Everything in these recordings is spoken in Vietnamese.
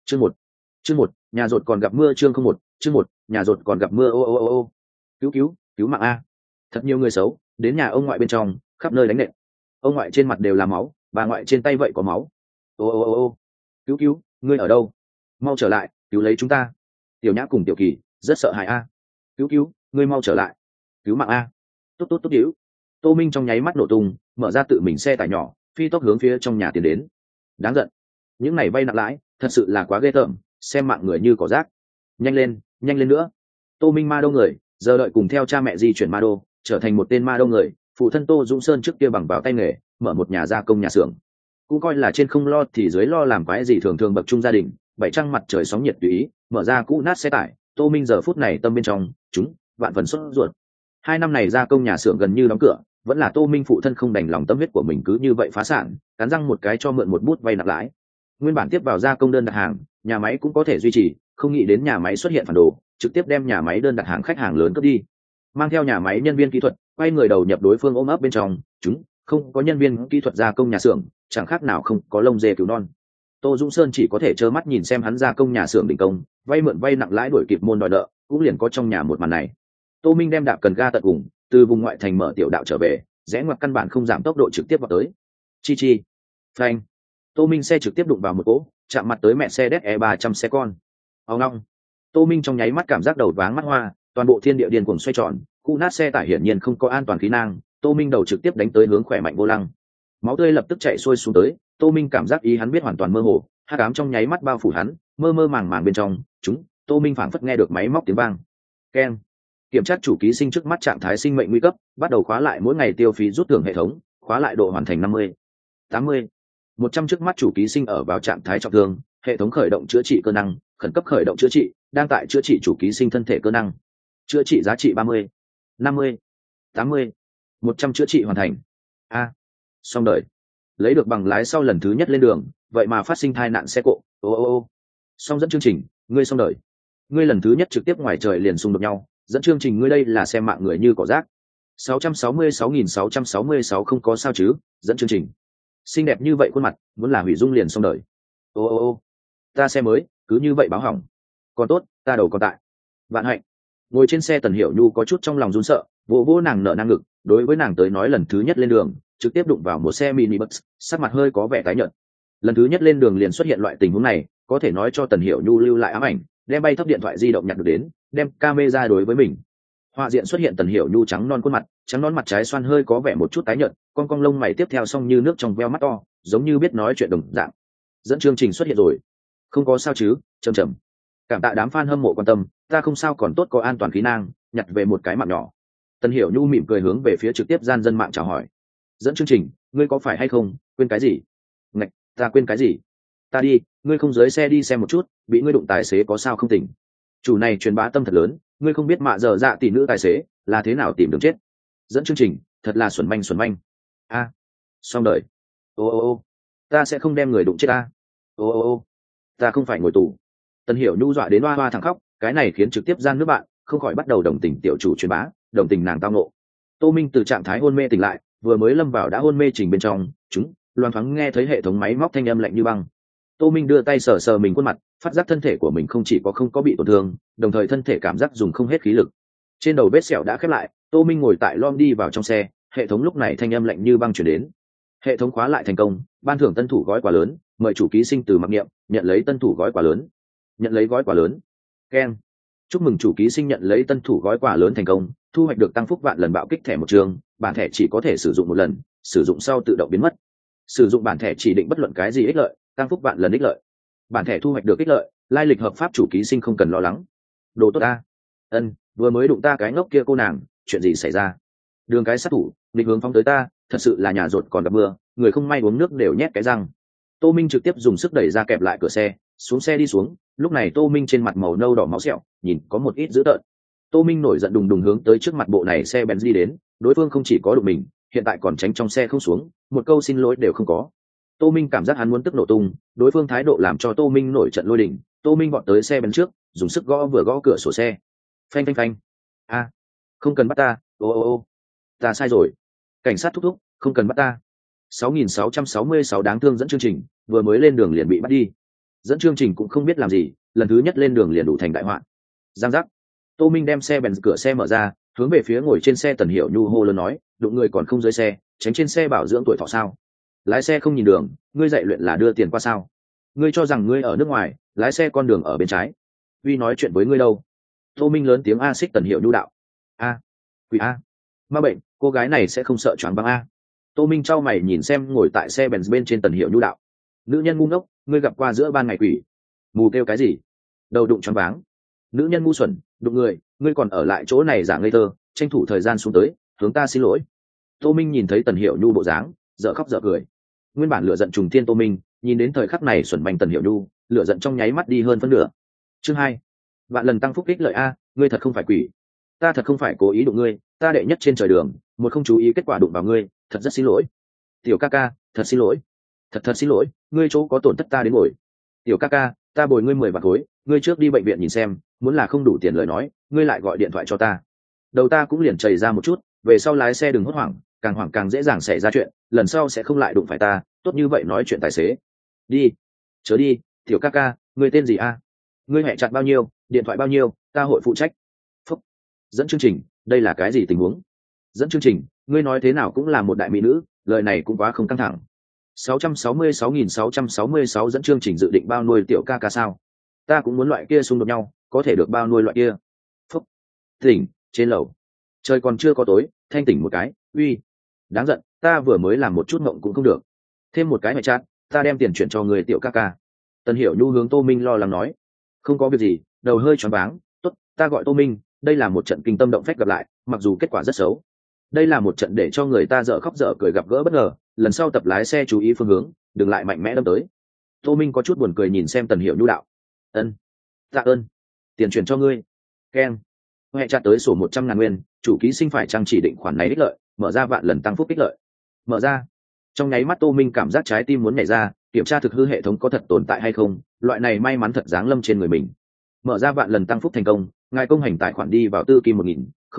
chương một chương một nhà rột còn gặp mưa chương không một chương một nhà rột còn gặp mưa. Ô. Cứu mạng a. Thật nhiều người xấu đến nhà ông ngoại bên trong, khắp nơi đánh nện. Ông ngoại trên mặt đều là máu, bà ngoại trên tay vậy có máu. Ô. Cứu, ngươi ở đâu? Mau trở lại, cứu lấy chúng ta. Tiểu Nhã cùng Tiểu Kỳ rất sợ hãi a. Cứu, ngươi mau trở lại. Cứu mạng a. Tốt cứu. Tô Minh trong nháy mắt nổ tung, mở ra tự mình xe tải nhỏ, phi tốc hướng phía trong nhà tiến đến. Đáng giận, những này vay nặng lãi thật sự là quá ghê tởm, xem mạng người như cỏ rác. Nhanh lên nữa. Tô Minh ma đô người, giờ đợi cùng theo cha mẹ di chuyển ma đô, trở thành một tên ma đô người. Phụ thân Tô Dũng Sơn trước kia bằng vào tay nghề mở một nhà gia công nhà xưởng, cũng coi là trên không lo thì dưới lo làm quái gì, thường thường bậc trung gia đình. Bảy trăng mặt trời sóng nhiệt tùy ý, mở ra cũ nát xe tải. Tô Minh giờ phút này tâm bên trong chúng vạn phần sốt ruột. 2 năm này gia công nhà xưởng gần như đóng cửa, vẫn là Tô Minh phụ thân không đành lòng tâm huyết của mình cứ như vậy phá sản, cắn răng một cái cho mượn một bút vay nặng lãi. Nguyên bản tiếp vào gia công đơn đặt hàng, nhà máy cũng có thể duy trì, không nghĩ đến nhà máy xuất hiện phản đồ, trực tiếp đem nhà máy đơn đặt hàng khách hàng lớn cướp đi. Mang theo nhà máy nhân viên kỹ thuật, quay người đầu nhập đối phương ôm ấp bên trong, chúng không có nhân viên kỹ thuật gia công nhà xưởng, chẳng khác nào không có lông dê cứu non. Tô Dũng Sơn chỉ có thể trơ mắt nhìn xem hắn gia công nhà xưởng đình công, vay mượn vay nặng lãi đuổi kịp môn đòi nợ, cũng liền có trong nhà một màn này. Tô Minh đem đạp cần ga tận cùng, từ vùng ngoại thành mở tiểu đạo trở về, rẽ ngoặt căn bản không giảm tốc độ trực tiếp vào tới. Chi phanh. Tô Minh xe trực tiếp đụng vào một cỗ, chạm mặt tới mẹ xe DE 300 xe con. Ông long. Tô Minh trong nháy mắt cảm giác đầu váng mắt hoa, toàn bộ thiên địa điên cuồng xoay tròn, cú nát xe tải hiển nhiên không có an toàn khí năng. Tô Minh đầu trực tiếp đánh tới hướng khỏe mạnh vô lăng, máu tươi lập tức chảy xuôi xuống tới. Tô Minh cảm giác ý hắn biết hoàn toàn mơ hồ, hắc ám trong nháy mắt bao phủ hắn, mơ màng bên trong chúng Tô Minh phảng phất nghe được máy móc tiếng vang. Keng. Kiểm tra chủ ký sinh trước mắt trạng thái sinh mệnh nguy cấp, bắt đầu khóa lại mỗi ngày tiêu phí rút thưởng hệ thống, khóa lại độ hoàn thành 50, 80, 100 trước mắt chủ ký sinh ở vào trạng thái trọng thương, hệ thống khởi động chữa trị cơ năng, khẩn cấp khởi động chữa trị, đang tại chữa trị chủ ký sinh thân thể cơ năng, chữa trị giá trị 30, 50, 80, 100 chữa trị hoàn thành. Xong đời. Lấy được bằng lái sau lần thứ nhất lên đường, vậy mà phát sinh tai nạn xe cộ. Ô. Xong dẫn chương trình, ngươi xong đời. Ngươi lần thứ nhất trực tiếp ngoài trời liền xung đột nhau, dẫn chương trình ngươi đây là xem mạng người như cỏ rác. 666.666 không có sao chứ, dẫn chương trình. Xinh đẹp như vậy khuôn mặt, muốn là hủy dung liền xong đời. Ô. Ta xe mới, cứ như vậy báo hỏng. Còn tốt, ta đầu còn tại. Vạn hạnh. Ngồi trên xe Tần Hiểu Nhu có chút trong lòng run sợ, vỗ nàng nở nang ngực, đối với nàng tới nói lần thứ nhất lên đường, trực tiếp đụng vào một xe mini bus, sắc mặt hơi có vẻ tái nhợt. Lần thứ nhất lên đường liền xuất hiện loại tình huống này, có thể nói cho Tần Hiểu Nhu lưu lại ám ảnh, đem bay thấp điện thoại di động nhặt được đến, đem camera đối với mình. Họa diện xuất hiện Tần Hiểu Nhu trắng non khuôn mặt, trắng non mặt trái xoan hơi có vẻ một chút tái nhợt, con lông mày tiếp theo xong như nước trong veo mắt to, giống như biết nói chuyện đồng dạng. Dẫn chương trình xuất hiện rồi. Không có sao chứ, chậm. Cảm tạ đám fan hâm mộ quan tâm, ta không sao, còn tốt có an toàn khí năng, nhặt về một cái mạng nhỏ. Tần Hiểu Nhu mỉm cười hướng về phía trực tiếp gian dân mạng chào hỏi. Dẫn chương trình, ngươi có phải hay không, quên cái gì? Ngạch, ta quên cái gì? Ta đi, ngươi không dưới xe đi xem một chút, bị ngươi đụng tài xế có sao không tỉnh? Chủ này truyền bá tâm thật lớn, ngươi không biết mạ giờ dạ tỷ nữ tài xế là thế nào tìm đường chết. Dẫn chương trình, thật là xuẩn manh. Xong đời. Ô, ta sẽ không đem người đụng chết ta. Ô, ta không phải ngồi tù. Tần Hiểu Nhu dọa đến hoa thẳng khóc, cái này khiến trực tiếp gian nước bạn không khỏi bắt đầu đồng tình tiểu chủ truyền bá, đồng tình nàng tao ngộ. Tô Minh từ trạng thái hôn mê tỉnh lại, vừa mới lâm vào đã hôn mê trình bên trong, chúng loan thoáng nghe thấy hệ thống máy móc thanh âm lạnh như băng. Tô Minh đưa tay sờ mình khuôn mặt, phát giác thân thể của mình không có bị tổn thương, đồng thời thân thể cảm giác dùng không hết khí lực. Trên đầu vết sẹo đã khép lại, Tô Minh ngồi tại lom đi vào trong xe, hệ thống lúc này thanh âm lạnh như băng truyền đến. Hệ thống khóa lại thành công, ban thưởng tân thủ gói quà lớn, mời chủ ký sinh từ mặc niệm nhận lấy tân thủ gói quà lớn. Nhận lấy gói quà lớn. Keng. Chúc mừng chủ ký sinh nhận lấy tân thủ gói quà lớn thành công, thu hoạch được tăng phúc vạn lần bạo kích thẻ một trường, bản thẻ chỉ có thể sử dụng một lần, sử dụng sau tự động biến mất. Sử dụng bản thẻ chỉ định bất luận cái gì ích lợi, tăng phúc vạn lần ích lợi. Bản thẻ thu hoạch được ích lợi, lai lịch hợp pháp chủ ký sinh không cần lo lắng. Đồ tốt ta. Vừa mới đụng ta cái ngốc kia cô nàng, chuyện gì xảy ra? Đường cái sát thủ, định hướng phóng tới ta, thật sự là nhà rột còn gặp mưa, người không may uống nước đều nhét cái răng. Tô Minh trực tiếp dùng sức đẩy ra kẹp lại cửa xe, xuống xe đi xuống. Lúc này Tô Minh trên mặt màu nâu đỏ máu sẹo, nhìn có một ít dữ tợn. Tô Minh nổi giận đùng hướng tới trước mặt bộ này xe Benz đi đến, đối phương không chỉ có đụng mình, hiện tại còn tránh trong xe không xuống, một câu xin lỗi đều không có. Tô Minh cảm giác hắn muốn tức nổ tung, đối phương thái độ làm cho Tô Minh nổi trận lôi đình. Tô Minh vọt tới xe Benz trước, dùng sức gõ cửa sổ xe. Phanh. Không cần bắt ta. Ô, ta sai rồi. Cảnh sát thúc, không cần bắt ta. 6.666 đáng thương dẫn chương trình, vừa mới lên đường liền bị bắt đi. dẫn chương trình cũng không biết làm gì, lần thứ nhất lên đường liền đủ thành đại họa. Giang giác. Tô Minh đem xe Benz cửa xe mở ra, hướng về phía ngồi trên xe Tần Hiểu Nhu hô lớn nói, đụng người còn không dưới xe, tránh trên xe bảo dưỡng tuổi thọ sao? Lái xe không nhìn đường, ngươi dạy luyện là đưa tiền qua sao? Ngươi cho rằng ngươi ở nước ngoài, lái xe con đường ở bên trái. Uy nói chuyện với ngươi đâu? Tô Minh lớn tiếng a xích Tần Hiểu Nhu đạo. A, quỷ a, ma bệnh, cô gái này sẽ không sợ choáng váng a. Tô Minh trao mày nhìn xem ngồi tại xe Benz bên trên Tần Hiểu Nhu đạo. Nữ nhân ngu ngốc, ngươi gặp qua giữa ban ngày quỷ? Mù kêu cái gì? Đầu đụng choáng váng. Nữ nhân ngu xuẩn, đụng người, ngươi còn ở lại chỗ này giả ngây thơ, tranh thủ thời gian xuống tới, hướng ta xin lỗi. Tô Minh nhìn thấy Tần Hiểu Nhu bộ dáng, dở khóc dở cười. Nguyên bản lửa giận trùng thiên Tô Minh, nhìn đến thời khắc này xuẩn manh Tần Hiểu Nhu, lửa giận trong nháy mắt đi hơn phân nửa. Chương 2. Vạn lần tăng phúc ích lợi a, ngươi thật không phải quỷ. Ta thật không phải cố ý đụng ngươi, ta đệ nhất trên trời đường, một không chú ý kết quả đụng vào ngươi, thật rất xin lỗi. Tiểu ca ca, thật xin lỗi. Thật xin lỗi, ngươi chỗ có tổn thất ta đến bồi. Tiểu ca ca, ta bồi ngươi 10 vạn khối, ngươi trước đi bệnh viện nhìn xem, muốn là không đủ tiền lời nói, ngươi lại gọi điện thoại cho ta. Đầu ta cũng liền chảy ra một chút, về sau lái xe đừng hốt hoảng càng dễ dàng xảy ra chuyện, lần sau sẽ không lại đụng phải ta, tốt như vậy nói chuyện tài xế. Đi, chớ đi, tiểu ca ca, ngươi tên gì a? Ngươi hẹ chặt bao nhiêu, điện thoại bao nhiêu, ta hội phụ trách. Phúc. Dẫn chương trình, đây là cái gì tình huống? Dẫn chương trình, ngươi nói thế nào cũng là một đại mỹ nữ, lời này cũng quá không căng thẳng. 666.666 dẫn chương trình dự định bao nuôi tiểu ca ca sao? Ta cũng muốn loại kia xung đột nhau, có thể được bao nuôi loại kia. Phúc. Tỉnh, trên lầu. Trời còn chưa có tối, thanh tỉnh một cái, uy. Đáng giận, ta vừa mới làm một chút mộng cũng không được. Thêm một cái mẹ chát, ta đem tiền chuyển cho người tiểu ca ca. Tần Hiểu Nhu hướng Tô Minh lo lắng nói. Không có việc gì, đầu hơi choáng váng, tốt, ta gọi Tô Minh, đây là một trận kinh tâm động phách gặp lại, mặc dù kết quả rất xấu. Đây là một trận để cho người ta dở khóc dở cười gặp gỡ bất ngờ, lần sau tập lái xe chú ý phương hướng, đừng lại mạnh mẽ đâm tới. Tô Minh có chút buồn cười nhìn xem Tần Hiểu Nhu đạo. Ân, tạ ơn, tiền chuyển cho ngươi. Keng. Hệ chặt tới sổ 100.000 nguyên, chủ ký sinh phải trang chỉ định khoản này ích lợi, mở ra vạn lần tăng phúc ích lợi. Mở ra. Trong nháy mắt Tô Minh cảm giác trái tim muốn nhảy ra, kiểm tra thực hư hệ thống có thật tồn tại hay không, loại này may mắn thật giáng lâm trên người mình. Mở ra vạn lần tăng phúc thành công, ngài công hành tài khoản đi vào tư kim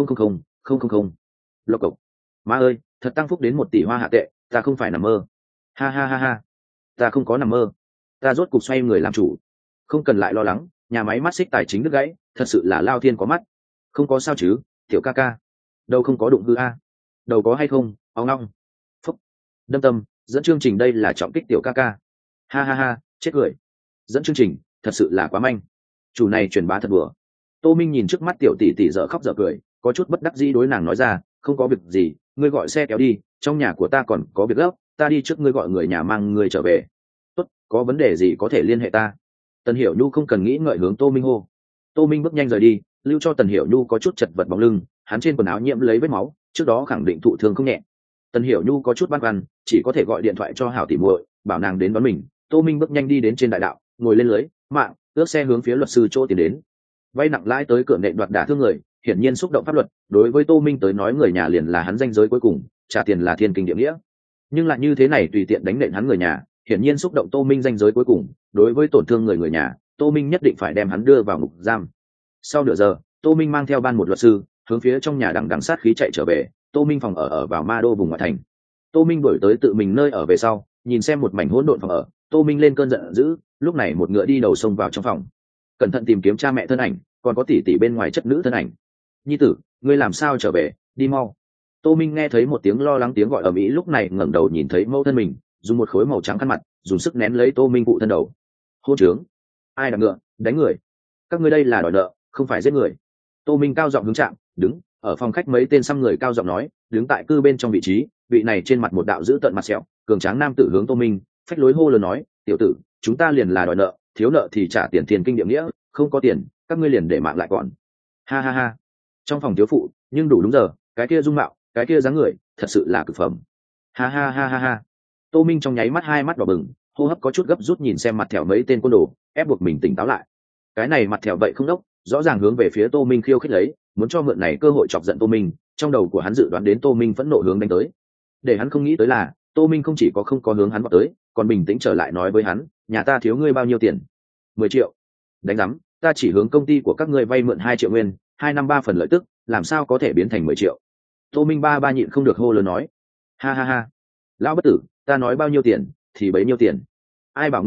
1.000.000. Lộc cộc. Má ơi, thật tăng phúc đến 1 tỷ hoa hạ tệ, ta không phải nằm mơ. Ha ha ha ha. Ta không có nằm mơ. Ta rốt cục xoay người làm chủ. Không cần lại lo lắng, nhà máy mắt xích tài chính đứt gãy, thật sự là lao thiên có mắt. Không có sao chứ, tiểu ca ca. Đâu không có đụng hư a. Đầu có hay không, óng long. Phúc. Đâm tâm, dẫn chương trình đây là trọng kích tiểu ca ca. Ha ha ha, chết cười. Dẫn chương trình, thật sự là quá manh. Chủ này truyền bá thật bừa. Tô Minh nhìn trước mắt tiểu tỷ tỷ dở khóc dở cười, có chút bất đắc dĩ đối nàng nói ra, không có việc gì, ngươi gọi xe kéo đi, trong nhà của ta còn có việc gấp, ta đi trước, ngươi gọi người nhà mang ngươi trở về. Tốt, có vấn đề gì có thể liên hệ ta. Tần Hiểu Nhu không cần nghĩ ngợi hướng Tô Minh hô. Tô Minh bước nhanh rời đi, lưu cho Tần Hiểu Nhu có chút chật vật bóng lưng, hắn trên quần áo nhiễm lấy vết máu, trước đó khẳng định thụ thương không nhẹ. Tần Hiểu Nhu có chút băn khoăn, chỉ có thể gọi điện thoại cho Hảo tỷ muội, bảo nàng đến đón mình. Tô Minh bước nhanh đi đến trên đại đạo, ngồi lên lưới mạng, ước xe hướng phía luật sư chỗ tiến đến. Vay nặng lãi tới cửa nện đoạt đả thương người, hiển nhiên xúc động pháp luật, đối với Tô Minh tới nói người nhà liền là hắn ranh giới cuối cùng, trả tiền là thiên kinh địa nghĩa. Nhưng lại như thế này tùy tiện đánh nện hắn người nhà, hiển nhiên xúc động Tô Minh ranh giới cuối cùng, đối với tổn thương người nhà, Tô Minh nhất định phải đem hắn đưa vào ngục giam. Sau nửa giờ, Tô Minh mang theo ban một luật sư, hướng phía trong nhà đằng sát khí chạy trở về. Tô Minh phòng ở vào Ma Đô vùng ngoại thành. Tô Minh đổi tới tự mình nơi ở về sau, nhìn xem một mảnh hỗn độn phòng ở, Tô Minh lên cơn giận dữ, lúc này một ngựa đi đầu xông vào trong phòng, cẩn thận tìm kiếm cha mẹ thân ảnh, còn có tỷ tỷ bên ngoài chất nữ thân ảnh. Nhi tử, ngươi làm sao trở về, đi mau. Tô Minh nghe thấy một tiếng lo lắng tiếng gọi ở mỹ, lúc này ngẩng đầu nhìn thấy mẫu thân mình dùng một khối màu trắng khăn mặt dùng sức nén lấy Tô Minh phụ thân đầu. Hôn trướng, ai đạp ngựa đánh người, các ngươi đây là đòi nợ không phải giết người. Tô Minh cao giọng hướng chạm đứng ở phòng khách, mấy tên xăm người cao giọng nói, đứng tại cư bên trong vị trí, vị này trên mặt một đạo dữ tợn mặt sẹo cường tráng nam tử hướng Tô Minh phách lối hô lớn nói, tiểu tử, chúng ta liền là đòi nợ, thiếu nợ thì trả tiền, tiền kinh địa nghĩa, không có tiền các ngươi liền để mạng lại còn. Ha ha ha. Trong phòng thiếu phụ nhưng đủ đúng giờ, cái kia dung mạo, cái kia dáng người, thật sự là cực phẩm. Ha ha ha ha ha. Tô Minh trong nháy mắt hai mắt đỏ bừng, hô hấp có chút gấp rút nhìn xem mặt thẻo mấy tên côn đồ, ép buộc mình tỉnh táo lại. Cái này mặt thẻo vậy không đốc, rõ ràng hướng về phía Tô Minh khiêu khích lấy, muốn cho mượn này cơ hội chọc giận Tô Minh. Trong đầu của hắn dự đoán đến Tô Minh phẫn nộ hướng đánh tới, để hắn không nghĩ tới là Tô Minh không chỉ có không có hướng hắn vào tới, còn bình tĩnh trở lại nói với hắn, nhà ta thiếu ngươi bao nhiêu tiền? 10 triệu. Đánh rắm, ta chỉ hướng công ty của các ngươi vay mượn 2 triệu nguyên, 2 năm 3 phần lợi tức, làm sao có thể biến thành 10 triệu? Tô Minh ba nhịn không được hô lớn nói. Ha ha ha. Lão bất tử, ta nói bao nhiêu tiền thì bấy nhiêu tiền. Ai bảo ngươi nhà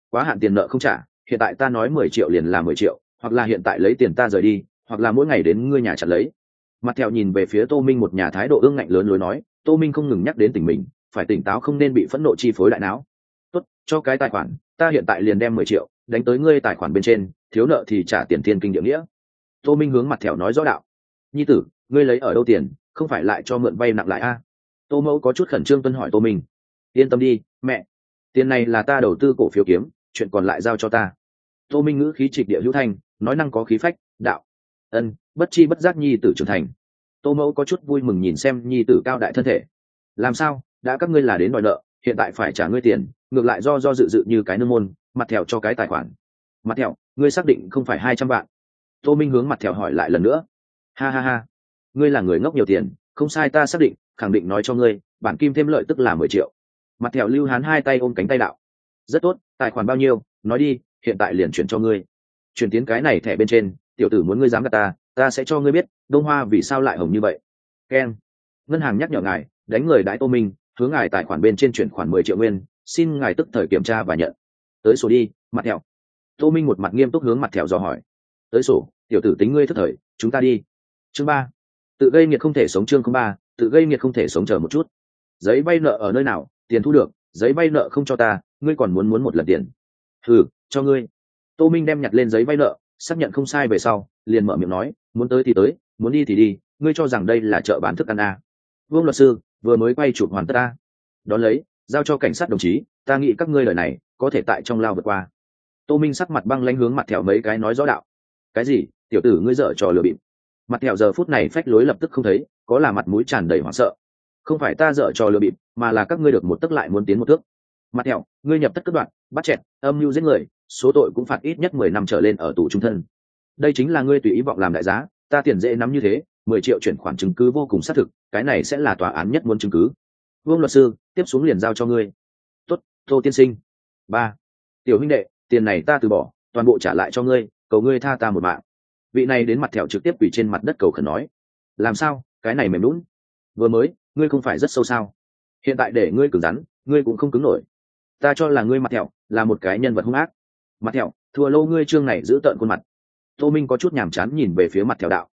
quá hạn tiền nợ không trả, hiện tại ta nói 10 triệu liền là 10 triệu, hoặc là hiện tại lấy tiền ta rời đi, hoặc là mỗi ngày đến ngươi nhà chặt lấy. Mặt thẹo nhìn về phía Tô Minh một nhà thái độ ương ngạnh lớn lối nói. Tô Minh không ngừng nhắc đến tình mình, phải tỉnh táo, không nên bị phẫn nộ chi phối đại não. Tốt, cho cái tài khoản, ta hiện tại liền đem 10 triệu đánh tới ngươi tài khoản bên trên, thiếu nợ thì trả tiền thiên kinh địa nghĩa. Tô Minh hướng mặt thẹo nói rõ đạo. Nhi tử, ngươi lấy ở đâu tiền, không phải lại cho mượn vay nặng lại a? Tô Mẫu có chút khẩn trương tuân hỏi Tô Minh. Yên tâm đi, mẹ, tiền này là ta đầu tư cổ phiếu kiếm, chuyện còn lại giao cho ta. Tô Minh ngữ khí trịch địa hữu thanh, nói năng có khí phách, đạo. Ân, bất chi bất giác nhi tử trưởng thành. Tô Mẫu có chút vui mừng nhìn xem nhi tử cao đại thân thể. Làm sao, đã các ngươi là đến đòi nợ, hiện tại phải trả ngươi tiền, ngược lại do dự dự như cái nương môn, mặt thẹo cho cái tài khoản. Mặt thẹo, ngươi xác định không phải 200 vạn? Tô Minh hướng mặt thẹo hỏi lại lần nữa. Ha ha ha, ngươi là người ngốc nhiều tiền, không sai, ta xác định, khẳng định nói cho ngươi, bản kim thêm lợi tức là 10 triệu. Mặt thẹo Lưu Hán hai tay ôm cánh tay đạo. Rất tốt, tài khoản bao nhiêu, nói đi, hiện tại liền chuyển cho ngươi. Chuyển tiến cái này thẻ bên trên, tiểu tử muốn ngươi dám gạt ta sẽ cho ngươi biết Đông Hoa vì sao lại hồng như vậy. Ken, ngân hàng nhắc nhở ngài, đánh người đãi Tô Minh, hướng ngài tài khoản bên trên chuyển khoản 10 triệu nguyên, xin ngài tức thời kiểm tra và nhận. Tới sổ đi, mặt thẹo. Tô Minh một mặt nghiêm túc hướng mặt thẹo dò hỏi. Tới sổ, tiểu tử tính ngươi thức thời, chúng ta đi. Chương 3. Tự gây nghiệt không thể sống. Chương 3. Tự gây nghiệt không thể sống. Chờ một chút, giấy vay nợ ở nơi nào, tiền thu được, giấy vay nợ không cho ta, ngươi còn muốn một lần tiền? Ừ, cho ngươi. Tô Minh đem nhặt lên giấy vay nợ, xác nhận không sai về sau, liền mở miệng nói, muốn tới thì tới, muốn đi thì đi, ngươi cho rằng đây là chợ bán thức ăn à? Vương luật sư vừa mới quay chụp hoàn tất ta. Đón lấy, giao cho cảnh sát đồng chí, ta nghĩ các ngươi lời này có thể tại trong lao vượt qua. Tô Minh sắc mặt băng lãnh hướng mặt thẹo mấy cái nói rõ đạo. Cái gì, tiểu tử ngươi dở trò lừa bịp? Mặt thẹo giờ phút này phách lối lập tức không thấy, có là mặt mũi tràn đầy hoảng sợ. Không phải ta dở trò lừa bịp, mà là các ngươi được một tấc lại muốn tiến một thước. Mặt thẹo, ngươi nhập tất cất đoạn, bắt chẹt, âm mưu giết người, số tội cũng phạt ít nhất 10 năm trở lên ở tù trung thân. Đây chính là ngươi tùy ý vọng làm đại giá, ta tiền dễ nắm như thế, 10 triệu chuyển khoản chứng cứ vô cùng xác thực, cái này sẽ là tòa án nhất muốn chứng cứ. Vương luật sư, tiếp xuống liền giao cho ngươi. Tốt, Tô tiên sinh. 3. Tiểu huynh đệ, tiền này ta từ bỏ, toàn bộ trả lại cho ngươi, cầu ngươi tha ta một mạng. Vị này đến mặt thẹo trực tiếp quỳ trên mặt đất cầu khẩn nói. Làm sao, cái này mềm nhũn? Vừa mới, ngươi không phải rất sâu sao? Hiện tại để ngươi cứng rắn, ngươi cũng không cứng nổi. Ta cho là ngươi mặt thẹo là một cái nhân vật hung ác. Mặt thẹo, thua lâu ngươi trương này giữ tợn khuôn mặt. Tô Minh có chút nhàm chán nhìn về phía mặt thẹo đạo.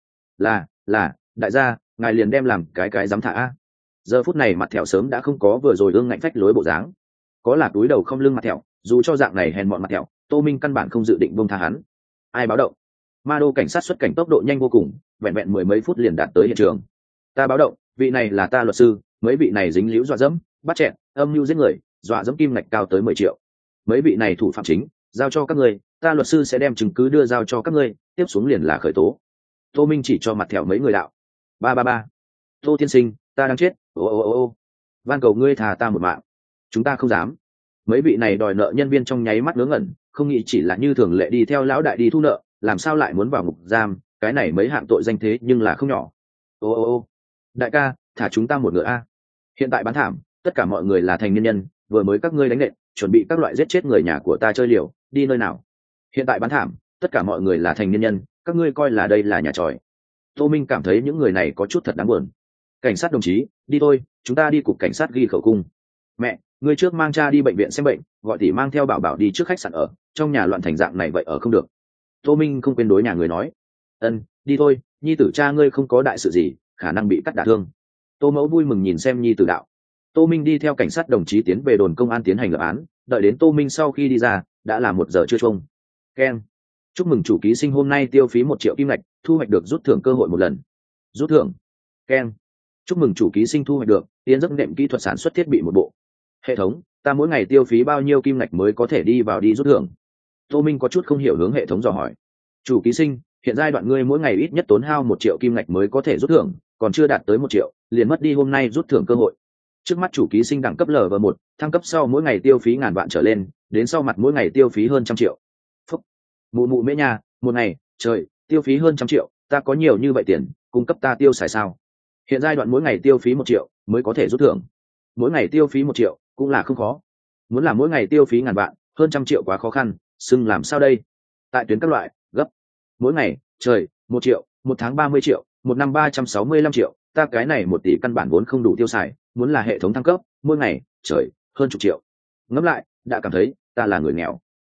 Là, đại gia, ngài liền đem làm cái dám thả a. Giờ phút này mặt thẹo sớm đã không có vừa rồi ương ngạnh phách lối bộ dáng, có là túi đầu không lưng mặt thẹo, dù cho dạng này hèn mọn mặt thẹo, Tô Minh căn bản không dự định buông tha hắn. Ai báo động? Ma đô cảnh sát xuất cảnh tốc độ nhanh vô cùng, vẹn mười mấy phút liền đạt tới hiện trường. Ta báo động, vị này là ta luật sư, mấy vị này dính líu dọa dẫm, bắt chẹn, âm mưu giết người, dọa dẫm kim ngạch cao tới 10 triệu. Mấy vị này thủ phạm chính, giao cho các ngươi, ta luật sư sẽ đem chứng cứ đưa giao cho các ngươi, tiếp xuống liền là khởi tố. Tô Minh chỉ cho mặt thẹo mấy người đạo. Ba. Tô tiên sinh, ta đang chết, ô. Van cầu ngươi thà ta một mạng. Chúng ta không dám. Mấy vị này đòi nợ nhân viên trong nháy mắt ngớ ngẩn, không nghĩ chỉ là như thường lệ đi theo lão đại đi thu nợ, làm sao lại muốn vào ngục giam, cái này mấy hạng tội danh thế nhưng là không nhỏ. Ô. Đại ca, thả chúng ta một ngựa a. Hiện tại bán thảm, tất cả mọi người là thành niên nhân, vừa mới các ngươi đánh nện, chuẩn bị các loại giết chết người nhà của ta chơi liều, đi nơi nào? Hiện tại bán thảm, tất cả mọi người là thành niên nhân, các ngươi coi là đây là nhà tròi. Tô Minh cảm thấy những người này có chút thật đáng buồn. Cảnh sát đồng chí, đi thôi, chúng ta đi cục cảnh sát ghi khẩu cung. Mẹ, ngươi trước mang cha đi bệnh viện xem bệnh, gọi tỷ mang theo bảo bảo đi trước khách sạn ở, trong nhà loạn thành dạng này vậy ở không được. Tô Minh không quên đối nhà người nói. Ân, đi thôi, nhi tử cha ngươi không có đại sự gì, khả năng bị cắt đả thương. Tô Mẫu vui mừng nhìn xem nhi tử đạo. Tô Minh đi theo cảnh sát đồng chí tiến về đồn công an tiến hành lập án, đợi đến Tô Minh sau khi đi ra, đã là 1 giờ trưa chung. Ken, chúc mừng chủ ký sinh hôm nay tiêu phí 1 triệu kim ngạch, thu hoạch được rút thưởng cơ hội 1 lần. Rút thưởng. Ken, chúc mừng chủ ký sinh thu hoạch được tiến giấc nệm kỹ thuật sản xuất thiết bị 1 bộ. Hệ thống, ta mỗi ngày tiêu phí bao nhiêu kim ngạch mới có thể đi vào đi rút thưởng? Tô Minh có chút không hiểu hướng hệ thống dò hỏi. Chủ ký sinh, hiện giai đoạn ngươi mỗi ngày ít nhất tốn hao 1 triệu kim ngạch mới có thể rút thưởng, còn chưa đạt tới 1 triệu, liền mất đi hôm nay rút thưởng cơ hội. Trước mắt chủ ký sinh đẳng cấp LV1, thăng cấp sau mỗi ngày tiêu phí ngàn vạn trở lên, đến sau mặt mỗi ngày tiêu phí hơn 100 triệu. Phúc. Mụ mễ nha, một ngày, trời, tiêu phí hơn 100 triệu, ta có nhiều như vậy tiền, cung cấp ta tiêu xài sao? Hiện giai đoạn mỗi ngày tiêu phí 1 triệu mới có thể rút thưởng. Mỗi ngày tiêu phí 1 triệu cũng là không khó. Muốn làm mỗi ngày tiêu phí ngàn vạn, hơn 100 triệu quá khó khăn, xưng làm sao đây? Tại tuyến các loại, gấp. Mỗi ngày, trời, 1 triệu, 1 tháng 30 triệu, 1 năm 365 triệu, ta cái này 1 tỷ căn bản vốn không đủ tiêu xài, muốn là hệ thống thăng cấp, mỗi ngày, trời, hơn chục triệu. Ngẫm lại, đã cảm thấy ta là người nghèo.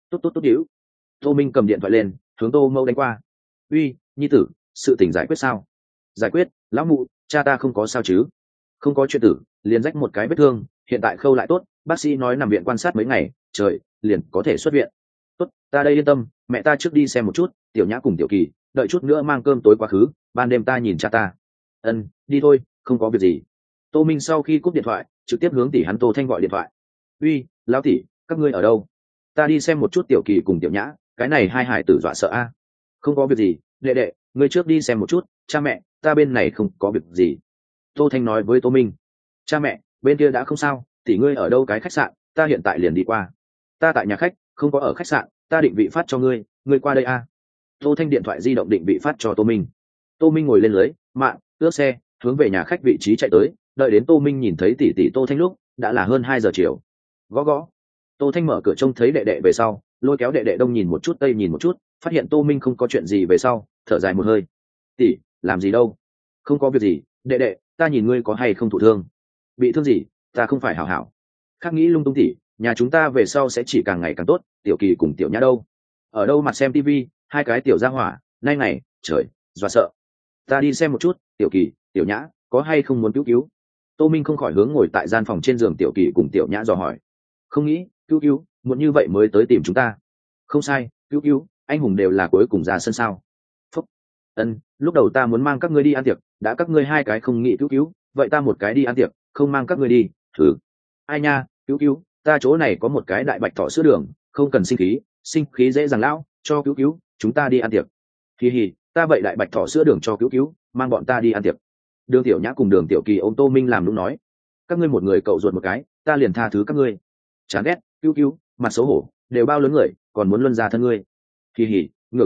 tốt tốt tốt điếu. Tô Minh cầm điện thoại lên hướng Tô Mẫu đánh qua. Uy, nhi tử, sự tình giải quyết sao? Giải quyết, lão mụ, cha ta không có sao chứ? Không có chuyện tử, liền rách một cái vết thương, hiện tại khâu lại tốt, bác sĩ nói nằm viện quan sát mấy ngày, trời, liền có thể xuất viện. Tốt, ta đây yên tâm, mẹ ta trước đi xem một chút, Tiểu Nhã cùng Tiểu Kỳ, đợi chút nữa mang cơm tối quá khứ, ban đêm ta nhìn cha ta. Ân, đi thôi, không có việc gì. Tô Minh sau khi cúp điện thoại, trực tiếp hướng tỷ hắn Tô Thanh gọi điện thoại. Uy, lão tỷ, các ngươi ở đâu? Ta đi xem một chút Tiểu Kỳ cùng Tiểu Nhã, cái này hai hải tử dọa sợ a. Không có việc gì, đệ đệ, ngươi trước đi xem một chút, cha mẹ, ta bên này không có việc gì. Tô Thanh nói với Tô Minh. Cha mẹ, bên kia đã không sao, tỷ ngươi ở đâu cái khách sạn, ta hiện tại liền đi qua. Ta tại nhà khách, không có ở khách sạn, ta định vị phát cho ngươi, ngươi qua đây a. Tô Thanh điện thoại di động định vị phát cho Tô Minh. Tô Minh ngồi lên lưới mạng, ướt xe, hướng về nhà khách vị trí chạy tới, đợi đến Tô Minh nhìn thấy tỷ tỷ Tô Thanh lúc đã là hơn 2 giờ chiều. Gõ gõ. Tô Thanh mở cửa trông thấy đệ đệ về sau, lôi kéo đệ đệ đông nhìn một chút tây nhìn một chút, phát hiện Tô Minh không có chuyện gì về sau, thở dài một hơi. Tỷ, làm gì đâu? Không có việc gì, đệ đệ, ta nhìn ngươi có hay không thụ thương? Bị thương gì? Ta không phải hảo hảo. Khác nghĩ lung tung tỷ, nhà chúng ta về sau sẽ chỉ càng ngày càng tốt, Tiểu Kỳ cùng Tiểu Nhã đâu? Ở đâu mặt xem tivi, hai cái tiểu gia hỏa, nay này, trời, dọa sợ. Ta đi xem một chút, Tiểu Kỳ, Tiểu Nhã, có hay không muốn cứu cứu? Tô Minh không khỏi hướng ngồi tại gian phòng trên giường Tiểu Kỳ cùng Tiểu Nhã dò hỏi. Không nghĩ, cứu cứu, muốn như vậy mới tới tìm chúng ta. Không sai, cứu cứu, anh hùng đều là cuối cùng ra sân sao? Phúc. Ân, lúc đầu ta muốn mang các ngươi đi ăn tiệc, đã các ngươi hai cái không nghĩ cứu cứu, vậy ta một cái đi ăn tiệc, không mang các ngươi đi, thử. Ai nha, cứu cứu, ta chỗ này có một cái đại bạch thỏ sữa đường, không cần sinh khí dễ dàng lão, cho cứu cứu, chúng ta đi ăn tiệc. Kỳ hì, ta vậy đại bạch thỏ sữa đường cho cứu cứu, mang bọn ta đi ăn tiệc. Đường Tiểu Nhã cùng Đường Tiểu Kỳ ôm Tô Minh làm đúng nói. Các ngươi một người cậu ruột một cái, ta liền tha thứ các ngươi. Chán ghét, cứu cứu, mặt xấu hổ, đều bao lớn người, còn muốn luân ra thân ngươi. Kỳ hỉ, ngựa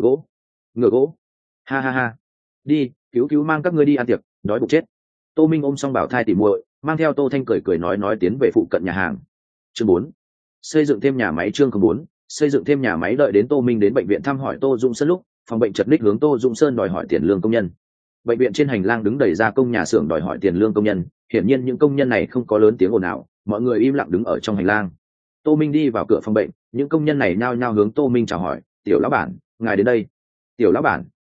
gỗ, ha ha ha. Đi, cứu cứu mang các ngươi đi ăn tiệc, đói bụng chết. Tô Minh ôm xong bảo thai tỉ muội, mang theo Tô Thanh cười cười nói tiến về phụ cận nhà hàng. Chương 4. Xây dựng thêm nhà máy. Chương 4. Xây dựng thêm nhà máy. Đợi đến Tô Minh đến bệnh viện thăm hỏi Tô Dung Sơn lúc, phòng bệnh chật ních hướng Tô Dung Sơn đòi hỏi tiền lương công nhân. Bệnh viện trên hành lang đứng đầy gia công nhà xưởng đòi hỏi tiền lương công nhân, hiển nhiên những công nhân này không có lớn tiếng ồn ào, mọi người im lặng đứng ở trong hành lang. Tô Minh đi vào cửa phòng bệnh, những công nhân này nhao nhao hướng Tô Minh chào hỏi. Tiểu lão bản, ngài đến đây. Tiểu lão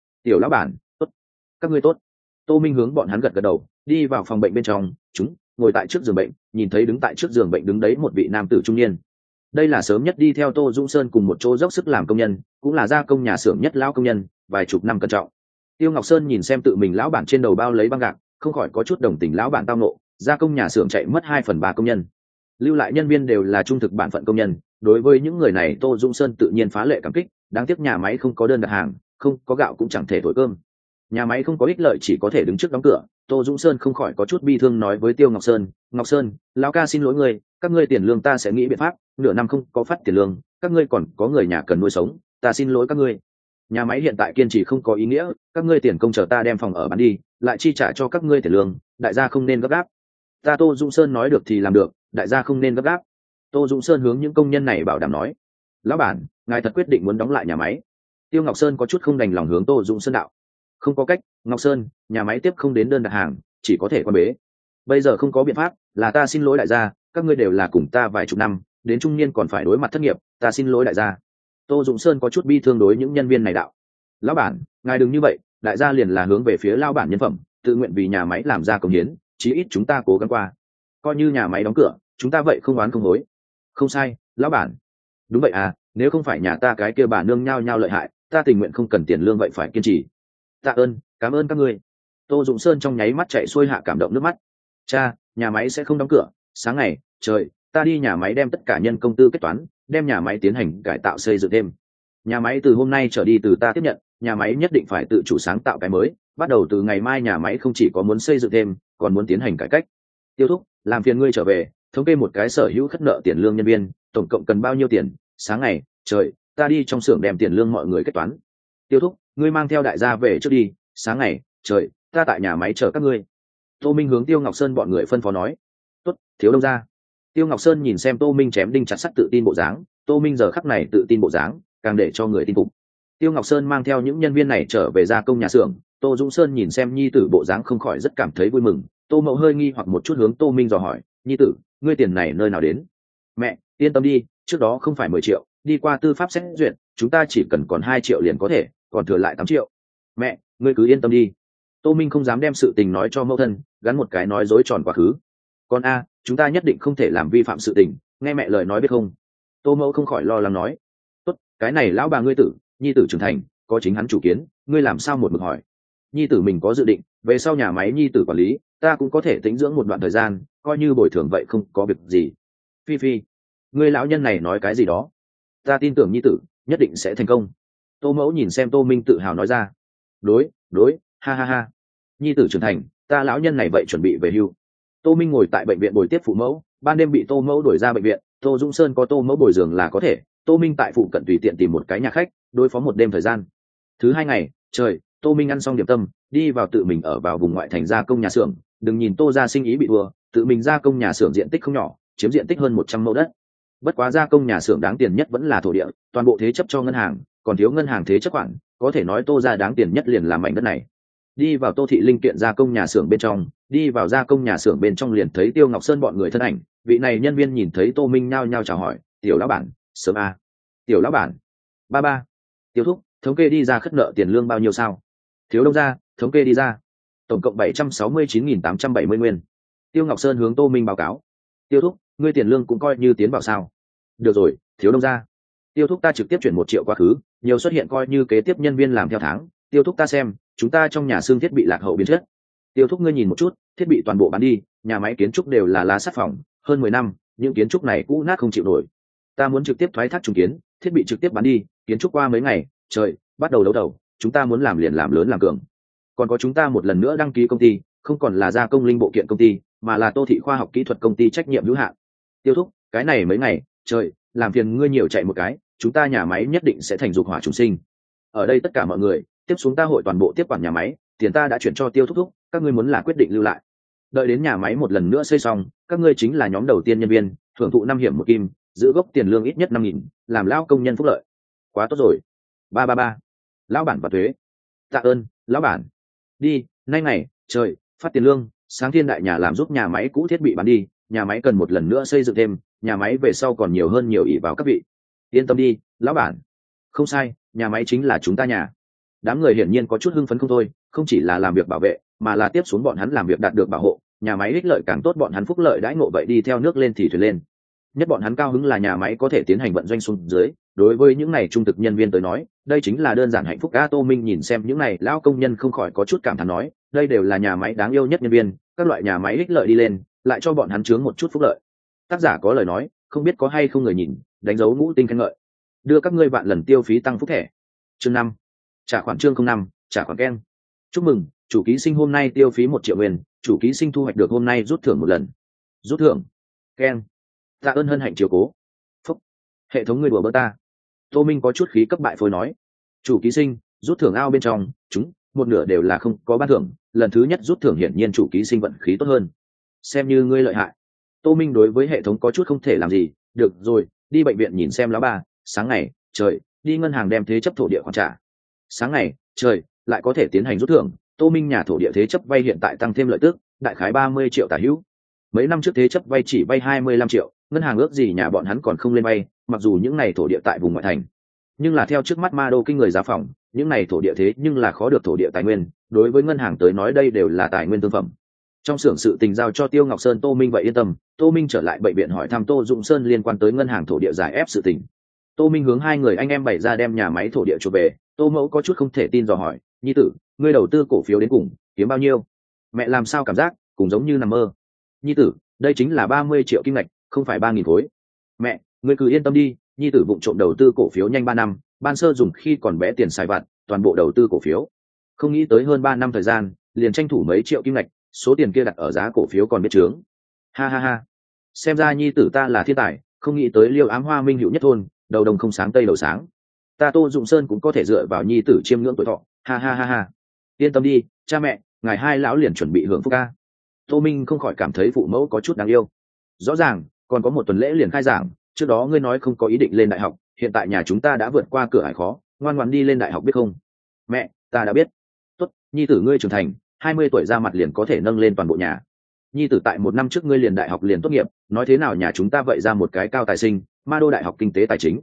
bản, tốt, các ngươi tốt. Tô Minh hướng bọn hắn gật gật đầu, đi vào phòng bệnh bên trong. Chúng ngồi tại trước giường bệnh, nhìn thấy đứng tại trước giường bệnh đứng đấy một vị nam tử trung niên. Đây là sớm nhất đi theo Tô Dung Sơn cùng một chỗ dốc sức làm công nhân, cũng là gia công nhà xưởng nhất lão công nhân, vài chục năm cẩn trọng. Tiêu Ngọc Sơn nhìn xem tự mình lão bản trên đầu bao lấy băng gạc, không khỏi có chút đồng tình lão bản tao nộ, gia công nhà xưởng chạy mất 2/3 công nhân, lưu lại nhân viên đều là trung thực bản phận công nhân. Đối với những người này Tô Dung Sơn tự nhiên phá lệ cảm kích, đáng tiếc nhà máy không có đơn đặt hàng, không có gạo cũng chẳng thể thổi cơm. Nhà máy không có ích lợi chỉ có thể đứng trước đóng cửa. Tô Dung Sơn không khỏi có chút bi thương nói với Tiêu Ngọc Sơn, Ngọc Sơn, lão ca xin lỗi người, các ngươi tiền lương ta sẽ nghĩ biện pháp, nửa năm không có phát tiền lương, các ngươi còn có người nhà cần nuôi sống, ta xin lỗi các ngươi. Nhà máy hiện tại kiên trì không có ý nghĩa, các ngươi tiền công chờ ta đem phòng ở bán đi, lại chi trả cho các ngươi tiền lương, đại gia không nên gấp gáp. Ta Tô Dung Sơn nói được thì làm được, đại gia không nên gấp gáp. Tô Dung Sơn hướng những công nhân này bảo đảm nói. Lão bản, ngài thật quyết định muốn đóng lại nhà máy? Tiêu Ngọc Sơn có chút không đành lòng hướng Tô Dung Sơn đạo. Không có cách, Ngọc Sơn, nhà máy tiếp không đến đơn đặt hàng, chỉ có thể quan bế. Bây giờ không có biện pháp, là ta xin lỗi đại gia, các ngươi đều là cùng ta vài chục năm, đến trung niên còn phải đối mặt thất nghiệp, ta xin lỗi đại gia. Tô Dung Sơn có chút bi thương đối những nhân viên này đạo. Lão bản, ngài đừng như vậy, đại gia liền là hướng về phía lão bản nhân phẩm, tự nguyện vì nhà máy làm ra công hiến, chí ít chúng ta cố gắng qua. Coi như nhà máy đóng cửa, chúng ta vậy không oán không hối. Không sai, lão bản. Đúng vậy à, nếu không phải nhà ta cái kia bà nương nhao nhao lợi hại, ta tình nguyện không cần tiền lương vậy phải kiên trì. Tạ ơn, cảm ơn các ngươi. Tô Dụng Sơn trong nháy mắt chạy xuôi hạ cảm động nước mắt. Cha, nhà máy sẽ không đóng cửa, sáng ngày, trời, ta đi nhà máy đem tất cả nhân công tư kết toán, đem nhà máy tiến hành cải tạo xây dựng thêm. Nhà máy từ hôm nay trở đi từ ta tiếp nhận, nhà máy nhất định phải tự chủ sáng tạo cái mới, bắt đầu từ ngày mai nhà máy không chỉ có muốn xây dựng thêm, còn muốn tiến hành cải cách. Tiêu Thúc, làm phiền ngươi trở về, thống kê một cái sở hữu khất nợ tiền lương nhân viên, tổng cộng cần bao nhiêu tiền, sáng ngày, trời, ta đi trong xưởng đem tiền lương mọi người kết toán. Tiêu Thúc, ngươi mang theo đại gia về trước đi, sáng ngày, trời, ta tại nhà máy chờ các ngươi. Tô Minh hướng Tiêu Ngọc Sơn bọn người phân phó nói. Tốt, thiếu đông gia. Tiêu Ngọc Sơn nhìn xem Tô Minh chém đinh chặt sắt tự tin bộ dáng, Tô Minh giờ khắc này tự tin bộ dáng, càng để cho người tin phục. Tiêu Ngọc Sơn mang theo những nhân viên này trở về gia công nhà xưởng, Tô Dũng Sơn nhìn xem nhi tử bộ dáng không khỏi rất cảm thấy vui mừng. Tô Mậu hơi nghi hoặc một chút hướng Tô Minh dò hỏi, nhi tử, ngươi tiền này nơi nào đến? Mẹ, yên tâm đi, trước đó không phải 10 triệu, đi qua tư pháp xét duyệt, chúng ta chỉ cần còn 2 triệu liền có thể, còn thừa lại 8 triệu. Mẹ, ngươi cứ yên tâm đi. Tô Minh không dám đem sự tình nói cho mẫu thân, gắn một cái nói dối tròn quá khứ. Con a, chúng ta nhất định không thể làm vi phạm sự tình, nghe mẹ lời nói biết không? Tô mẫu không khỏi lo lắng nói. Tốt, cái này lão bà ngươi tử, nhi tử trưởng thành, có chính hắn chủ kiến, ngươi làm sao một mực hỏi? Nhi tử mình có dự định, về sau nhà máy nhi tử quản lý, ta cũng có thể tĩnh dưỡng một đoạn thời gian, coi như bồi thường vậy không có việc gì. Phi Phi, ngươi lão nhân này nói cái gì đó? Ta tin tưởng nhi tử nhất định sẽ thành công. Tô mẫu nhìn xem Tô Minh tự hào nói ra. Đối, ha ha ha. Nhi tử trưởng thành, ta lão nhân này vậy chuẩn bị về hưu. Tô Minh ngồi tại bệnh viện bồi tiếp phụ mẫu, ban đêm bị Tô mẫu đuổi ra bệnh viện, Tô Dũng Sơn có Tô mẫu bồi giường là có thể, Tô Minh tại phụ cận tùy tiện tìm một cái nhà khách, đối phó một đêm thời gian. Thứ 2 ngày, trời, Tô Minh ăn xong điểm tâm, đi vào tự mình ở vào vùng ngoại thành gia công nhà xưởng, đừng nhìn Tô gia sinh ý bị thua, tự mình gia công nhà xưởng diện tích không nhỏ, chiếm diện tích hơn 100 mẫu đất. Bất quá gia công nhà xưởng đáng tiền nhất vẫn là thổ địa, toàn bộ thế chấp cho ngân hàng, còn thiếu ngân hàng thế chấp khoản, có thể nói Tô gia đáng tiền nhất liền là mảnh đất này. Đi vào Tô thị linh kiện gia công nhà xưởng bên trong, đi vào gia công nhà xưởng bên trong liền thấy Tiêu Ngọc Sơn bọn người thân ảnh, vị này nhân viên nhìn thấy Tô Minh nhao nhao chào hỏi, "Tiểu lão bản, sớm a." "Tiểu lão bản." "Ba ba." "Tiêu thúc, thống kê đi ra khất nợ tiền lương bao nhiêu sao?" "Thiếu đông ra, thống kê đi ra. Tổng cộng 769.870 nguyên." Tiêu Ngọc Sơn hướng Tô Minh báo cáo. "Tiêu thúc, ngươi tiền lương cũng coi như tiến vào sao?" "Được rồi, thiếu đông ra." "Tiêu thúc ta trực tiếp chuyển 1 triệu quá khứ, nhiều xuất hiện coi như kế tiếp nhân viên làm theo tháng. Tiêu thúc ta xem, chúng ta trong nhà xương thiết bị lạc hậu biến chất." "Tiêu thúc ngươi nhìn một chút, thiết bị toàn bộ bán đi, nhà máy kiến trúc đều là lá sắt phòng, hơn 10 năm, những kiến trúc này cũ nát không chịu nổi. Ta muốn trực tiếp thoái thác trùng kiến, thiết bị trực tiếp bán đi, kiến trúc qua mấy ngày, trời, bắt đầu đấu đầu, chúng ta muốn làm liền làm lớn làm cường. Còn có chúng ta một lần nữa đăng ký công ty, không còn là gia công linh bộ kiện công ty, mà là Tô thị khoa học kỹ thuật công ty trách nhiệm hữu hạn. Tiêu thúc, cái này mấy ngày, trời, làm phiền ngươi nhiều chạy một cái, chúng ta nhà máy nhất định sẽ thành dục hỏa trùng sinh." Ở đây tất cả mọi người, tiếp xuống ta hội toàn bộ tiếp quản nhà máy, tiền ta đã chuyển cho Tiêu thúc thúc, các ngươi muốn là quyết định lưu lại. Đợi đến nhà máy một lần nữa xây xong, các ngươi chính là nhóm đầu tiên nhân viên, hưởng thụ 5 hiểm 1 kim, giữ gốc tiền lương ít nhất 5.000, làm lao công nhân phúc lợi. Quá tốt rồi. Ba. Lão bản và thuế. Tạ ơn, lão bản. Đi, nay ngày, trời, phát tiền lương, sáng thiên đại nhà làm giúp nhà máy cũ thiết bị bán đi, nhà máy cần một lần nữa xây dựng thêm, nhà máy về sau còn nhiều hơn nhiều ỷ vào các vị. Yên tâm đi, lão bản. Không sai, nhà máy chính là chúng ta nhà. Đám người hiển nhiên có chút hưng phấn không thôi, không chỉ là làm việc bảo vệ, mà là tiếp xuống bọn hắn làm việc đạt được bảo hộ, nhà máy ích lợi càng tốt, bọn hắn phúc lợi đãi ngộ vậy đi theo nước lên thì thuyền lên. Nhất bọn hắn cao hứng là nhà máy có thể tiến hành vận doanh xuống dưới, đối với những này trung thực nhân viên tới nói, đây chính là đơn giản hạnh phúc. Tô Minh nhìn xem những này lão công nhân không khỏi có chút cảm thán nói, đây đều là nhà máy đáng yêu nhất nhân viên, các loại nhà máy ích lợi đi lên, lại cho bọn hắn chướng một chút phúc lợi. Tác giả có lời nói, không biết có hay không người nhìn, đánh dấu ngũ tinh khen ngợi. Đưa các ngươi vạn lần tiêu phí tăng phúc thẻ. Chương 5. Trả khoản chương 05, trả khoản keng. Chúc mừng, chủ ký sinh hôm nay tiêu phí 1 triệu nguyên, chủ ký sinh thu hoạch được hôm nay rút thưởng 1 lần. Rút thưởng. Keng. Tạ ơn hân hạnh chiều cố. Phúc. Hệ thống người đùa bỡ ta. Tô Minh có chút khí cấp bại phôi nói. Chủ ký sinh, rút thưởng ao bên trong, chúng, một nửa đều là không có ban thưởng, lần thứ nhất rút thưởng hiển nhiên chủ ký sinh vận khí tốt hơn. Xem như ngươi lợi hại. Tô Minh đối với hệ thống có chút không thể làm gì, được rồi, đi bệnh viện nhìn xem lão ba, sáng ngày, trời, đi ngân hàng đem thế chấp thổ địa khoản trả. Sáng ngày, trời, lại có thể tiến hành rút thưởng, Tô Minh nhà thổ địa thế chấp vay hiện tại tăng thêm lợi tức, đại khái 30 triệu tả hữu. Mấy năm trước thế chấp vay chỉ vay 25 triệu, ngân hàng ước gì nhà bọn hắn còn không lên vay, mặc dù những này thổ địa tại vùng ngoại thành. Nhưng là theo trước mắt ma đô kinh người giá phòng, những này thổ địa thế nhưng là khó được thổ địa tài nguyên, đối với ngân hàng tới nói đây đều là tài nguyên thương phẩm. Trong xưởng sự tình giao cho Tiêu Ngọc Sơn, Tô Minh vậy yên tâm. Tô Minh trở lại bệnh viện hỏi thăm Tô Dũng Sơn liên quan tới ngân hàng thổ địa giải ép sự tình. Tô Minh hướng 2 người anh em bày ra đem nhà máy thổ địa chuộc về. Tô Mẫu có chút không thể tin dò hỏi, nhi tử, ngươi đầu tư cổ phiếu đến cùng kiếm bao nhiêu? Mẹ làm sao cảm giác cũng giống như nằm mơ. Nhi tử, đây chính là 30 triệu kim ngạch, không phải 3.000 khối. Mẹ, ngươi cứ yên tâm đi, nhi tử vụng trộm đầu tư cổ phiếu nhanh 3 năm, ban sơ dùng khi còn bé tiền xài vặt, toàn bộ đầu tư cổ phiếu. Không nghĩ tới hơn 3 năm thời gian, liền tranh thủ mấy triệu kim ngạch, số tiền kia đặt ở giá cổ phiếu còn biết trướng. Ha ha ha. Xem ra nhi tử ta là thiên tài, không nghĩ tới Liêu Ám Hoa Minh hữu nhất thôn, đầu đồng không sáng tây đầu sáng. Ta Tô Dụng Sơn cũng có thể dựa vào nhi tử chiêm ngưỡng tuổi thọ. Ha ha ha ha. Yên tâm đi, cha mẹ, ngài hai lão liền chuẩn bị hưởng phúc ca. Tô Minh không khỏi cảm thấy phụ mẫu có chút đáng yêu. Rõ ràng, còn có một tuần lễ liền khai giảng, trước đó ngươi nói không có ý định lên đại học, hiện tại nhà chúng ta đã vượt qua cửa ải khó, ngoan ngoãn đi lên đại học biết không? Mẹ, ta đã biết. Tốt, nhi tử ngươi trưởng thành, 20 tuổi ra mặt liền có thể nâng lên toàn bộ nhà. Nhi tử tại 1 năm trước ngươi liền đại học liền tốt nghiệp, nói thế nào nhà chúng ta vậy ra một cái cao tài sinh, Ma Đô Đại học kinh tế tài chính.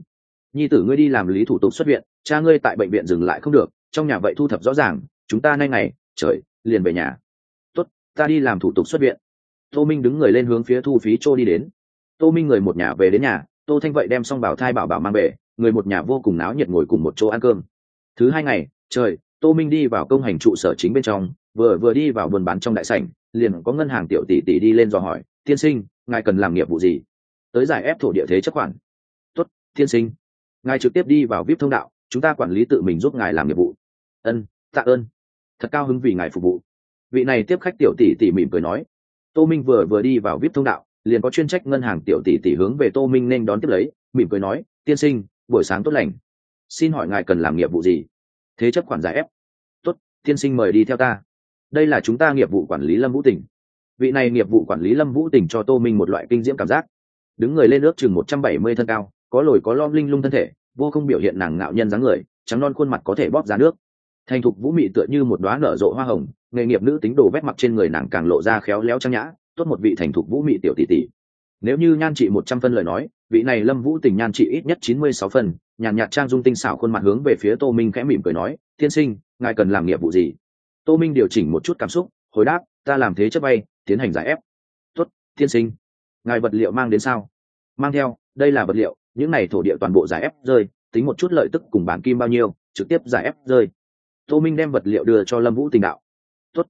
nhi tử ngươi đi làm lý thủ tục xuất viện, cha ngươi tại bệnh viện dừng lại không được, trong nhà vậy thu thập rõ ràng, chúng ta nay ngày trời liền về nhà. Tốt, ta đi làm thủ tục xuất viện. Tô Minh đứng người lên hướng phía thu phí chỗ đi đến. Tô Minh người một nhà về đến nhà, Tô Thanh vậy đem xong bảo thai bảo bảo mang về, người một nhà vô cùng náo nhiệt ngồi cùng một chỗ ăn cơm. Thứ hai ngày trời, Tô Minh đi vào công hành trụ sở chính bên trong, vừa đi vào buôn bán trong đại sảnh, liền có ngân hàng tiểu tỷ tỷ đi lên dò hỏi, tiên sinh, ngài cần làm nghiệp vụ gì? Tới giải ép thổ địa thế chấp khoản. Tốt, tiên sinh, ngài trực tiếp đi vào VIP thông đạo, chúng ta quản lý tự mình giúp ngài làm nghiệp vụ. Ân, tạ ơn, thật cao hứng vì ngài phục vụ. Vị này tiếp khách tiểu tỷ tỷ mỉm cười nói. Tô Minh vừa đi vào VIP thông đạo, liền có chuyên trách ngân hàng tiểu tỷ tỷ hướng về Tô Minh nên đón tiếp lấy, mỉm cười nói, tiên sinh, buổi sáng tốt lành, xin hỏi ngài cần làm nghiệp vụ gì? Thế chấp khoản giải ép. Tốt, tiên sinh mời đi theo ta. Đây là chúng ta nghiệp vụ quản lý Lâm Vũ Tỉnh. Vị này nghiệp vụ quản lý Lâm Vũ Tỉnh cho Tô Minh một loại kinh diễm cảm giác. Đứng người lên ước chừng 170 thân cao, có lồi có lõm linh lung thân thể, vô không biểu hiện nàng ngạo nhân dáng người, trắng non khuôn mặt có thể bóp ra nước. Thành thục vũ mị tựa như một đóa nở rộ hoa hồng, nghề nghiệp nữ tính đồ vét mặc trên người nàng càng lộ ra khéo léo trang nhã, tốt một vị thành thục vũ mị tiểu tỷ tỷ. Nếu như nhan trị 100 phân lời nói, vị này Lâm Vũ Tình nhan trị ít nhất 96 phân, nhàn nhạt trang dung tinh xảo khuôn mặt hướng về phía Tô Minh khẽ mỉm cười nói, tiên sinh, ngài cần làm nghiệp vụ gì? Tô Minh điều chỉnh một chút cảm xúc, hồi đáp, ta làm thế chấp vay, tiến hành giải ép. Tốt, tiên sinh, ngài vật liệu mang đến sao? Mang theo, đây là vật liệu, những này thổ địa toàn bộ giải ép rơi, tính một chút lợi tức cùng bản kim bao nhiêu, trực tiếp giải ép rơi. Tô Minh đem vật liệu đưa cho Lâm Vũ Tình đạo. Tốt,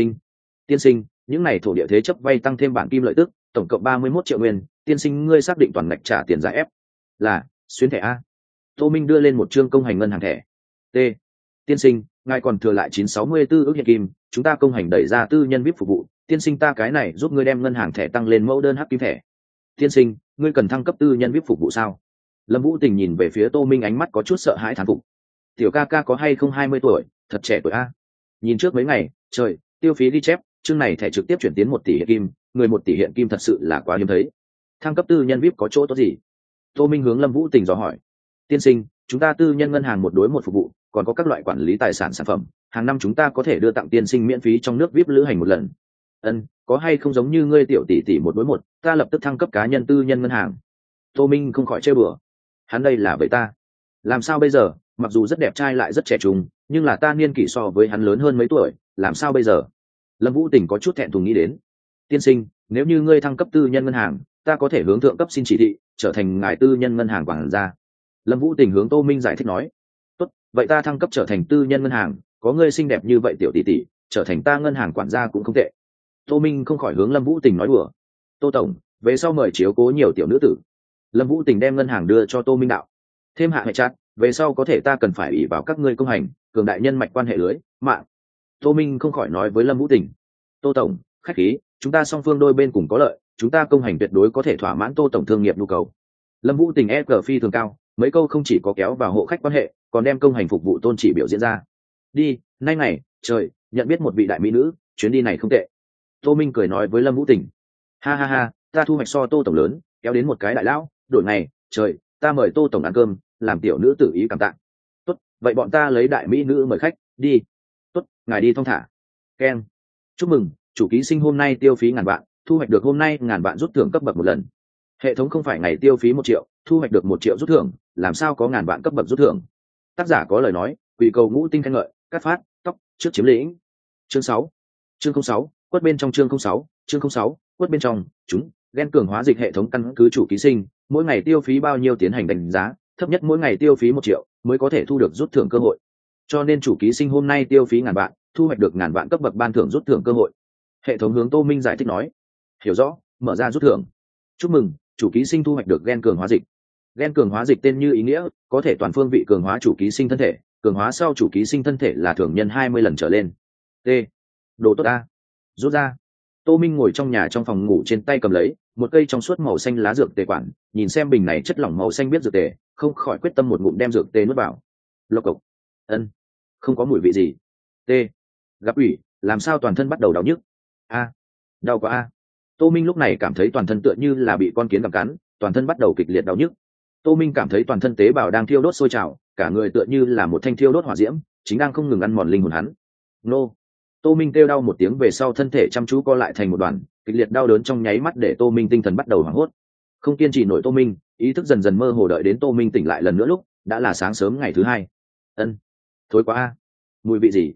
tiên sinh, những này thổ địa thế chấp vay tăng thêm bản kim lợi tức, tổng cộng 31 triệu nguyên, tiên sinh ngươi xác định toàn ngạch trả tiền giải ép. Là, xuyến thẻ a. Tô Minh đưa lên một chương công hành ngân hàng thẻ. T. Tiên sinh, ngài còn thừa lại 964 ức hiện kim, chúng ta công hành đẩy ra tư nhân VIP phục vụ, tiên sinh ta cái này giúp ngươi đem ngân hàng thẻ tăng lên mẫu đơn hắc kim thẻ. Tiên sinh, ngươi cần thăng cấp tư nhân VIP phục vụ sao? Lâm Vũ Tình nhìn về phía Tô Minh ánh mắt có chút sợ hãi thán phục. Tiểu ca ca có hay không 20 tuổi, thật trẻ tuổi a. Nhìn trước mấy ngày, trời, tiêu phí ghi chép, chương này thẻ trực tiếp chuyển tiến 1 tỷ hiện kim, người 1 tỷ hiện kim thật sự là quá hiếm thấy. Thăng cấp tư nhân VIP có chỗ tốt gì? Tô Minh hướng Lâm Vũ Tình dò hỏi. Tiên sinh, chúng ta tư nhân ngân hàng một đối một phục vụ, còn có các loại quản lý tài sản sản phẩm, hàng năm chúng ta có thể đưa tặng tiên sinh miễn phí trong nước VIP lữ hành một lần. Ân, có hay không giống như ngươi tiểu tỷ tỷ một đối một, ta lập tức thăng cấp cá nhân tư nhân ngân hàng. Tô Minh không khỏi chơi bừa. Hắn đây là vậy ta. Làm sao bây giờ, mặc dù rất đẹp trai lại rất trẻ trung, nhưng là ta niên kỷ so với hắn lớn hơn mấy tuổi, làm sao bây giờ? Lâm Vũ Tình có chút thẹn thùng nghĩ đến. Tiên sinh, nếu như ngươi thăng cấp tư nhân ngân hàng, ta có thể hướng thượng cấp xin chỉ thị, trở thành ngài tư nhân ngân hàng quản gia. Lâm Vũ Tình hướng Tô Minh giải thích nói. Tốt, vậy ta thăng cấp trở thành tư nhân ngân hàng, có ngươi xinh đẹp như vậy tiểu tỷ tỷ, trở thành ta ngân hàng quản gia cũng không tệ. Tô Minh không khỏi hướng Lâm Vũ Tình nói đùa. Tô tổng, về sau mời chiếu cố nhiều tiểu nữ tử. Lâm Vũ Tình đem ngân hàng đưa cho Tô Minh đạo. Thêm hạ hệ chat, về sau có thể ta cần phải ủy vào các ngươi công hành, cường đại nhân mạch quan hệ lưới mạng. Tô Minh không khỏi nói với Lâm Vũ Tình. Tô tổng, khách khí, chúng ta song phương đôi bên cùng có lợi, chúng ta công hành tuyệt đối có thể thỏa mãn Tô tổng thương nghiệp nhu cầu. Lâm Vũ Tình EQ phi thường cao, mấy câu không chỉ có kéo vào hộ khách quan hệ, còn đem công hành phục vụ tôn chỉ biểu diễn ra. Đi, nay ngày trời, nhận biết một vị đại mỹ nữ, chuyến đi này không tệ. Tô Minh cười nói với Lâm Vũ Tình. Ha ha ha, ta thu hoạch so Tô tổng lớn, kéo đến một cái đại lão, đổi ngày trời, ta mời Tô tổng ăn cơm, làm tiểu nữ tự ý cảm tạ. Tốt, vậy bọn ta lấy đại mỹ nữ mời khách, đi. Tốt, ngài đi thong thả. Ken. Chúc mừng, chủ ký sinh hôm nay tiêu phí 1000 vạn, thu hoạch được hôm nay 1000 vạn rút thưởng cấp bậc một lần. Hệ thống không phải ngày tiêu phí 1 triệu, thu hoạch được 1 triệu rút thưởng, làm sao có 1000 vạn cấp bậc rút thưởng? Tác giả có lời nói, quỷ cầu ngũ tinh khen ngợi, cắt phát, tóc, trước chiếm lĩnh. Chương 6. Chương 06, quất bên trong chương 06, chương 06, quất bên trong, chúng, gen cường hóa dịch hệ thống căn cứ chủ ký sinh, mỗi ngày tiêu phí bao nhiêu tiến hành đánh giá, thấp nhất mỗi ngày tiêu phí 1 triệu mới có thể thu được rút thưởng cơ hội. Cho nên chủ ký sinh hôm nay tiêu phí 1000 vạn, thu hoạch được 1000 vạn cấp bậc ban thưởng rút thưởng cơ hội. Hệ thống hướng Tô Minh giải thích nói. Hiểu rõ, mở ra rút thưởng. Chúc mừng, chủ ký sinh thu hoạch được gen cường hóa dịch. Gen cường hóa dịch tên như ý nghĩa, có thể toàn phương vị cường hóa chủ ký sinh thân thể, cường hóa sau chủ ký sinh thân thể là thường nhân 20 lần trở lên. T. Đồ tốt a. Rút ra. Tô Minh ngồi trong nhà trong phòng ngủ, trên tay cầm lấy một cây trong suốt màu xanh lá dược tề quản, nhìn xem bình này chất lỏng màu xanh biết dược tề, không khỏi quyết tâm một ngụm đem dược tề nuốt vào. Lộc cộc. Ân. Không có mùi vị gì. T. Gặp ủy, làm sao toàn thân bắt đầu đau nhức? A. Đau quá a. Tô Minh lúc này cảm thấy toàn thân tựa như là bị con kiến gặm cắn, toàn thân bắt đầu kịch liệt đau nhức. Tô Minh cảm thấy toàn thân tế bào đang thiêu đốt sôi trào, cả người tựa như là một thanh thiêu đốt hỏa diễm, chính đang không ngừng ăn mòn linh hồn hắn. Nô. Tô Minh kêu đau một tiếng về sau, thân thể chăm chú co lại thành một đoàn, kịch liệt đau đớn trong nháy mắt để Tô Minh tinh thần bắt đầu hoảng hốt. Không kiên trì nổi Tô Minh, ý thức dần dần mơ hồ, đợi đến Tô Minh tỉnh lại lần nữa lúc đã là sáng sớm ngày thứ hai. Ân, thối quá a. Mùi vị gì?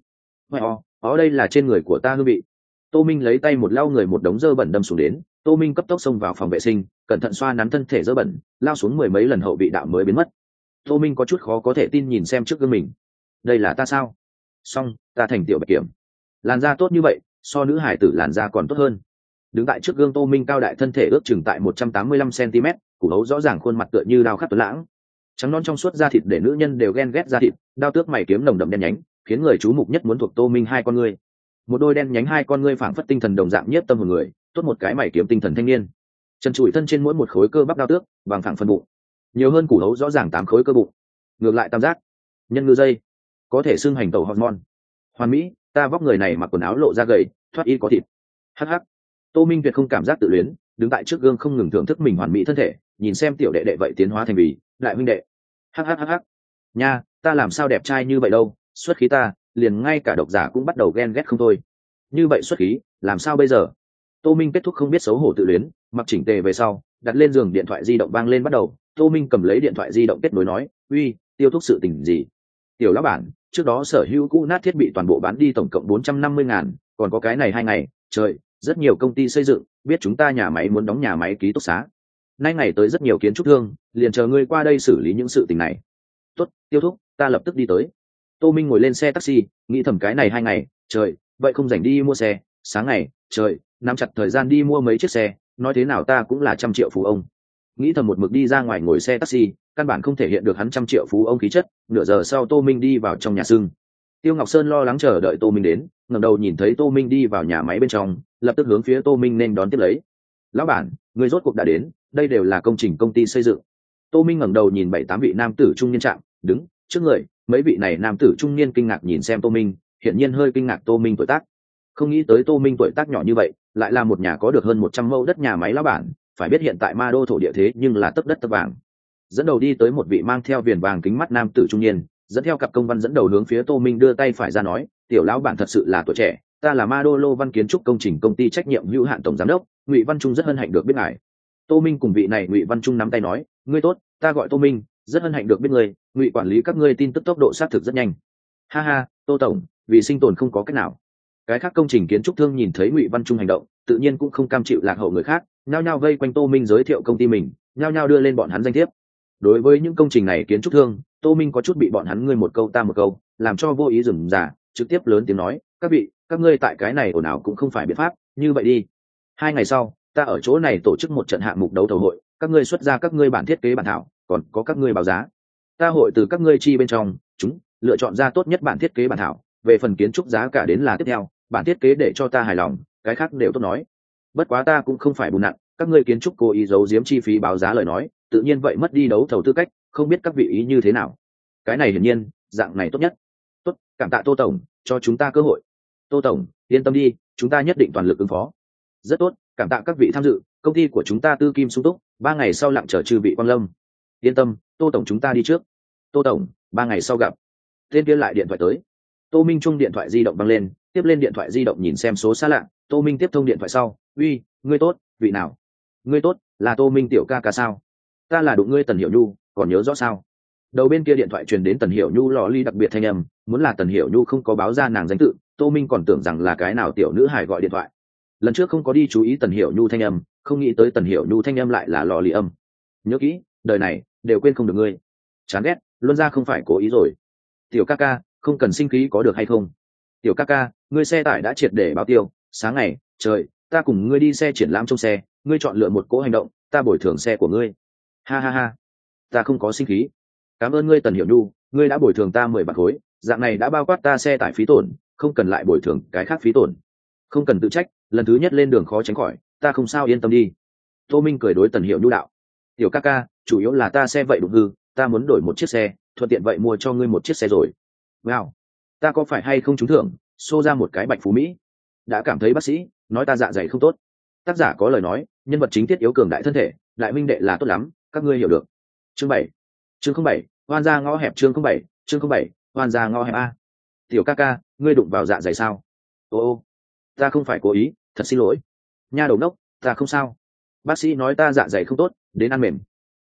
Đây là trên người của ta hương vị. Tô Minh lấy tay một lau người, một đống dơ bẩn đâm xuống đến. Tô Minh cấp tốc xông vào phòng vệ sinh, cẩn thận xoa nắn thân thể dơ bẩn, lao xuống mười mấy lần hậu vị đạo mới biến mất. Tô Minh có chút khó có thể tin nhìn xem trước gương mình. Đây là ta sao? Xong, ta thành tiểu bạch kiểm. Làn da tốt như vậy, so nữ hải tử làn da còn tốt hơn. Đứng tại trước gương, Tô Minh cao đại thân thể ước chừng tại 185 cm, củ hấu rõ ràng, khuôn mặt tựa như đao khắc tuấn lãng, trắng non trong suốt da thịt để nữ nhân đều ghen ghét da thịt, đao tước mày kiếm nồng đậm đen nhánh, khiến người chú mục nhất muốn thuộc Tô Minh hai con ngươi. Một đôi đen nhánh hai con ngươi phảng phất tinh thần đồng dạng nhiếp tâm hồn người, tốt một cái mày kiếm tinh thần thanh niên. Chân trụi thân trên mỗi một khối cơ bắp đao tước, bằng phẳng phần bụng, nhiều hơn củ hấu rõ ràng 8 khối cơ bụng. Ngược lại tam giác, nhân ngư dây, có thể xưng hành tẩu hormone. Hoàn mỹ, ta vóc người này mặc quần áo lộ ra gầy, thoát y có thịt. Hắc hắc. Tô Minh tuyệt không cảm giác tự luyến, đứng tại trước gương không ngừng thưởng thức mình hoàn mỹ thân thể, nhìn xem tiểu đệ đệ vậy tiến hóa thành vì đại huynh đệ. Hắc hắc hắc hắc. Nha, ta làm sao đẹp trai như vậy đâu, xuất khí ta, liền ngay cả độc giả cũng bắt đầu ghen ghét không thôi. Như vậy xuất khí, làm sao bây giờ? Tô Minh kết thúc không biết xấu hổ tự luyến, mặc chỉnh tề về sau, đặt lên giường, điện thoại di động vang lên bắt đầu. Tô Minh cầm lấy điện thoại di động kết nối nói, uy, tiêu thúc sự tình gì? Tiểu lão bản, trước đó sở hữu cũ nát thiết bị toàn bộ bán đi tổng cộng 450.000, còn có cái này 2 ngày, trời, rất nhiều công ty xây dựng biết chúng ta nhà máy muốn đóng nhà máy ký túc xá, nay ngày tới rất nhiều kiến trúc thương, liền chờ ngươi qua đây xử lý những sự tình này. Tốt, tiêu thúc, ta lập tức đi tới. Tô Minh ngồi lên xe taxi, nghĩ thầm cái này 2 ngày, trời, vậy không rảnh đi mua xe, sáng ngày, trời, nắm chặt thời gian đi mua mấy chiếc xe, nói thế nào ta cũng là 100 triệu phú ông. Nghĩ thầm một mực đi ra ngoài ngồi xe taxi, căn bản không thể hiện được hắn 100 triệu phú ông khí chất. Nửa giờ sau Tô Minh đi vào trong nhà xưng. Tiêu Ngọc Sơn lo lắng chờ đợi Tô Minh đến, ngẩng đầu nhìn thấy Tô Minh đi vào nhà máy bên trong, lập tức hướng phía Tô Minh nên đón tiếp lấy. Lão bản, người rốt cuộc đã đến, đây đều là công trình công ty xây dựng. Tô Minh ngẩng đầu nhìn 7-8 vị nam tử trung niên trạng đứng trước người, mấy vị này nam tử trung niên kinh ngạc nhìn xem Tô Minh, hiển nhiên hơi kinh ngạc Tô Minh tuổi tác. Không nghĩ tới Tô Minh tuổi tác nhỏ như vậy, lại là một nhà có được hơn 100 mẫu đất nhà máy lão bản, phải biết hiện tại Ma Đô thổ địa thế nhưng là tấc đất tấc vàng. Dẫn đầu đi tới một vị mang theo viền vàng kính mắt nam tử trung niên, dẫn theo cặp công văn dẫn đầu hướng phía Tô Minh đưa tay phải ra nói, tiểu lão bản thật sự là tuổi trẻ, ta là Ma Đô Lô Văn kiến trúc công trình công ty trách nhiệm hữu hạn tổng giám đốc Ngụy Văn Trung, rất hân hạnh được biết ngài. Tô Minh cùng vị này Ngụy Văn Trung nắm tay nói, ngươi tốt, ta gọi Tô Minh, rất hân hạnh được biết ngươi, Ngụy quản lý các ngươi tin tức tốc độ xác thực rất nhanh. Ha ha, Tô tổng, vì sinh tồn không có cách nào. Cái khác công trình kiến trúc thương nhìn thấy Ngụy Văn Trung hành động, tự nhiên cũng không cam chịu lạc hậu người khác, nhao nhao vây quanh Tô Minh giới thiệu công ty mình, nhao nhao đưa lên bọn hắn danh thiếp. Đối với những công trình này kiến trúc thương, Tô Minh có chút bị bọn hắn ngươi một câu ta một câu, làm cho vô ý dừng giả, trực tiếp lớn tiếng nói, các vị, các ngươi tại cái này ồn ào cũng không phải biện pháp, như vậy đi. 2 ngày sau, ta ở chỗ này tổ chức một trận hạng mục đấu thầu hội, các ngươi xuất ra các ngươi bản thiết kế bản thảo, còn có các ngươi báo giá. Ta hội từ các ngươi chi bên trong, chúng lựa chọn ra tốt nhất bản thiết kế bản thảo, về phần kiến trúc giá cả đến là tiếp theo, bản thiết kế để cho ta hài lòng, cái khác đều tốt nói. Bất quá ta cũng không phải bùn nặn, các ngươi kiến trúc cố ý giấu giếm chi phí báo giá lời nói, tự nhiên vậy mất đi đấu thầu tư cách, không biết các vị ý như thế nào. Cái này hiển nhiên, dạng này tốt nhất. Tốt, cảm tạ Tô tổng, cho chúng ta cơ hội. Tô tổng, yên tâm đi, chúng ta nhất định toàn lực ứng phó. Rất tốt, cảm tạ các vị tham dự, công ty của chúng ta tư kim sung túc, 3 ngày sau lặng chờ chư vị quang lâm. Yên tâm, Tô tổng, chúng ta đi trước. Tô tổng, 3 ngày sau gặp. Tên kia lại điện thoại tới. Tô Minh chung điện thoại di động băng lên, tiếp lên điện thoại di động nhìn xem số xa lạ. Tô Minh tiếp thông điện thoại sau, uy, ngươi tốt, vị nào? Ngươi tốt, là Tô Minh tiểu ca ca sao? Ta là đụng ngươi Tần Hiểu Nhu, còn nhớ rõ sao? Đầu bên kia điện thoại truyền đến Tần Hiểu Nhu lò ly đặc biệt thanh âm, muốn là Tần Hiểu Nhu không có báo ra nàng danh tự, Tô Minh còn tưởng rằng là cái nào tiểu nữ hài gọi điện thoại. Lần trước không có đi chú ý Tần Hiểu Nhu thanh âm, không nghĩ tới Tần Hiểu Nhu thanh âm lại là lò ly âm. Nhớ kỹ, đời này đều quên không được ngươi. Chán ghét, luân ra không phải cố ý rồi. Tiểu ca ca, không cần sinh khí có được hay không? Tiểu ca ca, ngươi xe tải đã triệt để báo tiêu, sáng ngày, trời, ta cùng ngươi đi xe triển lãm trong xe, ngươi chọn lựa một cỗ hành động, ta bồi thường xe của ngươi. Ha ha ha, ta không có sinh khí. Cảm ơn ngươi Tần Hiểu Nhu, ngươi đã bồi thường ta 10 bạc khối, dạng này đã bao quát ta xe tải phí tổn, không cần lại bồi thường cái khác phí tổn. Không cần tự trách, lần thứ nhất lên đường khó tránh khỏi, ta không sao, yên tâm đi. Tô Minh cười đối Tần Hiểu Nhu đạo, tiểu ca ca, chủ yếu là ta xe vậy đụng hư, ta muốn đổi một chiếc xe, thuận tiện vậy mua cho ngươi một chiếc xe rồi. Wow, ta có phải hay không trúng thưởng, xô ra một cái bạch phú Mỹ. Đã cảm thấy bác sĩ nói ta dạ dày không tốt. Tác giả có lời nói, nhân vật chính thiết yếu cường đại thân thể, đại minh đệ là tốt lắm, các ngươi hiểu được. Chương 7, hoan ra ngõ hẹp. Chương 7, hoan ra ngõ hẹp a. Tiểu ca ca, ngươi đụng vào dạ dày sao? Ô, ta không phải cố ý, thật xin lỗi. Nha đầu đốc, ta không sao. Bác sĩ nói ta dạ dày không tốt, đến ăn mềm.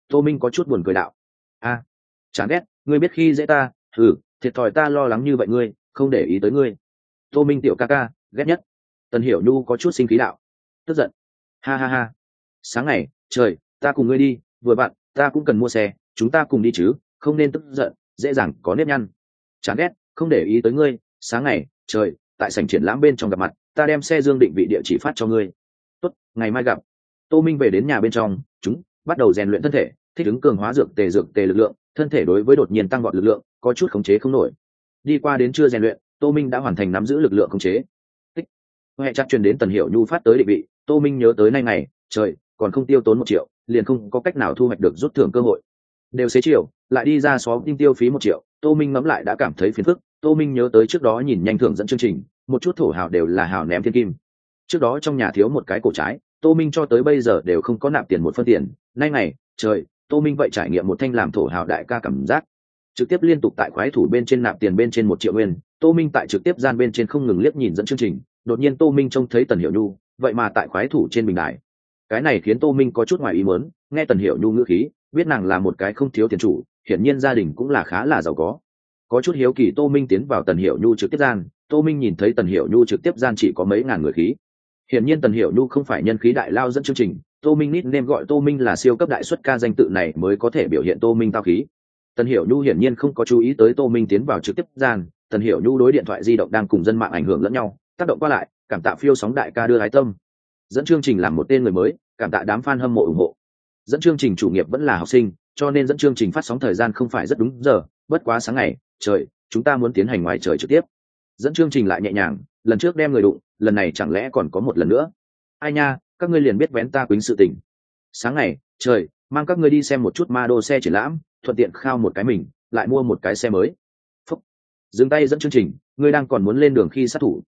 Tô Minh có chút buồn cười đạo. A, chán ghét, ngươi biết khi dễ ta, thiệt thòi ta lo lắng như vậy ngươi, không để ý tới ngươi. Tô Minh tiểu ca ca, ghét nhất. Tần Hiểu Nhu có chút sinh khí đạo. Tức giận. Ha ha ha. Sáng ngày, trời, ta cùng ngươi đi, vừa bạn, ta cũng cần mua xe, chúng ta cùng đi chứ, không nên tức giận, dễ dàng có nếp nhăn. Chán ghét, không để ý tới ngươi, sáng ngày, trời, tại sảnh triển lãm bên trong gặp mặt, ta đem xe Dương định vị địa chỉ phát cho ngươi. Tốt, ngày mai gặp. Tô Minh về đến nhà bên trong, chúng bắt đầu rèn luyện thân thể, thích ứng cường hóa dược tề lực lượng, thân thể đối với đột nhiên tăng vọt lực lượng có chút khống chế không nổi. Đi qua đến trưa rèn luyện, Tô Minh đã hoàn thành nắm giữ lực lượng khống chế. Tích. Hệ chắc truyền đến Tần Hiểu Nhu phát tới định vị, Tô Minh nhớ tới nay ngày, trời, còn không tiêu tốn 1 triệu, liền không có cách nào thu hoạch được rút thưởng cơ hội. Đều xế chiều, lại đi ra xóm tinh tiêu phí 1 triệu, Tô Minh ngẫm lại đã cảm thấy phiền phức. Tô Minh nhớ tới trước đó nhìn nhanh thưởng dẫn chương trình, một chút thổ hào đều là hào ném thiên kim. Trước đó trong nhà thiếu một cái cổ trái, Tô Minh cho tới bây giờ đều không có nạp tiền 1 phân tiền. Nay ngày, trời, Tô Minh vậy trải nghiệm một thanh làm thổ hào đại ca cảm giác. Trực tiếp liên tục tại khoái thủ bên trên nạp tiền bên trên 1 triệu nguyên, Tô Minh tại trực tiếp gian bên trên không ngừng liếc nhìn dẫn chương trình. Đột nhiên Tô Minh trông thấy Tần Hiểu Nhu, vậy mà tại khoái thủ trên bình đài. Cái này khiến Tô Minh có chút ngoài ý muốn, nghe Tần Hiểu Nhu ngữ khí, biết nàng là một cái không thiếu tiền chủ, hiển nhiên gia đình cũng là khá là giàu có chút hiếu kỳ. Tô Minh tiến vào Tần Hiểu Nhu trực tiếp gian, Tô Minh nhìn thấy Tần Hiểu Nhu trực tiếp gian chỉ có mấy ngàn người khí, hiển nhiên Tần Hiểu Nhu không phải nhân khí đại lao dẫn chương trình. Tô Minh nít nên gọi Tô Minh là siêu cấp đại xuất ca, danh tự này mới có thể biểu hiện Tô Minh tao khí. Tần Hiểu Nhu hiển nhiên không có chú ý tới Tô Minh tiến vào trực tiếp gian. Tần Hiểu Nhu đối điện thoại di động đang cùng dân mạng ảnh hưởng lẫn nhau, tác động qua lại, cảm tạ phiêu sóng đại ca đưa ái tâm. Dẫn chương trình làm một tên người mới, cảm tạ đám fan hâm mộ ủng hộ. Dẫn chương trình chủ nghiệp vẫn là học sinh, cho nên dẫn chương trình phát sóng thời gian không phải rất đúng giờ, bất quá sáng ngày, trời, chúng ta muốn tiến hành ngoài trời trực tiếp. Dẫn chương trình lại nhẹ nhàng, lần trước đem người đụng, lần này chẳng lẽ còn có một lần nữa? Ai nha, các ngươi liền biết vén ta quýnh sự tình. Sáng ngày, trời, mang các ngươi đi xem một chút ma đô xe triển lãm, thuận tiện khao một cái mình, lại mua một cái xe mới. Phúc. Dừng tay dẫn chương trình, ngươi đang còn muốn lên đường khi sát thủ.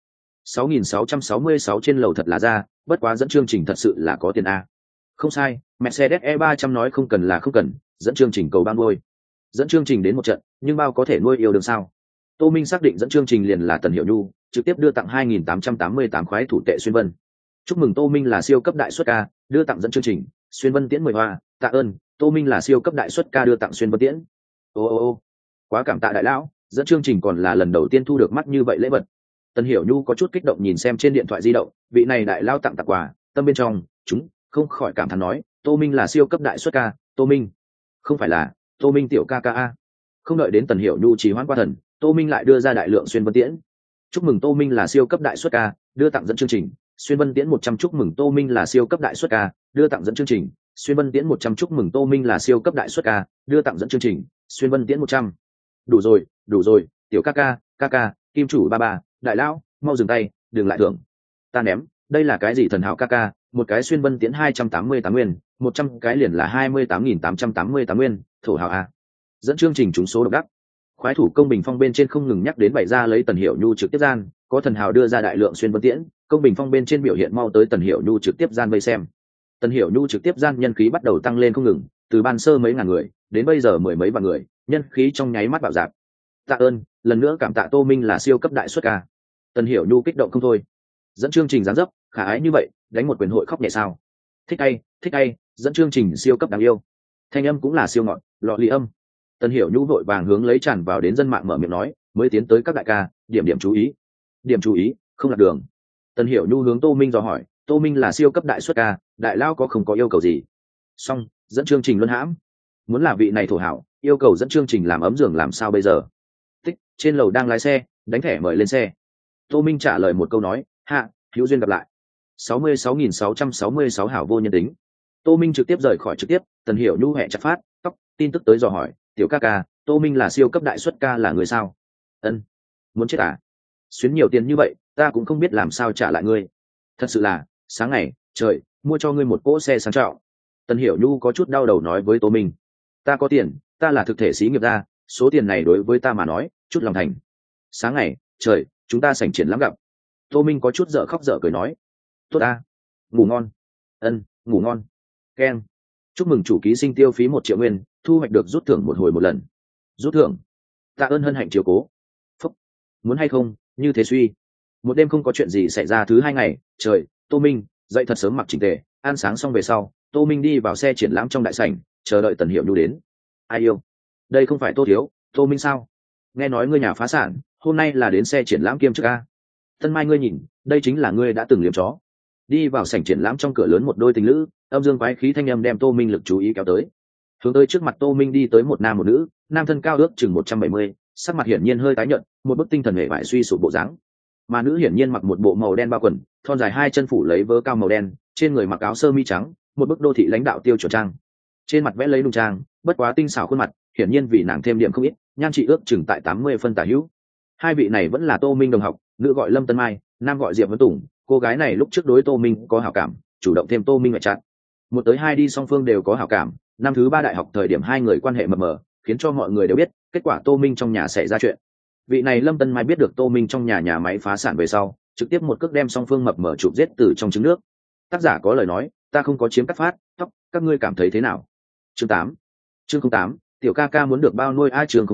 6666 trên lầu thật là ra, bất quá dẫn chương trình thật sự là có tiền a. Không sai, Mercedes E300 nói không cần là không cần, dẫn chương trình cầu ban ngôi. Dẫn chương trình đến một trận, nhưng bao có thể nuôi yêu đương sao? Tô Minh xác định dẫn chương trình liền là Tần Hiểu Nhu, trực tiếp đưa tặng 2888 khoái thủ tệ xuyên vân. Chúc mừng Tô Minh là siêu cấp đại xuất ca, đưa tặng dẫn chương trình, xuyên vân tiễn 10 hoa, tạ ơn, Tô Minh là siêu cấp đại xuất ca đưa tặng xuyên vân tiễn. Ô, quá cảm tạ đại lão, dẫn chương trình còn là lần đầu tiên thu được mắt như vậy lễ vật. Tần Hiểu Nhu có chút kích động nhìn xem trên điện thoại di động, vị này đại lao tặng tặng quà, tâm bên trong, chúng không khỏi cảm thán nói, Tô Minh là siêu cấp đại xuất ca, Tô Minh, không phải là Tô Minh tiểu ca ca a. Không đợi đến Tần Hiểu Nhu trì hoãn qua thần, Tô Minh lại đưa ra đại lượng xuyên vân tiễn. Chúc mừng Tô Minh là siêu cấp đại xuất ca, đưa tặng dẫn chương trình, xuyên vân tiễn 100. Chúc mừng Tô Minh là siêu cấp đại xuất ca, đưa tặng dẫn chương trình, xuyên vân tiễn 100. Chúc mừng Tô Minh là siêu cấp đại xuất ca, đưa tặng dẫn chương trình, xuyên vân tiễn 100. Đủ rồi, tiểu ca ca, kim chủ ba, đại lão, mau dừng tay, đừng lại thưởng. Ta ném, đây là cái gì thần hảo ca ca, một cái xuyên vân tiễn 288 nguyên, 100 cái liền là 28.888 nguyên, thổ hảo a. Dẫn chương trình trúng số độc đắc. Khoái thủ công bình phong bên trên không ngừng nhắc đến bày ra lấy Tần Hiểu Nhu trực tiếp gian, có thần hào đưa ra đại lượng xuyên vân tiễn, công bình phong bên trên biểu hiện mau tới Tần Hiểu Nhu trực tiếp gian vây xem. Tần Hiểu Nhu trực tiếp gian nhân khí bắt đầu tăng lên không ngừng, từ ban sơ mấy ngàn người đến bây giờ 10 mấy vạn người, nhân khí trong nháy mắt bạo dạn. Tạ ơn, lần nữa cảm tạ Tô Minh là siêu cấp đại xuất ca. Tần Hiểu Nhu kích động không thôi. Dẫn chương trình dáng dấp khả ái như vậy, đánh một quyền hội khóc nhẹ sao? Thích hay, dẫn chương trình siêu cấp đáng yêu. Thanh âm cũng là siêu ngọt, lọ lì âm. Tần Hiểu Nhu vội vàng hướng lấy tràn vào đến dân mạng mở miệng nói, mới tiến tới các đại ca, điểm chú ý, không lạc đường. Tần Hiểu Nhu hướng Tô Minh dò hỏi, Tô Minh là siêu cấp đại xuất ca, đại lao có không có yêu cầu gì? Xong, dẫn chương trình luân hãm. Muốn là vị này thổ hảo, yêu cầu dẫn chương trình làm ấm giường làm sao bây giờ? Tích, trên lầu đang lái xe, đánh thẻ mời lên xe. Tô Minh trả lời một câu nói, hạ, hữu duyên gặp lại. 66.666 hảo vô nhân tính. Tô Minh trực tiếp rời khỏi trực tiếp, Tần Hiểu Nhu hẹ chặt phát, tóc, tin tức tới dò hỏi, tiểu ca ca, Tô Minh là siêu cấp đại xuất ca là người sao? Ân, muốn chết à? Xuyến nhiều tiền như vậy, ta cũng không biết làm sao trả lại ngươi. Thật sự là, sáng ngày, trời, mua cho ngươi một cỗ xe sang trọng. Tần Hiểu Nhu có chút đau đầu nói với Tô Minh, ta có tiền, ta là thực thể xí nghiệp ra, số tiền này đối với ta mà nói, chút lòng thành. Sáng ngày, trời, chúng ta sảnh triển lắm gặp. Tô Minh có chút dở khóc dở cười nói, tốt ta, ngủ ngon. Ân, ngủ ngon. Keng, chúc mừng chủ ký sinh tiêu phí 1 triệu nguyên, thu hoạch được rút thưởng một hồi một lần. Rút thưởng, tạ ơn hân hạnh chiếu cố. Phúc, muốn hay không, như thế suy. Một đêm không có chuyện gì xảy ra, thứ 2 ngày, trời, Tô Minh dậy thật sớm mặc chỉnh tề, ăn sáng xong về sau, Tô Minh đi vào xe triển lãm trong đại sảnh, chờ đợi Tần Hiểu Nhu đến. Ai yêu? Đây không phải Tô Thiếu, Tô Minh sao? Nghe nói ngươi nhà phá sản, hôm nay là đến xe triển lãm kiêm chức a. Tân Mai ngươi nhìn, đây chính là ngươi đã từng liếm chó. Đi vào sảnh triển lãm trong cửa lớn một đôi tình lữ, âm dương quái khí thanh âm đem Tô Minh lực chú ý kéo tới. Hướng tới trước mặt Tô Minh đi tới một nam một nữ, nam thân cao ước chừng 170, sắc mặt hiển nhiên hơi tái nhợt, một bức tinh thần hệ vải suy sụp bộ dáng. Mà nữ hiển nhiên mặc một bộ màu đen bao quần, thon dài hai chân phủ lấy vớ cao màu đen, trên người mặc áo sơ mi trắng, một bức đô thị lãnh đạo tiêu chuẩn trang. Trên mặt vẽ lấy nung trang, bất quá tinh xảo khuôn mặt, hiển nhiên vì nàng thêm điểm không ít, nhan trị ước chừng tại 80 phân tả hữu. Hai vị này vẫn là Tô Minh đồng học, nữ gọi Lâm Tân Mai, nam gọi Diệp Vân Tùng. Cô gái này lúc trước đối Tô Minh có hảo cảm, chủ động thêm Tô Minh ngoại chặn. Một tới hai đi song phương đều có hảo cảm, năm thứ ba đại học thời điểm hai người quan hệ mập mờ, khiến cho mọi người đều biết kết quả Tô Minh trong nhà xảy ra chuyện. Vị này Lâm Tân Mai biết được Tô Minh trong nhà máy phá sản về sau, trực tiếp một cước đem song phương mập mờ chụp giết từ trong trứng nước. Tác giả có lời nói, ta không có chiếm cắt phát, tóc, các ngươi cảm thấy thế nào? Chương 08, tiểu ca ca muốn được bao nuôi a. Chương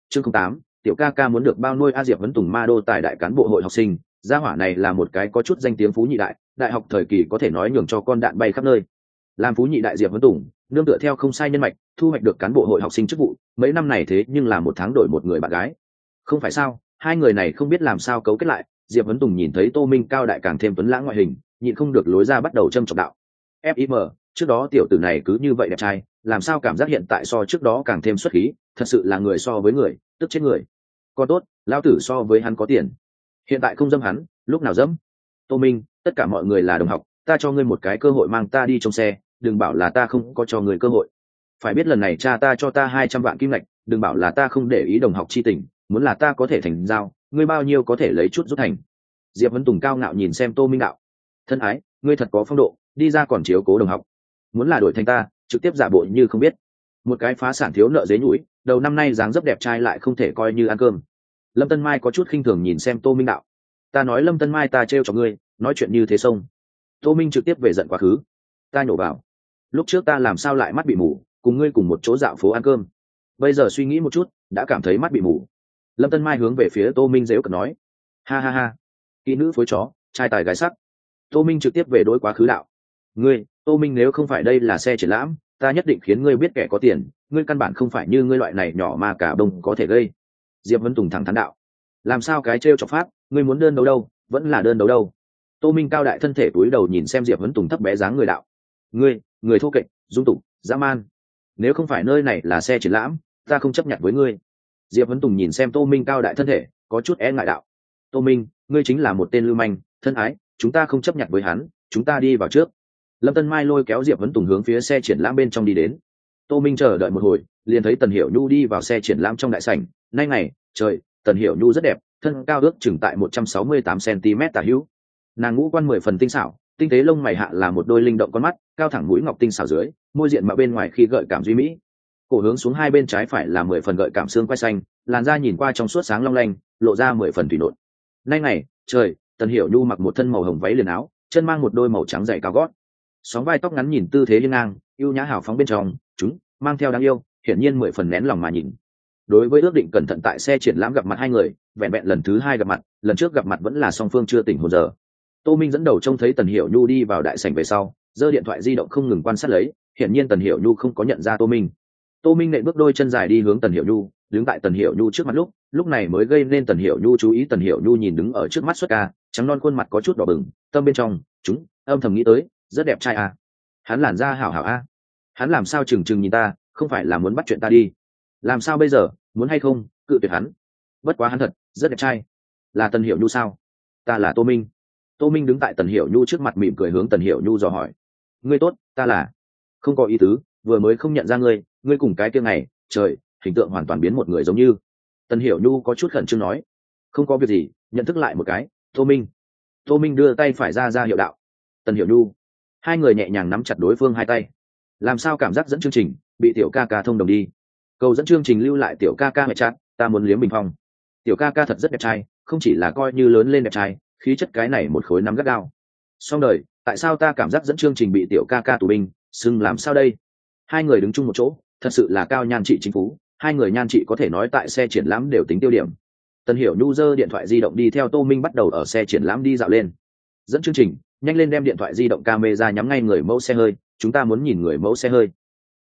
08, tiểu ca ca muốn được bao nuôi a. Diệp Vấn Tùng ma đô tại đại cán bộ hội học sinh, gia hỏa này là một cái có chút danh tiếng phú nhị đại, đại học thời kỳ có thể nói nhường cho con đạn bay khắp nơi. Làm phú nhị đại Diệp Vấn Tùng, nương tựa theo không sai nhân mạch, thu hoạch được cán bộ hội học sinh chức vụ, mấy năm này thế nhưng là một tháng đổi một người bạn gái. Không phải sao, hai người này không biết làm sao cấu kết lại, Diệp Vấn Tùng nhìn thấy Tô Minh cao đại càng thêm tuấn lãng ngoại hình, nhịn không được lối ra bắt đầu châm chọc đạo. FIM, trước đó tiểu tử này cứ như vậy đẹp trai, làm sao cảm giác hiện tại so trước đó càng thêm xuất khí, thật sự là người so với người, tức chết người. Còn tốt, lão tử so với hắn có tiền. Hiện tại không dâm hắn, lúc nào dẫm? Tô Minh, tất cả mọi người là đồng học, ta cho ngươi một cái cơ hội mang ta đi trong xe, đừng bảo là ta không có cho ngươi cơ hội. Phải biết lần này cha ta cho ta 200 vạn kim lệch, đừng bảo là ta không để ý đồng học chi tình, muốn là ta có thể thành giao, ngươi bao nhiêu có thể lấy chút rút thành. Diệp Vấn Tùng cao ngạo nhìn xem Tô Minh đạo. Thân ái, ngươi thật có phong độ, đi ra còn chiếu cố đồng học. Muốn là đổi thành ta, trực tiếp giả bộ như không biết. Một cái phá sản thiếu nợ dế nhũi, đầu năm nay dáng dấp đẹp trai lại không thể coi như ăn cơm. Lâm Tân Mai có chút khinh thường nhìn xem Tô Minh đạo. Ta nói Lâm Tân Mai ta trêu cho ngươi, nói chuyện như thế xong. Tô Minh trực tiếp về giận quá khứ. Ta nhổ vào. Lúc trước ta làm sao lại mắt bị mù, cùng ngươi cùng một chỗ dạo phố ăn cơm. Bây giờ suy nghĩ một chút, đã cảm thấy mắt bị mù. Lâm Tân Mai hướng về phía Tô Minh giễu cợt nói. Ha ha ha. Kỹ nữ phối chó, trai tài gái sắc. Tô Minh trực tiếp về đối quá khứ đạo. Ngươi, Tô Minh nếu không phải đây là xe triển lãm, ta nhất định khiến ngươi biết kẻ có tiền, ngươi căn bản không phải như ngươi loại này nhỏ mà cả bông có thể gây. Diệp Vân Tùng thẳng thắn đạo. Làm sao cái trêu chọc pháp, ngươi muốn đơn đấu đâu, vẫn là đơn đấu đâu. Tô Minh cao đại thân thể túi đầu nhìn xem Diệp Vân Tùng thấp bé dáng người đạo. Ngươi, người thô kệch, dung tục, dã man. Nếu không phải nơi này là xe triển lãm, ta không chấp nhận với ngươi. Diệp Vân Tùng nhìn xem Tô Minh cao đại thân thể, có chút e ngại đạo. Tô Minh, ngươi chính là một tên lưu manh, thân ái, chúng ta không chấp nhận với hắn, chúng ta đi vào trước. Lâm Tân Mai lôi kéo Diệp Vấn Tùng hướng phía xe triển lãm bên trong đi đến. Tô Minh chờ đợi một hồi, liền thấy Tần Hiểu Nhu đi vào xe triển lãm trong đại sảnh. Nay ngày, trời, Tần Hiểu Nhu rất đẹp, thân cao ước chừng tại 168 cm tả hữu. Nàng ngũ quan 10 phần tinh xảo, tinh tế lông mày hạ là một đôi linh động con mắt, cao thẳng mũi ngọc tinh xảo dưới, môi diện mà bên ngoài khi gợi cảm duy mỹ. Cổ hướng xuống hai bên trái phải là 10 phần gợi cảm xương quai xanh, làn da nhìn qua trong suốt sáng long lanh, lộ ra 10 phần thủy nộn. Nay ngày, trời, Tần Hiểu Nhu mặc một thân màu hồng váy liền áo, chân mang một đôi màu trắng giày cao gót. Sóng vai tóc ngắn nhìn tư thế hiên ngang, yêu nhã hào phóng bên trong, chúng mang theo đáng yêu, hiển nhiên 10 phần nén lòng mà nhìn. Đối với ước định cẩn thận tại xe triển lãm gặp mặt hai người, vẹn vẹn lần thứ hai gặp mặt, lần trước gặp mặt vẫn là song phương chưa tỉnh hồn giờ. Tô Minh dẫn đầu trông thấy Tần Hiểu Nhu đi vào đại sảnh về sau, giơ điện thoại di động không ngừng quan sát lấy, hiển nhiên Tần Hiểu Nhu không có nhận ra Tô Minh. Tô Minh nện bước đôi chân dài đi hướng Tần Hiểu Nhu, đứng tại Tần Hiểu Nhu trước mặt lúc này mới gây nên Tần Hiểu Nhu chú ý. Tần Hiểu Nhu nhìn đứng ở trước mắt xuất ca, trắng non khuôn mặt có chút đỏ bừng, tâm bên trong, chúng âm thầm nghĩ tới, rất đẹp trai à. Hắn làn da hảo hảo a. Hắn làm sao trừng trừng nhìn ta, không phải là muốn bắt chuyện ta đi. Làm sao bây giờ, muốn hay không, cự tuyệt hắn. Bất quá hắn thật, rất đẹp trai. Là Tần Hiểu Nhu sao? Ta là Tô Minh. Tô Minh đứng tại Tần Hiểu Nhu trước mặt mỉm cười hướng Tần Hiểu Nhu dò hỏi. Ngươi tốt, ta là. Không có ý tứ, vừa mới không nhận ra ngươi, ngươi cùng cái kia này, trời, hình tượng hoàn toàn biến một người giống như. Tần Hiểu Nhu có chút khẩn trương nói. Không có việc gì, nhận thức lại một cái, Tô Minh. Tô Minh đưa tay phải ra hiệu đạo. Tần Hiểu Nhu. Hai người nhẹ nhàng nắm chặt đối phương hai tay. Làm sao cảm giác dẫn chương trình bị tiểu ca ca thông đồng đi. Cầu dẫn chương trình lưu lại tiểu ca ca mẹ chát, ta muốn liếm bình phong. Tiểu ca ca thật rất đẹp trai, không chỉ là coi như lớn lên đẹp trai, khí chất cái này một khối nắm gắt gao. Xong đời, tại sao ta cảm giác dẫn chương trình bị tiểu ca ca tù binh, xưng làm sao đây? Hai người đứng chung một chỗ, thật sự là cao nhan trị chính phú, hai người nhan trị có thể nói tại xe triển lãm đều tính tiêu điểm. Tần Hiểu Nhu giơ điện thoại di động đi theo Tô Minh bắt đầu ở xe triển lãm đi dạo lên. Dẫn chương trình, nhanh lên đem điện thoại di động camera nhắm ngay người mẫu xe hơi, chúng ta muốn nhìn người mẫu xe hơi. Phi,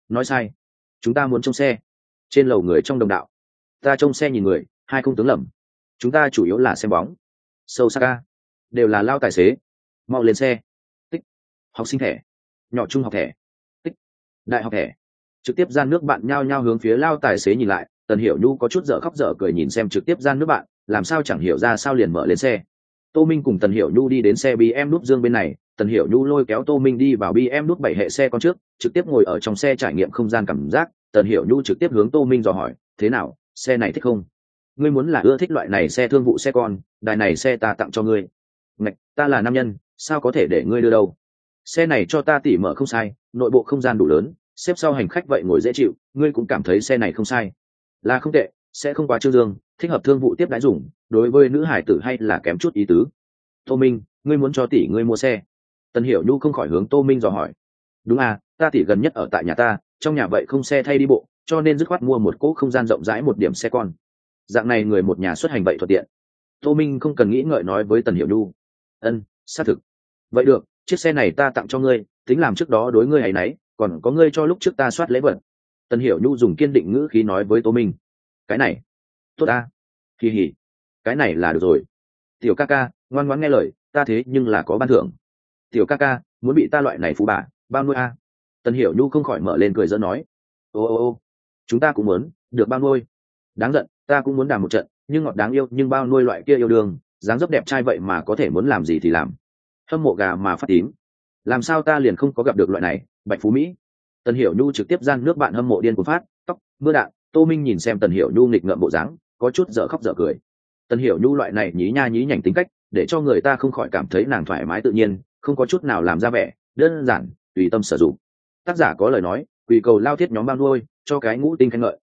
nói sai, chúng ta muốn trông xe. Trên lầu người trong đồng đạo. Ta trông xe nhìn người, hai không tướng lầm. Chúng ta chủ yếu là xem bóng. Sâu sắc ca, đều là lao tài xế. Mau lên xe. Tích. Học sinh thẻ. Nhỏ trung học thẻ. Tích. Đại học thẻ. Trực tiếp gian nước bạn nhao nhao hướng phía lao tài xế nhìn lại. Tần Hiểu Nhu có chút dở khóc dở cười nhìn xem trực tiếp gian nước bạn, làm sao chẳng hiểu ra sao liền mở lên xe. Tô Minh cùng Tần Hiểu Nhu đi đến xe BMW núp dương bên này, Tần Hiểu Nhu lôi kéo Tô Minh đi vào BMW núp 7 hệ xe con trước, trực tiếp ngồi ở trong xe trải nghiệm không gian cảm giác. Tần Hiểu Nhu trực tiếp hướng Tô Minh dò hỏi, thế nào, xe này thích không? Ngươi muốn là ưa thích loại này xe thương vụ xe con, đài này xe ta tặng cho ngươi. Ngạch, ta là nam nhân, sao có thể để ngươi đưa đâu? Xe này cho ta tỉ mở không sai, nội bộ không gian đủ lớn, xếp sau hành khách vậy ngồi dễ chịu, ngươi cũng cảm thấy xe này không sai. Là không tệ, sẽ không quá trương dương, thích hợp thương vụ tiếp đãi dùng, đối với nữ hải tử hay là kém chút ý tứ. Tô Minh, ngươi muốn cho tỷ ngươi mua xe? Tần Hiểu Nhu không khỏi hướng Tô Minh dò hỏi. Đúng à, ta tỷ gần nhất ở tại nhà ta, trong nhà vậy không xe thay đi bộ, cho nên dứt khoát mua một cỗ không gian rộng rãi một điểm xe con. Dạng này người một nhà xuất hành vậy thuận tiện. Tô Minh không cần nghĩ ngợi nói với Tần Hiểu Nhu. Ân, xác thực. Vậy được, chiếc xe này ta tặng cho ngươi, tính làm trước đó đối ngươi hay nấy, còn có ngươi cho lúc trước ta soát lễ vật. Tần Hiểu Nhu dùng kiên định ngữ khí nói với Tô Minh. Cái này, tốt ta. Kỳ hỉ, cái này là được rồi. Tiểu ca ca, ngoan ngoãn nghe lời, ta thế nhưng là có ban thưởng. Tiểu ca ca, muốn bị ta loại này phú bà, bao nuôi a? Tần Hiểu Nhu không khỏi mở lên cười giỡn nói. Ô, chúng ta cũng muốn, được bao nuôi. Đáng giận, ta cũng muốn đàm một trận, nhưng ngọt đáng yêu, nhưng bao nuôi loại kia yêu đương, dáng dấp đẹp trai vậy mà có thể muốn làm gì thì làm. Hâm mộ gà mà phát tím. Làm sao ta liền không có gặp được loại này, Bạch Phú Mỹ. Tần Hiểu Nhu trực tiếp gian nước bạn hâm mộ điên cuồng phát, tóc, mưa đạn. Tô Minh nhìn xem Tần Hiểu Nhu nghịch ngợm bộ dáng, có chút dở khóc dở cười. Tần Hiểu Nhu loại này nhí nha nhí nhảnh tính cách, để cho người ta không khỏi cảm thấy nàng thoải mái tự nhiên, không có chút nào làm ra vẻ, đơn giản, tùy tâm sử dụng. Tác giả có lời nói, quỳ cầu lao thiết nhóm bao nuôi, cho cái ngũ tinh khen ngợi.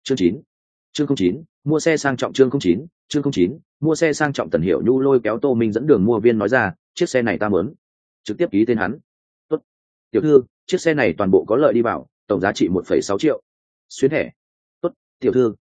Chương 09, mua xe sang trọng. Chương 09, mua xe sang trọng. Tần Hiểu Nhu lôi kéo Tô Minh dẫn đường mua viên nói ra, chiếc xe này ta muốn. Trực tiếp ký tên hắn. Tốt. Tiểu thư, chiếc xe này toàn bộ có lợi đi vào, tổng giá trị 1,6 triệu. Xuyến thẻ. Tốt, tiểu thư.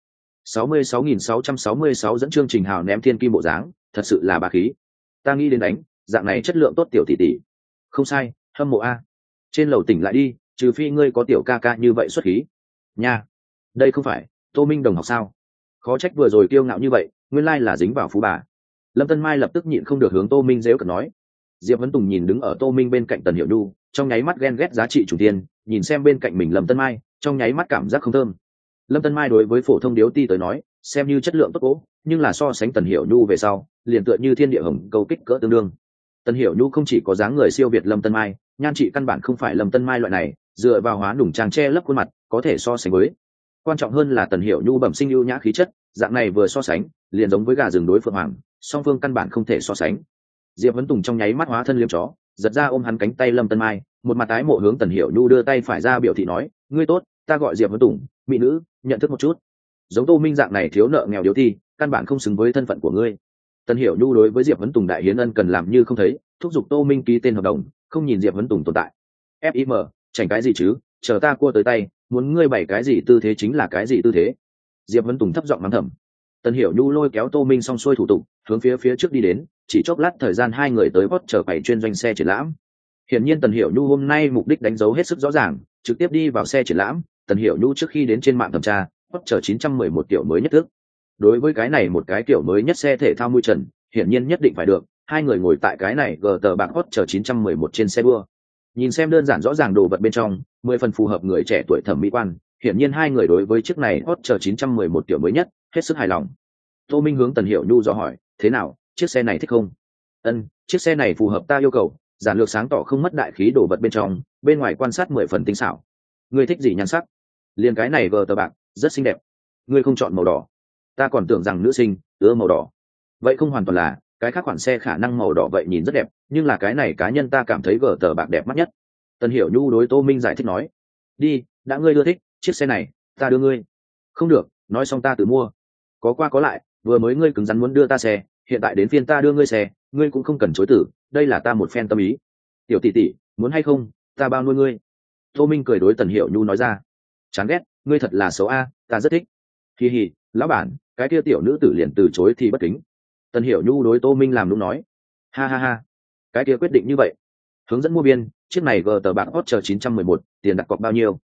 66.666 dẫn chương trình hào ném thiên kim bộ dáng, thật sự là bà khí. Ta nghĩ đến đánh, dạng này chất lượng tốt tiểu tỷ tỷ. Không sai, hâm mộ a. Trên lầu tỉnh lại đi, trừ phi ngươi có tiểu ca ca như vậy xuất khí. Nha. Đây không phải Tô Minh đồng học sao? Khó trách vừa rồi kiêu ngạo như vậy, nguyên lai là dính vào phú bà. Lâm Tân Mai lập tức nhịn không được hướng Tô Minh giễu cợt nói. Diệp Vấn Tùng nhìn đứng ở Tô Minh bên cạnh Tần Hiểu Nhu, trong nháy mắt ghen ghét giá trị chủ tiền, nhìn xem bên cạnh mình Lâm Tân Mai, trong nháy mắt cảm giác không thơm. Lâm Tân Mai đối với phổ thông điếu ti tới nói, xem như chất lượng tốt cố, nhưng là so sánh Tần Hiểu Nhu về sau, liền tựa như thiên địa hồng câu kích cỡ tương đương. Tần Hiểu Nhu không chỉ có dáng người siêu việt Lâm Tân Mai, nhan trị căn bản không phải Lâm Tân Mai loại này, dựa vào hóa nùng trang che lấp khuôn mặt, có thể so sánh với. Quan trọng hơn là Tần Hiểu Nhu bẩm sinh ưu nhã khí chất, dạng này vừa so sánh, liền giống với gà rừng đối phượng hoàng, song phương căn bản không thể so sánh. Diệp Vấn Tùng trong nháy mắt hóa thân liêm chó, giật ra ôm hắn cánh tay Lâm Tân Mai, một mặt tái mộ hướng Tần Hiểu Nhu đưa tay phải ra biểu thị nói, ngươi tốt, ta gọi Diệp Vấn Tùng, mỹ nữ, nhận thức một chút. Giống Tô Minh dạng này thiếu nợ nghèo điếu thi, căn bản không xứng với thân phận của ngươi. Tần Hiểu Nhu đối với Diệp Vấn Tùng đại hiến ân cần làm như không thấy, thúc giục Tô Minh ký tên hợp đồng, không nhìn Diệp Vấn Tùng tồn tại. FIM, chảnh cái gì chứ, chờ ta cua tới tay, muốn ngươi bày cái gì tư thế chính là cái gì tư thế. Diệp Vấn Tùng thấp giọng mắng thầm. Tần Hiểu Nhu lôi kéo Tô Minh xong xuôi thủ tục, hướng phía trước đi đến, chỉ chốc lát thời gian hai người tới bót chờ quầy chuyên doanh xe triển lãm. Hiển nhiên Tần Hiểu Nhu hôm nay mục đích đánh dấu hết sức rõ ràng, trực tiếp đi vào xe triển lãm. Tần Hiểu Nhu trước khi đến trên mạng thẩm tra, bót chờ 911 kiểu mới nhất thức. Đối với cái này một cái kiểu mới nhất xe thể thao mui trần, hiển nhiên nhất định phải được. Hai người ngồi tại cái này gờ tờ bạc bót chờ 911 trên xe đua. Nhìn xem đơn giản rõ ràng đồ vật bên trong, 10 phần phù hợp người trẻ tuổi thẩm mỹ quan. Hiển nhiên hai người đối với chiếc này bót chờ 911 kiểu mới nhất, hết sức hài lòng. Tô Minh hướng Tần Hiểu Nhu dò hỏi, thế nào, chiếc xe này thích không? Ân, chiếc xe này phù hợp ta yêu cầu, giản lược sáng tỏ không mất đại khí đồ vật bên trong, bên ngoài quan sát 10 phần tinh xảo. Ngươi thích gì nhan sắc? Liên cái này vờ tờ bạc, rất xinh đẹp. Ngươi không chọn màu đỏ? Ta còn tưởng rằng nữ sinh ưa màu đỏ. Vậy không hoàn toàn là, cái khác khoản xe khả năng màu đỏ vậy nhìn rất đẹp, nhưng là cái này cá nhân ta cảm thấy vờ tờ bạc đẹp mắt nhất. Tần Hiểu Nhu đối Tô Minh giải thích nói, đi, đã ngươi ưa thích chiếc xe này, ta đưa ngươi. Không được, nói xong ta tự mua. Có qua có lại, vừa mới ngươi cứng rắn muốn đưa ta xe, hiện tại đến phiên ta đưa ngươi xe, ngươi cũng không cần chối tử, đây là ta một phen tâm ý. Tiểu tỷ tỷ, muốn hay không, ta bao nuôi ngươi. Tô Minh cười đối Tần Hiểu Nhu nói ra. Chán ghét, ngươi thật là xấu a, ta rất thích. Hi hi, lão bản, cái kia tiểu nữ tử liền từ chối thì bất kính. Tần Hiểu Nhu đối Tô Minh làm đúng nói. Ha ha ha, cái kia quyết định như vậy. Hướng dẫn mua biên, chiếc này gờ tờ bạc hot chờ 911, tiền đặt cọc bao nhiêu?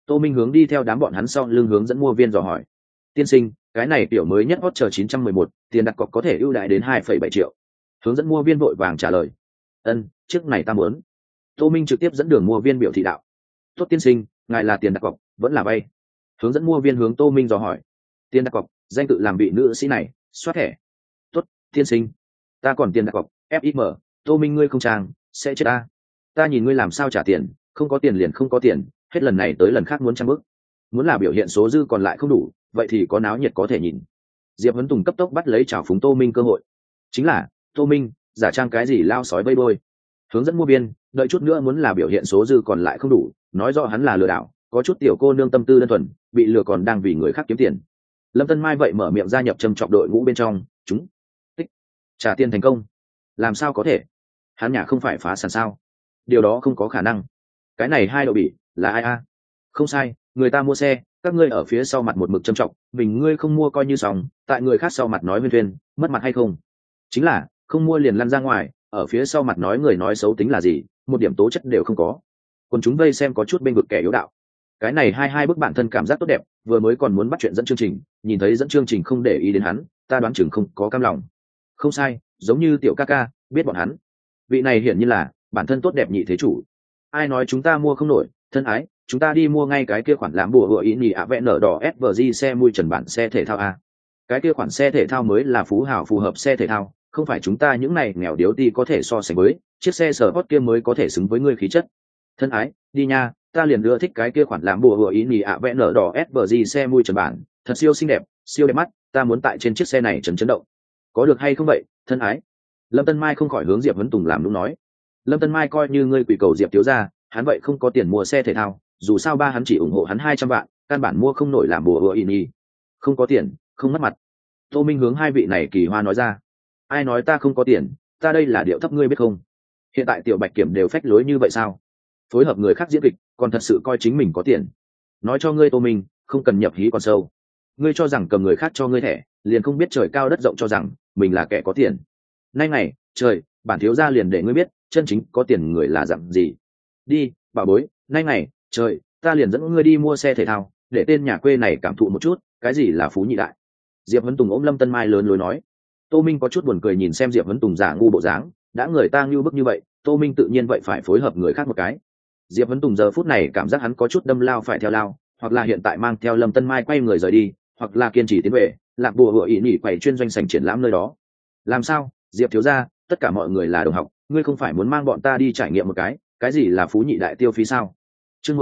Tô Minh hướng đi theo đám bọn hắn sau lưng hướng dẫn mua viên dò hỏi. Tiên sinh, cái này tiểu mới nhất Hot chờ 911, tiền đặt cọc có thể ưu đãi đến 2,7 triệu. Hướng dẫn mua viên vội vàng trả lời. Ân, chiếc này ta muốn. Tô Minh trực tiếp dẫn đường mua viên biểu thị đạo. Tốt tiên sinh, ngài là tiền đặt cọc vẫn là vay? Hướng dẫn mua viên hướng Tô Minh dò hỏi. Tiền đặt cọc, danh tự làm vị nữ sĩ này, soát thẻ. Tốt tiên sinh, ta còn tiền đặt cọc FIM. Tô Minh ngươi không trang sẽ chết ta nhìn ngươi làm sao trả tiền, không có tiền liền không có tiền, hết lần này tới lần khác muốn trăm bước. Muốn là biểu hiện số dư còn lại không đủ, vậy thì có náo nhiệt có thể nhìn. Diệp Huấn Tùng cấp tốc bắt lấy chào phúng Tô Minh cơ hội. Chính là Tô Minh giả trang cái gì lao sói vây đôi. Hướng dẫn mua viên đợi chút nữa muốn là biểu hiện số dư còn lại không đủ, nói rõ hắn là lừa đảo, có chút tiểu cô nương tâm tư đơn thuần, bị lừa còn đang vì người khác kiếm tiền. Lâm Tân Mai vậy mở miệng gia nhập trầm trọng đội ngũ bên trong. Chúng tích trả tiền thành công. Làm sao có thể? Hắn nhà không phải phá sản sao? Điều đó không có khả năng. Cái này hai đậu bỉ là ai a? Không sai, người ta mua xe, các ngươi ở phía sau mặt một mực trầm trọng, mình ngươi không mua coi như xong, tại người khác sau mặt nói huyên thuyên, mất mặt hay không? Chính là không mua liền lăn ra ngoài, ở phía sau mặt nói người nói xấu tính là gì, một điểm tố chất đều không có. Còn chúng vây xem có chút bên vực kẻ yếu đạo. Cái này hai bức bản thân cảm giác tốt đẹp, vừa mới còn muốn bắt chuyện dẫn chương trình, nhìn thấy dẫn chương trình không để ý đến hắn, ta đoán chừng không có cam lòng. Không sai, giống như tiểu ca ca biết bọn hắn. Vị này hiển nhiên là bản thân tốt đẹp nhị thế chủ. Ai nói chúng ta mua không nổi, thân ái, chúng ta đi mua ngay cái kia khoản làm bùa hựa ý nhì ạ vẽ nở đỏ SVG xe mui trần bản xe thể thao a. Cái kia khoản xe thể thao mới là phú hào phù hợp xe thể thao, không phải chúng ta những này nghèo điếu ti có thể so sánh với, chiếc xe sở hot kia mới có thể xứng với ngươi khí chất. Thân ái, đi nha, ta liền ưa thích cái kia khoản làm bùa hựa ý nhì ạ vẽ nở đỏ SVG xe mui trần bản, thật siêu xinh đẹp, siêu đẹp mắt, ta muốn tại trên chiếc xe này chấn động. Có được hay không vậy, thân ái? Lâm Tân Mai không khỏi hướng Diệp Huấn Tùng làm đúng nói. Lâm Tân Mai coi như ngươi quỷ cầu Diệp thiếu gia, hắn vậy không có tiền mua xe thể thao, dù sao ba hắn chỉ ủng hộ hắn 200 vạn, căn bản mua không nổi làm bùa hựa ý. Không có tiền, không mất mặt. Tô Minh hướng hai vị này kỳ hoa nói ra. Ai nói ta không có tiền, ta đây là điệu thấp ngươi biết không? Hiện tại tiểu Bạch Kiểm đều phách lối như vậy sao? Phối hợp người khác diễn kịch, còn thật sự coi chính mình có tiền. Nói cho ngươi Tô Minh, không cần nhập hí còn sâu. Ngươi cho rằng cầm người khác cho ngươi thẻ, liền không biết trời cao đất rộng cho rằng mình là kẻ có tiền. Nay ngày, trời, bản thiếu gia liền để ngươi biết, chân chính có tiền người là dạng gì. Đi, bảo bối, nay ngày, trời, ta liền dẫn ngươi đi mua xe thể thao, để tên nhà quê này cảm thụ một chút, cái gì là phú nhị đại. Diệp Huấn Tùng ôm Lâm Tân Mai lớn lối nói. Tô Minh có chút buồn cười nhìn xem Diệp Huấn Tùng giả ngu bộ dáng, đã người ta ngu bức như vậy, Tô Minh tự nhiên vậy phải phối hợp người khác một cái. Diệp Huấn Tùng giờ phút này cảm giác hắn có chút đâm lao phải theo lao, hoặc là hiện tại mang theo Lâm Tân Mai quay người rời đi, hoặc là kiên trì tiến về, lạc bùa hựa ý nhỉ quầy chuyên doanh sảnh triển lãm nơi đó. Làm sao, Diệp thiếu gia, tất cả mọi người là đồng học, ngươi không phải muốn mang bọn ta đi trải nghiệm một cái gì là phú nhị đại tiêu phí sao? Chương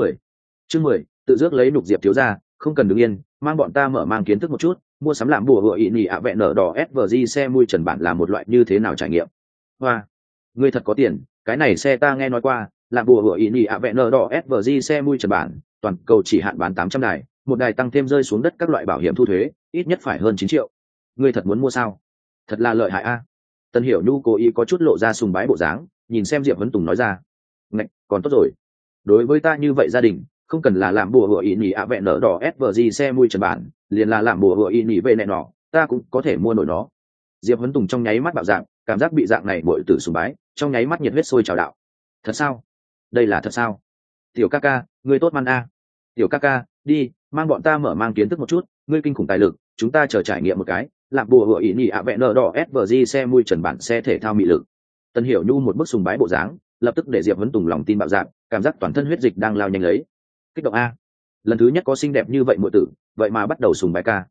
10, tự dước lấy nục Diệp thiếu gia, không cần đứng yên, mang bọn ta mở mang kiến thức một chút, mua sắm làm bùa hựa ý nhỉ ạ vẽ nở đỏ SVG xe mui trần bản là một loại như thế nào trải nghiệm. Hoa, ngươi thật có tiền, cái này xe ta nghe nói qua, làm bùa hựa ý nhỉ ạ vẽ nở đỏ SVG xe mui trần bản, toàn cầu chỉ hạn bán 800 đài, một đài tăng thêm rơi xuống đất các loại bảo hiểm thu thuế, ít nhất phải hơn 9 triệu. Ngươi thật muốn mua sao? Thật là lợi hại a. Tân Hiểu Nhu cố ý có chút lộ ra sùng bái bộ dáng, nhìn xem Diệp Huấn Tùng nói ra. Ngạch, còn tốt rồi. Đối với ta như vậy gia đình, không cần là làm bùa hựa ý nhỉ ạ vẹn nở đỏ SVG xe mui trần bản, liền là làm bùa hựa ý nhỉ về nẹ nọ, ta cũng có thể mua nổi nó. Diệp Huấn Tùng trong nháy mắt bạo dạng, cảm giác bị dạng này bội tử sùng bái, trong nháy mắt nhiệt huyết sôi trào đạo. Thật sao? Đây là thật sao? Tiểu ca ca, ngươi tốt man a. Tiểu ca ca, đi, mang bọn ta mở mang kiến thức một chút, ngươi kinh khủng tài lực, chúng ta chờ trải nghiệm một cái. Làm bùa hựa ý nhỉ ạ vẹn nở đỏ SVG xe mui trần bản xe thể thao mị lực. Tân Hiểu Nhu một bức sùng bái bộ dáng, lập tức để Diệp Huấn Tùng lòng tin bạo dạng, cảm giác toàn thân huyết dịch đang lao nhanh lấy. Kích động a. Lần thứ nhất có xinh đẹp như vậy muội tử, vậy mà bắt đầu sùng bái ca.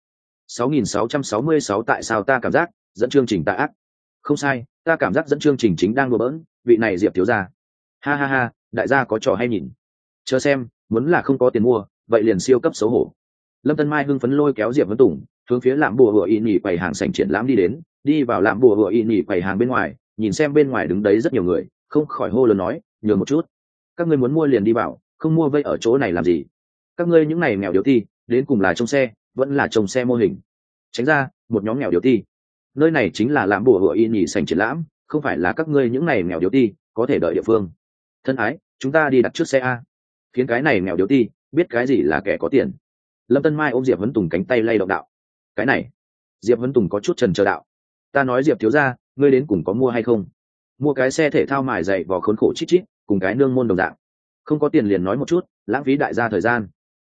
6666 tại sao ta cảm giác dẫn chương trình ta ác? Không sai, ta cảm giác dẫn chương trình chính đang đùa bỡn, vị này Diệp thiếu gia. Ha ha ha, đại gia có trò hay nhìn. Chờ xem, muốn là không có tiền mua, vậy liền siêu cấp xấu hổ. Lâm Tân Mai hưng phấn lôi kéo Diệp Huấn Tùng, hướng phía Lạm Bùa Hựa Y Nhỉ quầy hàng sảnh triển lãm đi đến, đi vào Lạm Bùa Hựa Y Nhỉ quầy hàng bên ngoài, nhìn xem bên ngoài đứng đấy rất nhiều người, không khỏi hô lớn nói, nhường một chút. Các ngươi muốn mua liền đi vào, không mua vây ở chỗ này làm gì? Các ngươi những này nghèo điếu ti, đến cùng là trông xe, vẫn là trông xe mô hình. Tránh ra, một nhóm nghèo điếu ti. Nơi này chính là Lạm Bùa Hựa Y Nhỉ sảnh triển lãm, không phải là các ngươi những này nghèo điếu ti, có thể đợi địa phương. Thân ái, chúng ta đi đặt trước xe a. Khiến cái này nghèo điếu ti, biết cái gì là kẻ có tiền. Lâm Tân Mai ôm Diệp Huấn Tùng cánh tay lay động đạo. Cái này, Diệp Huấn Tùng có chút chần chờ đạo. Ta nói Diệp thiếu gia, ngươi đến cùng có mua hay không? Mua cái xe thể thao mài dày vò khốn khổ chít chít, cùng cái nương môn đồng dạng. Không có tiền liền nói một chút, lãng phí đại gia thời gian.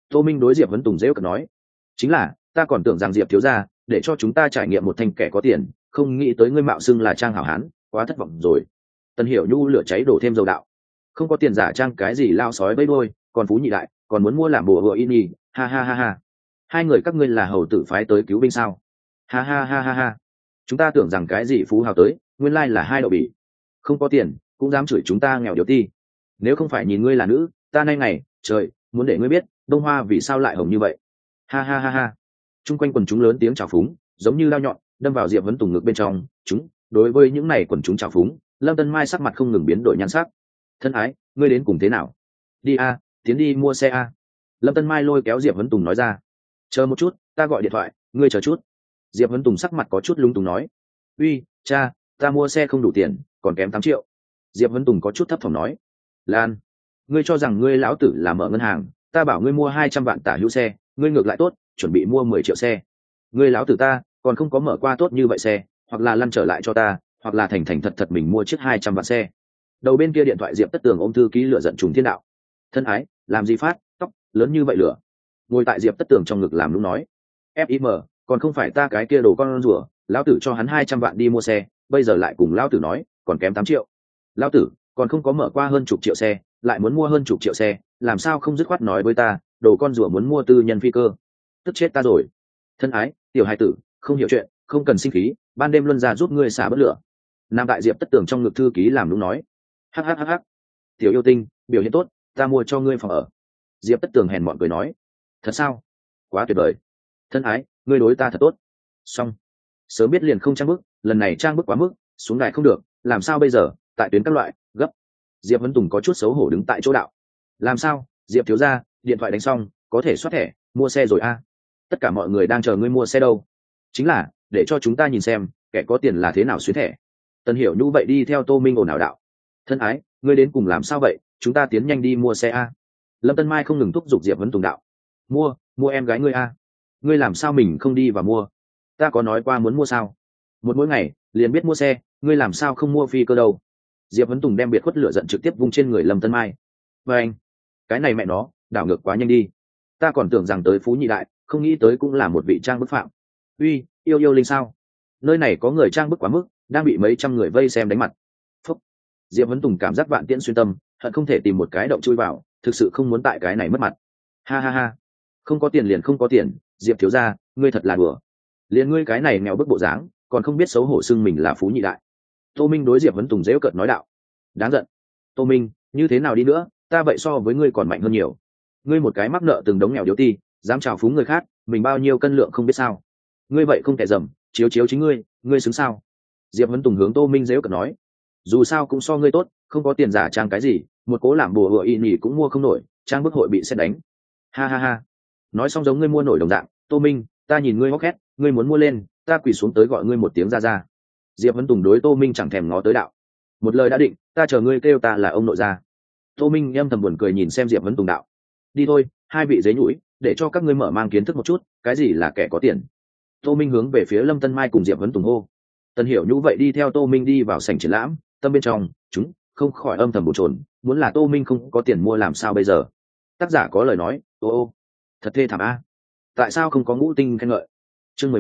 Tô Minh đối Diệp Vấn Tùng dễ cợt nói, chính là ta còn tưởng rằng Diệp thiếu gia để cho chúng ta trải nghiệm một thành kẻ có tiền, không nghĩ tới ngươi mạo xưng là trang hảo hán, quá thất vọng rồi. Tần Hiểu Nhu lửa cháy đổ thêm dầu đạo, không có tiền giả trang cái gì lao sói bấy đôi, còn phú nhị đại còn muốn mua làm bùa hựa in nhì, ha ha ha ha. Hai người các ngươi là hầu tử phái tới cứu binh sao? Ha ha ha ha ha. Chúng ta tưởng rằng cái gì phú hào tới, nguyên lai là hai đậu bỉ. Không có tiền cũng dám chửi chúng ta nghèo điếu ti. Nếu không phải nhìn ngươi là nữ, ta nay ngày trời muốn để ngươi biết đông hoa vì sao lại hồng như vậy. Ha ha ha ha. Trung quanh quần chúng lớn tiếng chào phúng, giống như dao nhọn đâm vào Diệp Vấn Tùng ngực bên trong. Chúng đối với những này quần chúng chào phúng, Lâm Tân Mai sắc mặt không ngừng biến đổi nhan sắc. Thân ái, ngươi đến cùng thế nào? Đi a, tiến đi mua xe a. Lâm Tân Mai lôi kéo Diệp Vấn Tùng nói ra. Chờ một chút, ta gọi điện thoại, ngươi chờ chút. Diệp Vấn Tùng sắc mặt có chút lung túng nói. Uy, cha, ta mua xe không đủ tiền, còn kém 8 triệu. Diệp Vấn Tùng có chút thấp thỏm nói. Lan, ngươi cho rằng ngươi lão tử là mở ngân hàng, ta bảo ngươi mua 200 vạn tả hữu xe, ngươi ngược lại tốt, chuẩn bị mua 10 triệu xe. Ngươi lão tử ta còn không có mở qua tốt như vậy xe, hoặc là lăn trở lại cho ta, hoặc là thành thành thật thật mình mua chiếc 200 vạn xe. Đầu bên kia điện thoại Diệp Tất Tường ôm thư ký lửa giận trùng thiên đạo. Thân ái, làm gì phát, tóc lớn như vậy lửa. Ngồi tại Diệp Tất Tường trong ngực làm lúc nói. FIM, còn không phải ta cái kia đồ con rùa, lão tử cho hắn 200 vạn đi mua xe, bây giờ lại cùng lão tử nói còn kém 8 triệu. Lão tử còn không có mở qua hơn chục triệu xe, lại muốn mua hơn chục triệu xe, làm sao không dứt khoát nói với ta đồ con rùa muốn mua tư nhân phi cơ. Tức chết ta rồi. Thân ái, tiểu hai tử không hiểu chuyện, không cần sinh khí, ban đêm luân ra giúp ngươi xả bất lửa. Nam đại Diệp Tất Tường trong ngực thư ký làm lúc nói. Hhhh, tiểu yêu tinh biểu hiện tốt, ta mua cho ngươi phòng ở. Diệp Tất Tường hèn mọn cười nói. Thật sao? Quá tuyệt vời. Thân ái, ngươi đối ta thật tốt. Xong, sớm biết liền không trang bức, lần này trang bức quá mức, xuống đài không được, làm sao bây giờ? Tại tuyến các loại gấp. Diệp Vấn Tùng có chút xấu hổ đứng tại chỗ đạo. Làm sao? Diệp thiếu gia, điện thoại đánh xong, có thể soát thẻ mua xe rồi a. Tất cả mọi người đang chờ ngươi mua xe đâu. Chính là để cho chúng ta nhìn xem kẻ có tiền là thế nào xuyến thẻ. Tần Hiểu Nhu vậy đi theo Tô Minh ồn ào đạo. Thân ái, ngươi đến cùng làm sao vậy, chúng ta tiến nhanh đi mua xe a. Lâm Tân Mai không ngừng thúc giục Diệp Vấn Tùng đạo. Mua em gái ngươi a. Ngươi làm sao mình không đi và mua? Ta có nói qua muốn mua sao? Một mỗi ngày liền biết mua xe, ngươi làm sao không mua phi cơ đâu? Diệp Vấn Tùng đem biệt khuất lửa giận trực tiếp vung trên người Lâm Tân Mai. Và anh, cái này mẹ nó đảo ngược quá nhanh đi. Ta còn tưởng rằng tới phú nhị đại, không nghĩ tới cũng là một vị trang bức phạm. Uy, yêu linh sao? Nơi này có người trang bức quá mức, đang bị mấy trăm người vây xem đánh mặt. Phúc. Diệp Vấn Tùng cảm giác vạn tiễn xuyên tâm, hận không thể tìm một cái động chui vào, thực sự không muốn tại cái này mất mặt. Ha ha ha, không có tiền liền không có tiền, Diệp thiếu gia, ngươi thật là đùa. Liền ngươi cái này nghèo bức bộ dáng, còn không biết xấu hổ xưng mình là phú nhị đại. Tô Minh đối Diệp Vấn Tùng dễu cợt nói đạo. Đáng giận. Tô Minh, như thế nào đi nữa, ta vậy so với ngươi còn mạnh hơn nhiều. Ngươi một cái mắc nợ từng đống nghèo điếu ti, dám trào phúng người khác, mình bao nhiêu cân lượng không biết sao. Ngươi vậy không thể dầm, chiếu chính ngươi xứng sao? Diệp Vấn Tùng hướng Tô Minh dễu cợt nói. Dù sao cũng so ngươi tốt, không có tiền giả trang cái gì, một cố làm bùa hựa y nhỉ cũng mua không nổi, trang bức hội bị xét đánh. Ha ha ha. Nói xong giống ngươi mua nổi đồng dạng. Tô Minh, ta nhìn ngươi hốc hét, ngươi muốn mua lên, ta quỳ xuống tới gọi ngươi một tiếng ra ra. Diệp Vấn Tùng đối Tô Minh chẳng thèm ngó tới đạo. Một lời đã định, ta chờ ngươi kêu ta là ông nội gia. Tô Minh âm thầm buồn cười nhìn xem Diệp Vấn Tùng đạo. Đi thôi, hai vị giấy nhũi, để cho các ngươi mở mang kiến thức một chút, cái gì là kẻ có tiền. Tô Minh hướng về phía Lâm Tân Mai cùng Diệp Vấn Tùng hô. Tần Hiểu Nhũ vậy đi theo Tô Minh đi vào sảnh triển lãm, tâm bên trong chúng không khỏi âm thầm bồn chồn, muốn là Tô Minh không có tiền mua làm sao bây giờ. Tác giả có lời nói, ô thật thê thảm a. Tại sao không có ngũ tinh khen ngợi? Chương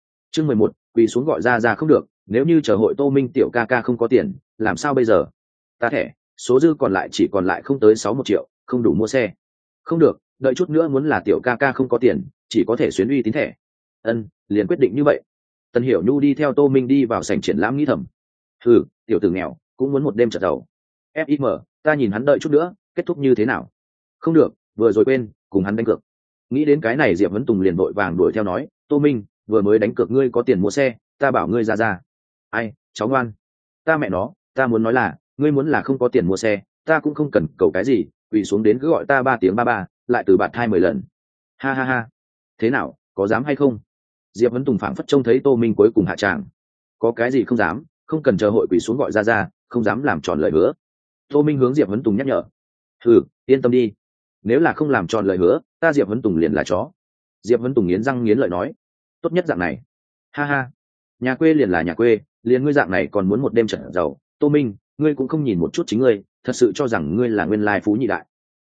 11, quỳ xuống gọi ra không được, nếu như chờ hội Tô Minh tiểu ca ca không có tiền, làm sao bây giờ? Ta thẻ, số dư còn lại chỉ còn lại không tới 61 triệu, không đủ mua xe. Không được, đợi chút nữa muốn là tiểu ca ca không có tiền, chỉ có thể xuyến uy tín thẻ. Liền quyết định như vậy. Tần Hiểu Nhu đi theo Tô Minh đi vào sảnh triển lãm nghĩ thầm. Tiểu tử nghèo, cũng muốn một đêm trật giàu. FIM, ta nhìn hắn đợi chút nữa, kết thúc như thế nào? Không được, vừa rồi quên, cùng hắn đánh cược. Nghĩ đến cái này Diệp Vấn Tùng liền vội vàng đuổi theo nói, Tô Minh, vừa mới đánh cược ngươi có tiền mua xe, ta bảo ngươi ra. Ai, cháu ngoan. Ta mẹ nó, ta muốn nói là, ngươi muốn là không có tiền mua xe, ta cũng không cần cầu cái gì, quỳ xuống đến cứ gọi ta 3 tiếng ba, lại từ bạt thai 10 lần. Ha ha ha. Thế nào, có dám hay không? Diệp Vấn Tùng phảng phất trông thấy Tô Minh cuối cùng hạ tràng. Có cái gì không dám, không cần chờ hội quỳ xuống gọi ra, không dám làm tròn lời hứa. Tô Minh hướng Diệp Vấn Tùng nhắc nhở. Yên tâm đi. Nếu là không làm tròn lời hứa, ta Diệp Vấn Tùng liền là chó. Diệp Vấn Tùng nghiến răng nghiến lợi nói. Tốt nhất dạng này. Ha ha. Nhà quê liền là nhà quê, liền ngươi dạng này còn muốn một đêm trận giàu. Tô Minh, ngươi cũng không nhìn một chút chính ngươi, thật sự cho rằng ngươi là nguyên lai phú nhị đại.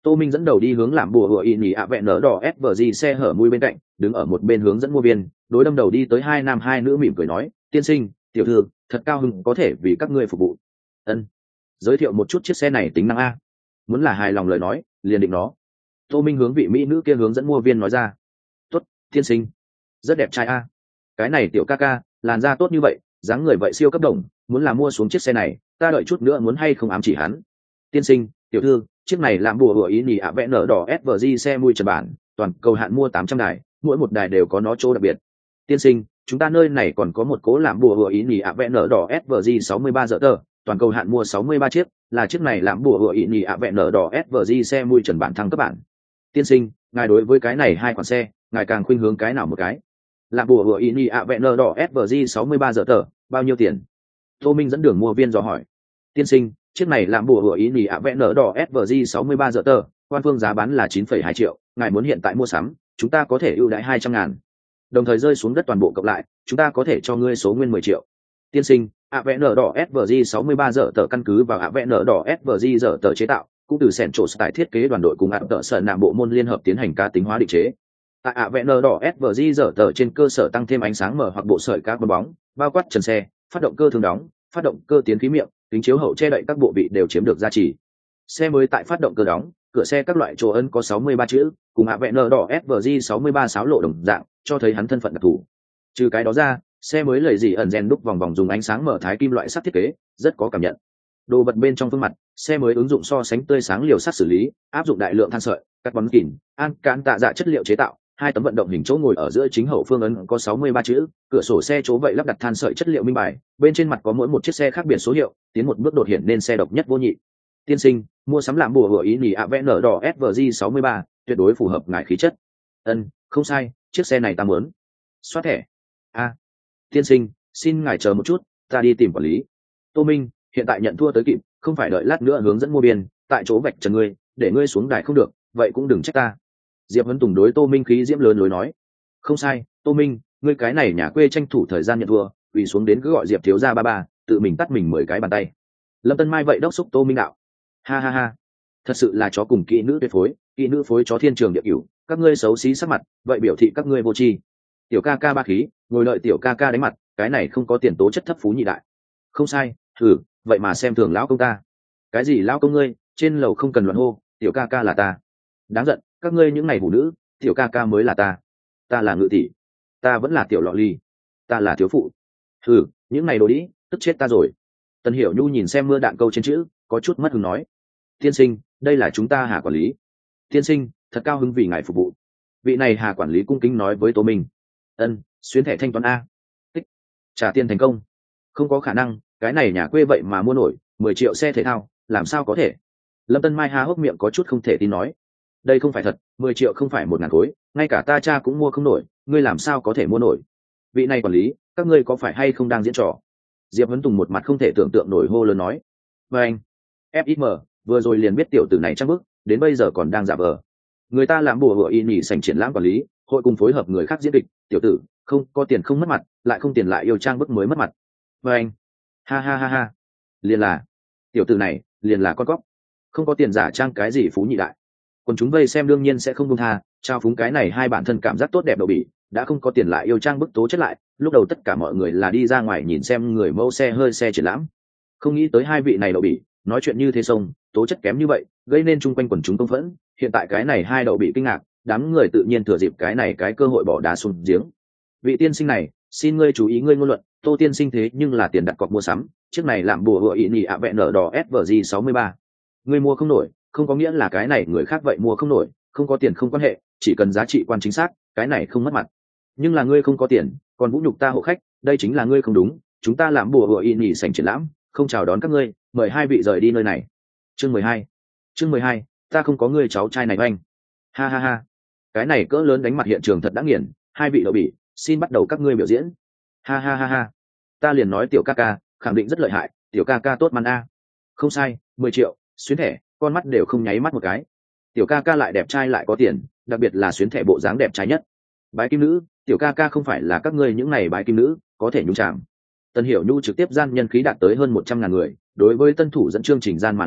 Tô Minh dẫn đầu đi hướng làm bùa hựa y nhì ạ vẹn nở đỏ SVG xe hở mui bên cạnh, đứng ở một bên hướng dẫn mua viên, đối đâm đầu đi tới hai nam hai nữ mỉm cười nói, tiên sinh, tiểu thư, thật cao hứng có thể vì các ngươi phục vụ. Ân, giới thiệu một chút chiếc xe này tính năng a. Muốn là hài lòng lời nói, liền định nó. Tô Minh hướng vị mỹ nữ kia hướng dẫn mua viên nói ra. Tốt, tiên sinh, rất đẹp trai a. Cái này tiểu ca ca, làn da tốt như vậy, dáng người vậy siêu cấp đồng, muốn là mua xuống chiếc xe này, ta đợi chút nữa muốn hay không ám chỉ hắn. Tiên sinh, tiểu thư, chiếc này làm bùa hựa ý nhì ạ vẽ nở đỏ SVG xe mui Nhật Bản, toàn cầu hạn mua 800 đài, mỗi một đài đều có nó chỗ đặc biệt. Tiên sinh, chúng ta nơi này còn có một cố làm bùa hựa ý nhì ạ vẽ nở đỏ SVG 63 giờ tờ, toàn cầu hạn mua 63 chiếc, là chiếc này làm bùa hựa ý nhì ạ vẽ nở đỏ SVG xe mui Nhật Bản thăng cấp bản. Tiên sinh, ngài đối với cái này hai khoản xe, ngài càng khuynh hướng cái nào một cái? Làm bùa hựa ý nhì ạ vẽ nở đỏ SVG 63 giờ tờ, bao nhiêu tiền? Tô Minh dẫn đường mua viên dò hỏi. Tiên sinh, chiếc này làm bùa hựa ý nhì ạ vẽ nở đỏ SVG 63 giờ tờ, quan phương giá bán là 9,2 triệu, ngài muốn hiện tại mua sắm, chúng ta có thể ưu đãi 200.000. Đồng thời rơi xuống đất toàn bộ cộng lại, chúng ta có thể cho ngươi số nguyên 10 triệu. Tiên sinh, ạ vẽ nở đỏ SVG 63 giờ tờ căn cứ vào ạ vẽ nở đỏ SVG giờ tờ chế tạo, cũng từ sẻn trổ tại thiết kế đoàn đội cùng ạ tờ sở nạm bộ môn liên hợp tiến hành cá tính hóa định chế. Tại ạ vẽ nở đỏ SVG giờ tờ trên cơ sở tăng thêm ánh sáng mở hoặc bộ sợi các bóng, bao quát trần xe, phát động cơ thường đóng, phát động cơ tiến khí miệng, kính chiếu hậu che đậy các bộ vị đều chiếm được giá trị. Xe mới tại phát động cơ đóng, cửa xe các loại chỗ ấn có 63 chữ, cùng ạ vẽ nở đỏ SVG 63 sáo lộ đồng dạng, cho thấy hắn thân phận đặc thù. Trừ cái đó ra, xe mới lầy gì ẩn rèn đúc vòng vòng dùng ánh sáng mở thái kim loại sắt thiết kế, rất có cảm nhận. Đồ vật bên trong phương mặt, xe mới ứng dụng so sánh tươi sáng liều sắt xử lý, áp dụng đại lượng than sợi, carbon kỉn, an cán tạ dạ chất liệu chế tạo. Hai tấm vận động hình chỗ ngồi ở giữa chính hậu phương ấn có 63 chữ, cửa sổ xe chỗ vậy lắp đặt than sợi chất liệu minh bài, bên trên mặt có mỗi một chiếc xe khác biệt số hiệu, tiến một bước đột hiện nên xe độc nhất vô nhị. Tiên sinh, mua sắm làm bùa hựa ý nhì ạ vẽ nở đỏ SVG 63, tuyệt đối phù hợp ngài khí chất. Ân, không sai, chiếc xe này ta muốn. Xoát thẻ. Tiên sinh, xin ngài chờ một chút, ta đi tìm quản lý. Tô Minh, hiện tại nhận thua tới kịp, không phải đợi lát nữa hướng dẫn mua biên, tại chỗ vạch trần ngươi, để ngươi xuống đài không được, vậy cũng đừng trách ta. Diệp Huấn Tùng đối Tô Minh khí diễm lớn lối nói. Không sai, Tô Minh, ngươi cái này nhà quê tranh thủ thời gian nhận thua, ủy xuống đến cứ gọi Diệp thiếu gia ba, tự mình tắt mình 10 cái bàn tay. Lâm Tân Mai vậy đốc xúc Tô Minh đạo. Ha ha ha, thật sự là chó cùng kỹ nữ tuyệt phối, kỹ nữ phối chó thiên trường địa cửu, các ngươi xấu xí sắc mặt, vậy biểu thị các ngươi vô tri. Tiểu ca ca ba khí, ngồi đợi tiểu ca ca đánh mặt, cái này không có tiền tố chất thấp phú nhị đại. Không sai, thử, vậy mà xem thường lão công ta. Cái gì lão công ngươi, trên lầu không cần loạn hô, tiểu ca ca là ta. Đáng giận, các ngươi những ngày phụ nữ, tiểu ca ca mới là ta là ngự tỷ, ta vẫn là tiểu lọ ly, ta là thiếu phụ. Những ngày đồ đĩ, tức chết ta rồi. Tần Hiểu Nhu nhìn xem mưa đạn câu trên chữ, có chút mất hứng nói. Tiên sinh, đây là chúng ta Hà quản lý. Tiên sinh, thật cao hứng vì ngài phục vụ. Vị này Hà quản lý cung kính nói với Tô Minh. Ân, xuyến thẻ thanh toán a. Tích, trả tiền thành công. Không có khả năng, cái này nhà quê vậy mà mua nổi 10 triệu xe thể thao, làm sao có thể? Lâm Tân Mai há hốc miệng có chút không thể tin nói. Đây không phải thật, 10 triệu không phải 1.000 khối, ngay cả ta cha cũng mua không nổi, ngươi làm sao có thể mua nổi? Vị này quản lý, các ngươi có phải hay không đang diễn trò? Diệp Huấn Tùng một mặt không thể tưởng tượng nổi hô lớn nói. Và anh, FXM, vừa rồi liền biết tiểu tử này chắc bức, đến bây giờ còn đang giả vờ. Người ta làm bùa hựa y nhỉ sành triển lãm quản lý, hội cùng phối hợp người khác diễn kịch, tiểu tử, không có tiền không mất mặt, lại không tiền lại yêu trang bức mới mất mặt. Và anh, ha ha ha ha, liền là, tiểu tử này, liền là con cóc, không có tiền giả trang cái gì phú nhị đại. Còn chúng vây xem đương nhiên sẽ không công tha, trao phúng cái này hai bản thân cảm giác tốt đẹp đậu bỉ, đã không có tiền lại yêu trang bức tố chất lại, lúc đầu tất cả mọi người là đi ra ngoài nhìn xem người mẫu xe hơi xe triển lãm. Không nghĩ tới hai vị này đậu bỉ, nói chuyện như thế sông, tố chất kém như vậy, gây nên chung quanh quần chúng công phẫn, hiện tại cái này hai đậu bị kinh ngạc, đám người tự nhiên thừa dịp cái này cái cơ hội bỏ đá xuống giếng. Vị tiên sinh này, xin ngươi chú ý ngươi ngôn luận, Tô tiên sinh thế nhưng là tiền đặt cọc mua sắm, chiếc này làm bùa hựa ị nhị ạ vẹ nở đỏ SVG 63. Ngươi mua không nổi, không có nghĩa là cái này người khác vậy mua không nổi, không có tiền không quan hệ, chỉ cần giá trị quan chính xác, cái này không mất mặt. Nhưng là ngươi không có tiền, còn vũ nhục ta hộ khách, đây chính là ngươi không đúng, chúng ta làm bùa hựa ị nhị sảnh triển lãm, không chào đón các ngươi, mời hai vị rời đi nơi này. Chương 12, ta không có ngươi cháu trai này anh. Ha ha ha, cái này cỡ lớn đánh mặt hiện trường thật đã nghiền, hai vị đậu bỉ, xin bắt đầu các ngươi biểu diễn. Ha ha ha ha, ta liền nói tiểu ca ca, khẳng định rất lợi hại, tiểu ca ca tốt man a. Không sai, 10 triệu, xuyến thẻ, con mắt đều không nháy mắt một cái. Tiểu ca ca lại đẹp trai lại có tiền, đặc biệt là xuyến thẻ bộ dáng đẹp trai nhất. Bái kim nữ, tiểu ca ca không phải là các ngươi những này bái kim nữ, có thể nhúng chạm. Tân Hiểu Nhu trực tiếp gian nhân khí đạt tới hơn 100.000 người, đối với tân thủ dẫn chương trình gian mà nói,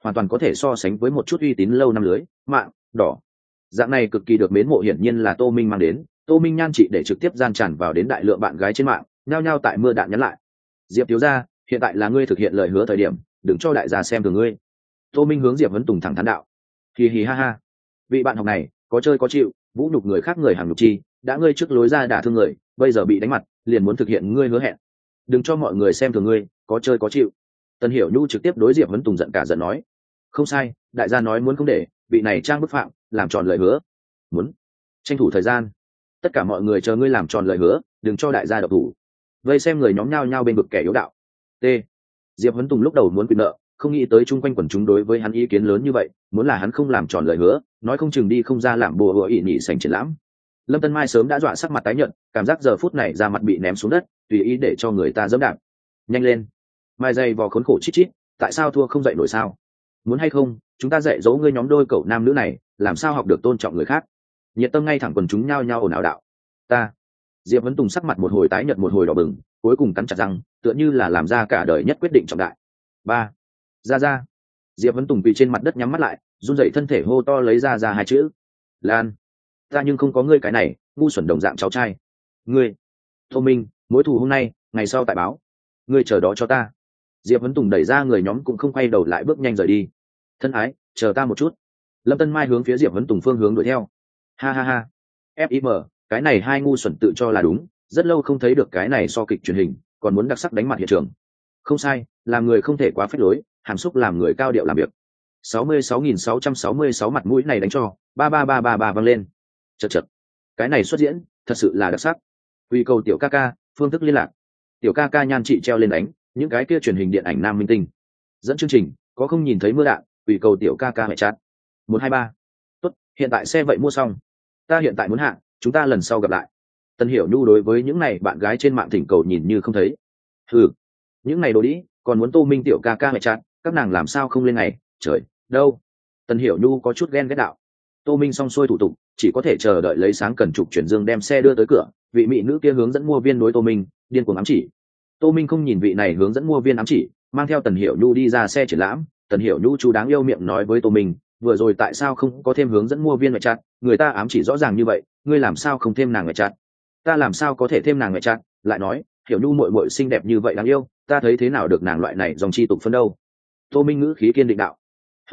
hoàn toàn có thể so sánh với một chút uy tín lâu năm lưới mạng đỏ. Dạng này cực kỳ được mến mộ hiển nhiên là Tô Minh mang đến. Tô Minh nhan trị để trực tiếp gian tràn vào đến đại lượng bạn gái trên mạng, nhao nhao tại mưa đạn nhắn lại: Diệp thiếu gia, hiện tại là ngươi thực hiện lời hứa thời điểm, đừng cho đại gia xem thường ngươi. Tô Minh hướng Diệp Vấn Tùng thẳng thắn đạo: hì hì ha ha, vị bạn học này có chơi có chịu, vũ nhục người khác người hàng nhục chi, đã ngươi trước lối ra đả thương người, bây giờ bị đánh mặt liền muốn thực hiện ngươi hứa hẹn, đừng cho mọi người xem thường ngươi, có chơi có chịu. Tần Hiểu Nhu trực tiếp đối Diệp Vấn Tùng giận cả giận nói: không sai, đại gia nói muốn không để vị này trang bức phạm làm tròn lời hứa, muốn tranh thủ thời gian, tất cả mọi người chờ ngươi làm tròn lời hứa, đừng cho đại gia độc thủ. Vây xem người nhóm nhao nhao bên vực kẻ yếu đạo. T. Diệp Vấn Tùng lúc đầu muốn quyền nợ, không nghĩ tới chung quanh quần chúng đối với hắn ý kiến lớn như vậy, muốn là hắn không làm tròn lời hứa, nói không chừng đi không ra làm bùa hựa ỉ nhị sành triển lãm. Lâm Tân Mai sớm đã dọa sắc mặt tái nhợt, cảm giác giờ phút này ra mặt bị ném xuống đất, tùy ý để cho người ta dẫm đạp. Nhanh lên, mai dày vò khốn khổ chít chít, tại sao thua không dậy nổi sao? Muốn hay không, chúng ta dạy dỗ ngươi nhóm đôi cậu nam nữ này, làm sao học được tôn trọng người khác? Nhiệt tâm ngay thẳng quần chúng nhao nhao ồn ào đạo. Ta. Diệp Vấn Tùng sắc mặt một hồi tái nhợt một hồi đỏ bừng, cuối cùng cắn chặt răng, tựa như là làm ra cả đời nhất quyết định trọng đại. Ba. Ra. Diệp Vấn Tùng bị trên mặt đất nhắm mắt lại, run rẩy thân thể hô to lấy ra hai chữ: Lan. Ta nhưng không có ngươi cái này ngu xuẩn đồng dạng cháu trai. Ngươi. Tô Minh, mối thù hôm nay, ngày sau tại báo. Ngươi chờ đó cho ta. Diệp Vấn Tùng đẩy ra người nhóm cũng không quay đầu lại bước nhanh rời đi. Thân ái, chờ ta một chút. Lâm Tân Mai hướng phía Diệp Vấn Tùng phương hướng đuổi theo. Ha ha ha. FIM, cái này hai ngu xuẩn tự cho là đúng, rất lâu không thấy được cái này so kịch truyền hình, còn muốn đặc sắc đánh mặt hiện trường. Không sai, làm người không thể quá phách lối, hàm xúc làm người cao điệu làm việc. 66.666 mặt mũi này đánh cho 3333 vang lên. Chật. Cái này xuất diễn, thật sự là đặc sắc. Uy cầu tiểu ca ca, phương thức liên lạc. Tiểu ca ca nhan trị treo lên đánh, những cái kia truyền hình điện ảnh nam minh tinh. Dẫn chương trình, có không nhìn thấy mưa đạn, uy cầu tiểu ca ca mẹ chat. 123. Tốt, hiện tại xe vậy mua xong. Ta hiện tại muốn hạ, chúng ta lần sau gặp lại. Tần Hiểu Nhu đối với những này bạn gái trên mạng thỉnh cầu nhìn như không thấy. Những này đồ đĩ, còn muốn Tô Minh tiểu ca ca mẹ chat, các nàng làm sao không lên ngày, trời, đâu. Tần Hiểu Nhu có chút ghen ghét đạo. Tô Minh xong xuôi thủ tục, chỉ có thể chờ đợi lấy sáng cần trục chuyển dương đem xe đưa tới cửa, vị mỹ nữ kia hướng dẫn mua viên đối Tô Minh, điên cuồng ám chỉ. Tô Minh không nhìn vị này hướng dẫn mua viên ám chỉ, mang theo Tần Hiểu Nhu đi ra xe triển lãm. Tần Hiểu Nhu chú đáng yêu miệng nói với Tô Minh, vừa rồi tại sao không có thêm hướng dẫn mua viên mẹ chặt, người ta ám chỉ rõ ràng như vậy, ngươi làm sao không thêm nàng mẹ chặt? Ta làm sao có thể thêm nàng mẹ chặt? Lại nói, Hiểu Nhu muội muội xinh đẹp như vậy đáng yêu, ta thấy thế nào được nàng loại này dòng chi tục phân đâu. Tô Minh ngữ khí kiên định đạo.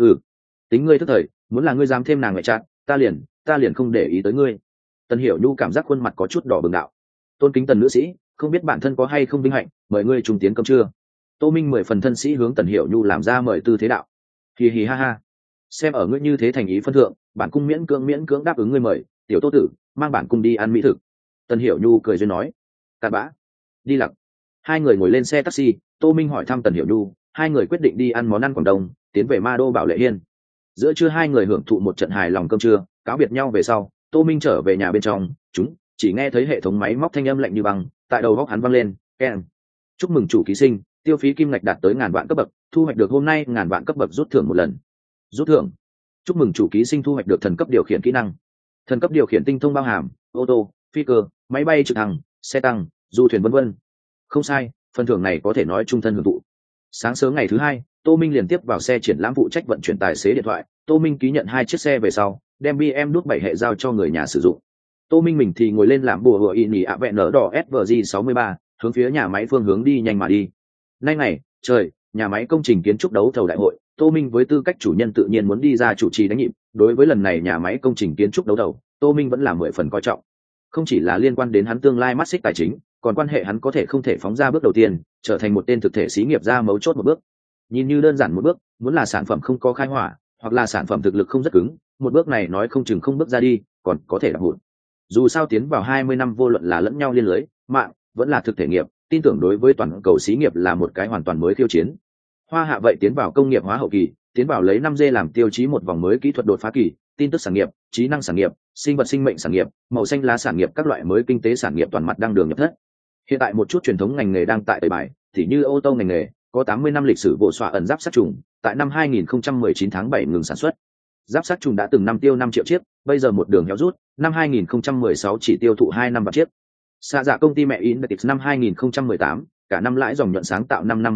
Tính ngươi thức thời, muốn là ngươi dám thêm nàng mẹ chặt, ta liền không để ý tới ngươi. Tần Hiểu Nhu cảm giác khuôn mặt có chút đỏ bừng đạo. Tôn kính Tần nữ sĩ, không biết bản thân có hay không vinh hạnh, mời ngươi trùng tiến cơm trưa. Tô Minh 10 phần thân sĩ hướng Tần Hiểu Nhu làm ra mời tư thế đạo. Hì hì ha ha, xem ở ngươi như thế thành ý phân thượng, bản cung miễn cưỡng đáp ứng ngươi mời, tiểu Tô tử, mang bản cung đi ăn mỹ thực. Tần Hiểu Nhu cười duyên nói. Cặn bã, đi lặc. Hai người ngồi lên xe taxi, Tô Minh hỏi thăm Tần Hiểu Nhu, hai người quyết định đi ăn món ăn Quảng Đông, tiến về Ma Đô Bảo Lệ Hiên. Giữa trưa hai người hưởng thụ một trận hài lòng cơm trưa, cáo biệt nhau về sau, Tô Minh trở về nhà bên trong, chúng chỉ nghe thấy hệ thống máy móc thanh âm lạnh như băng tại đầu góc hắn vang lên. Keng. Chúc mừng chủ ký sinh, tiêu phí kim ngạch đạt tới 1000 vạn cấp bậc, thu hoạch được hôm nay 1000 vạn cấp bậc rút thưởng một lần. Rút thưởng. Chúc mừng chủ ký sinh thu hoạch được thần cấp điều khiển kỹ năng. Thần cấp điều khiển tinh thông bao hàm ô tô, phi cơ, máy bay trực thăng, xe tăng, du thuyền vân vân. Không sai, phần thưởng này có thể nói trung thân hưởng thụ. Sáng sớm ngày thứ hai, Tô Minh liền tiếp vào xe triển lãm phụ trách vận chuyển tài xế điện thoại. Tô Minh ký nhận 2 chiếc xe về sau, đem BM đút 7 hệ giao cho người nhà sử dụng. Tô Minh mình thì ngồi lên làm bùa hựa in ạ vẹn nở đỏ SVG 63, hướng phía nhà máy phương hướng đi nhanh mà đi. Nay ngày, trời, nhà máy công trình kiến trúc đấu thầu đại hội, Tô Minh với tư cách chủ nhân tự nhiên muốn đi ra chủ trì đánh nhịp. Đối với lần này nhà máy công trình kiến trúc đấu thầu, Tô Minh vẫn là 10 phần coi trọng. Không chỉ là liên quan đến hắn tương lai mắt xích tài chính, còn quan hệ hắn có thể không thể phóng ra bước đầu tiên, trở thành một tên thực thể xí nghiệp ra mấu chốt một bước. Nhìn như đơn giản một bước, muốn là sản phẩm không có khai hỏa, hoặc là sản phẩm thực lực không rất cứng, một bước này nói không chừng không bước ra đi, còn có thể là hụt. Dù sao tiến vào 20 năm vô luận là lẫn nhau liên lưới, mạng, vẫn là thực thể nghiệp, tin tưởng đối với toàn cầu xí nghiệp là một cái hoàn toàn mới khiêu chiến. Hoa Hạ vậy tiến vào công nghiệp hóa hậu kỳ, tiến vào lấy 5G làm tiêu chí một vòng mới kỹ thuật đột phá kỳ, tin tức sản nghiệp, trí năng sản nghiệp, sinh vật sinh mệnh sản nghiệp, màu xanh lá sản nghiệp, các loại mới kinh tế sản nghiệp toàn mặt đang đường nhập thất. Hiện tại một chút truyền thống ngành nghề đang tại tẩy bài, thì như ô tô ngành nghề, có 80 năm lịch sử bộ xóa ẩn giáp sát trùng, tại năm 2019 tháng 7 ngừng sản xuất. Giáp sát trùng đã từng năm tiêu 5 triệu chiếc, bây giờ một đường héo rút, năm 2016 chỉ tiêu thụ 2 năm vạn chiếc. Xạ dạ công ty mẹ Index năm 2018, cả năm lãi dòng nhuận sáng tạo 5 năm mới thấp,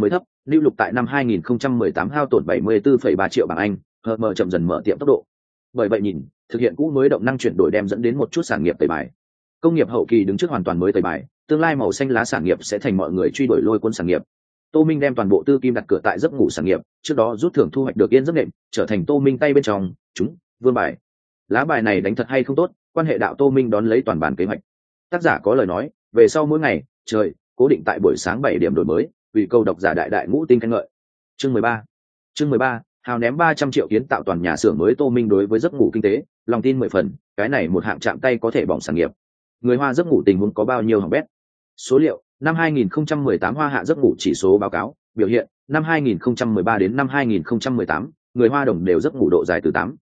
lưu lục tại năm 2018 hao tổn 74,3 triệu bảng Anh, hờ mờ chậm dần mở tiệm tốc độ. Bởi vậy nhìn, thực hiện cũ mới động năng chuyển đổi đem dẫn đến một chút sản nghiệp tẩy bài. Công nghiệp hậu kỳ đứng trước hoàn toàn mới tẩy bài, tương lai màu xanh lá sản nghiệp sẽ thành mọi người truy đuổi lôi cuốn sản nghiệp. Tô Minh đem toàn bộ tư kim đặt cửa tại giấc ngủ sản nghiệp, trước đó rút thưởng thu hoạch được yên giấc nệm, trở thành Tô Minh tay bên trong, chúng, vương bài. Lá bài này đánh thật hay không tốt, quan hệ đạo Tô Minh đón lấy toàn bản kế hoạch. Tác giả có lời nói, về sau mỗi ngày, trời, cố định tại buổi sáng 7 điểm đổi mới, vì câu độc giả đại đại ngũ tinh khen ngợi. Chương 13, hào ném 300 triệu kiến tạo toàn nhà xưởng mới. Tô Minh đối với giấc ngủ kinh tế, lòng tin 10 phần, cái này một hạng chạm tay có thể bỏng sản nghiệp. Người Hoa giấc ngủ tình huống có bao nhiêu hỏng bét? Số liệu, năm 2018 Hoa hạ giấc ngủ chỉ số báo cáo, biểu hiện, năm 2013 đến năm 2018, người Hoa đồng đều giấc ngủ độ dài từ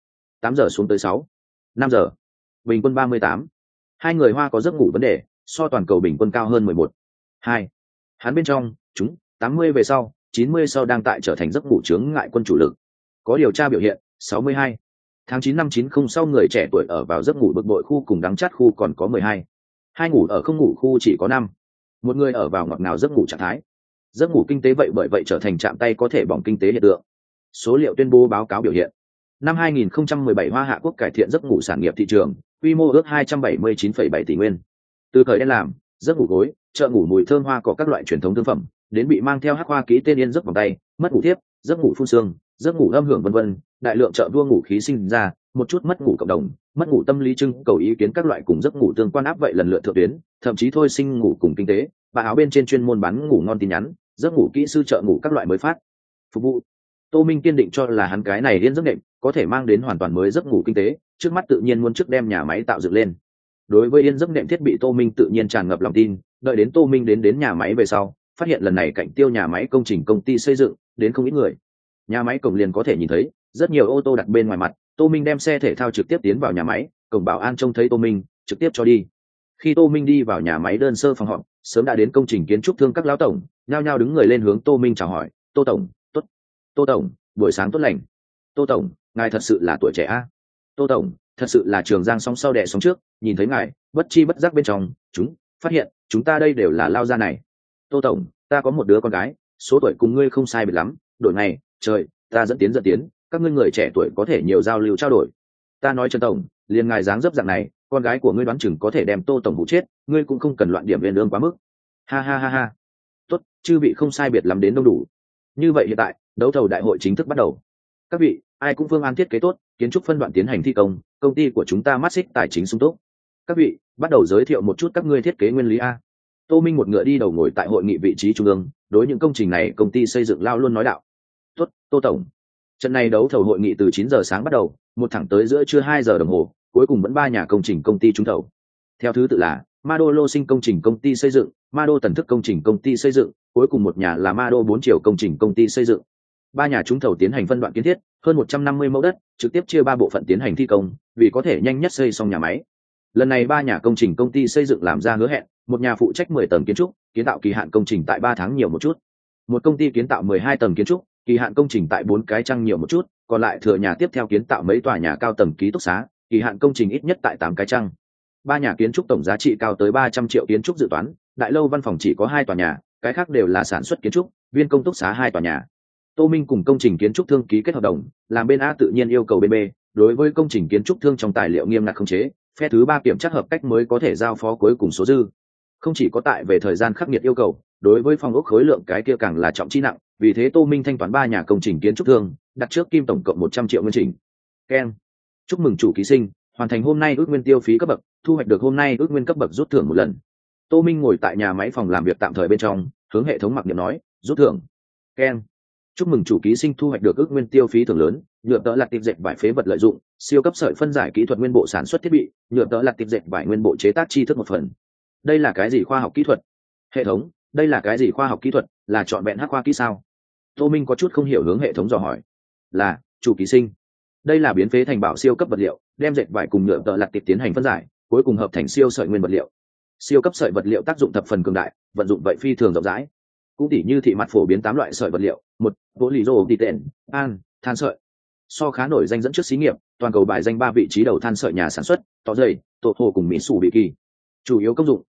8 giờ xuống tới 5 giờ. Bình quân 38. Hai người Hoa có giấc ngủ vấn đề, so toàn cầu bình quân cao hơn 11.2. Hắn bên trong, chúng, 80 về sau, 90 sau đang tại trở thành giấc ngủ chướng ngại quân chủ lực. Có điều tra biểu hiện, 62. Tháng 9 năm 90 sau người trẻ tuổi ở vào giấc ngủ bực bội khu cùng đắng chát khu còn có 12. Hai ngủ ở không ngủ khu chỉ có 5. Một người ở vào ngọt ngào giấc ngủ trạng thái. Giấc ngủ kinh tế vậy bởi vậy trở thành chạm tay có thể bỏng kinh tế hiện tượng. Số liệu tuyên bố báo cáo biểu hiện. Năm 2017 Hoa hạ quốc cải thiện giấc ngủ sản nghiệp thị trường, quy mô ước 279,7 tỷ nguyên. Từ thời đen làm, giấc ngủ gối, chợ ngủ mùi thơm hoa có các loại truyền thống thương phẩm, đến bị mang theo hắc hoa ký tên yên giấc vòng tay, mất ngủ thiếp, giấc ngủ phun sương, giấc ngủ âm hưởng vân vân, đại lượng chợ đua ngủ khí sinh ra, một chút mất ngủ cộng đồng, mất ngủ tâm lý trưng cầu ý kiến các loại cùng giấc ngủ tương quan áp vậy lần lượt thượng tuyến, thậm chí thôi sinh ngủ cùng kinh tế, và áo bên trên chuyên môn bán ngủ ngon tin nhắn, giấc ngủ kỹ sư chợ ngủ các loại mới phát phục vụ. Tô Minh kiên định cho là hắn cái này liên giấc nệm có thể mang đến hoàn toàn mới giấc ngủ kinh tế, trước mắt tự nhiên muốn trước đem nhà máy tạo dựng lên. Đối với yên giấc nệm thiết bị Tô Minh tự nhiên tràn ngập lòng tin, đợi đến Tô Minh đến nhà máy về sau, phát hiện lần này cạnh tiêu nhà máy công trình công ty xây dựng, đến không ít người. Nhà máy cổng liền có thể nhìn thấy, rất nhiều ô tô đặt bên ngoài mặt, Tô Minh đem xe thể thao trực tiếp tiến vào nhà máy, cổng bảo an trông thấy Tô Minh, trực tiếp cho đi. Khi Tô Minh đi vào nhà máy đơn sơ phòng họp, sớm đã đến công trình kiến trúc thương các lão tổng, nhao nhao đứng người lên hướng Tô Minh chào hỏi, "Tô tổng, tốt. Tô tổng, buổi sáng tốt lành. Tô tổng, ngài thật sự là tuổi trẻ a. Tô tổng, thật sự là Trường Giang sóng sau đẻ sóng trước, nhìn thấy ngài, bất chi bất giác bên trong, chúng phát hiện, chúng ta đây đều là lao gia này. Tô tổng, ta có một đứa con gái, số tuổi cùng ngươi không sai biệt lắm, đổi ngày, trời, ta dẫn tiến, các ngươi người trẻ tuổi có thể nhiều giao lưu trao đổi. Ta nói Trần tổng, liền ngài dáng dấp dạng này, con gái của ngươi đoán chừng có thể đem Tô tổng vụ chết, ngươi cũng không cần loạn điểm lên lương quá mức." Ha ha ha ha. Tốt, chư vị không sai biệt lắm đến đông đủ. Như vậy hiện tại, đấu thầu đại hội chính thức bắt đầu. Các vị, ai cũng phương án thiết kế tốt, kiến trúc phân đoạn tiến hành thi công, công ty của chúng ta mắt xích tài chính sung túc. Các vị, bắt đầu giới thiệu một chút các ngươi thiết kế nguyên lý a. Tô Minh một ngựa đi đầu ngồi tại hội nghị vị trí trung ương, đối những công trình này công ty xây dựng lao luôn nói đạo. Tốt, Tô tổng. Trận này đấu thầu hội nghị từ 9 giờ sáng bắt đầu, một thẳng tới giữa trưa 2 giờ đồng hồ, cuối cùng vẫn 3 nhà công trình công ty trúng thầu. Theo thứ tự là Mado Lô Sinh công trình công ty xây dựng, Mado Tần Thức công trình công ty xây dựng, cuối cùng một nhà là Mado 4 Chiều công trình công ty xây dựng. 3 nhà trúng thầu tiến hành phân đoạn kiến thiết, hơn 150 mẫu đất, trực tiếp chia 3 bộ phận tiến hành thi công, vì có thể nhanh nhất xây xong nhà máy. Lần này 3 nhà công trình công ty xây dựng làm ra hứa hẹn, một nhà phụ trách 10 tầng kiến trúc, kiến tạo kỳ hạn công trình tại 3 tháng nhiều một chút. Một công ty kiến tạo 12 tầng kiến trúc, kỳ hạn công trình tại 4 cái trang nhiều một chút, còn lại thừa nhà tiếp theo kiến tạo mấy tòa nhà cao tầng ký túc xá, kỳ hạn công trình ít nhất tại 8 cái trang. 3 nhà kiến trúc tổng giá trị cao tới 300 triệu kiến trúc dự toán, đại lâu văn phòng chỉ có 2 tòa nhà, cái khác đều là sản xuất kiến trúc, viên công túc xá 2 tòa nhà. Tô Minh cùng công trình kiến trúc thương ký kết hợp đồng, làm bên A tự nhiên yêu cầu bên B, đối với công trình kiến trúc thương trong tài liệu nghiêm ngặt khống chế, phe thứ 3 kiểm tra hợp cách mới có thể giao phó cuối cùng số dư. Không chỉ có tại về thời gian khắc nghiệt yêu cầu, đối với phòng ốc khối lượng cái kia càng là trọng chi nặng, vì thế Tô Minh thanh toán 3 nhà công trình kiến trúc thương, đặt trước kim tổng cộng 100 triệu nguyên trình. Keng. Chúc mừng chủ ký sinh, hoàn thành hôm nay ước nguyên tiêu phí cấp bậc, thu hoạch được hôm nay ước nguyên cấp bậc rút thưởng một lần. Tô Minh ngồi tại nhà máy phòng làm việc tạm thời bên trong, hướng hệ thống mặc niệm nói, rút thưởng. Keng. Chúc mừng chủ ký sinh thu hoạch được ước nguyên tiêu phí thưởng lớn, nhựa tợ lặt tiệp dệt vải phế vật lợi dụng, siêu cấp sợi phân giải kỹ thuật nguyên bộ sản xuất thiết bị, nhựa tợ lặt tiệp dệt vải nguyên bộ chế tác chi thức một phần. Đây là cái gì khoa học kỹ thuật? Hệ thống, đây là cái gì khoa học kỹ thuật, là chọn vẹn hắc khoa kỹ sao? Tô Minh có chút không hiểu hướng hệ thống dò hỏi. Là, chủ ký sinh. Đây là biến phế thành bảo siêu cấp vật liệu, đem dệt vải cùng nhựa tợ lặt tiệp tiến hành phân giải, cuối cùng hợp thành siêu sợi nguyên vật liệu. Siêu cấp sợi vật liệu tác dụng thập phần cường đại, vận dụng vậy phi thường rộng rãi. Cũng tỉ như thị mặt phổ biến 8 loại sợi vật liệu, 1, polypropylene, than sợi. So khá nổi danh dẫn trước xí nghiệp, toàn cầu bài danh 3 vị trí đầu than sợi nhà sản xuất, tỏ dày, tổ hồ cùng Mitsubishi. Chủ yếu công dụng,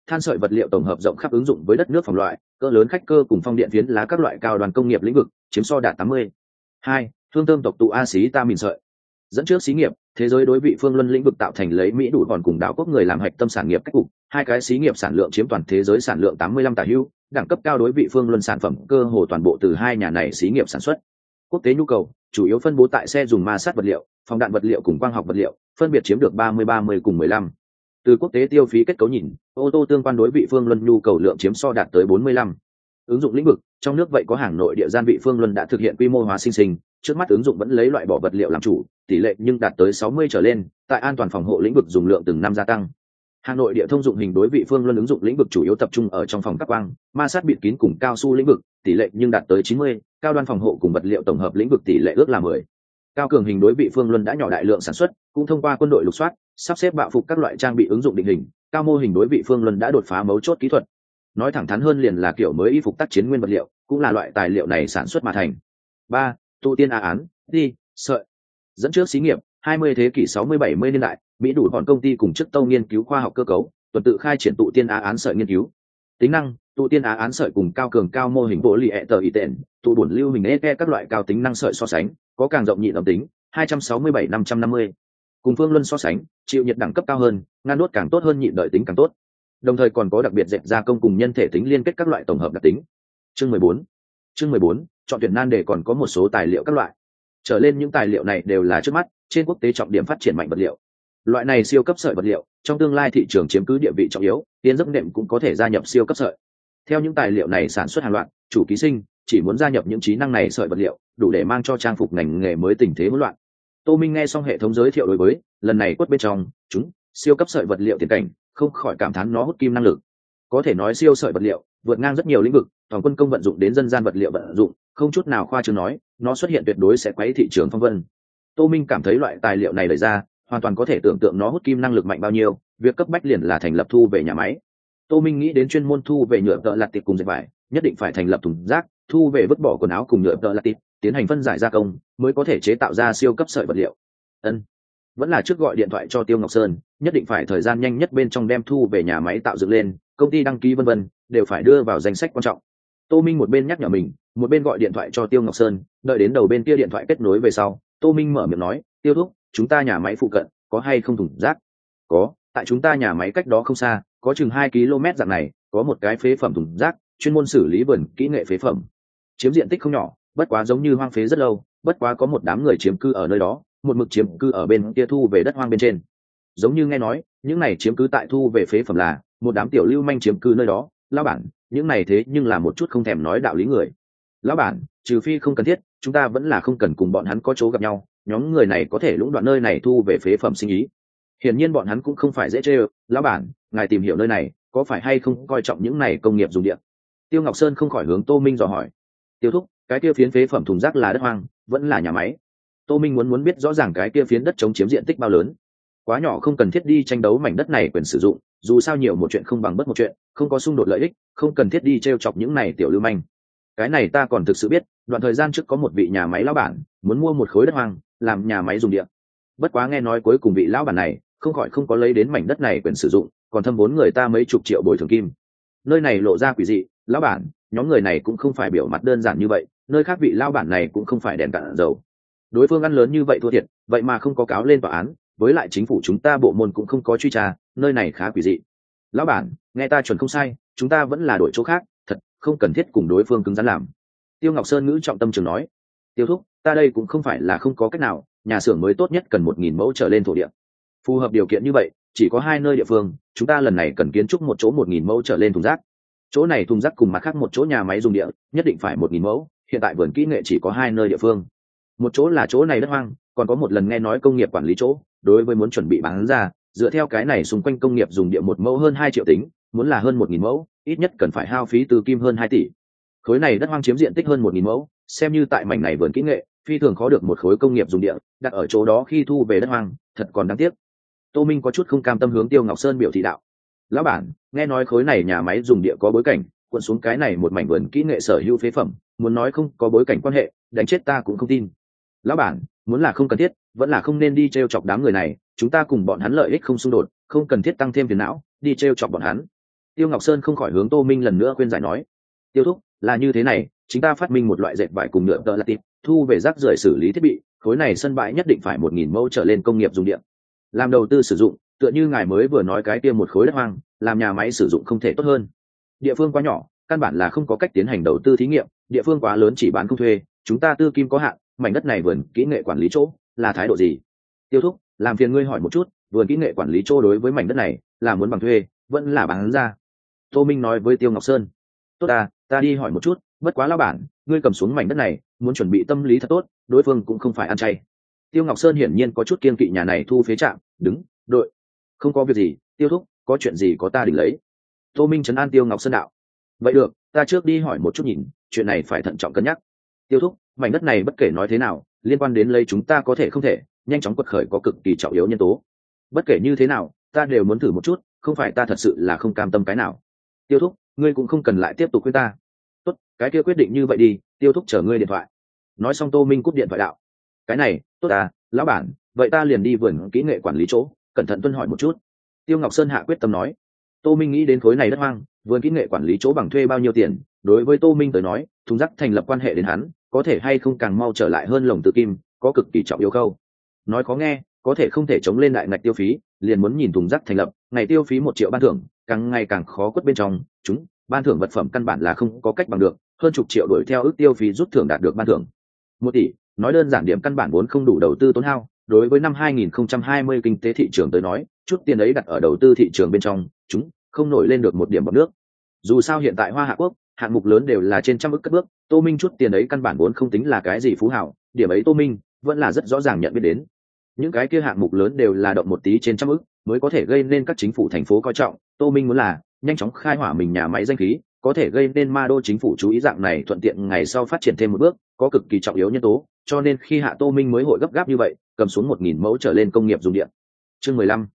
than sợi vật liệu tổng hợp rộng khắp ứng dụng với đất nước phòng loại, cỡ lớn khách cơ cùng phong điện phiến lá các loại cao đoàn công nghiệp lĩnh vực, chiếm so đạt 80. 2. Hương thơm tộc tụ acetamin sợi. Dẫn trước xí nghiệp, thế giới đối vị phương luân lĩnh vực tạo thành lấy Mỹ đủ còn cùng đảo quốc người làm hạch tâm sản nghiệp cách cục, hai cái xí nghiệp sản lượng chiếm toàn thế giới sản lượng 85 tả hữu, đẳng cấp cao đối vị phương luân sản phẩm cơ hồ toàn bộ từ hai nhà này xí nghiệp sản xuất. Quốc tế nhu cầu chủ yếu phân bố tại xe dùng ma sát vật liệu, phòng đạn vật liệu cùng quang học vật liệu, phân biệt chiếm được 30-30 cùng 15. Từ quốc tế tiêu phí kết cấu nhìn, ô tô tương quan đối vị phương luân nhu cầu lượng chiếm so đạt tới 45. Ứng dụng lĩnh vực, trong nước vậy có hàng nội địa gian vị phương luân đã thực hiện quy mô hóa sinh, trước mắt ứng dụng vẫn lấy loại bỏ vật liệu làm chủ, tỷ lệ nhưng đạt tới 60 trở lên, tại an toàn phòng hộ lĩnh vực dùng lượng từng năm gia tăng. Hà Nội địa thông dụng hình đối vị phương luân ứng dụng lĩnh vực chủ yếu tập trung ở trong phòng các quang, ma sát bịt kín cùng cao su lĩnh vực, tỷ lệ nhưng đạt tới 90, cao đoan phòng hộ cùng vật liệu tổng hợp lĩnh vực tỷ lệ ước là 10. Cao cường hình đối vị phương luân đã nhỏ đại lượng sản xuất, cũng thông qua quân đội lục soát, sắp xếp bạo phục các loại trang bị ứng dụng định hình, cao mô hình đối vị phương luân đã đột phá mấu chốt kỹ thuật. Nói thẳng thắn hơn liền là kiểu mới y phục tác chiến nguyên vật liệu, cũng là loại tài liệu này sản xuất mà thành. 3. Tụ tiên á án, đi, sợi. Dẫn trước xí nghiệp, 20 thế kỷ 60-70 niên đại, Mỹ đủ hòn công ty cùng chức tâu nghiên cứu khoa học cơ cấu, tuần tự khai triển tụ tiên á án sợi nghiên cứu. Tính năng, tụ tiên á án sợi cùng cao cường cao mô hình polyether tụ bổn lưu hình eke các loại cao tính năng sợi so sánh, có càng rộng nhịn ẩm tính, 267-550. Cùng phương luân so sánh, chịu nhiệt đẳng cấp cao hơn, ngăn nuốt càng tốt hơn, nhịn đợi tính càng tốt. Đồng thời còn có đặc biệt dệt gia công cùng nhân thể tính liên kết các loại tổng hợp đặc tính. Chương 14, chọn tuyển nan đề còn có một số tài liệu các loại. Trở lên những tài liệu này đều là trước mắt trên quốc tế trọng điểm phát triển mạnh vật liệu. Loại này siêu cấp sợi vật liệu, trong tương lai thị trường chiếm cứ địa vị trọng yếu, tiến giấc nệm cũng có thể gia nhập siêu cấp sợi. Theo những tài liệu này sản xuất hàng loạt, chủ ký sinh chỉ muốn gia nhập những trí năng này sợi vật liệu, đủ để mang cho trang phục ngành nghề mới tình thế hỗn loạn. Tô Minh nghe xong hệ thống giới thiệu đối với lần này quất bên trong chúng siêu cấp sợi vật liệu tiền cảnh, không khỏi cảm thán nó hút kim năng lực. Có thể nói siêu sợi vật liệu vượt ngang rất nhiều lĩnh vực, toàn quân công vận dụng đến dân gian vật liệu vận dụng, không chút nào khoa trương nói, nó xuất hiện tuyệt đối sẽ quấy thị trường phong vân. Tô Minh cảm thấy loại tài liệu này đẩy ra, hoàn toàn có thể tưởng tượng nó hút kim năng lực mạnh bao nhiêu, việc cấp bách liền là thành lập thu về nhà máy. Tô Minh nghĩ đến chuyên môn thu về nhựa tợ lặt tiệp cùng dệt vải, nhất định phải thành lập thùng rác, thu về vứt bỏ quần áo cùng nhựa tợ lặt tiệp, tiến hành phân giải gia công, mới có thể chế tạo ra siêu cấp sợi vật liệu. Vẫn là trước gọi điện thoại cho Tiêu Ngọc Sơn, nhất định phải thời gian nhanh nhất bên trong đem thu về nhà máy tạo dựng lên, công ty đăng ký vân vân, đều phải đưa vào danh sách quan trọng. Tô Minh một bên nhắc nhở mình, một bên gọi điện thoại cho Tiêu Ngọc Sơn, đợi đến đầu bên kia điện thoại kết nối về sau, Tô Minh mở miệng nói, Tiêu thúc, chúng ta nhà máy phụ cận có hay không thùng rác? Có, tại chúng ta nhà máy cách đó không xa, có chừng 2 km dạng này, có một cái phế phẩm thùng rác, chuyên môn xử lý vườn kỹ nghệ phế phẩm. Chiếm diện tích không nhỏ, bất quá giống như hoang phế rất lâu, bất quá có một đám người chiếm cư ở nơi đó, một mực chiếm cư ở bên kia thu về đất hoang bên trên. Giống như nghe nói, những này chiếm cứ tại thu về phế phẩm là một đám tiểu lưu manh chiếm cư nơi đó, lão bản, những này thế nhưng là một chút không thèm nói đạo lý người. Lão bản, trừ phi không cần thiết, chúng ta vẫn là không cần cùng bọn hắn có chỗ gặp nhau, nhóm người này có thể lũng đoạn nơi này thu về phế phẩm sinh ý. Hiển nhiên bọn hắn cũng không phải dễ chơi, lão bản, ngài tìm hiểu nơi này, có phải hay không coi trọng những này công nghiệp dùng điện? Tiêu Ngọc Sơn không khỏi hướng Tô Minh dò hỏi. Tiêu thúc, cái kia phiến phế phẩm thùng rác là đất hoang, vẫn là nhà máy? Tô Minh muốn biết rõ ràng cái kia phiến đất chống chiếm diện tích bao lớn. Quá nhỏ không cần thiết đi tranh đấu mảnh đất này quyền sử dụng, dù sao nhiều một chuyện không bằng bất một chuyện, không có xung đột lợi ích, không cần thiết đi trêu chọc những này tiểu lưu manh. Cái này ta còn thực sự biết, đoạn thời gian trước có một vị nhà máy lão bản muốn mua một khối đất hoang làm nhà máy dùng điện. Bất quá nghe nói cuối cùng vị lão bản này không khỏi không có lấy đến mảnh đất này quyền sử dụng, còn thâm vốn người ta mấy chục triệu bồi thường kim. Nơi này lộ ra quỷ dị, lão bản, nhóm người này cũng không phải biểu mặt đơn giản như vậy, nơi khác vị lão bản này cũng không phải đèn cạn dầu. Đối phương ăn lớn như vậy thua thiệt, vậy mà không có cáo lên tòa án, với lại chính phủ chúng ta bộ môn cũng không có truy tra, nơi này khá quỷ dị. Lão bản, nghe ta chuẩn không sai, chúng ta vẫn là đổi chỗ khác, thật không cần thiết cùng đối phương cứng rắn làm. Tiêu Ngọc Sơn ngữ trọng tâm trường nói. Tiêu thúc, ta đây cũng không phải là không có cách nào, nhà xưởng mới tốt nhất cần 1.000 mẫu trở lên thổ địa. Phù hợp điều kiện như vậy, chỉ có 2 nơi địa phương, chúng ta lần này cần kiến trúc một chỗ 1.000 mẫu trở lên thùng rác. Chỗ này thùng rác cùng mặt khác một chỗ nhà máy dùng địa, nhất định phải 1.000 mẫu, hiện tại vườn kỹ nghệ chỉ có 2 nơi địa phương. Một chỗ là chỗ này đất hoang, còn có một lần nghe nói công nghiệp quản lý chỗ, đối với muốn chuẩn bị bán ra, dựa theo cái này xung quanh công nghiệp dùng địa 1 mẫu hơn 2 triệu tính, muốn là hơn 1.000 mẫu, ít nhất cần phải hao phí từ kim hơn 2 tỷ. Khối này đất hoang chiếm diện tích hơn 1.000 mẫu, xem như tại mảnh này vườn kỹ nghệ, phi thường khó được một khối công nghiệp dùng địa, đặt ở chỗ đó khi thu về đất hoang, thật còn đáng tiếc. Tô Minh có chút không cam tâm hướng Tiêu Ngọc Sơn biểu thị đạo. Lão bản, nghe nói khối này nhà máy dùng địa có bối cảnh, cuộn xuống cái này một mảnh vườn kỹ nghệ sở hữu phế phẩm, muốn nói không có bối cảnh quan hệ, đánh chết ta cũng không tin. Lão bản, muốn là không cần thiết, vẫn là không nên đi trêu chọc đám người này, chúng ta cùng bọn hắn lợi ích không xung đột, không cần thiết tăng thêm phiền não, đi trêu chọc bọn hắn. Tiêu Ngọc Sơn không khỏi hướng Tô Minh lần nữa khuyên giải nói, tiêu thúc là như thế này, chúng ta phát minh một loại dệt vải cùng nhựa tợ là tịp, thu về rác rưởi xử lý thiết bị, khối này sân bãi nhất định phải 1.000 mẫu trở lên công nghiệp dùng điện, làm đầu tư sử dụng, tựa như ngài mới vừa nói cái kia một khối đất hoang, làm nhà máy sử dụng không thể tốt hơn. Địa phương quá nhỏ, căn bản là không có cách tiến hành đầu tư thí nghiệm, địa phương quá lớn chỉ bán không thuê, chúng ta tư kim có hạn, mảnh đất này vườn kỹ nghệ quản lý chỗ là thái độ gì? Tiêu thúc, làm phiền ngươi hỏi một chút, vườn kỹ nghệ quản lý chỗ đối với mảnh đất này là muốn bằng thuê vẫn là bán ra? Tô Minh nói với Tiêu Ngọc Sơn. Tốt ta đi hỏi một chút, bất quá lão bản, ngươi cầm xuống mảnh đất này, muốn chuẩn bị tâm lý thật tốt, đối phương cũng không phải ăn chay. Tiêu Ngọc Sơn hiển nhiên có chút kiên kỵ nhà này thu phế trạm, đứng đội, không có việc gì, tiêu thúc, có chuyện gì có ta đỉnh lấy. Tô Minh trấn an Tiêu Ngọc Sơn đạo. Vậy được, ta trước đi hỏi một chút nhìn, chuyện này phải thận trọng cân nhắc. Tiêu thúc, mảnh đất này bất kể nói thế nào, liên quan đến lấy chúng ta có thể không thể nhanh chóng quật khởi có cực kỳ trọng yếu nhân tố. Bất kể như thế nào, ta đều muốn thử một chút, không phải ta thật sự là không cam tâm cái nào. Tiêu thúc, ngươi cũng không cần lại tiếp tục khuyên ta. Tốt, cái kia quyết định như vậy đi, tiêu thúc chờ ngươi điện thoại. Nói xong Tô Minh cúp điện thoại đạo. Cái này, tốt lão bản, vậy ta liền đi vườn kỹ nghệ quản lý chỗ, cẩn thận tuân hỏi một chút. Tiêu Ngọc Sơn hạ quyết tâm nói. Tô Minh nghĩ đến khối này đất hoang, vườn kỹ nghệ quản lý chỗ bằng thuê bao nhiêu tiền, đối với Tô Minh tới nói, thùng rác thành lập quan hệ đến hắn, có thể hay không càng mau trở lại hơn lồng tự kim, có cực kỳ trọng yếu khâu. Nói khó nghe, có thể không thể chống lên đại ngạch tiêu phí, liền muốn nhìn thùng rác thành lập, ngày tiêu phí 1 triệu ban thưởng, càng ngày càng khó quất bên trong, chúng ban thưởng vật phẩm căn bản là không có cách bằng được, hơn chục triệu đuổi theo ước tiêu phí rút thưởng đạt được ban thưởng 1 tỷ, nói đơn giản điểm căn bản vốn không đủ đầu tư tốn hao, đối với năm 2020 kinh tế thị trường tới nói, chút tiền ấy đặt ở đầu tư thị trường bên trong, chúng không nổi lên được một điểm bọt nước. Dù sao hiện tại Hoa Hạ Quốc, hạng mục lớn đều là trên trăm ức cất bước, Tô Minh chút tiền ấy căn bản vốn không tính là cái gì phú hào, điểm ấy Tô Minh vẫn là rất rõ ràng nhận biết đến. Những cái kia hạng mục lớn đều là động một tí trên trăm ức mới có thể gây nên các chính phủ thành phố coi trọng, Tô Minh muốn là nhanh chóng khai hỏa mình nhà máy danh khí, có thể gây nên ma đô chính phủ chú ý dạng này thuận tiện ngày sau phát triển thêm một bước, có cực kỳ trọng yếu nhân tố, cho nên khi Hạ Tô Minh mới hội gấp gáp như vậy, cầm xuống 1.000 mẫu trở lên công nghiệp dùng điện. Chương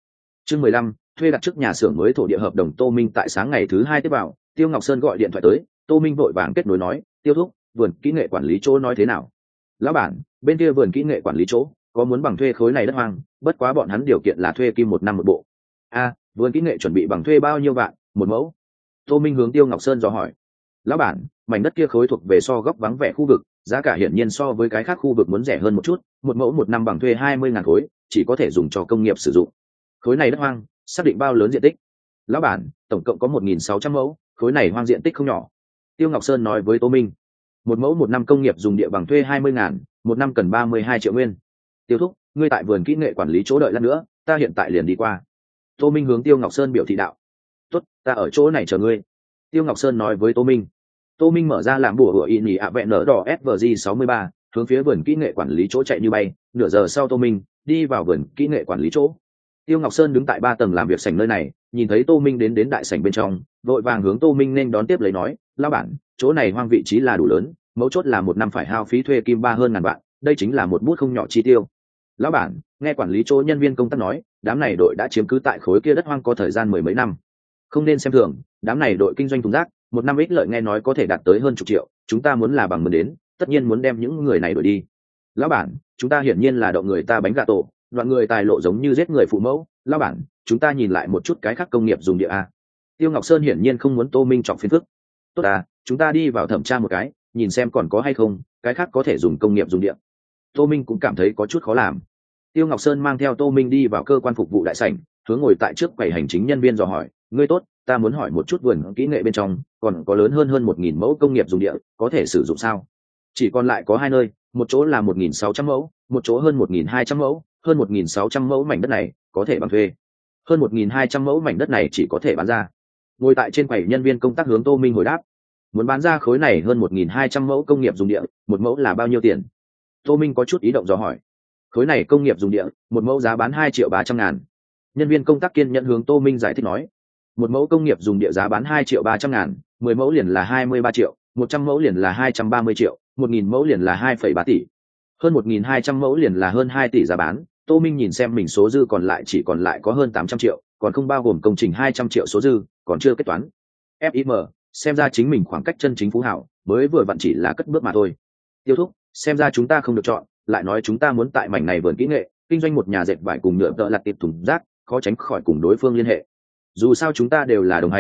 15, thuê đặt trước nhà xưởng mới thổ địa hợp đồng. Tô Minh tại sáng ngày thứ 2 tiếp vào, Tiêu Ngọc Sơn gọi điện thoại tới, Tô Minh vội vàng kết nối nói, tiêu thúc, vườn kỹ nghệ quản lý chỗ nói thế nào? Lão bản, bên kia vườn kỹ nghệ quản lý chỗ có muốn bằng thuê khối này đất hoang, bất quá bọn hắn điều kiện là thuê kim 1 năm một bộ. Vườn kỹ nghệ chuẩn bị bằng thuê bao nhiêu vạn một mẫu? Tô Minh hướng Tiêu Ngọc Sơn dò hỏi. Lão bản, mảnh đất kia khối thuộc về so góc vắng vẻ khu vực, giá cả hiển nhiên so với cái khác khu vực muốn rẻ hơn một chút, một mẫu 1 năm bằng thuê 20.000 khối, chỉ có thể dùng cho công nghiệp sử dụng. Khối này đất hoang, xác định bao lớn diện tích? Lão bản, tổng cộng có 1.600 mẫu, khối này hoang diện tích không nhỏ. Tiêu Ngọc Sơn nói với Tô Minh. Một mẫu 1 năm công nghiệp dùng địa bằng thuê 20.000, 1 năm cần 32 triệu nguyên. Tiêu thúc, ngươi tại vườn kỹ nghệ quản lý chỗ đợi lát nữa, ta hiện tại liền đi qua. Tô Minh hướng Tiêu Ngọc Sơn biểu thị đạo. Tốt, ta ở chỗ này chờ ngươi. Tiêu Ngọc Sơn nói với Tô Minh. Tô Minh mở ra làm bùa hựa y nhì ạ vẹn nở đỏ SVG 63, hướng phía vườn kỹ nghệ quản lý chỗ chạy như bay. Nửa giờ sau Tô Minh đi vào vườn kỹ nghệ quản lý chỗ. Tiêu Ngọc Sơn đứng tại 3 tầng làm việc sảnh nơi này, nhìn thấy Tô Minh đến đại sảnh bên trong, vội vàng hướng Tô Minh nên đón tiếp lấy nói, lão bản, chỗ này hoang vị trí là đủ lớn, mấu chốt là 1 năm phải hao phí thuê kim 3 hơn ngàn vạn, đây chính là một bút không nhỏ chi tiêu. Lão bản, nghe quản lý chỗ nhân viên công tác nói, đám này đội đã chiếm cứ tại khối kia đất hoang có thời gian 10 mấy năm, không nên xem thường, đám này đội kinh doanh thùng rác, 1 năm ích lợi nghe nói có thể đạt tới hơn chục triệu, chúng ta muốn là bằng mượn đến, tất nhiên muốn đem những người này đuổi đi. Lão bản, chúng ta hiển nhiên là động người ta bánh gà tổ, đoạn người tài lộ giống như giết người phụ mẫu. Lão bản, chúng ta nhìn lại một chút cái khác công nghiệp dùng địa a. Tiêu Ngọc Sơn hiển nhiên không muốn Tô Minh trọng phiền phức. Tốt chúng ta đi vào thẩm tra một cái, nhìn xem còn có hay không cái khác có thể dùng công nghiệp dùng địa. Tô Minh cũng cảm thấy có chút khó làm. Tiêu Ngọc Sơn mang theo Tô Minh đi vào cơ quan phục vụ đại sảnh, hướng ngồi tại trước quầy hành chính nhân viên dò hỏi, ngươi tốt, ta muốn hỏi một chút vườn kỹ nghệ bên trong còn có lớn hơn 1.000 mẫu công nghiệp dùng địa có thể sử dụng sao? Chỉ còn lại có 2 nơi, một chỗ là 1.600 mẫu, một chỗ hơn 1.200 mẫu, hơn 1.600 mẫu mảnh đất này có thể bằng thuê, hơn 1.200 mẫu mảnh đất này chỉ có thể bán ra. Ngồi tại trên quầy nhân viên công tác hướng Tô Minh hồi đáp, muốn bán ra khối này hơn 1.200 mẫu công nghiệp dùng địa, một mẫu là bao nhiêu tiền? Tô Minh có chút ý động dò hỏi. Khối này công nghiệp dùng địa, một mẫu giá bán 2.300.000. Nhân viên công tác kiên nhẫn hướng Tô Minh giải thích nói, một mẫu công nghiệp dùng địa giá bán 2.300.000, 10 mẫu liền là 23 triệu, 100 mẫu liền là 230 triệu, 1.000 mẫu liền là 2,3 tỷ, hơn 1.200 mẫu liền là hơn 2 tỷ giá bán. Tô Minh nhìn xem mình số dư còn lại chỉ còn lại có hơn 800 triệu, còn không bao gồm công trình 200 triệu số dư, còn chưa kết toán. FIM, xem ra chính mình khoảng cách chân chính phú hảo, mới vừa vặn chỉ là cất bước mà thôi. Tiêu thúc, xem ra chúng ta không được chọn, lại nói chúng ta muốn tại mảnh này vườn kỹ nghệ, kinh doanh một nhà dệt vải cùng nhựa tợ lặt tiệp thùng rác, khó tránh khỏi cùng đối phương liên hệ. Dù sao chúng ta đều là đồng hành,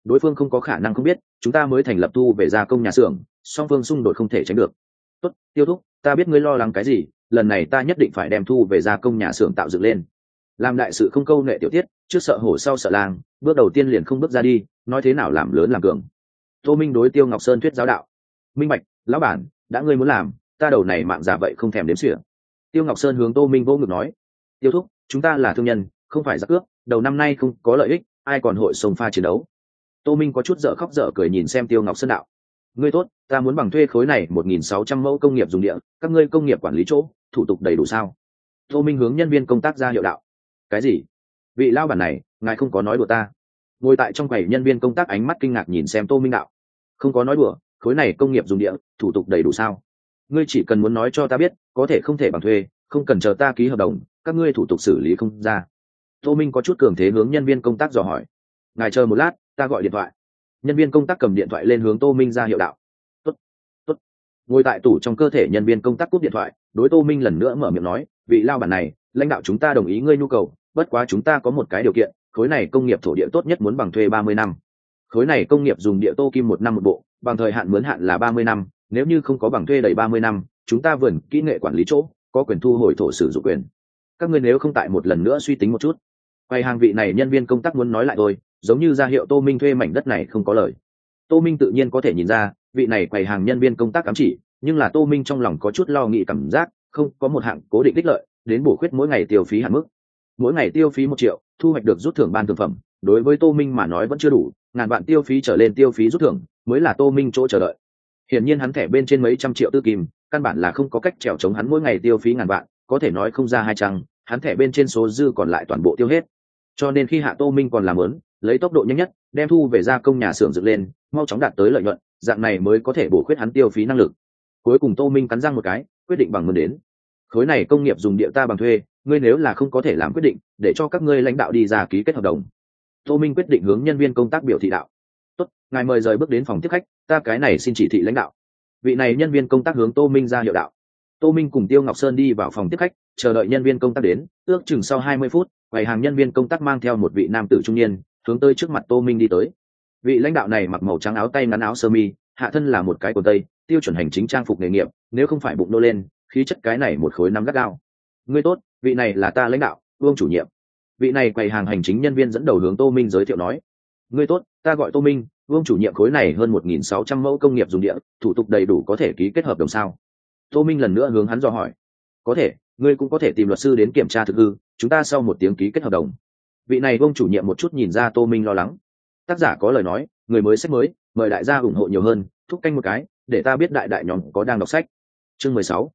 đối phương không có khả năng không biết chúng ta mới thành lập thu về gia công nhà xưởng, song phương xung đột không thể tránh được. Tốt, Tiêu thúc, ta biết ngươi lo lắng cái gì, lần này ta nhất định phải đem thu về gia công nhà xưởng tạo dựng lên. Làm đại sự không câu nệ tiểu tiết, trước sợ hổ sau sợ lang, bước đầu tiên liền không bước ra đi, nói thế nào làm lớn làm cường. Tô Minh đối Tiêu Ngọc Sơn thuyết giáo đạo. Minh bạch, lão bản, đã ngươi muốn làm, ta đầu này mạng giả vậy không thèm đếm xỉa. Tiêu Ngọc Sơn hướng Tô Minh vô ngực nói, Tiêu thúc, chúng ta là thương nhân, không phải giặc cướp, đầu năm nay không có lợi ích, ai còn hội sông pha chiến đấu. Tô Minh có chút dở khóc dở cười nhìn xem Tiêu Ngọc Sơn đạo, ngươi tốt, ta muốn bằng thuê khối này 1.600 mẫu công nghiệp dùng địa, các ngươi công nghiệp quản lý chỗ, thủ tục đầy đủ sao? Tô Minh hướng nhân viên công tác ra hiệu đạo. Cái gì? Vị lao bản này, ngài không có nói đùa ta? Ngồi tại trong quầy nhân viên công tác ánh mắt kinh ngạc nhìn xem Tô Minh đạo. Không có nói đùa, khối này công nghiệp dùng địa, thủ tục đầy đủ sao? Ngươi chỉ cần muốn nói cho ta biết, có thể không thể bằng thuê, không cần chờ ta ký hợp đồng, các ngươi thủ tục xử lý không ra. Tô Minh có chút cường thế hướng nhân viên công tác dò hỏi. Ngài chờ một lát, ta gọi điện thoại. Nhân viên công tác cầm điện thoại lên hướng Tô Minh ra hiệu đạo. Tốt, tốt. Ngồi tại tủ trong cơ thể nhân viên công tác cúp điện thoại, đối Tô Minh lần nữa mở miệng nói, vị lao bản này, lãnh đạo chúng ta đồng ý ngươi nhu cầu, bất quá chúng ta có một cái điều kiện, khối này công nghiệp thổ địa tốt nhất muốn bằng thuê 30 năm. Khối này công nghiệp dùng địa tô kim 1 năm một bộ, bằng thời hạn mướn hạn là 30 năm, nếu như không có bằng thuê đầy 30 năm, chúng ta vườn kỹ nghệ quản lý chỗ, có quyền thu hồi thổ sử dụng quyền. Các ngươi nếu không tại một lần nữa suy tính một chút. Quay hàng vị này nhân viên công tác muốn nói lại thôi, giống như ra hiệu Tô Minh thuê mảnh đất này không có lời. Tô Minh tự nhiên có thể nhìn ra, vị này quầy hàng nhân viên công tác ám chỉ, nhưng là Tô Minh trong lòng có chút lo nghĩ cảm giác, không có một hạng cố định đích lợi, đến bổ khuyết mỗi ngày tiêu phí hạn mức. Mỗi ngày tiêu phí 1 triệu, thu hoạch được rút thưởng ban thưởng phẩm, đối với Tô Minh mà nói vẫn chưa đủ, ngàn vạn tiêu phí trở lên tiêu phí rút thưởng, mới là Tô Minh chỗ chờ đợi. Hiển nhiên hắn thẻ bên trên mấy trăm triệu tư kim, căn bản là không có cách trèo chống hắn mỗi ngày tiêu phí ngàn vạn, có thể nói không ra hai trang, hắn thẻ bên trên số dư còn lại toàn bộ tiêu hết. Cho nên khi hạ Tô Minh còn làm lớn, lấy tốc độ nhanh nhất, đem thu về gia công nhà xưởng dựng lên, mau chóng đạt tới lợi nhuận, dạng này mới có thể bổ khuyết hắn tiêu phí năng lực. Cuối cùng Tô Minh cắn răng một cái, quyết định bằng mượn đến. Khối này công nghiệp dùng địa ta bằng thuê, ngươi nếu là không có thể làm quyết định, để cho các ngươi lãnh đạo đi ra ký kết hợp đồng. Tô Minh quyết định hướng nhân viên công tác biểu thị đạo. Tốt, ngài mời rời bước đến phòng tiếp khách, ta cái này xin chỉ thị lãnh đạo. Vị này nhân viên công tác hướng Tô Minh ra hiệu đạo. Tô Minh cùng Tiêu Ngọc Sơn đi vào phòng tiếp khách, chờ đợi nhân viên công tác đến, ước chừng sau 20 phút, quầy hàng nhân viên công tác mang theo một vị nam tử trung niên, hướng tới trước mặt Tô Minh đi tới. Vị lãnh đạo này mặc màu trắng áo tay ngắn áo sơ mi, hạ thân là một cái quần tây, tiêu chuẩn hành chính trang phục nghề nghiệp, nếu không phải bụng nô lên, khí chất cái này một khối nắm gắt gao. Ngươi tốt, vị này là ta lãnh đạo, Vương chủ nhiệm. Vị này quầy hàng hành chính nhân viên dẫn đầu hướng Tô Minh giới thiệu nói. Ngươi tốt, ta gọi Tô Minh, Vương chủ nhiệm khối này hơn 1.600 mẫu công nghiệp dùng địa, thủ tục đầy đủ có thể ký kết hợp đồng sao? Tô Minh lần nữa hướng hắn dò hỏi. Có thể, ngươi cũng có thể tìm luật sư đến kiểm tra thực hư, chúng ta sau một tiếng ký kết hợp đồng. Vị này Vương chủ nhiệm một chút nhìn ra Tô Minh lo lắng. Tác giả có lời nói, người mới sách mới, mời đại gia ủng hộ nhiều hơn, thúc canh một cái, để ta biết đại nhóm có đang đọc sách. Chương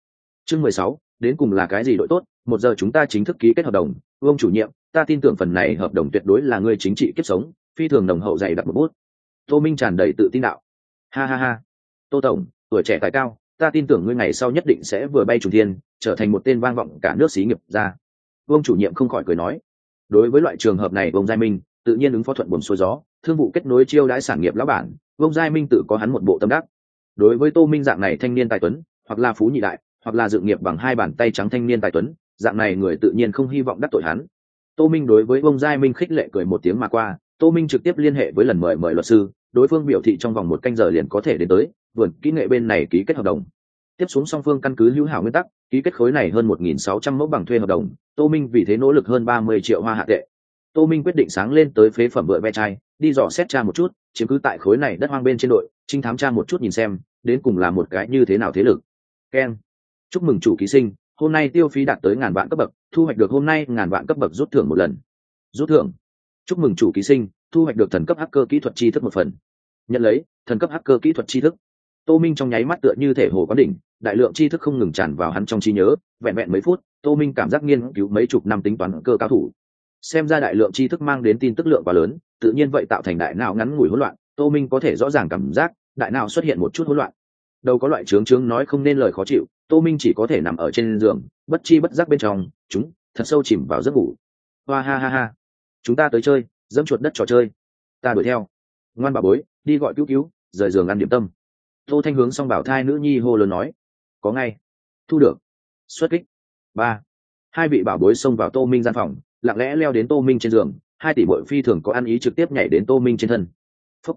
16, đến cùng là cái gì đội tốt, 1 giờ chúng ta chính thức ký kết hợp đồng. Vương chủ nhiệm, ta tin tưởng phần này hợp đồng tuyệt đối là ngươi chính trị kiếp sống, phi thường nồng hậu dày đặt một bút. Tô Minh tràn đầy tự tin đạo. Ha ha ha, Tô tổng, tuổi trẻ tài cao, ta tin tưởng ngươi ngày sau nhất định sẽ vừa bay trùng thiên, trở thành một tên vang vọng cả nước xí nghiệp ra. Vương chủ nhiệm không khỏi cười nói. Đối với loại trường hợp này, Vương Giai Minh tự nhiên ứng phó thuận buồm xuôi gió, thương vụ kết nối chiêu đãi sản nghiệp lão bản, Vương Giai Minh tự có hắn một bộ tâm đắc. Đối với Tô Minh dạng này thanh niên tài tuấn, hoặc là phú nhị đại, hoặc là dự nghiệp bằng 2 bàn tay trắng thanh niên tài tuấn, dạng này người tự nhiên không hy vọng đắc tội hắn. Tô Minh đối với Vương Giai Minh khích lệ cười một tiếng mà qua, Tô Minh trực tiếp liên hệ với lần mời luật sư, đối phương biểu thị trong vòng 1 canh giờ liền có thể đến tới vườn kỹ nghệ bên này ký kết hợp đồng. Tiếp xuống song phương căn cứ hữu hảo nguyên tắc, ký kết khối này hơn 1.600 mẫu bằng thuê hợp đồng. Tô Minh vì thế nỗ lực hơn 30 triệu hoa hạ tệ. Tô Minh quyết định sáng lên tới phế phẩm vựa ve chai, đi dò xét tra một chút, chiếm cứ tại khối này đất hoang bên trên đội, trinh thám tra một chút nhìn xem, đến cùng là một cái như thế nào thế lực. Ken, chúc mừng chủ ký sinh, hôm nay tiêu phí đạt tới 1000 vạn cấp bậc, thu hoạch được hôm nay 1000 vạn cấp bậc rút thưởng 1 lần. Rút thưởng. Chúc mừng chủ ký sinh, thu hoạch được thần cấp hacker kỹ thuật tri thức 1 phần. Nhận lấy thần cấp hacker kỹ thuật tri thức. Tô Minh trong nháy mắt tựa như thể hồ quán đỉnh, đại lượng tri thức không ngừng tràn vào hắn trong trí nhớ, vẹn vẹn mấy phút, Tô Minh cảm giác nghiên cứu mấy chục năm tính toán cơ cao thủ. Xem ra đại lượng tri thức mang đến tin tức lượng quá lớn, tự nhiên vậy tạo thành đại não ngắn ngủi hỗn loạn, Tô Minh có thể rõ ràng cảm giác đại não xuất hiện một chút hỗn loạn. Đâu có loại trướng nói không nên lời khó chịu, Tô Minh chỉ có thể nằm ở trên giường, bất chi bất giác bên trong, chúng thật sâu chìm vào giấc ngủ. Hoa ha ha ha, chúng ta tới chơi, dẫm chuột đất trò chơi. Ta đuổi theo. Ngoan bà bối, đi gọi cứu cứu, rời giường ăn điểm tâm. Tô Thanh hướng xong bảo thai nữ nhi hô lớn nói. Có ngay. Thu được. Xuất kích. 3. 2 vị bảo bối xông vào Tô Minh gian phòng, lặng lẽ leo đến Tô Minh trên giường, 2 tỷ muội phi thường có ăn ý trực tiếp nhảy đến Tô Minh trên thân.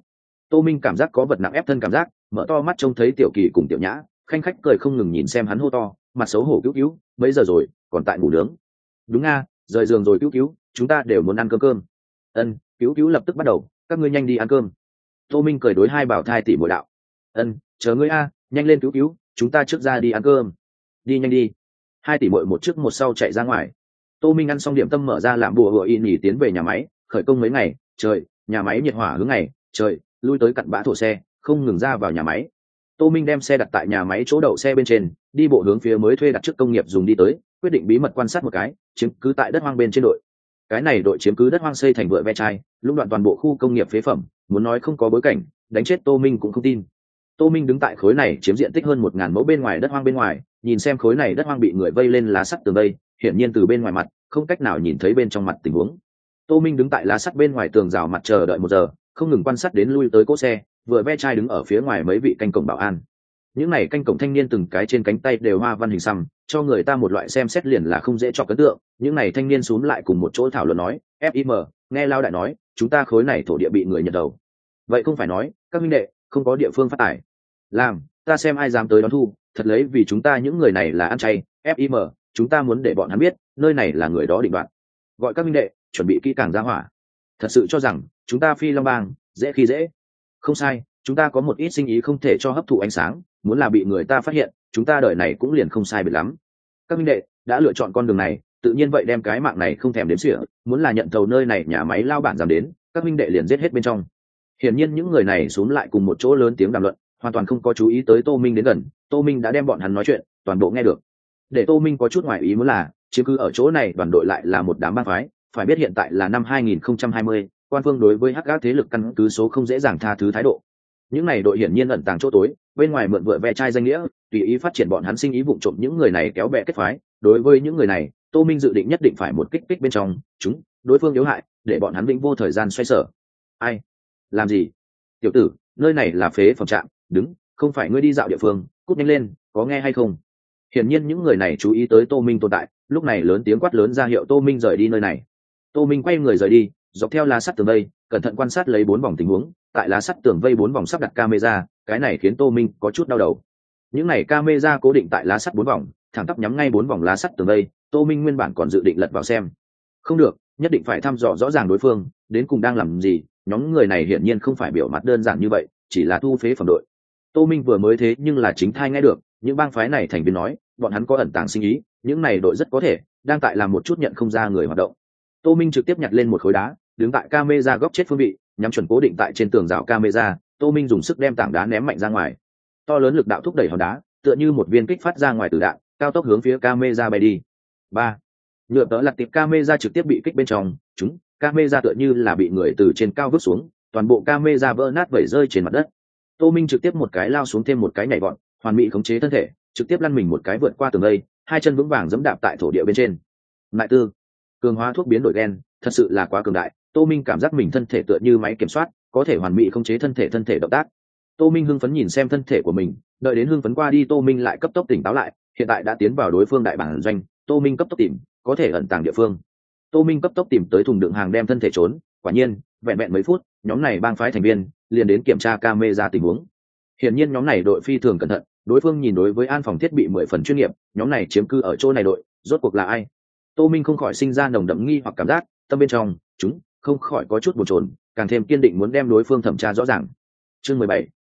Tô Minh cảm giác có vật nặng ép thân cảm giác, mở to mắt trông thấy Tiểu Kỳ cùng Tiểu Nhã khanh khách cười không ngừng nhìn xem hắn, hô to mặt xấu hổ: cứu cứu, mấy giờ rồi còn tại ngủ nướng? Đúng a, rời giường rồi cứu cứu, chúng ta đều muốn ăn cơm cơm. Ân, cứu cứu lập tức bắt đầu, các ngươi nhanh đi ăn cơm. Tô Minh cười đối hai bảo thai tỷ muội đạo. Ân, chờ ngươi a, nhanh lên cứu cứu, chúng ta trước ra đi ăn cơm. Đi nhanh đi. Hai tỷ muội một trước một sau chạy ra ngoài. Tô Minh ăn xong điểm tâm mở ra làm bùa hựa y nhỉ tiến về nhà máy, khởi công mấy ngày trời, nhà máy nhiệt hỏa hướng ngày trời, lui tới cặn bã thổ xe không ngừng ra vào nhà máy. Tô Minh đem xe đặt tại nhà máy chỗ đậu xe bên trên, đi bộ hướng phía mới thuê đặt trước công nghiệp dùng đi tới, quyết định bí mật quan sát một cái chiếm cứ tại đất hoang bên trên đội. Cái này đội chiếm cứ đất hoang xây thành vựa ve chai, lũng đoạn toàn bộ khu công nghiệp phế phẩm, muốn nói không có bối cảnh đánh chết Tô Minh cũng không tin. Tô Minh đứng tại khối này chiếm diện tích hơn 1000 mẫu bên ngoài đất hoang bên ngoài, nhìn xem khối này đất hoang bị người vây lên lá sắt tường vây, hiển nhiên từ bên ngoài mặt không cách nào nhìn thấy bên trong mặt tình huống. Tô Minh đứng tại lá sắt bên ngoài tường rào mặt chờ đợi 1 giờ, không ngừng quan sát đến lui tới cỗ xe, vừa ve chai đứng ở phía ngoài mấy vị canh cổng bảo an. Những này canh cổng thanh niên từng cái trên cánh tay đều hoa văn hình xăm, cho người ta một loại xem xét liền là không dễ cho ấn tượng. Những này thanh niên xúm lại cùng một chỗ thảo luận nói: "FIM, nghe Lao đại nói, chúng ta khối này thổ địa bị người nhận đầu. Vậy không phải nói, các huynh đệ, không có địa phương phát tài. Làm, ta xem ai dám tới đón thu, thật lấy vì chúng ta những người này là ăn chay, FIM, chúng ta muốn để bọn hắn biết, nơi này là người đó định đoạt. Gọi các huynh đệ, chuẩn bị kỹ càng ra hỏa. Thật sự cho rằng chúng ta Phi Long Bang dễ khi dễ? Không sai, chúng ta có một ít sinh ý không thể cho hấp thụ ánh sáng, muốn là bị người ta phát hiện, chúng ta đời này cũng liền không sai biệt lắm. Các huynh đệ đã lựa chọn con đường này, tự nhiên vậy đem cái mạng này không thèm đếm xỉa, muốn là nhận thầu nơi này nhà máy lao bản dám đến, các huynh đệ liền giết hết bên trong." Hiển nhiên những người này xúm lại cùng một chỗ lớn tiếng đàm luận, hoàn toàn không có chú ý tới Tô Minh đến gần. Tô Minh đã đem bọn hắn nói chuyện toàn bộ nghe được. Để Tô Minh có chút ngoài ý muốn là chiếm cứ ở chỗ này đoàn đội lại là một đám bang phái. Phải biết hiện tại là năm 2020, quan phương đối với hắc ác thế lực căn cứ số không dễ dàng tha thứ thái độ. Những này đội hiển nhiên ẩn tàng chỗ tối, bên ngoài mượn vựa ve chai danh nghĩa, tùy ý phát triển bọn hắn sinh ý vụng trộm, những người này kéo bè kết phái. Đối với những người này, Tô Minh dự định nhất định phải một kích kích bên trong chúng đối phương yếu hại, để bọn hắn vĩnh vô thời gian xoay sở. Ai? Làm gì? Tiểu tử, nơi này là phế phẩm trạm, đứng, không phải ngươi đi dạo địa phương, cút nhanh lên, có nghe hay không? Hiển nhiên những người này chú ý tới Tô Minh tồn tại, lúc này lớn tiếng quát lớn ra hiệu Tô Minh rời đi nơi này. Tô Minh quay người rời đi, dọc theo lá sắt tường vây, cẩn thận quan sát lấy 4 vòng tình huống. Tại lá sắt tường vây 4 vòng sắp đặt camera, cái này khiến Tô Minh có chút đau đầu. Những này camera cố định tại lá sắt 4 vòng, thẳng tắp nhắm ngay 4 vòng lá sắt tường vây. Tô Minh nguyên bản còn dự định lật vào xem, không được, nhất định phải thăm dò rõ ràng đối phương đến cùng đang làm gì. Nhóm người này hiển nhiên không phải biểu mặt đơn giản như vậy, chỉ là thu phế phẩm đội. Tô Minh vừa mới thế nhưng là chính thai nghe được những bang phái này thành viên nói, bọn hắn có ẩn tàng sinh ý, những này đội rất có thể đang tại làm một chút nhận không ra người hoạt động. Tô Minh trực tiếp nhặt lên một khối đá, đứng tại camera góc chết phương vị, nhắm chuẩn cố định tại trên tường rào camera. Tô Minh dùng sức đem tảng đá ném mạnh ra ngoài, to lớn lực đạo thúc đẩy hòn đá, tựa như một viên kích phát ra ngoài từ đạn, cao tốc hướng phía camera bay đi. 3. Nhựa tớ lật tiệp camera trực tiếp bị kích bên trong, chúng camera tựa như là bị người từ trên cao vứt xuống, toàn bộ camera vỡ nát vẩy rơi trên mặt đất. Tô Minh trực tiếp một cái lao xuống thêm một cái nhảy vọt, hoàn mỹ khống chế thân thể, trực tiếp lăn mình một cái vượt qua tường vây, hai chân vững vàng giẫm đạp tại thổ địa bên trên. Lại tư, cường hóa thuốc biến đổi gen, thật sự là quá cường đại. Tô Minh cảm giác mình thân thể tựa như máy kiểm soát, có thể hoàn mỹ khống chế thân thể động tác. Tô Minh hưng phấn nhìn xem thân thể của mình, đợi đến hưng phấn qua đi, Tô Minh lại cấp tốc tỉnh táo lại, hiện tại đã tiến vào đối phương đại bản doanh. Tô Minh cấp tốc tìm có thể ẩn tàng địa phương. Tô Minh cấp tốc tìm tới thùng đựng hàng đem thân thể trốn. Quả nhiên, vẹn vẹn mấy phút, nhóm này bang phái thành viên liền đến kiểm tra camera tình huống. Hiển nhiên nhóm này đội phi thường cẩn thận, đối phương nhìn đối với an phòng thiết bị 10 phần chuyên nghiệp. Nhóm này chiếm cư ở chỗ này đội, rốt cuộc là ai? Tô Minh không khỏi sinh ra nồng đậm nghi hoặc cảm giác, tâm bên trong chúng không khỏi có chút bồn chồn, càng thêm kiên định muốn đem đối phương thẩm tra rõ ràng. Chương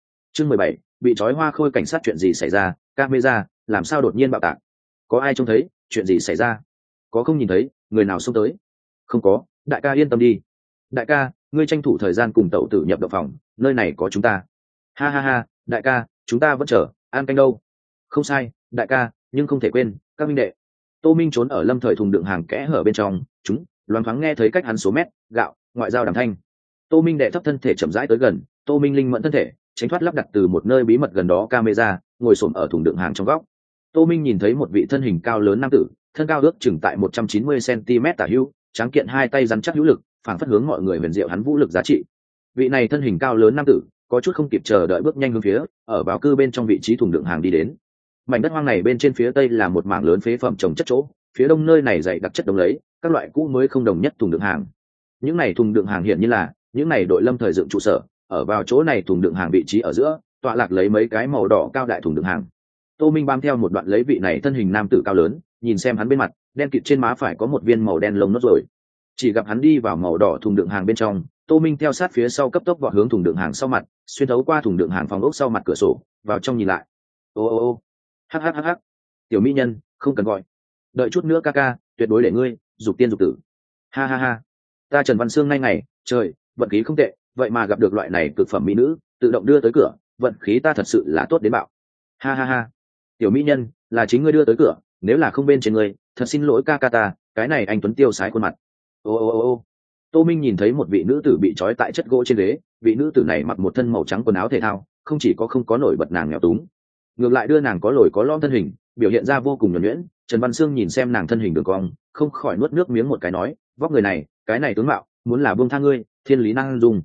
17, bị trói hoa khôi cảnh sát, chuyện gì xảy ra? Camera làm sao đột nhiên bạo tạc? Có ai trông thấy? Chuyện gì xảy ra? Có không nhìn thấy người nào xông tới? Không có, đại ca yên tâm đi. Đại ca, ngươi tranh thủ thời gian cùng tẩu tử nhập động phòng, nơi này có chúng ta. Ha ha ha, đại ca, chúng ta vẫn chờ ăn canh đâu. Không sai, đại ca, nhưng không thể quên các minh đệ. Tô Minh trốn ở lâm thời thùng đựng hàng kẽ hở bên trong, chúng loáng thoáng nghe thấy cách hắn số mét gạo ngoại giao đàm thanh. Tô Minh đệ thấp thân thể chậm rãi tới gần. Tô Minh linh mẫn thân thể tránh thoát lắp đặt từ một nơi bí mật gần đó camera, ngồi xổm ở thùng đựng hàng trong góc. Tô Minh nhìn thấy một vị thân hình cao lớn nam tử, thân cao ước chừng tại 190 cm tả hữu, tráng kiện, hai tay rắn chắc hữu lực, phảng phất hướng mọi người huyền diệu hắn vũ lực giá trị. Vị này thân hình cao lớn nam tử có chút không kịp chờ đợi bước nhanh hướng phía ở vào cư bên trong vị trí thùng đựng hàng đi đến. Mảnh đất hoang này bên trên phía tây là một mảng lớn phế phẩm trồng chất chỗ, phía đông nơi này dày đặc chất đống lấy các loại cũ mới không đồng nhất thùng đựng hàng. Những này thùng đựng hàng hiện như là những này đội lâm thời dựng trụ sở, ở vào chỗ này thùng đựng hàng vị trí ở giữa tọa lạc lấy mấy cái màu đỏ cao đại thùng đựng hàng. Tô Minh bám theo một đoạn lấy vị này thân hình nam tử cao lớn, nhìn xem hắn bên mặt đen kịt trên má phải có một viên màu đen lông nốt rồi. Chỉ gặp hắn đi vào màu đỏ thùng đựng hàng bên trong, Tô Minh theo sát phía sau cấp tốc vọt hướng thùng đựng hàng sau mặt, xuyên thấu qua thùng đựng hàng phòng ốc sau mặt cửa sổ vào trong nhìn lại. Ô, hắc, tiểu mỹ nhân không cần gọi, đợi chút nữa ca ca tuyệt đối để ngươi dục tiên dục tử. Ha, ta Trần Văn Sương nay ngày trời vận khí không tệ, vậy mà gặp được loại này cực phẩm mỹ nữ tự động đưa tới cửa, vận khí ta thật sự là tốt đến bạo. Ha, tiểu mỹ nhân là chính ngươi đưa tới cửa, nếu là không bên trên ngươi thật xin lỗi ca ca ta, cái này anh tuấn tiêu sái khuôn mặt. Ô, Tô Minh nhìn thấy một vị nữ tử bị trói tại chất gỗ trên ghế, vị nữ tử này mặc một thân màu trắng quần áo thể thao, không chỉ có không có nổi bật nàng nghèo túng, ngược lại đưa nàng có lồi có lõm thân hình biểu hiện ra vô cùng nhuần nhuyễn. Trần Văn Sương nhìn xem nàng thân hình đường cong, không khỏi nuốt nước miếng một cái nói, vóc người này cái này tướng mạo muốn là buông tha ngươi thiên lý năng dùng.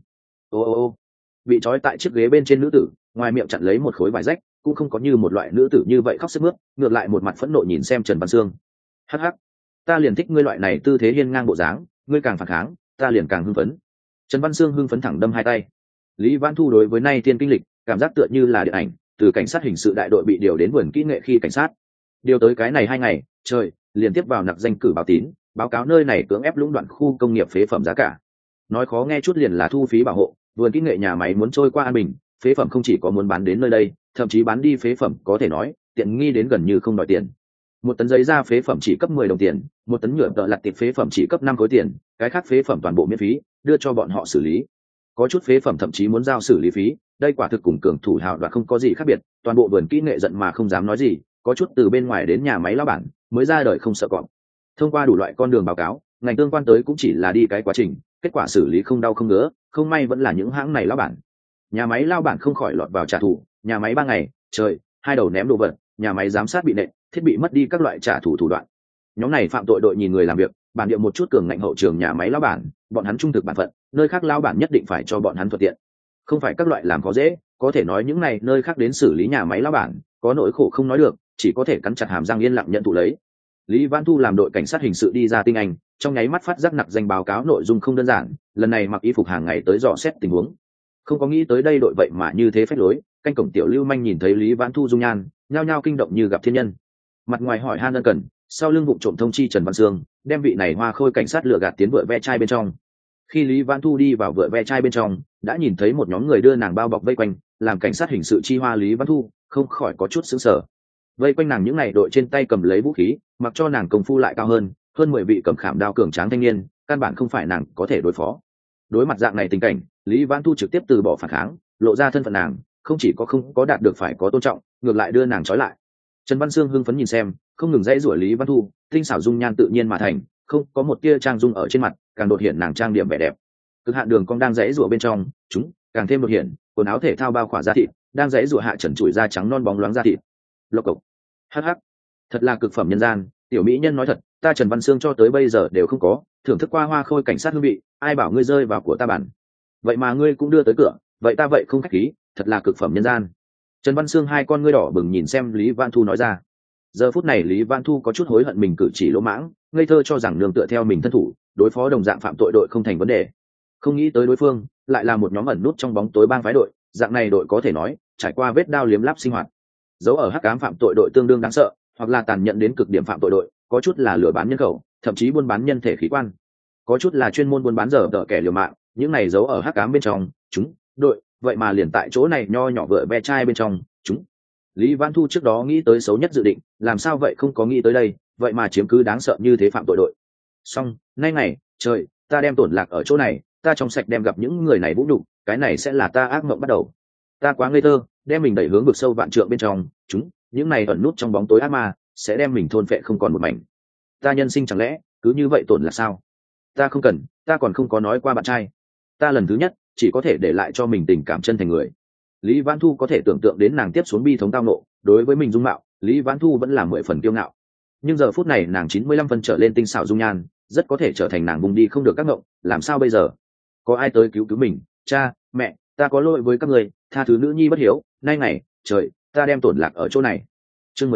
Ô, bị trói tại chiếc ghế bên trên nữ tử ngoài miệng chặn lấy một khối vải rách, cũng không có như một loại nữ tử như vậy khóc sướt mướt, ngược lại một mặt phẫn nộ nhìn xem Trần Văn Sương. Hắc, ta liền thích ngươi loại này tư thế hiên ngang bộ dáng, ngươi càng phản kháng ta liền càng hưng phấn. Trần Văn Sương hưng phấn thẳng đâm hai tay. Lý Vãn Thu đối với nay thiên kinh lịch cảm giác tựa như là điện ảnh, từ cảnh sát hình sự đại đội bị điều đến vườn kỹ nghệ khi cảnh sát, điều tới cái này 2 ngày trời liền tiếp vào nặc danh cử báo tín, báo cáo nơi này cưỡng ép lũng đoạn khu công nghiệp phế phẩm giá cả. Nói khó nghe chút liền là thu phí bảo hộ, vườn kỹ nghệ nhà máy muốn trôi qua an bình, phế phẩm không chỉ có muốn bán đến nơi đây, thậm chí bán đi phế phẩm có thể nói tiện nghi đến gần như không đòi tiền. 1 tấn giấy da phế phẩm chỉ cấp 10 đồng tiền, 1 tấn nhựa tợ lặt tiệp phế phẩm chỉ cấp 5 khối tiền, cái khác phế phẩm toàn bộ miễn phí đưa cho bọn họ xử lý. Có chút phế phẩm thậm chí muốn giao xử lý phí, đây quả thực cùng cường thủ hào đoạt không có gì khác biệt. Toàn bộ vườn kỹ nghệ giận mà không dám nói gì, có chút từ bên ngoài đến nhà máy lão bản mới ra đời không sợ cọp. Thông qua đủ loại con đường báo cáo, ngành tương quan tới cũng chỉ là đi cái quá trình, kết quả xử lý không đau không ngứa, không may vẫn là những hãng này lão bản. Nhà máy lão bản không khỏi lọt vào trả thù, nhà máy 3 ngày trời 2 đầu ném đồ vật, nhà máy giám sát bị nện, thiết bị mất đi các loại trả thù thủ đoạn. Nhóm này phạm tội đội nhìn người làm việc, bản địa một chút cường ngạnh hậu trường nhà máy lão bản, bọn hắn trung thực bản phận, nơi khác lão bản nhất định phải cho bọn hắn thuận tiện. Không phải các loại làm khó dễ, có thể nói những này nơi khác đến xử lý nhà máy lão bản, có nỗi khổ không nói được, chỉ có thể cắn chặt hàm răng yên lặng nhận thụ lấy. Lý Vãn Thu làm đội cảnh sát hình sự đi ra tinh anh, trong nháy mắt phát giác nặc danh báo cáo nội dung không đơn giản, lần này mặc y phục hàng ngày tới dò xét tình huống. Không có nghĩ tới đây đội vậy mà như thế phách lối, canh cổng tiểu lưu manh nhìn thấy Lý Vãn Thu dung nhan, nhao nhao kinh động như gặp thiên nhân. Mặt ngoài hỏi han ân cần, sau lưng vụ trộm thông chi Trần Văn Sương, đem vị này hoa khôi cảnh sát lừa gạt tiến vựa ve chai bên trong. Khi Lý Vãn Thu đi vào vựa ve chai bên trong, đã nhìn thấy một nhóm người đưa nàng bao bọc vây quanh, làm cảnh sát hình sự chi hoa Lý Vãn Thu không khỏi có chút sững sờ. Vây quanh nàng những này đội trên tay cầm lấy vũ khí, mặc cho nàng công phu lại cao hơn 10 vị cầm khảm đao cường tráng thanh niên, căn bản không phải nàng có thể đối phó. Đối mặt dạng này tình cảnh, Lý Vãn Thu trực tiếp từ bỏ phản kháng, lộ ra thân phận nàng, không chỉ có không có đạt được phải có tôn trọng, ngược lại đưa nàng trói lại. Trần Văn Sương hưng phấn nhìn xem, không ngừng dãy rủa Lý Vãn Thu, tinh xảo dung nhan tự nhiên mà thành, không có một tia trang dung ở trên mặt, càng đột hiện nàng trang điểm vẻ đẹp. Cực hạn đường cong đang dãy rủa bên trong, chúng càng thêm đột hiện, quần áo thể thao bao khỏa da thịt, đang dãy rủa hạ trần trụi da trắng non bóng loáng da thịt. Lộc cộc. Hắc, thật là cực phẩm nhân gian, tiểu mỹ nhân nói thật, ta Trần Văn Sương cho tới bây giờ đều không có thưởng thức qua hoa khôi cảnh sát hương vị, ai bảo ngươi rơi vào của ta bản, vậy mà ngươi cũng đưa tới cửa, vậy ta vậy không khách khí, thật là cực phẩm nhân gian. Trần Văn Sương hai con ngươi đỏ bừng nhìn xem Lý Vãn Thu nói ra. Giờ phút này Lý Vãn Thu có chút hối hận mình cử chỉ lỗ mãng, ngây thơ cho rằng nương tựa theo mình thân thủ đối phó đồng dạng phạm tội đội không thành vấn đề, không nghĩ tới đối phương lại là một nhóm ẩn nút trong bóng tối bang phái đội. Dạng này đội có thể nói trải qua vết đao liếm láp sinh hoạt, giấu ở hắc ám phạm tội đội tương đương đáng sợ, hoặc là tàn nhẫn đến cực điểm phạm tội đội, có chút là lừa bán nhân khẩu, thậm chí buôn bán nhân thể khí quan, có chút là chuyên môn buôn bán dở tở kẻ liều mạng. Những này giấu ở hắc ám bên trong chúng đội, vậy mà liền tại chỗ này nho nhỏ vựa ve chai bên trong chúng. Lý Vãn Thu trước đó nghĩ tới xấu nhất dự định, làm sao vậy không có nghĩ tới đây, vậy mà chiếm cứ đáng sợ như thế phạm tội đội. Xong, nay ngày trời ta đem tổn lạc ở chỗ này, ta trong sạch đem gặp những người này vũ nhục, cái này sẽ là ta ác mộng bắt đầu. Ta quá ngây thơ, đem mình đẩy hướng vực sâu vạn trượng bên trong chúng, những này ẩn nút trong bóng tối ác ma sẽ đem mình thôn phệ không còn một mảnh. Ta nhân sinh chẳng lẽ cứ như vậy tổn là sao? Ta không cần, ta còn không có nói qua bạn trai, ta lần thứ nhất chỉ có thể để lại cho mình tình cảm chân thành người. Lý Vãn Thu có thể tưởng tượng đến nàng tiếp xuống bi thống tao nộ, đối với mình dung mạo Lý Vãn Thu vẫn là 10 phần kiêu ngạo, nhưng giờ phút này nàng 95 phần trở lên tinh xảo dung nhan, rất có thể trở thành nàng vùng đi không được các ngộng. Làm sao bây giờ? Có ai tới cứu mình? Cha mẹ, ta có lỗi với các người, tha thứ nữ nhi bất hiếu, nay ngày trời ta đem tổn lạc ở chỗ này. Chương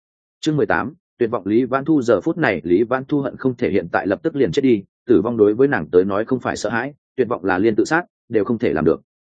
18, tuyệt vọng Lý Vãn Thu. Giờ phút này Lý Vãn Thu hận không thể hiện tại lập tức liền chết đi, tử vong đối với nàng tới nói không phải sợ hãi, tuyệt vọng là liên tự sát đều không thể làm được.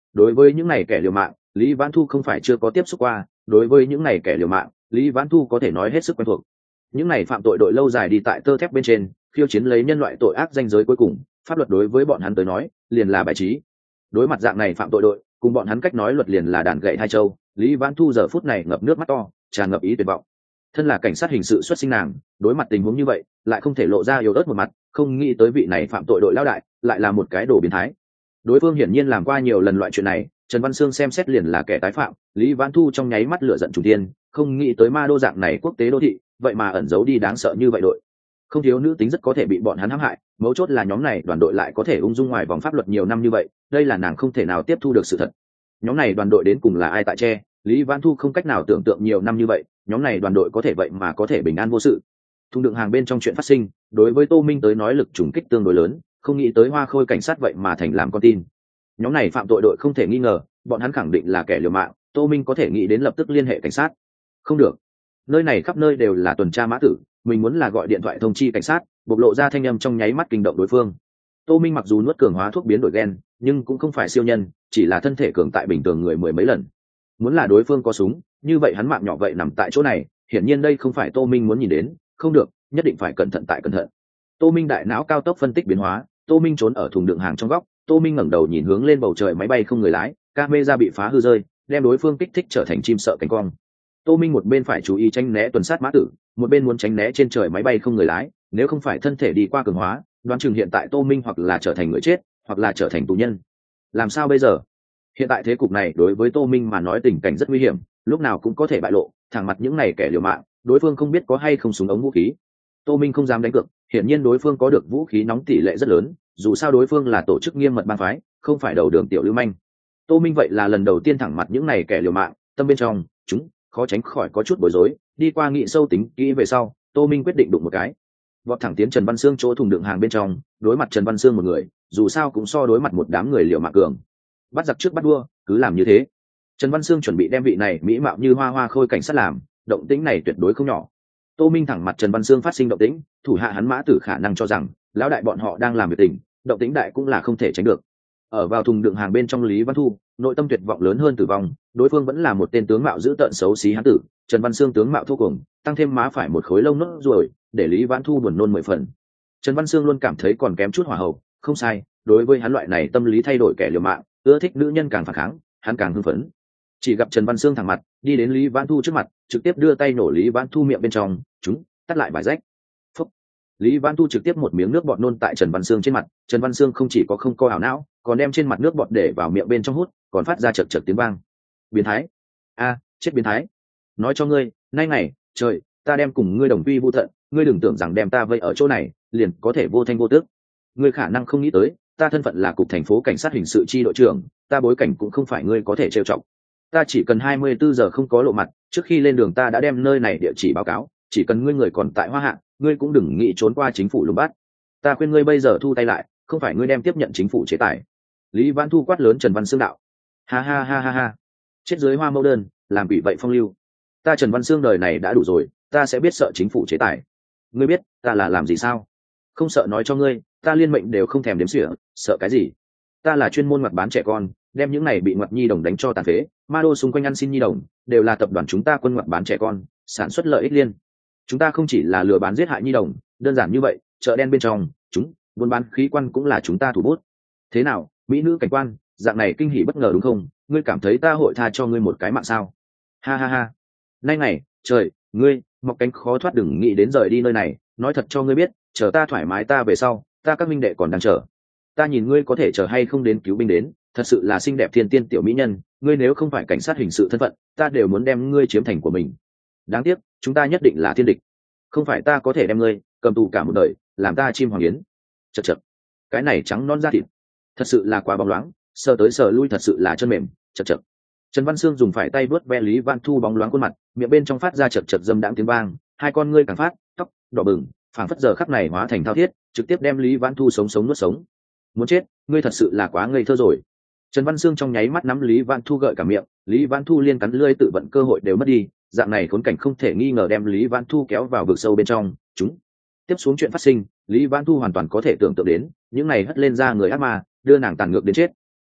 đối với những này kẻ liều mạng, Lý Vãn Thu không phải chưa có tiếp xúc qua, đối với những này kẻ liều mạng, Lý Vãn Thu có thể nói hết sức quen thuộc. Những này phạm tội đội lâu dài đi tại tơ thép bên trên, khiêu chiến lấy nhân loại tội ác ranh giới cuối cùng, pháp luật đối với bọn hắn tới nói, liền là bài trí. Đối mặt dạng này phạm tội đội, cùng bọn hắn cách nói luật liền là đàn gậy hai châu, Lý Vãn Thu giờ phút này ngập nước mắt to, tràn ngập ý tuyệt vọng. Thân là cảnh sát hình sự xuất sinh nàng, đối mặt tình huống như vậy, lại không thể lộ ra yếu ớt một mặt, không nghĩ tới vị này phạm tội đội lao đại, lại là một cái đồ biến thái. Đối phương hiển nhiên làm qua nhiều lần loại chuyện này, Trần Văn Sương xem xét liền là kẻ tái phạm, Lý Vãn Thu trong nháy mắt lửa giận trùng thiên, không nghĩ tới ma đô dạng này quốc tế đô thị, vậy mà ẩn giấu đi đáng sợ như vậy đội. Không thiếu nữ tính rất có thể bị bọn hắn hãm hại, mấu chốt là nhóm này đoàn đội lại có thể ung dung ngoài vòng pháp luật nhiều năm như vậy, đây là nàng không thể nào tiếp thu được sự thật. Nhóm này đoàn đội đến cùng là ai tại che, Lý Vãn Thu không cách nào tưởng tượng nhiều năm như vậy, nhóm này đoàn đội có thể vậy mà có thể bình an vô sự. Thùng đựng hàng bên trong chuyện phát sinh, đối với Tô Minh tới nói lực trùng kích tương đối lớn, không nghĩ tới Hoa Khôi cảnh sát vậy mà thành làm con tin. Nhóm này phạm tội đội không thể nghi ngờ, bọn hắn khẳng định là kẻ liều mạng, Tô Minh có thể nghĩ đến lập tức liên hệ cảnh sát. Không được, nơi này khắp nơi đều là tuần tra mã tử, mình muốn là gọi điện thoại thông chi cảnh sát, bộc lộ ra thanh âm trong nháy mắt kinh động đối phương. Tô Minh mặc dù nuốt cường hóa thuốc biến đổi gen, nhưng cũng không phải siêu nhân, chỉ là thân thể cường tại bình thường người mười mấy lần. Muốn là đối phương có súng, như vậy hắn mạng nhỏ vậy nằm tại chỗ này, hiển nhiên đây không phải Tô Minh muốn nhìn đến, không được, nhất định phải cẩn thận tại cẩn thận. Tô Minh đại não cao tốc phân tích biến hóa, Tô Minh trốn ở thùng đựng hàng trong góc, Tô Minh ngẩng đầu nhìn hướng lên bầu trời máy bay không người lái, camera bị phá hư rơi, đem đối phương kích thích trở thành chim sợ cánh cong. Tô Minh một bên phải chú ý tránh né tuần sát mã tử, một bên muốn tránh né trên trời máy bay không người lái, nếu không phải thân thể đi qua cường hóa, đoán chừng hiện tại Tô Minh hoặc là trở thành người chết, hoặc là trở thành tù nhân. Làm sao bây giờ? Hiện tại thế cục này đối với Tô Minh mà nói tình cảnh rất nguy hiểm, lúc nào cũng có thể bại lộ, thẳng mặt những này kẻ liều mạng, đối phương không biết có hay không súng ống vũ khí. Tô Minh không dám đánh cược, hiển nhiên đối phương có được vũ khí nóng tỷ lệ rất lớn, dù sao đối phương là tổ chức nghiêm mật bang phái, không phải đầu đường tiểu lưu manh. Tô Minh vậy là lần đầu tiên thẳng mặt những này kẻ liều mạng, tâm bên trong, chúng khó tránh khỏi có chút bối rối, đi qua nghị sâu tính kỹ về sau, Tô Minh quyết định đụng một cái. Vọt thẳng tiến Trần Văn Sương chỗ thùng đựng hàng bên trong, đối mặt Trần Văn Sương một người, dù sao cũng so đối mặt một đám người liều mạng cường. Bắt giặc trước bắt đua, cứ làm như thế. Trần Văn Sương chuẩn bị đem vị này mỹ mạo như hoa khôi cảnh sát làm, động tĩnh này tuyệt đối không nhỏ. Tô Minh thẳng mặt Trần Văn Sương phát sinh động tĩnh, thủ hạ hắn mã tử khả năng cho rằng lão đại bọn họ đang làm việc tình, động tĩnh đại cũng là không thể tránh được. Ở vào thùng đựng hàng bên trong Lý Văn Thu, nội tâm tuyệt vọng lớn hơn tử vong, đối phương vẫn là một tên tướng mạo dữ tợn xấu xí hán tử, Trần Văn Sương tướng mạo thô cuồng, tăng thêm má phải một khối lông nốt ruồi, để Lý Vãn Thu buồn nôn 10 phần. Trần Văn Sương luôn cảm thấy còn kém chút hỏa hậu, không sai, đối với hắn loại này tâm lý thay đổi kẻ liều mạng, ưa thích nữ nhân càng phản kháng, hắn càng hưng phấn. Chỉ gặp Trần Văn Sương thẳng mặt, đi đến Lý Vãn Thu trước mặt, trực tiếp đưa tay nổ Lý Vãn Thu miệng bên trong, chúng tắt lại vài rách. Phúc. Lý Vãn Thu trực tiếp một miếng nước bọt nôn tại Trần Văn Sương trên mặt, Trần Văn Sương không chỉ có không co ảo não, còn đem trên mặt nước bọt để vào miệng bên trong hút, còn phát ra chật chật tiếng vang. Biến thái! A, chết biến thái! Nói cho ngươi, nay ngày, trời, ta đem cùng ngươi đồng quy vu tận, ngươi đừng tưởng rằng đem ta vây ở chỗ này, liền có thể vô thanh vô tước. Ngươi khả năng không nghĩ tới, ta thân phận là cục thành phố cảnh sát hình sự chi đội trưởng, ta bối cảnh cũng không phải ngươi có thể trêu chọc. Ta chỉ cần 24 giờ không có lộ mặt, trước khi lên đường ta đã đem nơi này địa chỉ báo cáo, chỉ cần ngươi người còn tại Hoa Hạ, ngươi cũng đừng nghĩ trốn qua chính phủ lùng bắt. Ta khuyên ngươi bây giờ thu tay lại, không phải ngươi đem tiếp nhận chính phủ chế tài. Lý Vãn Thu quát lớn Trần Văn Sương đạo. Ha ha ha ha ha. Chết dưới hoa mẫu đơn, làm bị vậy phong lưu. Ta Trần Văn Sương đời này đã đủ rồi, ta sẽ biết sợ chính phủ chế tài. Ngươi biết ta là làm gì sao? Không sợ nói cho ngươi, ta liên mệnh đều không thèm đếm xỉa, sợ cái gì? Ta là chuyên môn ngoặt bán trẻ con, đem những này bị ngoặt nhi đồng đánh cho tàn phế, ma đô xung quanh ăn xin nhi đồng, đều là tập đoàn chúng ta quân ngoặt bán trẻ con, sản xuất lợi ích liên. Chúng ta không chỉ là lừa bán giết hại nhi đồng, đơn giản như vậy, chợ đen bên trong, chúng buôn bán khí quan cũng là chúng ta thủ bút. Thế nào, mỹ nữ cảnh quan, dạng này kinh hỉ bất ngờ đúng không? Ngươi cảm thấy ta hội tha cho ngươi một cái mạng sao? Ha ha ha. Nay này, trời, ngươi mọc cánh khó thoát, đừng nghĩ đến rời đi nơi này, nói thật cho ngươi biết, chờ ta thoải mái ta về sau, ta các minh đệ còn đang chờ. Ta nhìn ngươi có thể chờ hay không đến cứu binh đến, thật sự là xinh đẹp thiên tiên tiểu mỹ nhân, ngươi nếu không phải cảnh sát hình sự thân phận, ta đều muốn đem ngươi chiếm thành của mình. Đáng tiếc, chúng ta nhất định là thiên địch. Không phải ta có thể đem ngươi cầm tù cả một đời, làm ta chim hoàng yến. Chậc chậc, cái này trắng non da thịt, thật sự là quá bóng loáng, sờ tới sờ lui thật sự là chân mềm. Chậc chậc. Trần Văn Sương dùng phải tay vớt ve Lý Vãn Thu bóng loáng khuôn mặt, miệng bên trong phát ra chậc chậc dâm đãng tiếng vang, hai con ngươi càng phát, tóc đỏ bừng, phảng phất giờ khắc này hóa thành thao thiết, trực tiếp đem Lý Vãn Thu sống sống nuốt sống. Muốn chết, ngươi thật sự là quá ngây thơ rồi. Trần Văn Sương trong nháy mắt nắm Lý Vãn Thu gợi cả miệng, Lý Vãn Thu liên cắn lưỡi tự vận cơ hội đều mất đi, dạng này khốn cảnh không thể nghi ngờ đem Lý Vãn Thu kéo vào vực sâu bên trong. Chúng tiếp xuống chuyện phát sinh, Lý Vãn Thu hoàn toàn có thể tưởng tượng đến, những này hất lên ra người ác ma, đưa nàng tàn ngược đến chết.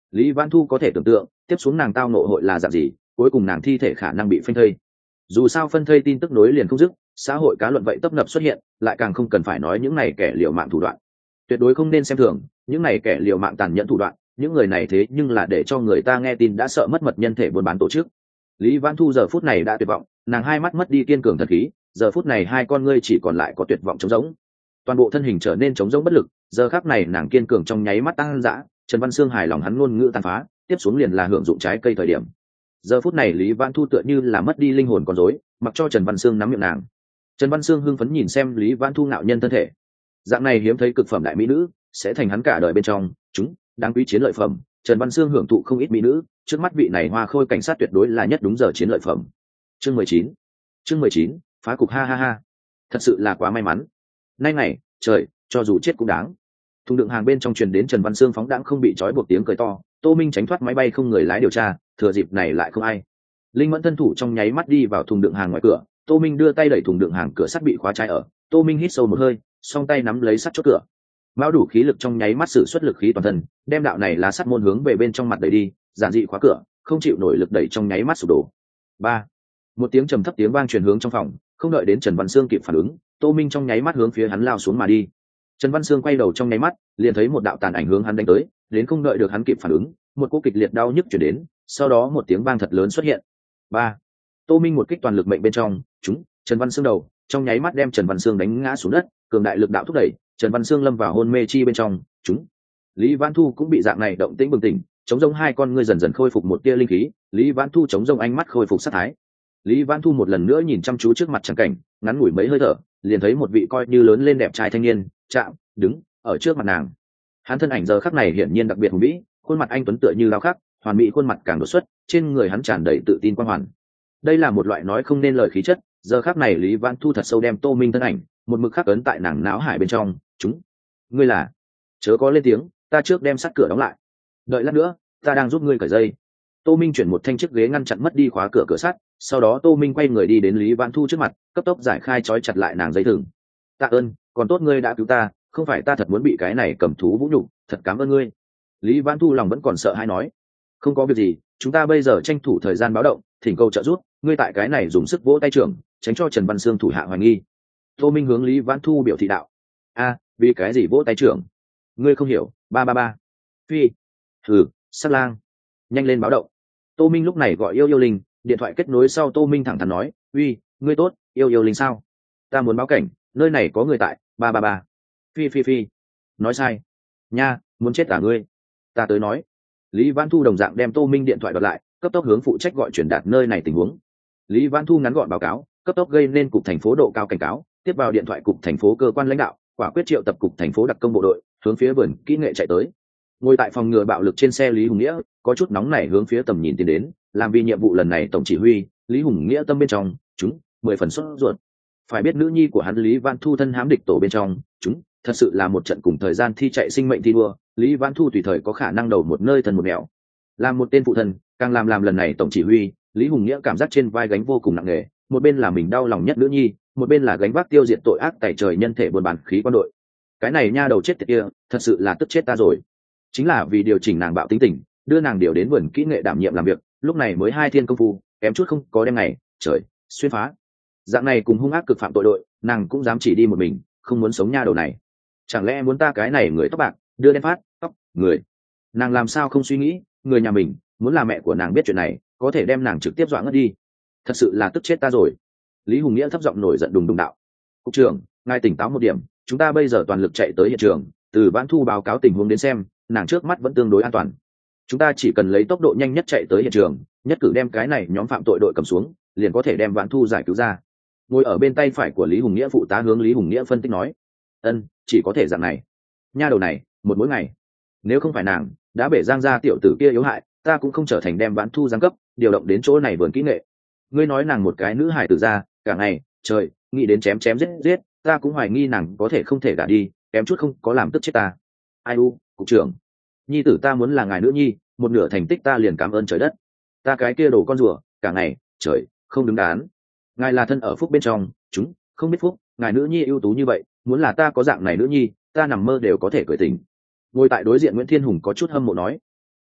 Lý Vãn Thu có thể tưởng tượng tiếp xuống nàng tao nộ hội là dạng gì, cuối cùng nàng thi thể khả năng bị phanh thây. Dù sao phân thây tin tức nối liền không dứt, xã hội cá luận vậy tấp nập xuất hiện, lại càng không cần phải nói những này kẻ liều mạng thủ đoạn. Tuyệt đối không nên xem thường những này kẻ liều mạng tàn nhẫn thủ đoạn, những người này thế nhưng là để cho người ta nghe tin đã sợ mất mật nhân thể buôn bán tổ chức. Lý Vãn Thu giờ phút này đã tuyệt vọng, nàng hai mắt mất đi kiên cường thần khí, giờ phút này hai con ngươi chỉ còn lại có tuyệt vọng trống rỗng. Toàn bộ thân hình trở nên trống rỗng bất lực, giờ khắc này nàng kiên cường trong nháy mắt tăng dã. Trần Văn Sương hài lòng hắn ngôn ngữ tàn phá, tiếp xuống liền là hưởng dụng trái cây thời điểm. Giờ phút này Lý Vãn Thu tựa như là mất đi linh hồn con rối, mặc cho Trần Văn Sương nắm miệng nàng. Trần Văn Sương hưng phấn nhìn xem Lý Vãn Thu ngạo nhân thân thể, dạng này hiếm thấy cực phẩm đại mỹ nữ sẽ thành hắn cả đời bên trong chúng đáng quý chiến lợi phẩm. Trần Văn Sương hưởng thụ không ít mỹ nữ, trước mắt vị này hoa khôi cảnh sát tuyệt đối là nhất đúng giờ chiến lợi phẩm. Chương 19, phá cục ha ha ha, thật sự là quá may mắn. Nay này trời, cho dù chết cũng đáng. Thùng đựng hàng bên trong truyền đến Trần Văn Sương phóng đãng không bị trói buộc tiếng cười to. Tô Minh tránh thoát máy bay không người lái điều tra, thừa dịp này lại không ai. Linh Mẫn thân thủ trong nháy mắt đi vào thùng đựng hàng ngoài cửa. Tô Minh đưa tay đẩy thùng đựng hàng, cửa sắt bị khóa trái ở. Tô Minh hít sâu một hơi, song tay nắm lấy sắt chốt cửa. Mão đủ khí lực trong nháy mắt sử xuất lực khí toàn thân, đem đạo này lá sắt môn hướng về bên trong mặt đẩy đi, giản dị khóa cửa, không chịu nổi lực đẩy trong nháy mắt sụp đổ. Ba, một tiếng trầm thấp tiếng vang truyền hướng trong phòng, không đợi đến Trần Văn Sương kịp phản ứng, Tô Minh trong nháy mắt hướng phía hắn lao xuống mà đi. Trần Văn Sương quay đầu trong nháy mắt, liền thấy một đạo tàn ảnh hướng hắn đánh tới, đến không đợi được hắn kịp phản ứng, một cú kịch liệt đau nhức truyền đến, sau đó một tiếng vang thật lớn xuất hiện. Ba, Tô Minh một kích toàn lực mệnh bên trong, trúng Trần Văn Sương đầu, trong nháy mắt đem Trần Văn Sương đánh ngã xuống đất, cường đại lực đạo thúc đẩy, Trần Văn Sương lâm vào hôn mê chi bên trong, trúng. Lý Vãn Thu cũng bị dạng này động tĩnh bừng tỉnh, chống rông hai con ngươi dần dần khôi phục một tia linh khí, Lý Vãn Thu chống rông ánh mắt khôi phục sát thái. Lý Vãn Thu một lần nữa nhìn chăm chú trước mặt trắng cảnh, ngắn ngủi mấy hơi thở, liền thấy một vị coi như lớn lên đẹp trai thanh niên, chạm, đứng ở trước mặt nàng. Hắn thân ảnh giờ khắc này hiển nhiên đặc biệt hùng vĩ, khuôn mặt anh tuấn tựa như lao khắc, hoàn mỹ khuôn mặt càng đột xuất, trên người hắn tràn đầy tự tin quang hoàn. Đây là một loại nói không nên lời khí chất, giờ khắc này Lý Vãn Thu thật sâu đem Tô Minh thân ảnh, một mực khắc ấn tại nàng não hải bên trong, chúng. Ngươi là? Chớ có lên tiếng, ta trước đem sắt cửa đóng lại. Đợi lát nữa, ta đang giúp ngươi cởi dây. Tô Minh chuyển một thanh chiếc ghế ngăn chặn mất đi khóa cửa sắt, sau đó Tô Minh quay người đi đến Lý Vãn Thu trước mặt, cấp tốc giải khai trói chặt lại nàng dây thừng. Tạ ơn, còn tốt ngươi đã cứu ta, không phải ta thật muốn bị cái này cầm thú vũ nhục, thật cảm ơn ngươi. Lý Vãn Thu lòng vẫn còn sợ hãi nói, không có việc gì, chúng ta bây giờ tranh thủ thời gian báo động, thỉnh cầu trợ giúp, ngươi tại cái này dùng sức vỗ tay trưởng, tránh cho Trần Văn Sương thủ hạ hoài nghi. Tô Minh hướng Lý Vãn Thu biểu thị đạo, vì cái gì vỗ tay trưởng? Ngươi không hiểu, ba. Phi, sát lang, nhanh lên báo động. Tô Minh lúc này gọi yêu linh, điện thoại kết nối sau Tô Minh thẳng thắn nói, uy, ngươi tốt, yêu linh sao? Ta muốn báo cảnh, nơi này có người tại, ba. Phi, nói sai, nha, muốn chết cả ngươi. Ta tới nói. Lý Vãn Thu đồng dạng đem Tô Minh điện thoại đoạt lại, cấp tốc hướng phụ trách gọi chuyển đạt nơi này tình huống. Lý Vãn Thu ngắn gọn báo cáo, cấp tốc gây nên cục thành phố độ cao cảnh cáo, tiếp vào điện thoại cục thành phố cơ quan lãnh đạo, quả quyết triệu tập cục thành phố đặc công bộ đội, hướng phía vườn kỹ nghệ chạy tới. Ngồi tại phòng ngừa bạo lực trên xe Lý Hùng Nghĩa có chút nóng nảy hướng phía tầm nhìn tiến đến, làm vì nhiệm vụ lần này tổng chỉ huy, Lý Hùng Nghĩa tâm bên trong, chúng 10 phần sốt ruột. Phải biết nữ nhi của hắn Lý Vãn Thu thân hãm địch tổ bên trong, chúng thật sự là một trận cùng thời gian thi chạy sinh mệnh thi đua, Lý Vãn Thu tùy thời có khả năng đầu một nơi thần một nẻo. Làm một tên phụ thân, càng làm lần này tổng chỉ huy, Lý Hùng Nghĩa cảm giác trên vai gánh vô cùng nặng nề, một bên là mình đau lòng nhất nữ nhi, một bên là gánh vác tiêu diệt tội ác tày trời nhân thể buôn bán khí quân đội. Cái này nha đầu chết tiệt kia, thật sự là tức chết ta rồi. Chính là vì điều chỉnh nàng bạo tính tình, đưa nàng điều đến vườn kỹ nghệ đảm nhiệm làm việc, lúc này mới 2 thiên công phu, kém chút không có đem ngày trời xuyên phá. Dạng này cùng hung ác cực phạm tội đội, nàng cũng dám chỉ đi một mình, không muốn sống nha đầu này. Chẳng lẽ muốn ta cái này người tóc bạc, đưa đen phát, tóc, người. Nàng làm sao không suy nghĩ, người nhà mình, muốn là mẹ của nàng biết chuyện này, có thể đem nàng trực tiếp dọa ngất đi. Thật sự là tức chết ta rồi. Lý Hùng Nghĩa thấp giọng nổi giận đùng đạo. Cục trưởng, ngài tỉnh táo một điểm, chúng ta bây giờ toàn lực chạy tới hiện trường, từ Vãn Thu báo cáo tình huống đến xem, nàng trước mắt vẫn tương đối an toàn. Chúng ta chỉ cần lấy tốc độ nhanh nhất chạy tới hiện trường, nhất cử đem cái này nhóm phạm tội đội cầm xuống, liền có thể đem Vãn Thu giải cứu ra. Ngồi ở bên tay phải của Lý Hùng Nghĩa phụ tá hướng Lý Hùng Nghĩa phân tích nói, chỉ có thể dạng này. Nha đầu này, một mỗi ngày, nếu không phải nàng đã bể Giang gia tiểu tử kia yếu hại, ta cũng không trở thành đem Vãn Thu giáng cấp, điều động đến chỗ này vườn kỹ nghệ. Ngươi nói nàng một cái nữ hài tử ra, cả ngày trời nghĩ đến chém giết, ta cũng hoài nghi nàng có thể không thể gả đi, kém chút không có làm tức chết ta. Ai cục trưởng, nhi tử ta muốn là ngài nữ nhi, một nửa thành tích ta liền cảm ơn trời đất. Ta cái kia đồ con rùa, cả ngày trời không đứng đắn. Ngài là thân ở phúc bên trong, chúng không biết phúc, ngài nữ nhi ưu tú như vậy, muốn là ta có dạng này nữ nhi, ta nằm mơ đều có thể cười tình. Ngồi tại đối diện Nguyễn Thiên Hùng có chút hâm mộ nói,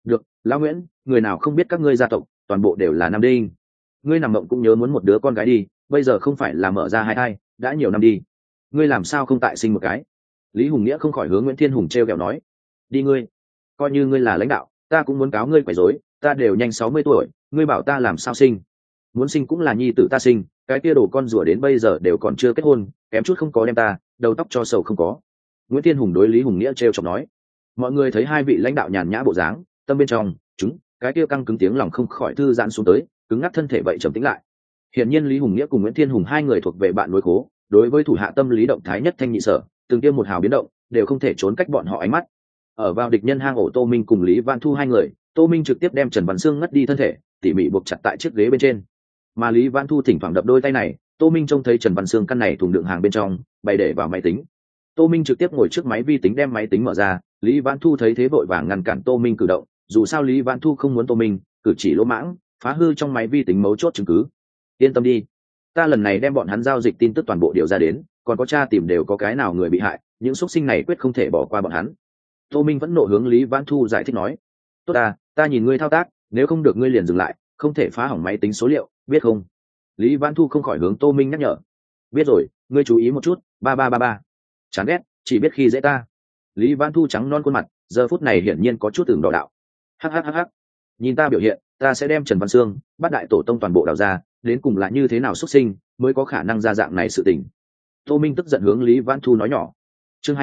được, lão Nguyễn, người nào không biết các ngươi gia tộc toàn bộ đều là nam đinh. Ngươi nằm mộng cũng nhớ muốn một đứa con gái đi, bây giờ không phải là mở ra hai thai, đã nhiều năm đi, ngươi làm sao không tại sinh một cái? Lý Hùng Nghĩa không khỏi hướng Nguyễn Thiên Hùng trêu ghẹo nói. Đi ngươi, coi như ngươi là lãnh đạo, ta cũng muốn cáo ngươi quấy rối, ta đều nhanh 60 tuổi, ngươi bảo ta làm sao sinh? Muốn sinh cũng là nhi tử ta sinh, cái kia đồ con rùa đến bây giờ đều còn chưa kết hôn, kém chút không có đem ta, đầu tóc cho sầu không có. Nguyễn Thiên Hùng đối Lý Hùng Nghĩa trêu chọc nói. Mọi người thấy hai vị lãnh đạo nhàn nhã bộ dáng, tâm bên trong, chúng, cái kia căng cứng tiếng lòng không khỏi thư giãn xuống tới, cứng ngắc thân thể vậy trầm tĩnh lại. Hiển nhiên Lý Hùng Nghĩa cùng Nguyễn Thiên Hùng hai người thuộc về bạn nối khố, đối với thủ hạ tâm lý động thái nhất thanh nhị sở, từng tiêm một hào biến động, đều không thể trốn cách bọn họ ánh mắt. Ở vào địch nhân hang ổ Tô Minh cùng Lý Văn Thu hai người, Tô Minh trực tiếp đem Trần Văn Sương ngất đi thân thể, tỉ mỉ buộc chặt tại chiếc ghế bên trên. Mà Lý Văn Thu thỉnh thoảng đập đôi tay này, Tô Minh trông thấy Trần Văn Sương căn này thùng đựng hàng bên trong, bày để vào máy tính. Tô Minh trực tiếp ngồi trước máy vi tính đem máy tính mở ra, Lý Văn Thu thấy thế vội vàng ngăn cản Tô Minh cử động, dù sao Lý Văn Thu không muốn Tô Minh cử chỉ lỗ mãng, phá hư trong máy vi tính mấu chốt chứng cứ. Yên tâm đi, ta lần này đem bọn hắn giao dịch tin tức toàn bộ điều ra đến, còn có tra tìm đều có cái nào người bị hại, những xúc sinh này quyết không thể bỏ qua bọn hắn. Tô Minh vẫn nộ hướng Lý Văn Thu giải thích nói. Tốt ta nhìn ngươi thao tác, nếu không được ngươi liền dừng lại, không thể phá hỏng máy tính số liệu, biết không? Lý Văn Thu không khỏi hướng Tô Minh nhắc nhở. Biết rồi, ngươi chú ý một chút, 3333. Chán ghét, chỉ biết khi dễ ta. Lý Văn Thu trắng non khuôn mặt, giờ phút này hiển nhiên có chút tưởng đỏ đạo. Hắc. Nhìn ta biểu hiện, ta sẽ đem Trần Văn Sương, bắt đại tổ tông toàn bộ đào ra, đến cùng là như thế nào xuất sinh, mới có khả năng ra dạng này sự tình. Tô Minh tức giận hướng Lý Văn Thu nói nhỏ. Chương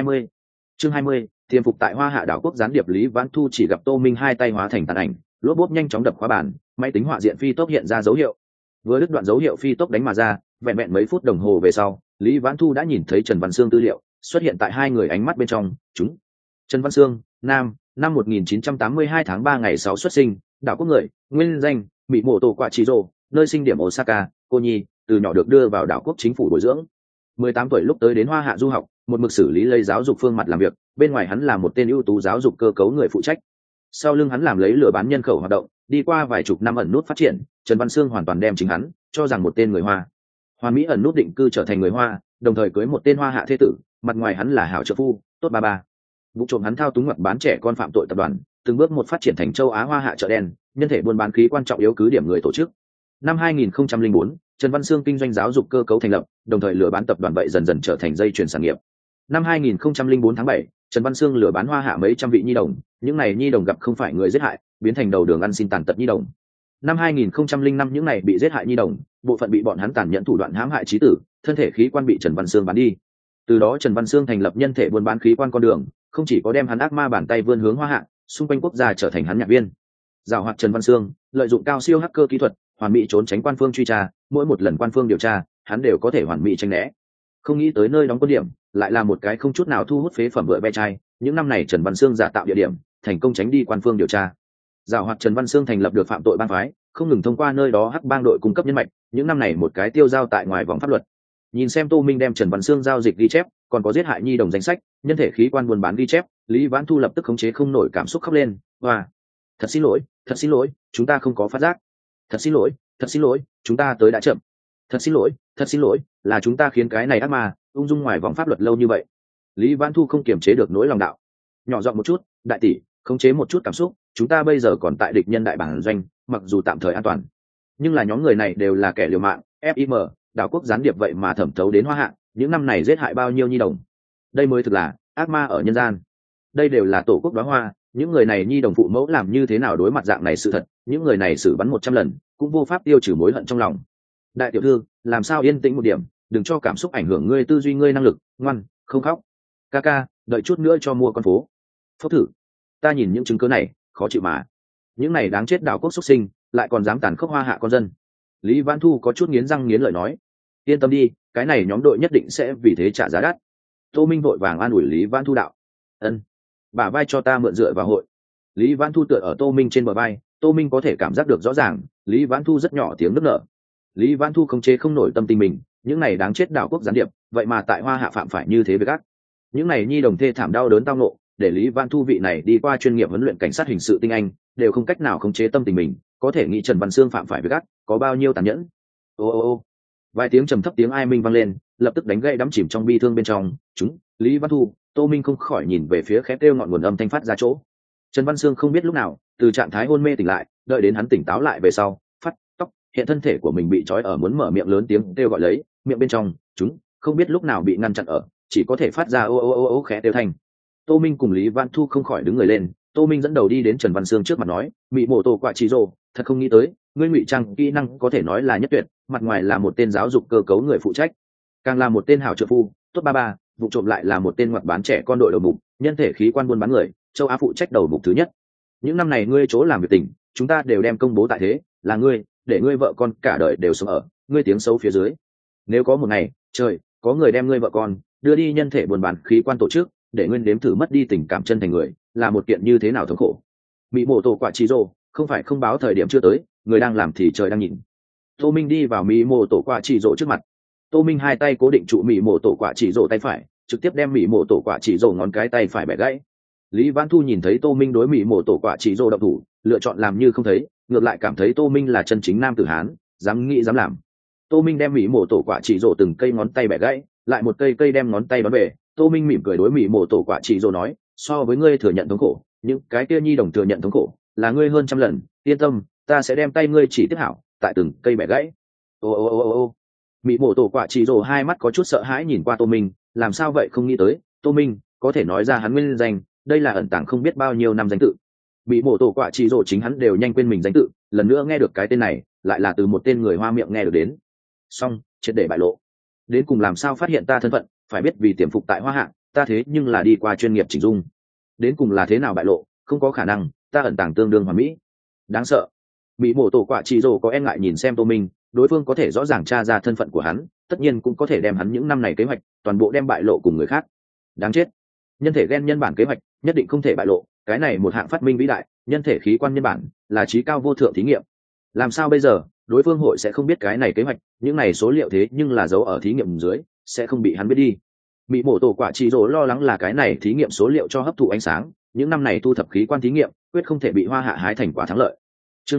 20, tiềm phục tại Hoa Hạ đảo quốc gián điệp Lý Văn Thu chỉ gặp Tô Minh hai tay hóa thành tàn ảnh, lốp bốp nhanh chóng đập khóa bàn, máy tính họa diện phi tốc hiện ra dấu hiệu. Vừa đứt đoạn dấu hiệu phi tốc đánh mà ra, vẹn vẹn mấy phút đồng hồ về sau, Lý Văn Thu đã nhìn thấy Trần Văn Sương tư liệu xuất hiện tại hai người ánh mắt bên trong. Chúng: Trần Văn Sương, nam, năm 1982 tháng 3 ngày 6 xuất sinh, đảo quốc người, nguyên danh Mỹ Mộ Tổ Quạ Chỉ Rồ, nơi sinh điểm Osaka, cô nhi, từ nhỏ được đưa vào đảo quốc chính phủ bồi dưỡng. 18 tuổi lúc tới đến Hoa Hạ du học, một mực xử lý lấy giáo dục phương mặt làm việc, bên ngoài hắn là một tên ưu tú giáo dục cơ cấu người phụ trách. Sau lưng hắn làm lấy lừa bán nhân khẩu hoạt động, đi qua vài chục năm ẩn nút phát triển, Trần Văn Sương hoàn toàn đem chính hắn cho rằng một tên người Hoa. Hoàn Mỹ ẩn nút định cư trở thành người Hoa, đồng thời cưới một tên Hoa Hạ thế tử, mặt ngoài hắn là hảo trợ phu, tốt ba ba. Vụ trộm hắn thao túng ngoặt bán trẻ con phạm tội tập đoàn, từng bước một phát triển thành châu Á Hoa Hạ chợ đen, nhân thể buôn bán khí quan trọng yếu cứ điểm người tổ chức. Năm 2004, Trần Văn Sương kinh doanh giáo dục cơ cấu thành lập, đồng thời lừa bán tập đoàn vậy dần dần trở thành dây chuyền sản nghiệp. Năm 2004 tháng 7, Trần Văn Sương lừa bán Hoa Hạ mấy trăm vị nhi đồng, những này nhi đồng gặp không phải người giết hại, biến thành đầu đường ăn xin tàn tật nhi đồng. Năm 2005 những này bị giết hại nhi đồng, bộ phận bị bọn hắn tàn nhẫn thủ đoạn hãm hại chí tử, thân thể khí quan bị Trần Văn Sương bán đi. Từ đó Trần Văn Sương thành lập nhân thể buôn bán khí quan con đường, không chỉ có đem hắn ác ma bàn tay vươn hướng Hoa Hạ, xung quanh quốc gia trở thành hắn nhạc viên. Giảo hoạt Trần Văn Sương, lợi dụng cao siêu hacker kỹ thuật, hoàn mỹ trốn tránh quan phương truy tra, mỗi một lần quan phương điều tra, hắn đều có thể hoàn mỹ tránh né. Không nghĩ tới nơi đóng quân điểm, lại là một cái không chút nào thu hút phế phẩm vựa ve chai, những năm này Trần Văn Sương giả tạo địa điểm, thành công tránh đi quan phương điều tra. Giảo hoạt Trần Văn Sương thành lập được phạm tội bang phái, không ngừng thông qua nơi đó hắc bang đội cung cấp nhân mạch, những năm này một cái tiêu giao tại ngoài vòng pháp luật. Nhìn xem Tô Minh đem Trần Văn Sương giao dịch ghi chép, còn có giết hại nhi đồng danh sách, nhân thể khí quan buôn bán ghi chép, Lý Vãn Thu lập tức khống chế không nổi cảm xúc khóc lên. Và thật xin lỗi, chúng ta không có phát giác. Thật xin lỗi, chúng ta tới đã chậm. Thật xin lỗi, là chúng ta khiến cái này ác ma ung dung ngoài vòng pháp luật lâu như vậy. Lý Vãn Thu không kiềm chế được nỗi lòng đạo, nhỏ giọng một chút, đại tỷ, khống chế một chút cảm xúc, chúng ta bây giờ còn tại địch nhân đại bản doanh, mặc dù tạm thời an toàn, nhưng là nhóm người này đều là kẻ liều mạng, FIM, đảo quốc gián điệp vậy mà thẩm thấu đến Hoa Hạ, những năm này giết hại bao nhiêu nhi đồng. Đây mới thực là ác ma ở nhân gian. Đây đều là tổ quốc đóa hoa, những người này nhi đồng phụ mẫu làm như thế nào đối mặt dạng này sự thật, những người này xử bắn 100 lần, cũng vô pháp tiêu trừ mối hận trong lòng. Đại tiểu thư, làm sao yên tĩnh một điểm, đừng cho cảm xúc ảnh hưởng ngươi tư duy ngươi năng lực, ngoan, không khóc. Ca, đợi chút nữa cho mua con phố. Phốc thử, ta nhìn những chứng cứ này, khó chịu mà. Những này đáng chết đảo quốc xuất sinh, lại còn dám tàn khốc Hoa Hạ con dân. Lý Vãn Thu có chút nghiến răng nghiến lợi nói. Yên tâm đi, cái này nhóm đội nhất định sẽ vì thế trả giá đắt. Tô Minh vội vàng an ủi Lý Vãn Thu đạo. Ân, bả vai cho ta mượn dựa vào hội. Lý Vãn Thu tựa ở Tô Minh trên bờ vai, Tô Minh có thể cảm giác được rõ ràng, Lý Vãn Thu rất nhỏ tiếng nức nở. Lý Vãn Thu không chế không nổi tâm tình mình, những này đáng chết đảo quốc gián điệp, vậy mà tại Hoa Hạ phạm phải như thế với các. Những này nhi đồng thê thảm đau đớn tao nộ, để Lý Vãn Thu vị này đi qua chuyên nghiệp huấn luyện cảnh sát hình sự tinh anh, đều không cách nào khống chế tâm tình mình, có thể nghĩ Trần Văn Sương phạm phải với các, có bao nhiêu tàn nhẫn. Ô, vài tiếng trầm thấp tiếng ai minh vang lên, lập tức đánh gãy đắm chìm trong bi thương bên trong. Chúng, Lý Vãn Thu, Tô Minh không khỏi nhìn về phía khép kêu ngọn nguồn âm thanh phát ra chỗ. Trần Văn Sương không biết lúc nào từ trạng thái hôn mê tỉnh lại, đợi đến hắn tỉnh táo lại về sau, phát tóc hiện thân thể của mình bị trói ở, muốn mở miệng lớn tiếng kêu gọi lấy, miệng bên trong chúng không biết lúc nào bị ngăn chặn ở, chỉ có thể phát ra ô ô ô ô khẽ kêu thanh. Tô Minh cùng Lý Văn Thu không khỏi đứng người lên. Tô Minh dẫn đầu đi đến Trần Văn Sương trước mặt nói, Mị Mộ Tổ Quả Chỉ Rồ, thật không nghĩ tới ngươi ngụy trang kỹ năng có thể nói là nhất tuyệt, mặt ngoài là một tên giáo dục cơ cấu người phụ trách, càng là một tên hảo trợ phu tốt ba ba, vụ trộm lại là một tên ngoặt bán trẻ con đội đầu mục, nhân thể khí quan buôn bán người, châu Á phụ trách đầu mục thứ nhất. Những năm này ngươi chỗ làm việc tỉnh chúng ta đều đem công bố tại thế, là ngươi để ngươi vợ con cả đời đều sống ở ngươi tiếng xấu phía dưới. Nếu có một ngày trời có người đem ngươi vợ con đưa đi nhân thể buôn bán khí quan tổ chức, để ngươi nếm thử mất đi tình cảm chân thành người, là một kiện như thế nào thống khổ. Mị Mộ Tổ Quả Chỉ Rồ không phải không báo thời điểm chưa tới, người đang làm thì trời đang nhìn. Tô Minh đi vào Mị Mộ Tổ Quả Chỉ Rồ trước mặt. Tô Minh hai tay cố định trụ Mị Mộ Tổ Quả Chỉ Rồ tay phải, trực tiếp đem Mị Mộ Tổ Quả Chỉ Rồ ngón cái tay phải bẻ gãy. Lý Vãn Thu nhìn thấy Tô Minh đối Mị Mộ Tổ Quả Chỉ Rồ động thủ, lựa chọn làm như không thấy, ngược lại cảm thấy Tô Minh là chân chính nam tử hán, dám nghĩ dám làm. Tô Minh đem Mị Mộ Tổ Quả Chỉ Rồ từng cây ngón tay bẻ gãy, lại một cây cây đem ngón tay bắn về. Tô Minh mỉm cười đối Mị Mộ Tổ Quả Chỉ Rồ nói, so với ngươi thừa nhận thống khổ, những cái kia nhi đồng thừa nhận thống khổ là ngươi hơn trăm lần, yên tâm, ta sẽ đem tay ngươi chỉ tiếp hảo tại từng cây bẻ gãy. Ô ô ô ô ô. Mị Mộ Tổ Quả Chỉ Rồ hai mắt có chút sợ hãi nhìn qua Tô Minh, làm sao vậy không nghĩ tới Tô Minh có thể nói ra hắn nguyên danh, đây là ẩn tàng không biết bao nhiêu năm danh tự. Mị Mộ Tổ Quả Chỉ Rồ chính hắn đều nhanh quên mình danh tự, lần nữa nghe được cái tên này lại là từ một tên người Hoa miệng nghe được đến. Xong triệt để bại lộ. Đến cùng làm sao phát hiện ta thân phận, phải biết vì tiềm phục tại Hoa Hạ ta thế nhưng là đi qua chuyên nghiệp chỉnh dung, đến cùng là thế nào bại lộ, không có khả năng, ta ẩn tàng tương đương hoàn mỹ. Đáng sợ. Mị Mộ Tổ Quả Chỉ Rồ có e ngại nhìn xem Tô Minh, đối phương có thể rõ ràng tra ra thân phận của hắn, tất nhiên cũng có thể đem hắn những năm này kế hoạch toàn bộ đem bại lộ cùng người khác. Đáng chết. Nhân thể gen nhân bản kế hoạch nhất định không thể bại lộ, cái này một hạng phát minh vĩ đại, nhân thể khí quan nhân bản là trí cao vô thượng thí nghiệm. Làm sao bây giờ, đối phương hội sẽ không biết cái này kế hoạch, những này số liệu thế nhưng là giấu ở thí nghiệm dưới, sẽ không bị hắn biết đi. Mị Mộ Tổ Quả Chỉ Rồ lo lắng là cái này thí nghiệm số liệu cho hấp thụ ánh sáng, những năm này thu thập khí quan thí nghiệm quyết không thể bị Hoa Hạ hái thành quả thắng lợi. Chương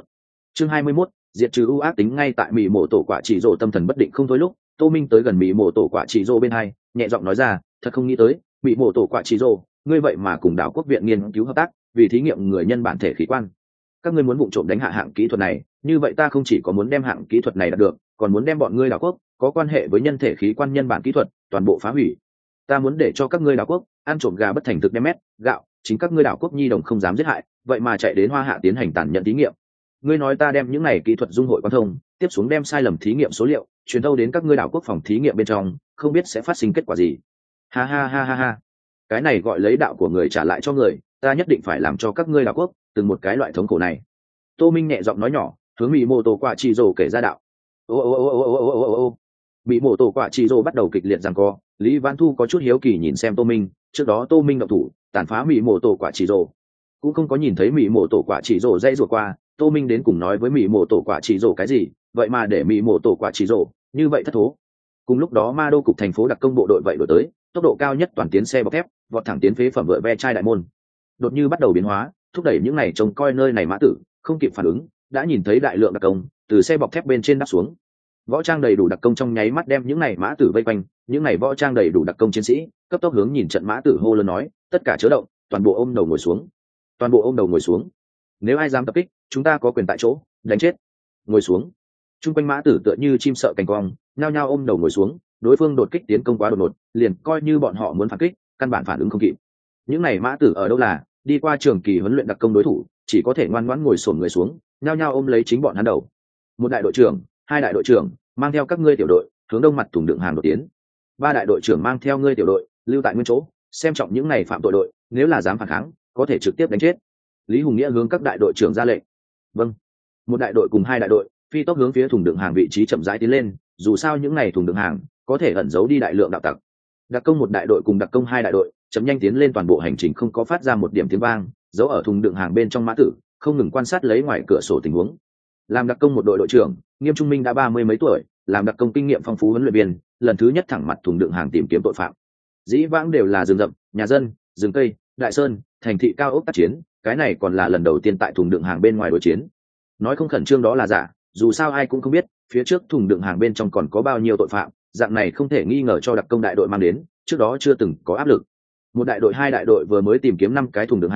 21, diệt trừ ưu ác tính. Ngay tại Mị Mộ Tổ Quả Chỉ Rồ tâm thần bất định không thôi lúc, Tô Minh tới gần Mị Mộ Tổ Quả Chỉ Rồ bên hai, nhẹ giọng nói ra, thật không nghĩ tới Mị Mộ Tổ Quả Chỉ Rồ, ngươi vậy mà cùng Đảo Quốc viện nghiên cứu hợp tác vì thí nghiệm người nhân bản thể khí quan. Các ngươi muốn vụ trộm đánh hạ hạng kỹ thuật này, như vậy ta không chỉ có muốn đem hạng kỹ thuật này đạt được, còn muốn đem bọn ngươi Đảo Quốc có quan hệ với nhân thể khí quan nhân bản kỹ thuật toàn bộ phá hủy. Ta muốn để cho các ngươi Đảo Quốc ăn trộm gà bất thành thực đem mét gạo, chính các ngươi Đảo Quốc nhi đồng không dám giết hại, vậy mà chạy đến Hoa Hạ tiến hành tàn nhẫn thí nghiệm. Ngươi nói ta đem những này kỹ thuật dung hội quan thông, tiếp xuống đem sai lầm thí nghiệm số liệu truyền thâu đến các ngươi Đảo Quốc phòng thí nghiệm bên trong, không biết sẽ phát sinh kết quả gì. Ha ha ha ha ha. Cái này gọi lấy đạo của người trả lại cho người, ta nhất định phải làm cho các ngươi Đảo Quốc từng một cái loại thống khổ này. Tô Minh nhẹ giọng nói nhỏ, hướng Mị Mộ Tổ Quả Chỉ Rồ kể ra đạo. Ô ô ô ô ô ô ô ô. Mị Mộ Tổ Quả Chỉ Rồ bắt đầu kịch liệt giằng co. Lý Vãn Thu có chút hiếu kỳ nhìn xem Tô Minh, trước đó Tô Minh động thủ tàn phá Mị Mộ Tổ Quả Chỉ Rồ, cũng không có nhìn thấy Mị Mộ Tổ Quả Chỉ Rồ dây rùa qua. Tô Minh đến cùng nói với Mị Mộ Tổ Quả Chỉ Rồ cái gì, vậy mà để Mị Mộ Tổ Quả Chỉ Rồ như vậy thất thố. Cùng lúc đó Ma Đô cục thành phố đặc công bộ đội vậy đổi tới, tốc độ cao nhất toàn tiến xe bọc thép vọt thẳng tiến phế phẩm vựa ve chai đại môn, đột như bắt đầu biến hóa, thúc đẩy những này trông coi nơi này mã tử không kịp phản ứng, đã nhìn thấy đại lượng đặc công từ xe bọc thép bên trên đáp xuống. Võ trang đầy đủ đặc công trong nháy mắt đem những này mã tử vây quanh, những này võ trang đầy đủ đặc công chiến sĩ cấp tốc hướng nhìn trận mã tử hô lớn nói, tất cả chớ động, toàn bộ ôm đầu ngồi xuống, toàn bộ ôm đầu ngồi xuống, nếu ai dám tập kích chúng ta có quyền tại chỗ đánh chết. Ngồi xuống. Trung quanh mã tử tựa như chim sợ cành cong, nhao nhao ôm đầu ngồi xuống, đối phương đột kích tiến công quá đột ngột, liền coi như bọn họ muốn phản kích căn bản phản ứng không kịp. Những này mã tử ở đâu là đi qua trường kỳ huấn luyện đặc công đối thủ, chỉ có thể ngoan ngoãn ngồi xổm người xuống, nhao nhao ôm lấy chính bọn hắn đầu. Một đại đội trưởng, hai đại đội trưởng mang theo các ngươi tiểu đội hướng đông mặt thùng đựng hàng đột tiến, ba đại đội trưởng mang theo ngươi tiểu đội lưu tại nguyên chỗ, xem trọng những này phạm tội đội, nếu là dám phản kháng có thể trực tiếp đánh chết. Lý Hùng Nghĩa hướng các đại đội trưởng ra lệnh. Vâng. Một đại đội cùng hai đại đội phi tốc hướng phía thùng đựng hàng vị trí chậm rãi tiến lên, dù sao những này thùng đựng hàng có thể ẩn giấu đi đại lượng đạo tặc. Đặc công một đại đội cùng đặc công hai đại đội chậm nhanh tiến lên, toàn bộ hành trình không có phát ra một điểm tiếng vang, giấu ở thùng đựng hàng bên trong mã tử không ngừng quan sát lấy ngoài cửa sổ tình huống. Làm đặc công một đội đội trưởng Nghiêm Trung Minh đã 30 mấy tuổi, làm đặc công kinh nghiệm phong phú huấn luyện viên, lần thứ nhất thẳng mặt thùng đựng hàng tìm kiếm tội phạm. Dĩ vãng đều là rừng rậm, nhà dân, rừng cây, đại sơn, thành thị cao ốc tác chiến, cái này còn là lần đầu tiên tại thùng đựng hàng bên ngoài đối chiến. Nói không khẩn trương đó là giả, dù sao ai cũng không biết phía trước thùng đựng hàng bên trong còn có bao nhiêu tội phạm, dạng này không thể nghi ngờ cho đặc công đại đội mang đến trước đó chưa từng có áp lực. Một đại đội hai đại đội vừa mới tìm kiếm 5 cái thùng đựng hàng,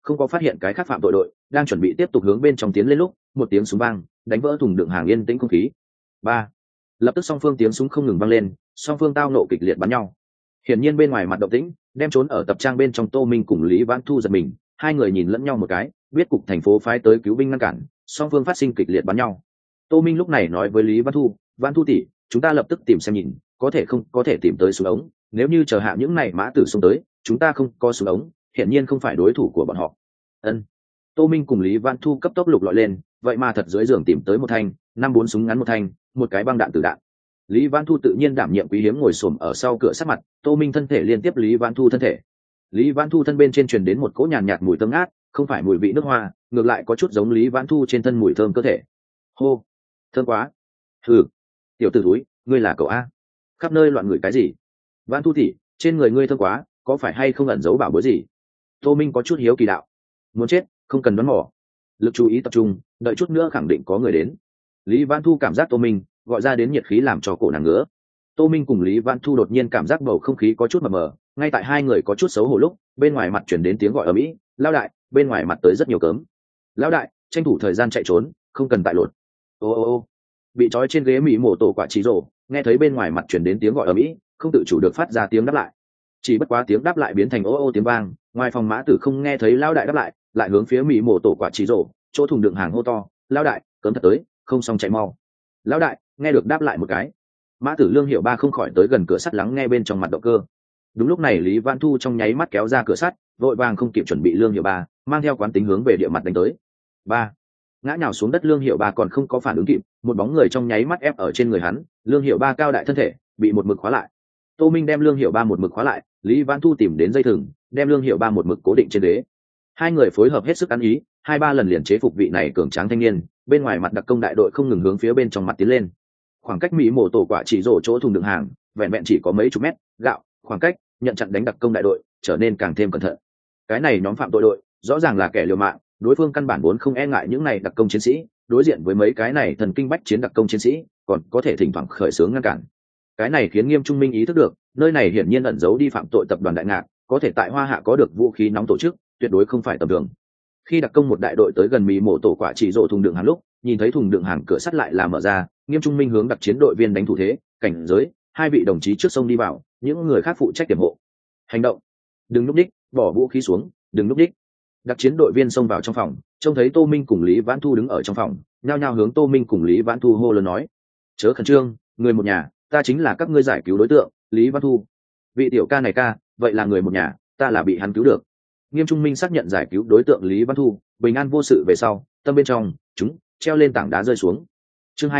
không có phát hiện cái khác phạm tội đội đang chuẩn bị tiếp tục hướng bên trong tiến lên lúc một tiếng súng vang đánh vỡ thùng đựng hàng yên tĩnh không khí. Ba, lập tức song phương tiếng súng không ngừng vang lên, song phương tao nộ kịch liệt bắn nhau. Hiển nhiên bên ngoài mặt động tĩnh đem trốn ở tập trang bên trong Tô Minh cùng Lý Vãn Thu giật mình, hai người nhìn lẫn nhau một cái, biết cục thành phố phái tới cứu binh ngăn cản, song phương phát sinh kịch liệt bắn nhau. Tô Minh lúc này nói với Lý Vãn Thu tỷ, chúng ta lập tức tìm xem nhìn, có thể không có thể tìm tới súng ống, nếu như chờ hạ những này mã tử xông tới, chúng ta không có súng ống, hiển nhiên không phải đối thủ của bọn họ. Ân. Tô Minh cùng Lý Vãn Thu cấp tốc lục lọi lên, vậy mà thật dưới giường tìm tới một thanh, 5-4 súng ngắn một thanh, một cái băng đạn tử đạn. Lý Vãn Thu tự nhiên đảm nhiệm quý hiếm ngồi xổm ở sau cửa sát mặt, Tô Minh thân thể liên tiếp Lý Vãn Thu thân thể. Lý Vãn Thu thân bên trên truyền đến một cỗ nhàn nhạt mùi thơm ngát, không phải mùi vị nước hoa, ngược lại có chút giống Lý Vãn Thu trên thân mùi thơm cơ thể. Hô, thơm quá. Hừ, tiểu tử túi, ngươi là cậu a? Khắp nơi loạn người cái gì? Vãn Thu tỷ, trên người ngươi thơm quá, có phải hay không ẩn giấu bảo bối gì? Tô Minh có chút hiếu kỳ đạo. Muốn chết, không cần đoán mò. Lực chú ý tập trung, đợi chút nữa khẳng định có người đến. Lý Vãn Thu cảm giác Tô Minh gọi ra đến nhiệt khí làm cho cổ nàng ngứa. Tô Minh cùng Lý Vãn Thu đột nhiên cảm giác bầu không khí có chút mờ mờ, ngay tại hai người có chút xấu hổ lúc, bên ngoài mặt chuyển đến tiếng gọi ở mỹ, lao đại, bên ngoài mặt tới rất nhiều cớm. Lao đại, tranh thủ thời gian chạy trốn, không cần tại lột. Ô, bị trói trên ghế mỹ mổ tổ quả trí rổ, nghe thấy bên ngoài mặt chuyển đến tiếng gọi ở mỹ, không tự chủ được phát ra tiếng đáp lại. Chỉ bất quá tiếng đáp lại biến thành ô tiếng vang, ngoài phòng mã tử không nghe thấy lao đại đáp lại, lại hướng phía mỹ mổ tổ quả trí rổ, chỗ thùng đựng hàng hô to, lao đại, cớm thật tới, không xong chạy mau. Lão đại, nghe được đáp lại một cái. Mã tử Lương Hiệu Ba không khỏi tới gần cửa sắt lắng nghe bên trong mặt động cơ. Đúng lúc này Lý Vãn Thu trong nháy mắt kéo ra cửa sắt, vội vàng không kịp chuẩn bị Lương Hiệu Ba mang theo quán tính hướng về địa mặt đánh tới. Ba, ngã nhào xuống đất Lương Hiệu Ba còn không có phản ứng kịp, một bóng người trong nháy mắt ép ở trên người hắn, Lương Hiệu Ba cao đại thân thể bị một mực khóa lại. Tô Minh đem Lương Hiệu Ba một mực khóa lại, Lý Vãn Thu tìm đến dây thừng, đem Lương Hiệu Ba một mực cố định trên ghế. Hai người phối hợp hết sức ăn ý, 2-3 lần liền chế phục vị này cường tráng thanh niên, bên ngoài mặt đặc công đại đội không ngừng hướng phía bên trong mặt tiến lên. Khoảng cách mỹ mổ tổ quả chỉ rổ chỗ thùng đựng hàng vẹn vẹn chỉ có mấy chục mét gạo khoảng cách, nhận chặn đánh đặc công đại đội trở nên càng thêm cẩn thận. Cái này nhóm phạm tội đội rõ ràng là kẻ liều mạng, đối phương căn bản vốn không e ngại những này đặc công chiến sĩ, đối diện với mấy cái này thần kinh bách chiến đặc công chiến sĩ còn có thể thỉnh thoảng khởi xướng ngăn cản. Cái này khiến Nghiêm Trung Minh ý thức được nơi này hiển nhiên ẩn giấu đi phạm tội tập đoàn Đại Ngạc, có thể tại Hoa Hạ có được vũ khí nóng tổ chức, tuyệt đối không phải tầm thường. Khi đặc công một đại đội tới gần mỹ mổ tổ quả chỉ rổ thùng đựng hàng lúc, nhìn thấy thùng đựng hàng cửa sắt lại là mở ra, Nghiêm Trung Minh hướng đặc chiến đội viên đánh thủ thế, cảnh giới, 2 vị đồng chí trước sông đi vào, những người khác phụ trách tiềm hộ. Hành động, đừng núp đích, bỏ vũ khí xuống, đừng núp đích. Đặc chiến đội viên xông vào trong phòng, trông thấy Tô Minh cùng Lý Vãn Thu đứng ở trong phòng, nhao nhao hướng Tô Minh cùng Lý Vãn Thu hô lớn nói: chớ khẩn trương, người một nhà, ta chính là các ngươi giải cứu đối tượng, Lý Vãn Thu. Vị tiểu ca này ca, vậy là người một nhà, ta là bị hắn cứu được. Nghiêm Trung Minh xác nhận giải cứu đối tượng Lý Vãn Thu, bình an vô sự về sau, tâm bên trong chúng treo lên tảng đá rơi xuống. Chương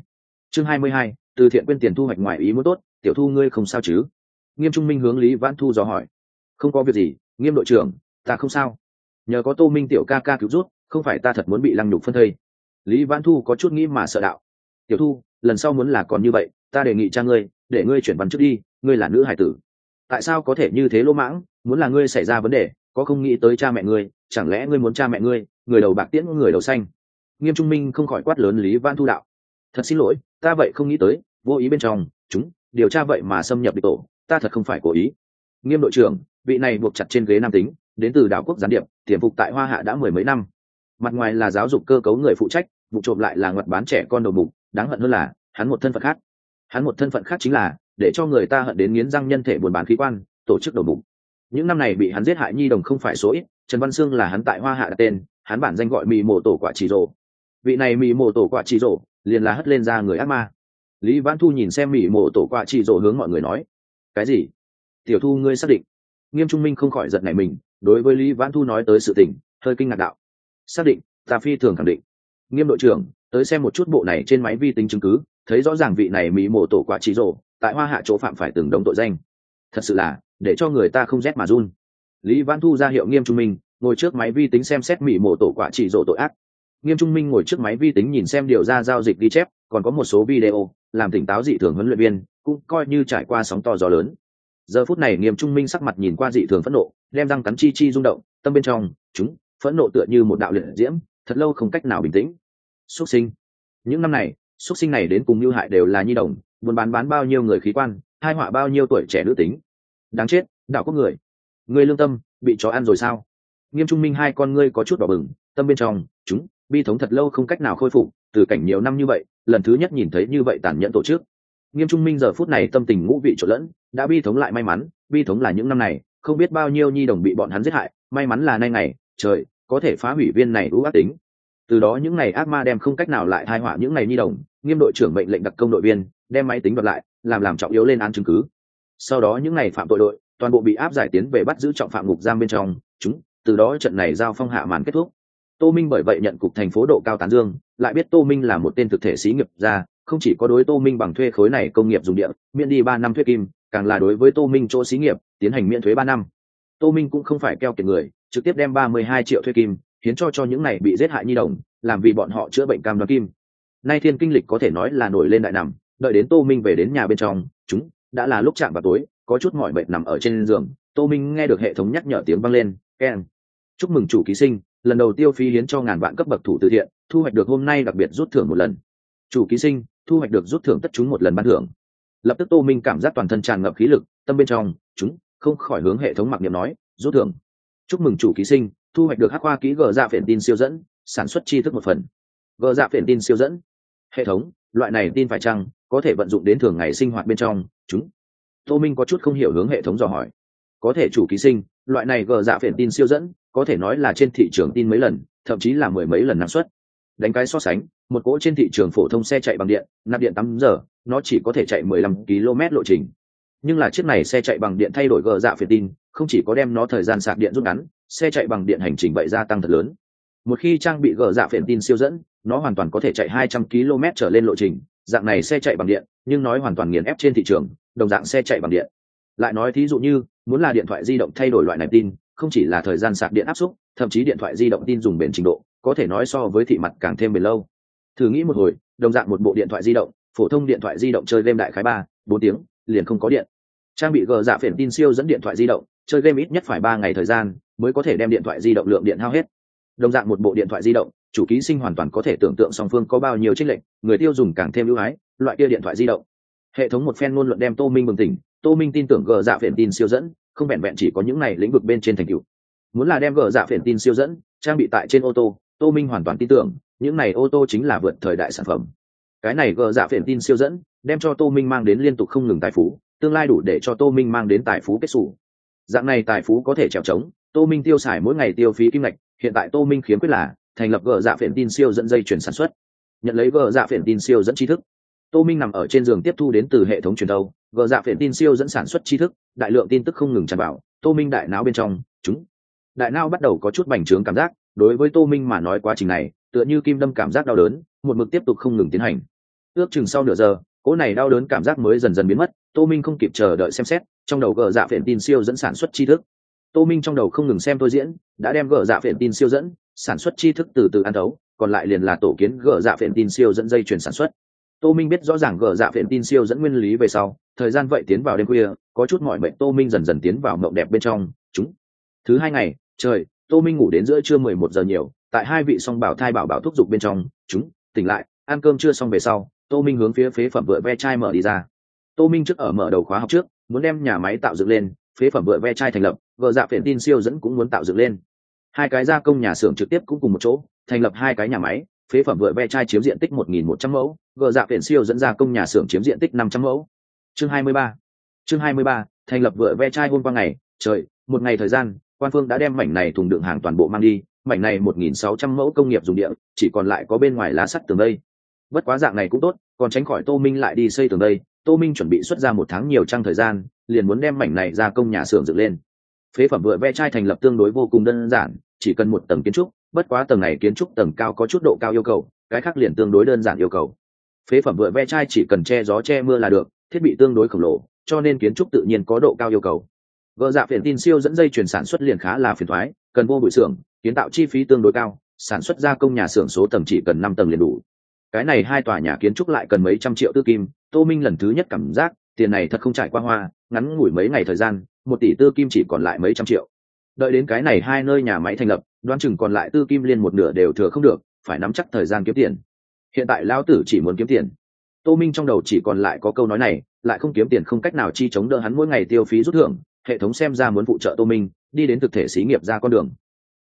22, từ thiện quên tiền thu hoạch ngoài ý muốn tốt, tiểu Thu ngươi không sao chứ? Nghiêm Trung Minh hướng Lý Vãn Thu dò hỏi. Không có việc gì, Nghiêm đội trưởng, ta không sao. Nhờ có Tô Minh tiểu ca ca cứu rút, không phải ta thật muốn bị lăng nhục phân thây. Lý Vãn Thu có chút nghĩ mà sợ đạo. Tiểu Thu, lần sau muốn là còn như vậy, ta đề nghị cha ngươi, để ngươi chuyển văn trước đi, ngươi là nữ hải tử. Tại sao có thể như thế lỗ mãng, muốn là ngươi xảy ra vấn đề, có không nghĩ tới cha mẹ ngươi, chẳng lẽ ngươi muốn cha mẹ ngươi, người đầu bạc tiễn người đầu xanh? Nghiêm Trung Minh không khỏi quát lớn Lý Vãn Thu đạo. Thật xin lỗi, ta vậy không nghĩ tới, vô ý bên trong chúng điều tra vậy mà xâm nhập địch tổ, ta thật không phải cố ý. Nghiêm đội trưởng, vị này buộc chặt trên ghế nam tính, đến từ đảo quốc gián điệp, tiềm phục tại Hoa Hạ đã 10 mấy năm. Mặt ngoài là giáo dục cơ cấu người phụ trách, vụ trộm lại là ngoặt bán trẻ con đầu mục, đáng hận hơn là hắn một thân phận khác. Hắn một thân phận khác chính là để cho người ta hận đến nghiến răng nhân thể buôn bán khí quan, tổ chức đầu mục. Những năm này bị hắn giết hại nhi đồng không phải số ít, Trần Văn Sương là hắn tại Hoa Hạ đặt tên, hắn bản danh gọi mì mổ tổ quả chỉ rổ. Vị này mì mổ tổ quả chỉ rổ liền là hất lên ra người ác ma. Lý Vãn Thu nhìn xem mì mổ tổ quả chỉ rổ hướng mọi người nói: cái gì? Tiểu Thu ngươi xác định? Nghiêm Trung Minh không khỏi giật nảy mình, đối với Lý Vãn Thu nói tới sự tình hơi kinh ngạc đạo: xác định, ta phi thường khẳng định. Nghiêm đội trưởng, tới xem một chút bộ này trên máy vi tính chứng cứ, thấy rõ ràng vị này mì mổ tổ quả chỉ rổ tại Hoa Hạ chỗ phạm phải từng đống tội danh, thật sự là để cho người ta không rét mà run. Lý Vãn Thu ra hiệu Nghiêm Trung Minh ngồi trước máy vi tính xem xét mì mổ tổ quả chỉ rổ tội ác. Nghiêm Trung Minh ngồi trước máy vi tính nhìn xem điều ra giao dịch ghi chép, còn có một số video làm tỉnh táo dị thường huấn luyện viên, cũng coi như trải qua sóng to gió lớn. Giờ phút này Nghiêm Trung Minh sắc mặt nhìn qua dị thường phẫn nộ, đem răng cắn chi chi rung động, tâm bên trong chúng phẫn nộ tựa như một đạo liệt diễm, thật lâu không cách nào bình tĩnh. Xuất sinh, những năm này xuất sinh này đến cùng mưu hại đều là nhi đồng, buôn bán bao nhiêu người khí quan, hai họa bao nhiêu tuổi trẻ nữ tính. Đáng chết, đạo quốc người lương tâm bị chó ăn rồi sao? Nghiêm Trung Minh hai con ngươi có chút đỏ bừng, tâm bên trong chúng bi thống thật lâu không cách nào khôi phục, từ cảnh nhiều năm như vậy lần thứ nhất nhìn thấy như vậy tàn nhẫn tổ chức. Nghiêm Trung Minh giờ phút này tâm tình ngũ vị trộn lẫn, đã bi thống lại may mắn. Bi thống là những năm này không biết bao nhiêu nhi đồng bị bọn hắn giết hại, may mắn là nay ngày trời có thể phá hủy viên này ưu ác tính. Từ đó những ngày ác ma đem không cách nào lại thai họa những ngày nhi đồng. Nghiêm đội trưởng mệnh lệnh đặc công đội viên đem máy tính đoạt lại, làm trọng yếu lên án chứng cứ. Sau đó những ngày phạm tội đội toàn bộ bị áp giải tiến về bắt giữ trọng phạm ngục giam bên trong. Chúng từ đó trận này giao phong hạ màn kết thúc. Tô Minh bởi vậy nhận cục thành phố độ cao tán dương, lại biết Tô Minh là một tên thực thể xí nghiệp gia, không chỉ có đối Tô Minh bằng thuê khối này công nghiệp dùng địa miễn đi 3 năm thuế kim, càng là đối với Tô Minh chỗ xí nghiệp tiến hành miễn thuế 3 năm. Tô Minh cũng không phải keo kiệt người, trực tiếp đem 32 triệu thuế kim hiến cho những này bị giết hại nhi đồng, làm vì bọn họ chữa bệnh cam đoan kim. Nay thiên kinh lịch có thể nói là nổi lên đại nằm, đợi đến Tô Minh về đến nhà bên trong, chúng đã là lúc chạm vào tối, có chút mỏi mệt nằm ở trên giường. Tô Minh nghe được hệ thống nhắc nhở tiếng vang lên, keng. Chúc mừng chủ ký sinh, lần đầu tiêu phí hiến cho ngàn vạn cấp bậc thủ từ thiện, thu hoạch được hôm nay đặc biệt rút thưởng một lần. Chủ ký sinh thu hoạch được rút thưởng tất chúng một lần ban thưởng. Lập tức Tô Minh cảm giác toàn thân tràn ngập khí lực, tâm bên trong chúng không khỏi hướng hệ thống mặc niệm nói, rút thưởng. Chúc mừng chủ ký sinh thu hoạch được hắc khoa kỹ gờ dạ phiền tin siêu dẫn, sản xuất tri thức một phần. Gờ dạ phiền tin siêu dẫn. Hệ thống, loại này tin phải chăng có thể vận dụng đến thường ngày sinh hoạt bên trong chúng? Tô Minh có chút không hiểu hướng hệ thống dò hỏi. Có thể chủ ký sinh, loại này gờ dạ phiền tin siêu dẫn có thể nói là trên thị trường tin mấy lần, thậm chí là mười mấy lần năng suất. Đánh cái so sánh, một cỗ trên thị trường phổ thông xe chạy bằng điện, nạp điện 8 giờ, nó chỉ có thể chạy 15 km lộ trình. Nhưng là chiếc này xe chạy bằng điện thay đổi gờ dạ phiền tin, không chỉ có đem nó thời gian sạc điện rút ngắn, xe chạy bằng điện hành trình vậy gia tăng thật lớn. Một khi trang bị gờ dạ phiền tin siêu dẫn, nó hoàn toàn có thể chạy 200 km trở lên lộ trình. Dạng này xe chạy bằng điện, nhưng nói hoàn toàn nghiền ép trên thị trường đồng dạng xe chạy bằng điện. Lại nói thí dụ như muốn là điện thoại di động thay đổi loại này tin, không chỉ là thời gian sạc điện áp suất, thậm chí điện thoại di động tin dùng bền trình độ có thể nói so với thị mặt càng thêm bền lâu. Thử nghĩ một hồi, đồng dạng một bộ điện thoại di động, phổ thông điện thoại di động chơi game đại khái 3-4 tiếng liền không có điện. Trang bị gờ dạ phiền tin siêu dẫn điện thoại di động, chơi game ít nhất phải 3 ngày thời gian mới có thể đem điện thoại di động lượng điện hao hết. Đồng dạng một bộ điện thoại di động, chủ ký sinh hoàn toàn có thể tưởng tượng song phương có bao nhiêu chênh lệch, người tiêu dùng càng thêm ưu ái loại kia điện thoại di động. Hệ thống một phen ngôn luận đem Tô Minh bừng tỉnh. Tô Minh tin tưởng gờ dạ phiền tin siêu dẫn không vẹn vẹn chỉ có những này lĩnh vực bên trên thành tựu. Muốn là đem gờ dạ phiền tin siêu dẫn trang bị tại trên ô tô, Tô Minh hoàn toàn tin tưởng những này ô tô chính là vượt thời đại sản phẩm. Cái này gờ dạ phiền tin siêu dẫn đem cho Tô Minh mang đến liên tục không ngừng tài phú, tương lai đủ để cho Tô Minh mang đến tài phú kết xù. Dạng này tài phú có thể trèo trống Tô Minh tiêu xài mỗi ngày tiêu phí kim ngạch. Hiện tại Tô Minh khiếm khuyết là thành lập gờ dạ phiền tin siêu dẫn dây chuyển sản xuất, nhận lấy gờ dạ phiền tin siêu dẫn tri thức. Tô Minh nằm ở trên giường tiếp thu đến từ hệ thống truyền thâu, gờ dạ phiền tin siêu dẫn sản xuất tri thức, đại lượng tin tức không ngừng tràn vào Tô Minh đại não bên trong, chúng đại não bắt đầu có chút bành trướng cảm giác. Đối với Tô Minh mà nói, quá trình này tựa như kim đâm cảm giác đau đớn, một mực tiếp tục không ngừng tiến hành. Ước chừng sau nửa giờ, cỗ này đau đớn cảm giác mới dần dần biến mất. Tô Minh không kịp chờ đợi xem xét trong đầu gờ dạ phiền tin siêu dẫn sản xuất tri thức. Tô Minh trong đầu không ngừng xem thôi diễn, đã đem gờ dạ phiền tin siêu dẫn sản xuất tri thức từ từ ăn thấu, còn lại liền là tổ kiến gờ dạ phiền tin siêu dẫn dây chuyển sản xuất. Tô Minh biết rõ ràng gờ dạ phiền tin siêu dẫn nguyên lý về sau, thời gian vậy tiến vào đêm khuya, có chút mỏi mệt. Tô Minh dần dần tiến vào mộng đẹp bên trong. Chúng thứ 2 ngày trời, Tô Minh ngủ đến giữa trưa 11 giờ nhiều, tại hai vị song bảo thai bảo thúc giục bên trong, chúng tỉnh lại, ăn cơm trưa xong về sau, Tô Minh hướng phía phế phẩm vựa ve chai mở đi ra. Tô Minh trước ở mở đầu khóa học trước, muốn đem nhà máy tạo dựng lên, phế phẩm vựa ve chai thành lập, gờ dạ phiền tin siêu dẫn cũng muốn tạo dựng lên. Hai cái gia công nhà xưởng trực tiếp cũng cùng một chỗ, thành lập hai cái nhà máy. Phế phẩm vựa ve chai chiếm diện tích 1.100 mẫu, gờ dạ phiền siêu dẫn gia công nhà xưởng chiếm diện tích 500 mẫu. Chương 23, thành lập vựa ve chai. Hôm qua ngày trời, một ngày thời gian, quan phương đã đem mảnh này thùng đựng hàng toàn bộ mang đi. Mảnh này 1.600 mẫu công nghiệp dùng địa, chỉ còn lại có bên ngoài lá sắt tường đây. Bất quá dạng này cũng tốt, còn tránh khỏi Tô Minh lại đi xây tường đây. Tô Minh chuẩn bị xuất ra 1 tháng nhiều trang thời gian, liền muốn đem mảnh này gia công nhà xưởng dựng lên. Phế phẩm vựa ve chai thành lập tương đối vô cùng đơn giản, chỉ cần 1 tầng kiến trúc. Bất quá tầng này kiến trúc tầng cao có chút độ cao yêu cầu, cái khác liền tương đối đơn giản yêu cầu. Phế phẩm vựa ve chai chỉ cần che gió che mưa là được, thiết bị tương đối khổng lồ, cho nên kiến trúc tự nhiên có độ cao yêu cầu. Gờ dạ phiền tin siêu dẫn dây chuyển sản xuất liền khá là phiền toái, cần vô bụi xưởng, kiến tạo chi phí tương đối cao, sản xuất gia công nhà xưởng số tầng chỉ cần 5 tầng liền đủ. Cái này 2 tòa nhà kiến trúc lại cần mấy trăm triệu tư kim. Tô Minh lần thứ nhất cảm giác tiền này thật không trải qua hoa, ngắn ngủi mấy ngày thời gian, 1 tỷ tư kim chỉ còn lại mấy trăm triệu. Đợi đến cái này 2 nơi nhà máy thành lập, đoán chừng còn lại tư kim liên một nửa đều thừa không được, phải nắm chắc thời gian kiếm tiền. Hiện tại lão tử chỉ muốn kiếm tiền. Tô Minh trong đầu chỉ còn lại có câu nói này, lại không kiếm tiền không cách nào chi chống đỡ hắn mỗi ngày tiêu phí rút thưởng. Hệ thống xem ra muốn phụ trợ Tô Minh đi đến thực thể xí nghiệp ra con đường.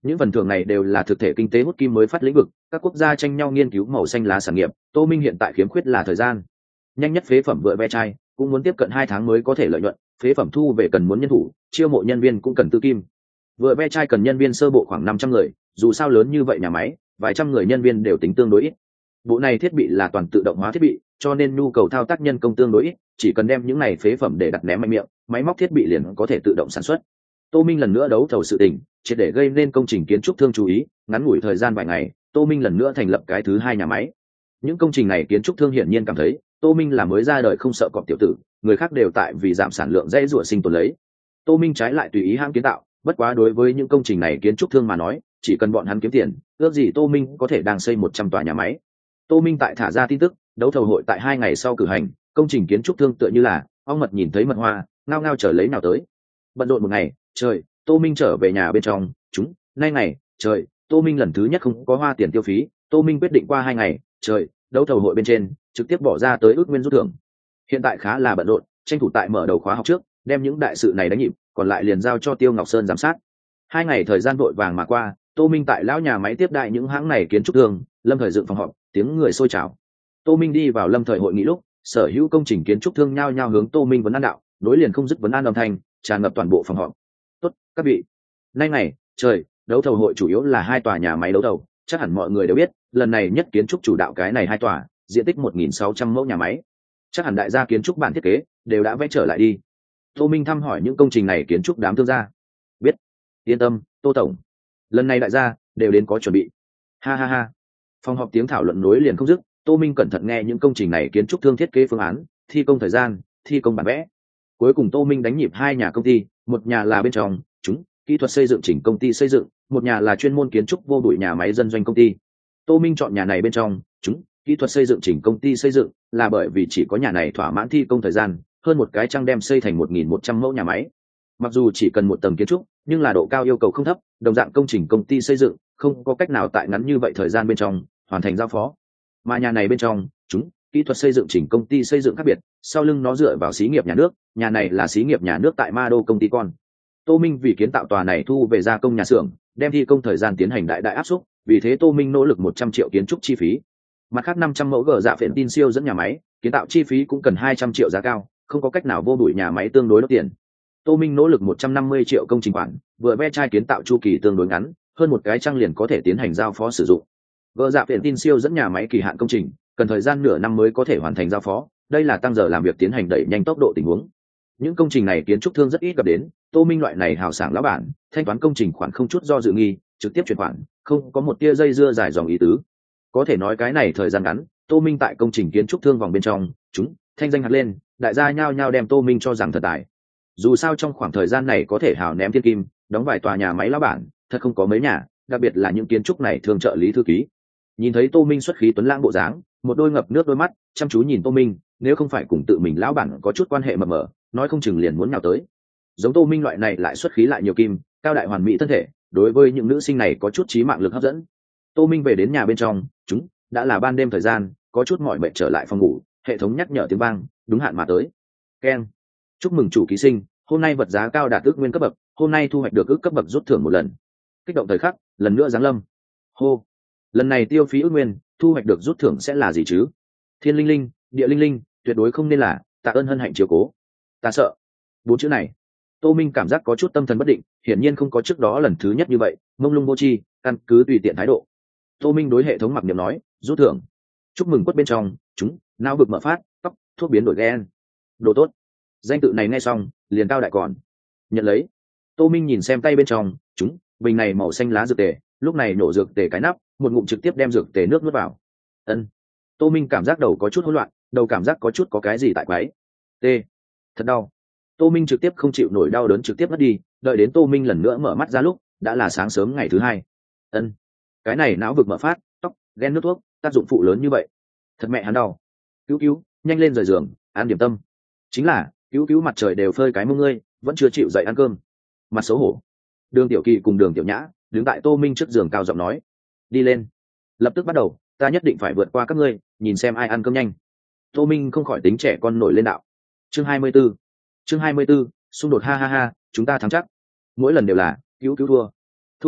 những phần thưởng này đều là thực thể kinh tế hút kim mới phát lĩnh vực, các quốc gia tranh nhau nghiên cứu màu xanh lá sản nghiệp. Tô Minh hiện tại khiếm khuyết là thời gian. Nhanh nhất phế phẩm vựa ve chai cũng muốn tiếp cận 2 tháng mới có thể lợi nhuận, phế phẩm thu về cần muốn nhân thủ, chiêu mộ nhân viên cũng cần tư kim. Vựa ve chai cần nhân viên sơ bộ khoảng 500 người, dù sao lớn như vậy nhà máy, vài trăm người nhân viên đều tính tương đối ít. Bộ này thiết bị là toàn tự động hóa thiết bị, cho nên nhu cầu thao tác nhân công tương đối ít, chỉ cần đem những này phế phẩm để đặt ném mạnh miệng, máy móc thiết bị liền có thể tự động sản xuất. Tô Minh lần nữa đấu thầu sự tình, triệt để gây nên công trình kiến trúc thương chú ý, ngắn ngủi thời gian vài ngày, Tô Minh lần nữa thành lập cái thứ 2 nhà máy. Những công trình này kiến trúc thương hiển nhiên cảm thấy, Tô Minh là mới ra đời không sợ cọp tiểu tử, người khác đều tại vì giảm sản lượng dễ rủa sinh tồn lấy. Tô Minh trái lại tùy ý hãng kiến tạo, bất quá đối với những công trình này kiến trúc thương mà nói, chỉ cần bọn hắn kiếm tiền, ước gì Tô Minh có thể đang xây 100 tòa nhà máy. Tô Minh tại thả ra tin tức, đấu thầu hội tại 2 ngày sau cử hành, công trình kiến trúc thương tựa như là ong mật nhìn thấy mật hoa, ngao ngao chờ lấy nào tới. Bận rộn một ngày, trời, Tô Minh trở về nhà bên trong, nay ngày, trời, Tô Minh lần thứ nhất không có hoa tiền tiêu phí, Tô Minh quyết định qua 2 ngày, trời, đấu thầu hội bên trên, trực tiếp bỏ ra tới ước nguyên rút thưởng. Hiện tại khá là bận rộn, tranh thủ tại mở đầu khóa học trước, đem những đại sự này đánh nhịp, còn lại liền giao cho Tiêu Ngọc Sơn giám sát. 2 ngày thời gian vội vàng mà qua, Tô Minh tại lão nhà máy tiếp đại những hãng này kiến trúc thương, lâm thời dựng phòng họp, tiếng người sôi trào. Tô Minh đi vào lâm thời hội nghị lúc, sở hữu công trình kiến trúc thương nhao nhao hướng Tô Minh vấn an đạo, nối liền không dứt vấn an âm thanh, tràn ngập toàn bộ phòng họp. Tốt, các vị. Nay ngày, trời, đấu thầu hội chủ yếu là 2 tòa nhà máy đấu thầu, chắc hẳn mọi người đều biết, lần này nhất kiến trúc chủ đạo cái này 2 tòa, diện tích 1.600 mẫu nhà máy. Chắc hẳn đại gia kiến trúc bản thiết kế đều đã vẽ trở lại đi. Tô Minh thăm hỏi những công trình này kiến trúc đám thương gia. Biết, yên tâm, Tô tổng. Lần này đại gia đều đến có chuẩn bị. Ha ha ha. Phòng họp tiếng thảo luận nối liền không dứt, Tô Minh cẩn thận nghe những công trình này kiến trúc thương thiết kế phương án, thi công thời gian, thi công bản vẽ. Cuối cùng Tô Minh đánh nhịp 2 nhà công ty, một nhà là bên trong, kỹ thuật xây dựng chỉnh công ty xây dựng, một nhà là chuyên môn kiến trúc vô bụi nhà máy dân doanh công ty. Tô Minh chọn nhà này bên trong, kỹ thuật xây dựng chỉnh công ty xây dựng, là bởi vì chỉ có nhà này thỏa mãn thi công thời gian, hơn một cái trăng đem xây thành 1.100 mẫu nhà máy. Mặc dù chỉ cần một tầng kiến trúc, nhưng là độ cao yêu cầu không thấp, đồng dạng công trình công ty xây dựng, không có cách nào tại ngắn như vậy thời gian bên trong hoàn thành giao phó. Mà nhà này bên trong, kỹ thuật xây dựng chỉnh công ty xây dựng khác biệt, sau lưng nó dựa vào xí nghiệp nhà nước, nhà này là xí nghiệp nhà nước tại Ma Đô công ty con. Tô Minh vì kiến tạo tòa này thu về gia công nhà xưởng, đem thi công thời gian tiến hành đại áp suất, vì thế Tô Minh nỗ lực 100 triệu kiến trúc chi phí. Mặt khác 500 mẫu gờ dạ phện tin siêu dẫn nhà máy, kiến tạo chi phí cũng cần 200 triệu giá cao, không có cách nào vô bụi nhà máy tương đối đốt tiền. Tô Minh nỗ lực 150 triệu công trình khoản, vừa ve chai kiến tạo chu kỳ tương đối ngắn, hơn một cái trăng liền có thể tiến hành giao phó sử dụng. Gờ dạ phện tin siêu dẫn nhà máy kỳ hạn công trình, cần thời gian nửa năm mới có thể hoàn thành giao phó, đây là tăng giờ làm việc tiến hành đẩy nhanh tốc độ tình huống. Những công trình này kiến trúc thương rất ít gặp đến, Tô Minh loại này hào sảng lão bản, thanh toán công trình khoản không chút do dự nghi, trực tiếp chuyển khoản, không có một tia dây dưa dài dòng ý tứ. Có thể nói cái này thời gian ngắn, Tô Minh tại công trình kiến trúc thương vòng bên trong, thanh danh hạt lên, đại gia nhao nhao đem Tô Minh cho rằng thật tài. Dù sao trong khoảng thời gian này có thể hào ném thiên kim, đóng vài tòa nhà máy lão bản, thật không có mấy nhà, đặc biệt là những kiến trúc này thường trợ lý thư ký. Nhìn thấy Tô Minh xuất khí tuấn lãng bộ dáng, một đôi ngập nước đôi mắt chăm chú nhìn Tô Minh, nếu không phải cùng tự mình lão bản có chút quan hệ mập mờ, nói không chừng liền muốn nhào tới. Giống Tô Minh loại này lại xuất khí lại nhiều kim, cao đại hoàn mỹ thân thể, đối với những nữ sinh này có chút chí mạng lực hấp dẫn. Tô Minh về đến nhà bên trong, đã là ban đêm thời gian, có chút mỏi mệt trở lại phòng ngủ, hệ thống nhắc nhở tiếng vang, đúng hạn mà tới. Keng. Chúc mừng chủ ký sinh, hôm nay vật giá cao đạt ước nguyên cấp bậc, hôm nay thu hoạch được ước cấp bậc rút thưởng một lần. Kích động thời khắc, lần nữa giáng lâm. Hô. Lần này tiêu phí ước nguyên, thu hoạch được rút thưởng sẽ là gì chứ? Thiên linh linh, địa linh linh, tuyệt đối không nên là, tạ ơn hân hạnh chiếu cố. Ta sợ. 4 chữ này. Tô Minh cảm giác có chút tâm thần bất định, hiển nhiên không có trước đó lần thứ nhất như vậy, mông lung vô tri, căn cứ tùy tiện thái độ. Tô Minh đối hệ thống mặc niệm nói, rút thưởng. Chúc mừng quất bên trong, não vực mở phát, tóc, thuốc biến đổi gen. Đồ tốt. Danh tự này nghe xong, liền cao đại còn. Nhận lấy. Tô Minh nhìn xem tay bên trong, bình này màu xanh lá dược tề, lúc này nổ dược tề cái nắp, một ngụm trực tiếp đem dược tề nước nuốt vào. Ân. Tô Minh cảm giác đầu có chút hỗn loạn, đầu cảm giác có chút có cái gì tại quái. T. Thật đau. Tô Minh trực tiếp không chịu nổi đau đớn trực tiếp mất đi, đợi đến Tô Minh lần nữa mở mắt ra lúc, đã là sáng sớm ngày thứ 2. Ân. Cái này não vực mở phát, tóc, ghen nước thuốc, tác dụng phụ lớn như vậy. Thật mẹ hắn đau. Cứu, nhanh lên rời giường, ăn điểm tâm. Chính là, cứu mặt trời đều phơi cái mông ngươi, vẫn chưa chịu dậy ăn cơm. Mặt xấu hổ. Đường Tiểu Kỳ cùng Đường Tiểu Nhã đứng tại Tô Minh trước giường cao giọng nói, đi lên, lập tức bắt đầu, ta nhất định phải vượt qua các ngươi, nhìn xem ai ăn cơm nhanh. Tô Minh không khỏi tính trẻ con nổi lên đạo. Chương 24, xung đột ha ha ha, chúng ta thắng chắc. Mỗi lần đều là cứu thua người,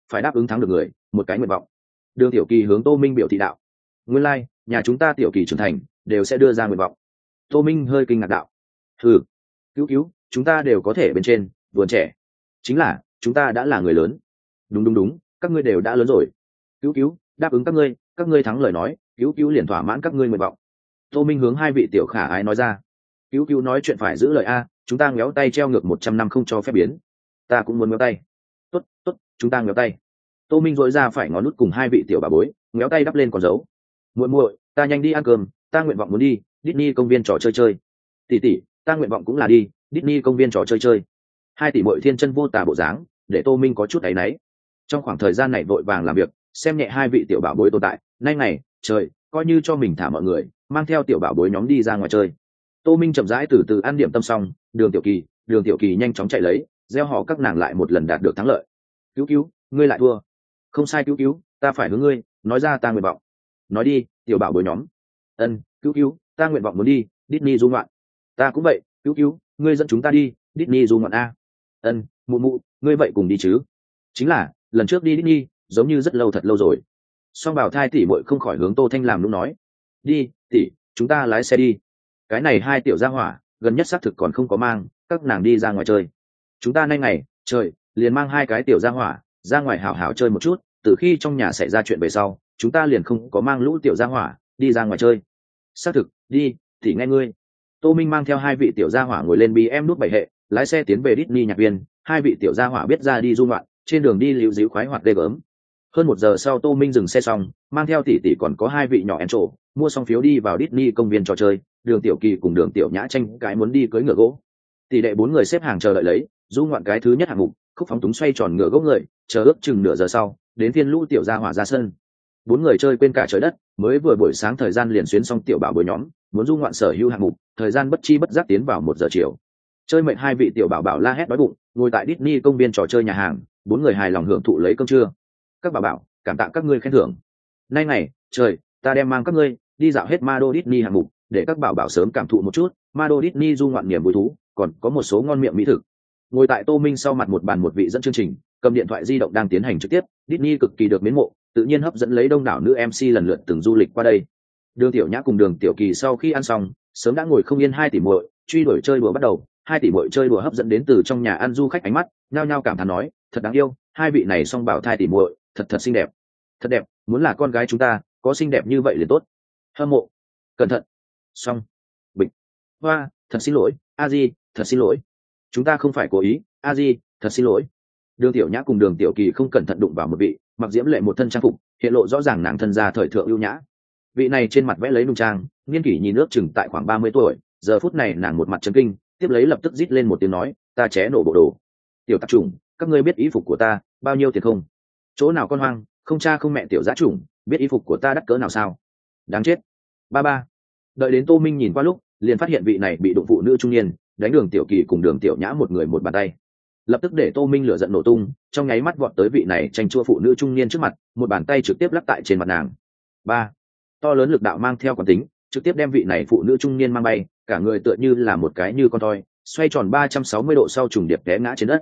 phải đáp ứng thắng được người một cái nguyện vọng. Đường Tiểu Kỳ hướng Tô Minh biểu thị đạo. Nguyên lai, nhà chúng ta Tiểu Kỳ trưởng thành đều sẽ đưa ra nguyện vọng. Tô Minh hơi kinh ngạc đạo. Ừ, cứu, chúng ta đều có thể bên trên vườn trẻ, chính là chúng ta đã là người lớn. Đúng, các ngươi đều đã lớn rồi. Cứu, đáp ứng các ngươi thắng lời nói, cứu liền thỏa mãn các ngươi nguyện vọng. Tô Minh hướng hai vị tiểu khả ái nói ra. Cứu nói chuyện phải giữ lời a, chúng ta ngéo tay treo ngược 100 năm không cho phép biến. Ta cũng muốn ngéo tay. Tốt, chúng ta ngéo tay. Tô Minh dội ra phải ngón nút cùng hai vị tiểu bà bối ngéo tay đắp lên con dấu. Muội, ta nhanh đi ăn cơm, ta nguyện vọng muốn đi Disney công viên trò chơi. Tỷ, ta nguyện vọng cũng là đi Disney công viên trò chơi. Hai tỷ muội thiên chân vô tà bộ dáng, để Tô Minh có chút áy náy. Trong khoảng thời gian này vội vàng làm việc, xem nhẹ hai vị tiểu bảo bối tồn tại, nay ngày trời coi như cho mình thả mọi người, mang theo tiểu bảo bối nhóm đi ra ngoài chơi. Tô Minh chậm rãi từ từ ăn điểm tâm xong, đường tiểu kỳ nhanh chóng chạy lấy, gieo họ các nàng lại một lần đạt được thắng lợi. Cứu, ngươi lại thua. Không sai cứu, ta phải hướng ngươi nói ra ta nguyện vọng. Nói đi, tiểu bảo bối nhóm. Ân, cứu, ta nguyện vọng muốn đi Disney du ngoạn. Ta cũng vậy, cứu, ngươi dẫn chúng ta đi Disney du ngoạn a. Ân, mụ, ngươi vậy cùng đi chứ. Chính là, lần trước đi Disney, giống như rất lâu thật lâu rồi. Song bảo thai tỷ muội không khỏi hướng Tô Thanh làm lúc nói. Đi, tỷ, chúng ta lái xe đi. Cái này hai tiểu gia hỏa, gần nhất xác thực còn không có mang, các nàng đi ra ngoài chơi. Chúng ta nay ngày, trời, liền mang hai cái tiểu gia hỏa, ra ngoài hảo hảo chơi một chút, từ khi trong nhà xảy ra chuyện về sau, chúng ta liền không có mang lũ tiểu gia hỏa, đi ra ngoài chơi. Xác thực, đi, tỷ nghe ngươi. Tô Minh mang theo hai vị tiểu gia hỏa ngồi lên BM nút 7 hệ, lái xe tiến về Disney nhạc viên, hai vị tiểu gia hỏa biết ra đi du ngoạn, trên đường đi liễu díu khoái hoạt ghê gớm. Hơn 1 giờ sau Tô Minh dừng xe xong, mang theo tỷ còn có hai vị nhỏ en trổ, mua xong phiếu đi vào Disney công viên trò chơi. Đường Tiểu Kỳ cùng Đường Tiểu Nhã tranh cái muốn đi cưỡi ngựa gỗ. Tỷ đệ 4 người xếp hàng chờ đợi lấy, du ngoạn cái thứ nhất hạng mục, khúc phóng túng xoay tròn ngựa gỗ người, chờ ước chừng nửa giờ sau, đến phiên lũ tiểu gia hỏa ra sân. 4 người chơi quên cả trời đất, mới vừa buổi sáng thời gian liền xuyến xong tiểu bảo bối nhóm, muốn du ngoạn sở hữu hạng mục, thời gian bất chi bất giác tiến vào 1 giờ chiều. Chơi mệt hai vị tiểu bảo la hét đói bụng, ngồi tại Disney công viên trò chơi nhà hàng, 4 người hài lòng hưởng thụ lấy cơm trưa. Các bảo, cảm tạ các ngươi khen thưởng. Nay ngày, trời, ta đem mang các ngươi đi dạo hết Ma Đô Disney hạng mục, để các bảo sớm cảm thụ một chút Ma Đô Disney du ngoạn niềm vui thú, còn có một số ngon miệng mỹ thực. Ngồi tại Tô Minh sau mặt một bàn một vị dẫn chương trình, cầm điện thoại di động đang tiến hành trực tiếp, Disney cực kỳ được mến mộ, tự nhiên hấp dẫn lấy đông đảo nữ MC lần lượt từng du lịch qua đây. Đường Tiểu Nhã cùng Đường Tiểu Kỳ sau khi ăn xong, sớm đã ngồi không yên hai tỷ muội, truy đuổi chơi đùa bắt đầu. Hai tỷ muội chơi đùa hấp dẫn đến từ trong nhà ăn du khách ánh mắt, nhao nhao cảm thán nói, thật đáng yêu, hai vị này song bảo thai tỷ muội, thật xinh đẹp. Thật đẹp, muốn là con gái chúng ta, có xinh đẹp như vậy liền tốt. Hâm mộ. Cẩn thận. Xong. Bịch. Hoa, thật xin lỗi, a di, thật xin lỗi. Chúng ta không phải cố ý, a di, thật xin lỗi. Đường Tiểu Nhã cùng Đường Tiểu Kỳ không cẩn thận đụng vào một vị mặc diễm lệ một thân trang phục, hiện lộ rõ ràng nàng thân gia thời thượng ưu nhã. Vị này trên mặt vẽ lấy nung trang, niên kỷ nhìn ước chừng tại khoảng 30 tuổi, giờ phút này nàng một mặt chấn kinh, tiếp lấy lập tức rít lên một tiếng nói, ta ché nổ bộ đồ. Tiểu tạp chủng, các ngươi biết y phục của ta bao nhiêu tiền không? Chỗ nào con hoang, không cha không mẹ tiểu giá chủng, biết y phục của ta đắt cỡ nào sao? Đáng chết. Ba. Đợi đến Tô Minh nhìn qua lúc, liền phát hiện vị này bị đụng phụ nữ trung niên đánh Đường Tiểu Kỳ cùng Đường Tiểu Nhã một người một bàn tay, lập tức để Tô Minh lửa giận nổ tung, trong nháy mắt vọt tới vị này tranh chua phụ nữ trung niên trước mặt, một bàn tay trực tiếp lắc tại trên mặt nàng. Ba. To lớn lực đạo mang theo quán tính, trực tiếp đem vị này phụ nữ trung niên mang bay, cả người tựa như là một cái như con toi, xoay tròn 360 độ sau trùng điệp té ngã trên đất.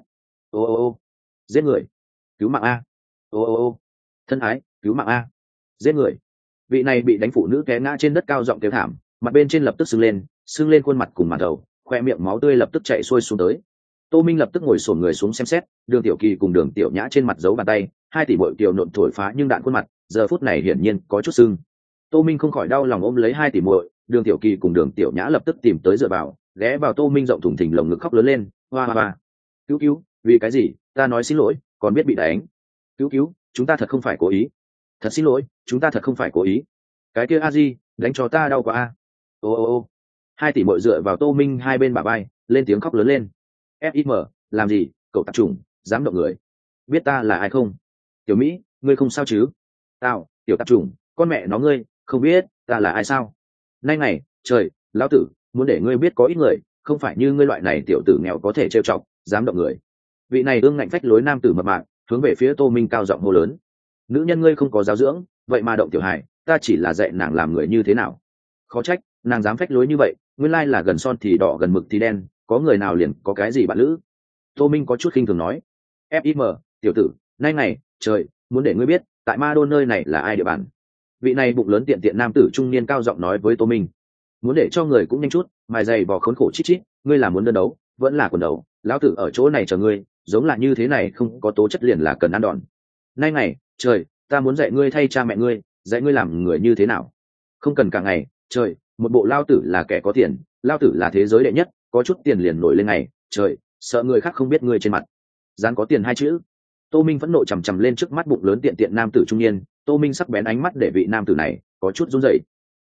Ô, giết người, cứu mạng a. Ô, thân ái, cứu mạng a, giết người. Vị này bị đánh phụ nữ té ngã trên đất cao giọng kêu thảm, mặt bên trên lập tức sưng lên khuôn mặt cùng màn đầu, khoe miệng máu tươi lập tức chảy xuôi xuống tới. Tô Minh lập tức ngồi xổm người xuống xem xét, Đường Tiểu Kỳ cùng Đường Tiểu Nhã trên mặt giấu bàn tay, hai tỷ muội kiều nộn thổi phá nhưng đạn khuôn mặt, giờ phút này hiển nhiên có chút sưng. Tô Minh không khỏi đau lòng ôm lấy hai tỷ muội, Đường Tiểu Kỳ cùng Đường Tiểu Nhã lập tức tìm tới dựa vào, ghé vào Tô Minh rộng thùng thình lồng ngực khóc lớn lên, hoa. Cứu, vì cái gì? Ta nói xin lỗi, còn biết bị đánh. Cứu, chúng ta thật không phải cố ý. Thật xin lỗi, chúng ta thật không phải cố ý. Cái kia a di, đánh cho ta đau quá a. Ô. Hai tỷ muội dựa vào Tô Minh hai bên bả vai, lên tiếng khóc lớn lên. FIM, làm gì, cậu tạp chủng, dám động người. Biết ta là ai không? Tiểu Mỹ, ngươi không sao chứ? Tao, tiểu tạp chủng, con mẹ nó ngươi, không biết ta là ai sao? Nay ngày, trời, lão tử, muốn để ngươi biết có ít người, không phải như ngươi loại này tiểu tử nghèo có thể trêu chọc, dám động người. Vị này ương ngạnh phách lối nam tử mập mạp, hướng về phía Tô Minh cao giọng hô lớn. Nữ nhân ngươi không có giáo dưỡng, vậy mà động tiểu hài, ta chỉ là dạy nàng làm người như thế nào. Khó trách, nàng dám phách lối như vậy, nguyên lai là gần son thì đỏ gần mực thì đen, có người nào liền có cái gì bạn lữ. Tô Minh có chút khinh thường nói. FIM, tiểu tử, nay ngày, trời, muốn để ngươi biết tại ma đô nơi này là ai địa bàn. Vị này bụng lớn tiện tiện nam tử trung niên cao giọng nói với Tô Minh. Muốn để cho người cũng nhanh chút, mài dày vò khốn khổ chít chít, ngươi là muốn đơn đấu vẫn là quần đấu, lão tử ở chỗ này chờ ngươi, giống là như thế này không có tố chất liền là cần ăn đòn. Nay ngày trời, ta muốn dạy ngươi thay cha mẹ ngươi, dạy ngươi làm người như thế nào. Không cần cả ngày trời, một bộ lao tử là kẻ có tiền, lao tử là thế giới đệ nhất, có chút tiền liền nổi lên ngày trời, sợ người khác không biết ngươi trên mặt dán có tiền hai chữ. Tô Minh phẫn nộ chằm chằm lên trước mắt bụng lớn tiện tiện nam tử trung niên. Tô Minh sắc bén ánh mắt để vị nam tử này có chút run rẩy.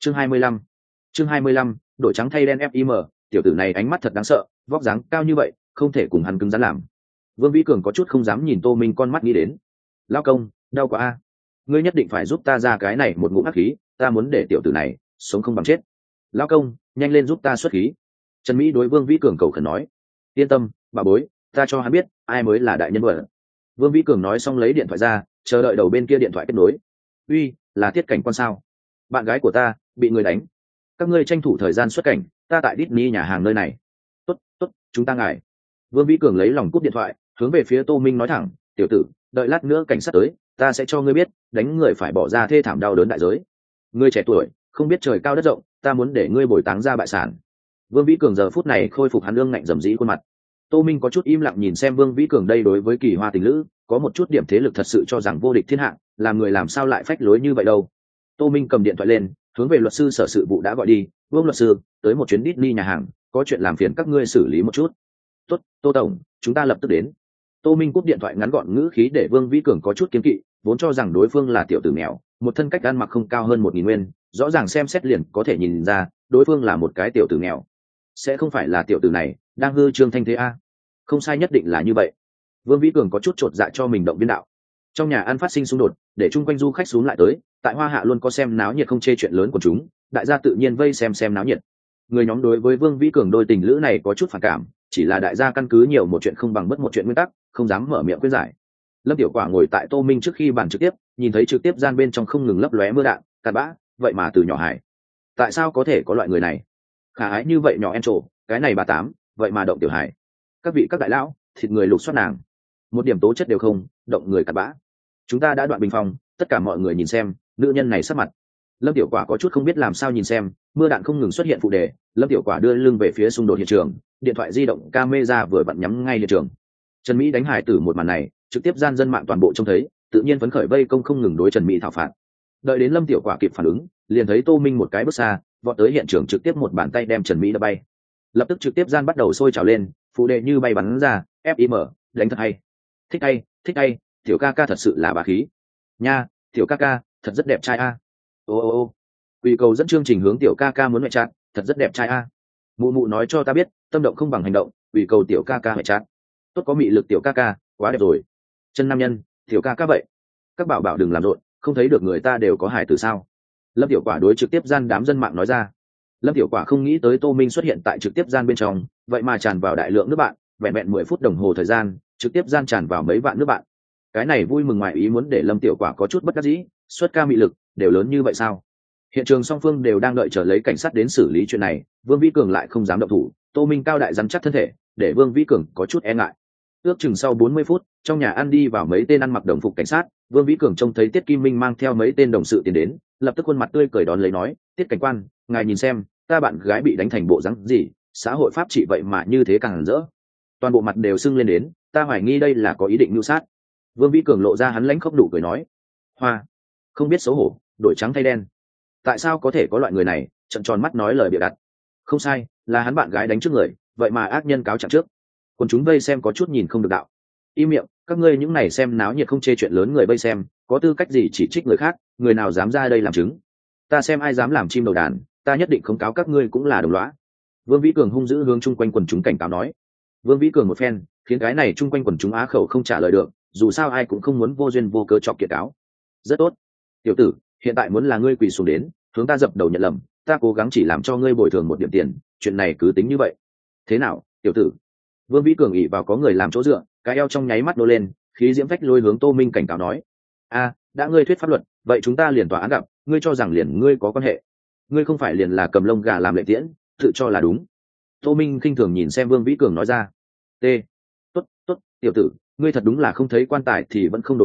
Chương 25, đội trắng thay đen FIM, tiểu tử này ánh mắt thật đáng sợ, vóc dáng cao như vậy không thể cùng hắn cứng rắn làm. Vương Vĩ Cường có chút không dám nhìn Tô Minh con mắt nghĩ đến. Lao công, đau quá a, ngươi nhất định phải giúp ta ra cái này một ngụm ác khí, ta muốn để tiểu tử này sống không bằng chết. Lao công, nhanh lên giúp ta xuất khí. Trần Mỹ đối Vương Vĩ Cường cầu khẩn nói. Yên tâm bà bối, ta cho hắn biết ai mới là đại nhân vật. Vương Vĩ Cường nói xong lấy điện thoại ra, chờ đợi đầu bên kia điện thoại kết nối. Uy, là Tiết Cảnh Quan sao? Bạn gái của ta bị người đánh, các ngươi tranh thủ thời gian xuất cảnh, ta tại Disney nhà hàng nơi này. Tốt, chúng ta ngại. Vương Vĩ Cường lấy lòng cúp điện thoại, hướng về phía Tô Minh nói thẳng, tiểu tử, đợi lát nữa cảnh sát tới, ta sẽ cho ngươi biết đánh người phải bỏ ra thê thảm đau đớn đại giới. Ngươi trẻ tuổi không biết trời cao đất rộng, ta muốn để ngươi bồi táng ra bại sản. Vương Vĩ Cường giờ phút này khôi phục hắn ương ngạnh dầm dĩ khuôn mặt. Tô Minh có chút im lặng nhìn xem Vương Vĩ Cường đây đối với Kỳ Hoa tình lữ có một chút điểm thế lực thật sự cho rằng vô địch thiên hạ, làm người làm sao lại phách lối như vậy đâu. Tô Minh cầm điện thoại lên, hướng về luật sư sở sự vụ đã gọi đi. Vương luật sư, tới một chuyến Disney nhà hàng, có chuyện làm phiền các ngươi xử lý một chút. Tốt, Tô tổng, chúng ta lập tức đến. Tô Minh cúp điện thoại ngắn gọn ngữ khí để Vương Vĩ Cường có chút kiêng kỵ, vốn cho rằng đối phương là tiểu tử nghèo, một thân cách ăn mặc không cao hơn 1.000 nguyên, rõ ràng xem xét liền có thể nhìn ra đối phương là một cái tiểu tử nghèo. Sẽ không phải là tiểu tử này đang hư trương thanh thế a? Không sai, nhất định là như vậy. Vương Vĩ Cường có chút chột dạ cho mình động viên đạo. Trong nhà ăn phát sinh xung đột, để chung quanh du khách xuống lại tới, tại Hoa Hạ luôn có xem náo nhiệt không chê chuyện lớn của chúng, đại gia tự nhiên vây xem náo nhiệt. Người nhóm đối với Vương Vĩ Cường đôi tình lữ này có chút phản cảm, chỉ là đại gia căn cứ nhiều một chuyện không bằng bất một chuyện nguyên tắc, không dám mở miệng khuyên giải. Lâm Tiểu Quả ngồi tại Tô Minh trước khi bàn trực tiếp, nhìn thấy trực tiếp gian bên trong không ngừng lấp lóe mưa đạn, cặn bã, vậy mà từ nhỏ hải. Tại sao có thể có loại người này? Khả ái như vậy nhỏ en trổ, cái này bà tám, vậy mà động tiểu hải. Các vị các đại lão, thịt người lục soát nàng, một điểm tố chất đều không, động người cặn bã. Chúng ta đã đoạn bình phòng, tất cả mọi người nhìn xem, nữ nhân này sắc mặt. Lâm Tiểu Quả có chút không biết làm sao nhìn xem, mưa đạn không ngừng xuất hiện phụ đề. Lâm Tiểu Quả đưa lưng về phía xung đột hiện trường, điện thoại di động camera vừa vặn nhắm ngay hiện trường. Trần Mỹ đánh hài tử một màn này, trực tiếp gian dân mạng toàn bộ trông thấy, tự nhiên phấn khởi vây công không ngừng đối Trần Mỹ thảo phạt. Đợi đến Lâm Tiểu Quả kịp phản ứng, liền thấy Tô Minh một cái bước xa, vọt tới hiện trường trực tiếp một bàn tay đem Trần Mỹ đập bay. Lập tức trực tiếp gian bắt đầu sôi trào lên, phụ đề như bay bắn ra, FIM, đánh thật hay. Thích hay, tiểu ca ca thật sự là bá khí. Nha, tiểu ca ca, thật rất đẹp trai a. Ô. Quỷ cầu dẫn chương trình hướng tiểu ca ca muốn mẹ chát, thật rất đẹp trai a. Mụ mụ nói cho ta biết, tâm động không bằng hành động, quỷ cầu tiểu ca ca mẹ chát. Tốt có mị lực tiểu ca ca, quá đẹp rồi. Chân nam nhân, tiểu ca ca vậy. Các bảo bảo đừng làm rộn, không thấy được người ta đều có hài từ sao? Lâm Tiểu Quả đối trực tiếp gian đám dân mạng nói ra. Lâm Tiểu Quả không nghĩ tới Tô Minh xuất hiện tại trực tiếp gian bên trong, vậy mà tràn vào đại lượng nước bạn, vẹn 10 phút đồng hồ thời gian, trực tiếp gian tràn vào mấy vạn nước bạn. Cái này vui mừng ngoài ý muốn để Lâm Tiểu Quả có chút bất đắc dĩ, xuất ca mị lực đều lớn như vậy sao? Hiện trường song phương đều đang đợi chờ lấy cảnh sát đến xử lý chuyện này, Vương Vĩ Cường lại không dám động thủ, Tô Minh cao đại rắn chắc thân thể, để Vương Vĩ Cường có chút e ngại. Ước chừng sau 40 phút, trong nhà ăn đi vào mấy tên ăn mặc đồng phục cảnh sát, Vương Vĩ Cường trông thấy Tiết Kim Minh mang theo mấy tên đồng sự tiến đến, lập tức khuôn mặt tươi cười đón lấy nói, Tiết cảnh quan, ngài nhìn xem, ta bạn gái bị đánh thành bộ dáng gì, xã hội pháp trị vậy mà như thế càng rỡ. Toàn bộ mặt đều sưng lên đến, ta hoài nghi đây là có ý định mưu sát. Vương Vĩ Cường lộ ra hắn lãnh khốc nụ cười nói, hoa, không biết xấu hổ, đổi trắng thay đen. Tại sao có thể có loại người này? Trợn tròn mắt nói lời bịa đặt. Không sai, là hắn bạn gái đánh trước người, vậy mà ác nhân cáo trạng trước. Còn chúng vây xem có chút nhìn không được đạo. Im miệng, các ngươi những này xem náo nhiệt không chê chuyện lớn người vây xem, có tư cách gì chỉ trích người khác, người nào dám ra đây làm chứng? Ta xem ai dám làm chim đầu đàn, ta nhất định không cáo các ngươi cũng là đồng lõa. Vương Vĩ Cường hung dữ hướng chung quanh quần chúng cảnh cáo nói. Vương Vĩ Cường một phen, khiến cái này chung quanh quần chúng á khẩu không trả lời được, dù sao ai cũng không muốn vô duyên vô cớ chọc kiện cáo. Rất tốt, tiểu tử, hiện tại muốn là ngươi quỳ xuống đến, hướng ta dập đầu nhận lầm, ta cố gắng chỉ làm cho ngươi bồi thường một điểm tiền, chuyện này cứ tính như vậy. Thế nào, tiểu tử? Vương Vĩ Cường ỉ vào có người làm chỗ dựa, cái eo trong nháy mắt nô lên, khí diễm phách lôi hướng Tô Minh cảnh cáo nói: "A, đã ngươi thuyết pháp luật, vậy chúng ta liền tòa án gặp, ngươi cho rằng liền ngươi có quan hệ? Ngươi không phải liền là cầm lông gà làm lệ tiễn, tự cho là đúng." Tô Minh khinh thường nhìn xem Vương Vĩ Cường nói ra. "T, tốt, tiểu tử, ngươi thật đúng là không thấy quan tài thì vẫn không đổ lệ,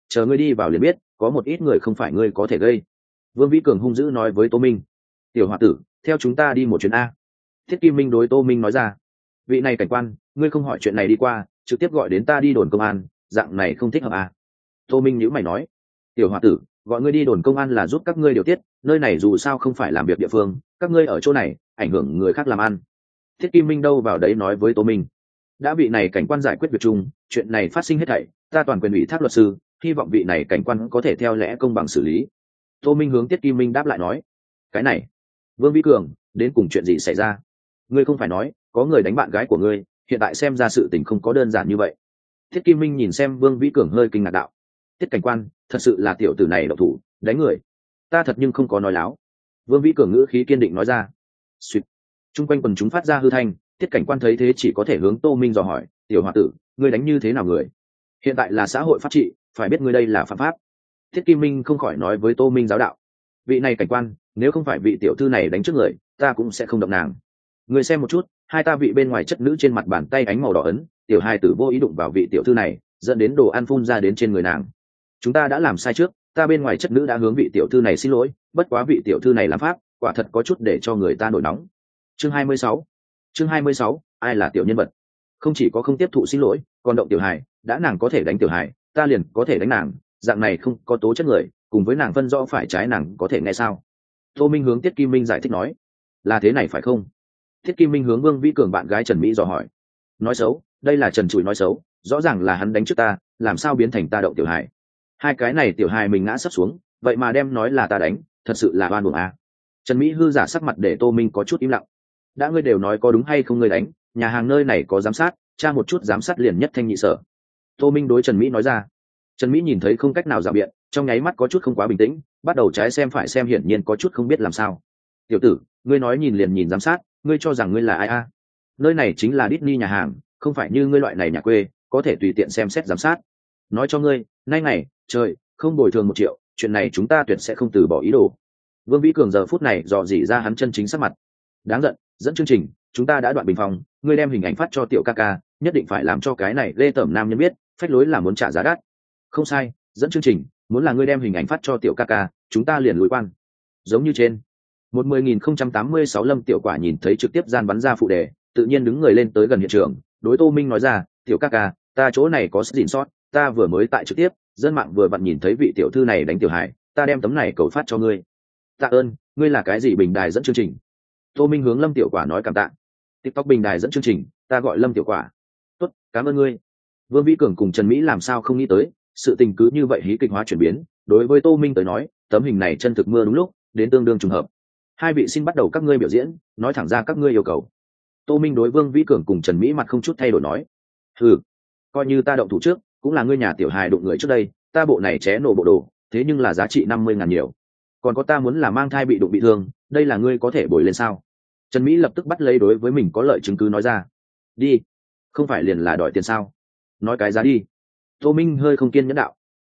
chờ ngươi đi vào liền biết, có một ít người không phải ngươi có thể gây. Vương Vĩ Cường hung dữ nói với Tô Minh. Tiểu h tử, theo chúng ta đi một chuyến a. Thiết Kim Minh đối Tô Minh nói ra. Vị này cảnh quan, ngươi không hỏi chuyện này đi qua, trực tiếp gọi đến ta đi đồn công an, dạng này không thích hợp a. Tô Minh nhíu mày nói. Tiểu h tử, gọi ngươi đi đồn công an là giúp các ngươi điều tiết, nơi này dù sao không phải làm việc địa phương, các ngươi ở chỗ này ảnh hưởng người khác làm ăn. Thiết Kim Minh đâu vào đấy nói với Tô Minh. Đã vị này cảnh quan giải quyết việc chung, chuyện này phát sinh hết thảy, ta toàn quyền ủy thác luật sư, hy vọng vị này cảnh quan có thể theo lẽ công bằng xử lý. Tô Minh hướng Thiết Kim Minh đáp lại nói. Cái này, Vương Vĩ Cường, đến cùng chuyện gì xảy ra? Ngươi không phải nói có người đánh bạn gái của ngươi, hiện tại xem ra sự tình không có đơn giản như vậy. Thiết Kim Minh nhìn xem Vương Vĩ Cường hơi kinh ngạc đạo. Thiết cảnh quan, thật sự là tiểu tử này độc thủ đánh người, ta thật nhưng không có nói láo. Vương Vĩ Cường ngữ khí kiên định nói ra. Xuyệt. Trung quanh quần chúng phát ra hư thanh, Thiết cảnh quan thấy thế chỉ có thể hướng Tô Minh dò hỏi, tiểu h tử, ngươi đánh như thế nào người? Hiện tại là xã hội pháp trị, phải biết ngươi đây là phạm pháp. Thiết Kim Minh không khỏi nói với Tô Minh giáo đạo. Vị này cảnh quan, nếu không phải vị tiểu thư này đánh trước người, ta cũng sẽ không động nàng. Ngươi xem một chút, hai ta vị bên ngoài chất nữ trên mặt bàn tay ánh màu đỏ ấn, tiểu hai tử vô ý đụng vào vị tiểu thư này, dẫn đến đồ ăn phun ra đến trên người nàng. Chúng ta đã làm sai trước, ta bên ngoài chất nữ đã hướng vị tiểu thư này xin lỗi, bất quá vị tiểu thư này làm pháp, quả thật có chút để cho người ta nổi nóng. Chương 26. Chương 26, ai là tiểu nhân vật? Không chỉ có không tiếp thụ xin lỗi, còn động tiểu hài, đã nàng có thể đánh tiểu hài, ta liền có thể đánh nàng, dạng này không có tố chất người, cùng với nàng phân rõ phải trái nàng có thể nghe sao? Tô Minh hướng Tiết Kim Minh giải thích nói. Là thế này phải không? Thiết Kim Minh hướng Vương Vĩ Cường bạn gái Trần Mỹ dò hỏi. Nói xấu, đây là Trần Chùi nói xấu, rõ ràng là hắn đánh trước ta, làm sao biến thành ta động tiểu hài? Hai cái này tiểu hài mình ngã sấp xuống, vậy mà đem nói là ta đánh, thật sự là oan uổng à? Trần Mỹ hư giả sắc mặt để Tô Minh có chút im lặng. Đã ngươi đều nói có đúng hay không ngươi đánh, nhà hàng nơi này có giám sát, tra một chút giám sát liền nhất thanh nhị sở. Tô Minh đối Trần Mỹ nói ra. Trần Mỹ nhìn thấy không cách nào rào biện, trong nháy mắt có chút không quá bình tĩnh, bắt đầu trái xem phải xem, hiển nhiên có chút không biết làm sao. Tiểu tử, ngươi nói nhìn liền nhìn giám sát, ngươi cho rằng ngươi là ai a? Nơi này chính là Disney nhà hàng, không phải như ngươi loại này nhà quê có thể tùy tiện xem xét giám sát. Nói cho ngươi, nay này trời không bồi thường 1 triệu, chuyện này chúng ta tuyệt sẽ không từ bỏ ý đồ. Vương Vĩ Cường giờ phút này dò dỉ ra hắn chân chính sắc mặt. Đáng giận, dẫn chương trình, chúng ta đã đoạn bình phòng, ngươi đem hình ảnh phát cho tiểu ca ca, nhất định phải làm cho cái này lê tẩm nam nhân biết, phách lối là muốn trả giá đắt. Không sai, dẫn chương trình, muốn là ngươi đem hình ảnh phát cho tiểu ca ca, chúng ta liền lùi quan. Giống như trên. 10.086 Lâm Tiểu Quả nhìn thấy trực tiếp gian bắn ra phụ đề, tự nhiên đứng người lên tới gần hiện trường, đối Tô Minh nói ra, tiểu ca ca, ta chỗ này có gìn sót, ta vừa mới tại trực tiếp, dân mạng vừa vặn nhìn thấy vị tiểu thư này đánh tiểu hải, ta đem tấm này cầu phát cho ngươi. Tạ ơn, ngươi là cái gì bình đài dẫn chương trình? Tô Minh hướng Lâm Tiểu Quả nói cảm tạ. TikTok bình đài dẫn chương trình, ta gọi Lâm Tiểu Quả. Tốt, cảm ơn ngươi. Vương Vĩ Cường cùng Trần Mỹ làm sao không nghĩ tới, sự tình cứ như vậy hí kịch hóa chuyển biến, đối với Tô Minh tới nói, tấm hình này chân thực mưa đúng lúc, đến tương đương trùng hợp. Hai vị xin bắt đầu các ngươi biểu diễn, nói thẳng ra các ngươi yêu cầu. Tô Minh đối Vương Vĩ Cường cùng Trần Mỹ mặt không chút thay đổi nói. Coi như ta động thủ trước, cũng là ngươi nhà tiểu hài đụng người trước đây, ta bộ này ché nổ bộ đồ, thế nhưng là giá trị 50.000 nhiều. Còn có ta muốn là mang thai bị đụng bị thương, đây là ngươi có thể bồi lên sao? Trần Mỹ lập tức bắt lấy đối với mình có lợi chứng cứ nói ra. Đi, không phải liền là đòi tiền sao? Nói cái giá đi. Tô Minh hơi không kiên nhẫn đạo.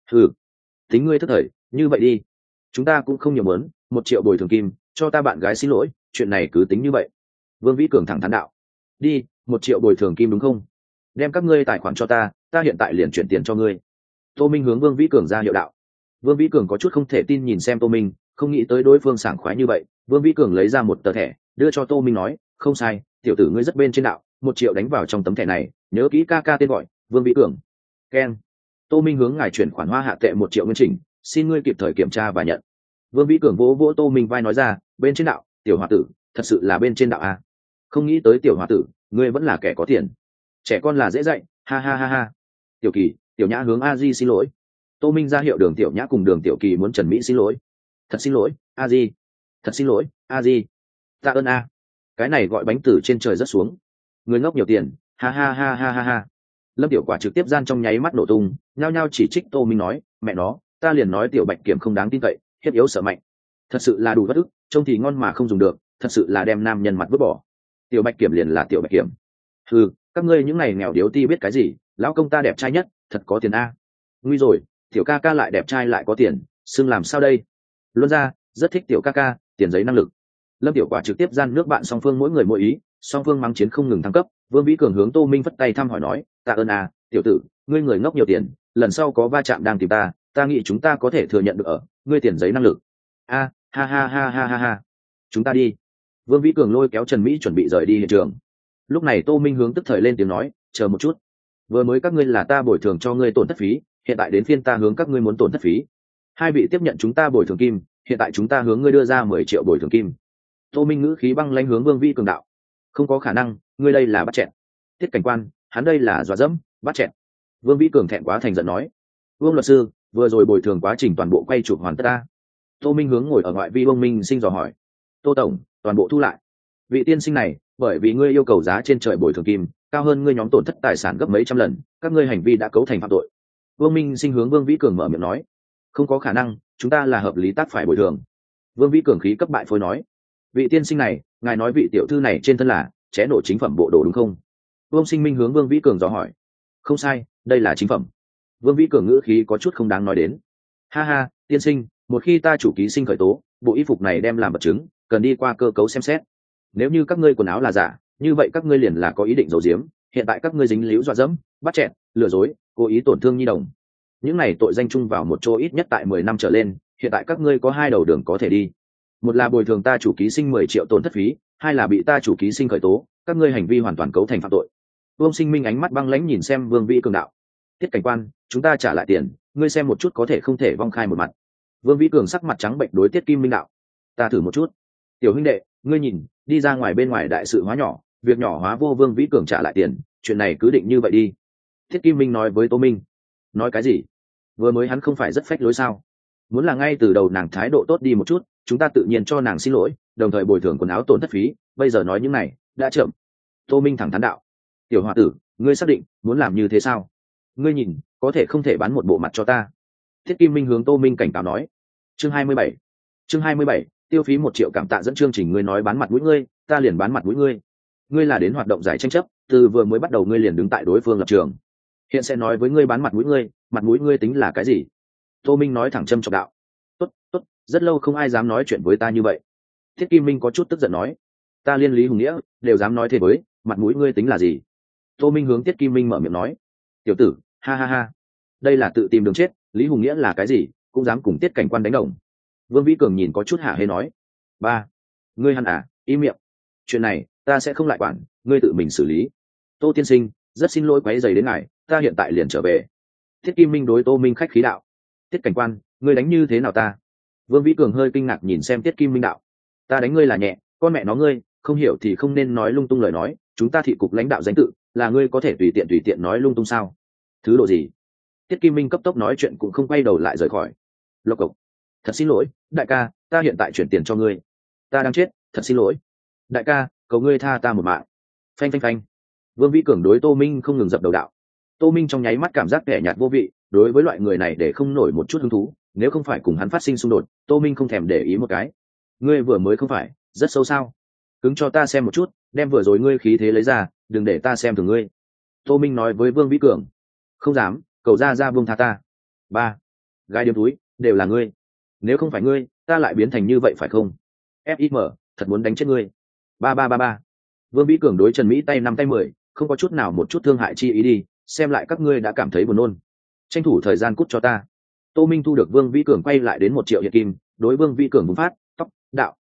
Tính ngươi thất thời, như vậy đi. Chúng ta cũng không nhiều muốn, 1 triệu bồi thường kim, cho ta bạn gái xin lỗi, chuyện này cứ tính như vậy. Vương Vĩ Cường thẳng thắn đạo. Đi, 1 triệu bồi thường kim đúng không? Đem các ngươi tài khoản cho ta, ta hiện tại liền chuyển tiền cho ngươi. Tô Minh hướng Vương Vĩ Cường ra hiệu đạo. Vương Vĩ Cường có chút không thể tin nhìn xem Tô Minh, không nghĩ tới đối phương sảng khoái như vậy. Vương Vĩ Cường lấy ra một tờ thẻ, đưa cho Tô Minh nói, không sai, tiểu tử ngươi rất bên trên đạo, 1 triệu đánh vào trong tấm thẻ này, nhớ kỹ ca ca tên gọi, Vương Vĩ Cường. Ken. Tô Minh hướng ngài chuyển khoản hoa hạ tệ 1 triệu nguyên chỉnh, xin ngươi kịp thời kiểm tra và nhận. Vương Vĩ Cường vỗ vỗ Tô Minh vai nói ra, bên trên đạo, tiểu hòa tử, thật sự là bên trên đạo à? Không nghĩ tới tiểu hòa tử, ngươi vẫn là kẻ có tiền. Trẻ con là dễ dạy, ha ha ha ha. Tiểu Kỳ, Tiểu Nhã hướng A Di xin lỗi. Tô Minh ra hiệu Đường Tiểu Nhã cùng Đường Tiểu Kỳ muốn Trần Mỹ xin lỗi. Thật xin lỗi, A Di. Thật xin lỗi, A Di. Tạ ơn a. Cái này gọi bánh từ trên trời rớt xuống. Người ngốc nhiều tiền, ha ha ha ha ha ha. Lâm Tiểu Quả trực tiếp gian trong nháy mắt nổ tung, nhao nhao chỉ trích Tô Minh nói, mẹ nó, ta liền nói Tiểu Bạch Kiểm không đáng tin cậy, hiếp yếu sợ mạnh. Thật sự là đủ bất ức, trông thì ngon mà không dùng được, thật sự là đem nam nhân mặt vứt bỏ. Tiểu Bạch Kiểm liền là Tiểu Bạch Kiểm. Các ngươi những này nghèo điếu ti biết cái gì, lão công ta đẹp trai nhất, thật có tiền a. Nguy rồi, tiểu ca ca lại đẹp trai lại có tiền, xưng làm sao đây? Luân ra, rất thích tiểu ca ca, tiền giấy năng lực. Lâm Tiểu Quả trực tiếp gian nước bạn song phương mỗi người mỗi ý, song phương mắng chiến không ngừng thăng cấp. Vương Vĩ Cường hướng Tô Minh phất tay thăm hỏi nói, tạ ơn a, tiểu tử, ngươi người ngốc nhiều tiền, lần sau có va chạm đang tìm ta, ta nghĩ chúng ta có thể thừa nhận được ở ngươi tiền giấy năng lực. Ha ha ha ha ha ha, chúng ta đi. Vương Vĩ Cường lôi kéo Trần Mỹ chuẩn bị rời đi hiện trường. Lúc này Tô Minh hướng tức thời lên tiếng nói, chờ một chút, vừa mới các ngươi là ta bồi thường cho ngươi tổn thất phí, hiện tại đến phiên ta hướng các ngươi muốn tổn thất phí. Hai vị tiếp nhận chúng ta bồi thường kim, hiện tại chúng ta hướng ngươi đưa ra 10 triệu bồi thường kim. Tô Minh ngữ khí băng lãnh hướng Vương Vĩ Cường đạo, không có khả năng, ngươi đây là bắt chẹn. Tiết cảnh quan, hắn đây là dọa dẫm, bắt chẹn. Vương Vĩ Cường thẹn quá thành giận nói, Vương luật sư, vừa rồi bồi thường quá trình toàn bộ quay chụp hoàn tất ta. Tô Minh hướng ngồi ở ngoại vi Vương Minh Sinh dò hỏi, Tô tổng, toàn bộ thu lại. Vị tiên sinh này, bởi vì ngươi yêu cầu giá trên trời bồi thường kim cao hơn ngươi nhóm tổn thất tài sản gấp mấy trăm lần, các ngươi hành vi đã cấu thành phạm tội. Vương Minh Sinh hướng Vương Vĩ Cường mở miệng nói, không có khả năng, chúng ta là hợp lý tác phải bồi thường. Vương Vĩ Cường khí cấp bại phôi nói, vị tiên sinh này, ngài nói vị tiểu thư này trên thân là ché nổ chính phẩm bộ đồ đúng không? Vương Sinh Minh hướng Vương Vĩ Cường dò hỏi, không sai, đây là chính phẩm. Vương Vĩ Cường ngữ khí có chút không đáng nói đến. Ha ha, tiên sinh, một khi ta chủ ký sinh khởi tố, bộ y phục này đem làm vật chứng, cần đi qua cơ cấu xem xét. Nếu như các ngươi quần áo là giả, như vậy các ngươi liền là có ý định giấu giếm. Hiện tại các ngươi dính líu dọa dẫm, bắt chẹn, lừa dối, cố ý tổn thương nhi đồng. Những này tội danh chung vào một chỗ ít nhất tại 10 năm trở lên. Hiện tại các ngươi có hai đầu đường có thể đi. Một là bồi thường ta chủ ký sinh 10 triệu tổn thất phí, hai là bị ta chủ ký sinh khởi tố. Các ngươi hành vi hoàn toàn cấu thành phạm tội. Vương Sinh Minh ánh mắt băng lãnh nhìn xem Vương Vĩ Cường đạo, Tiết cảnh quan, chúng ta trả lại tiền, ngươi xem một chút có thể không thể vong khai một mặt. Vương Vĩ Cường sắc mặt trắng bệnh đối Tiết Kim Minh đạo, ta thử một chút. Tiểu huynh đệ, ngươi nhìn, đi ra ngoài bên ngoài đại sự hóa nhỏ, việc nhỏ hóa vô. Vương Vĩ Cường trả lại tiền, chuyện này cứ định như vậy đi. Thiết Kim Minh nói với Tô Minh, nói cái gì? Vừa mới hắn không phải rất phách lối sao? Muốn là ngay từ đầu nàng thái độ tốt đi một chút, chúng ta tự nhiên cho nàng xin lỗi, đồng thời bồi thường quần áo tổn thất phí. Bây giờ nói những này đã chậm. Tô Minh thẳng thắn đạo, tiểu hòa tử, ngươi xác định muốn làm như thế sao? Ngươi nhìn, có thể không thể bán một bộ mặt cho ta? Thiết Kim Minh hướng Tô Minh cảnh cáo nói. Chương 27, tiêu phí 1 triệu cảm tạ dẫn chương trình. Ngươi nói bán mặt mũi ngươi, ta liền bán mặt mũi ngươi. Ngươi là đến hoạt động giải tranh chấp, từ vừa mới bắt đầu ngươi liền đứng tại đối phương lập trường. Hiện sẽ nói với ngươi bán mặt mũi ngươi tính là cái gì? Tô Minh nói thẳng châm chọc đạo. Tốt, rất lâu không ai dám nói chuyện với ta như vậy. Thiết Kim Minh có chút tức giận nói, ta liên Lý Hùng Nghĩa đều dám nói thế với, mặt mũi ngươi tính là gì? Tô Minh hướng Tiết Kim Minh mở miệng nói, tiểu tử, ha ha ha, đây là tự tìm đường chết. Lý Hùng Nghĩa là cái gì, cũng dám cùng Tiết cảnh quan đánh đồng. Vương Vĩ Cường nhìn có chút hả hê nói, ba, ngươi hẳn im miệng, chuyện này ta sẽ không lại quản, ngươi tự mình xử lý. Tô tiên sinh, rất xin lỗi quấy rầy đến ngài, ta hiện tại liền trở về. Thiết Kim Minh đối Tô Minh khách khí đạo, Tiết cảnh quan, ngươi đánh như thế nào ta? Vương Vĩ Cường hơi kinh ngạc nhìn xem Tiết Kim Minh đạo, ta đánh ngươi là nhẹ, con mẹ nó ngươi, không hiểu thì không nên nói lung tung lời nói, chúng ta thị cục lãnh đạo danh tự, là ngươi có thể tùy tiện nói lung tung sao? Thứ độ gì? Tiết Kim Minh cấp tốc nói chuyện cũng không quay đầu lại rời khỏi. Lộc cộc, thật xin lỗi, đại ca, ta hiện tại chuyển tiền cho ngươi. Ta đang chết, thật xin lỗi. Đại ca, cầu ngươi tha ta một mạng. Phanh phanh phanh. Vương Vĩ Cường đối Tô Minh không ngừng dập đầu đạo. Tô Minh trong nháy mắt cảm giác kẻ nhạt vô vị, đối với loại người này để không nổi một chút hứng thú, nếu không phải cùng hắn phát sinh xung đột, Tô Minh không thèm để ý một cái. Ngươi vừa mới không phải rất sâu sao? Cứng cho ta xem một chút, đem vừa rồi ngươi khí thế lấy ra, đừng để ta xem thường ngươi. Tô Minh nói với Vương Vĩ Cường. Không dám, cầu ra vương tha ta. Ba, gai điếm túi, đều là ngươi. Nếu không phải ngươi, ta lại biến thành như vậy phải không? FIM, thật muốn đánh chết ngươi. Ba. Vương Vĩ Cường đối Trần Mỹ tay 5 tay 10, không có chút nào một chút thương hại chi ý đi, xem lại các ngươi đã cảm thấy buồn nôn. Tranh thủ thời gian cút cho ta. Tô Minh thu được Vương Vĩ Cường quay lại đến 1 triệu hiện kim, đối Vương Vĩ Cường bùng phát, tóc, đạo.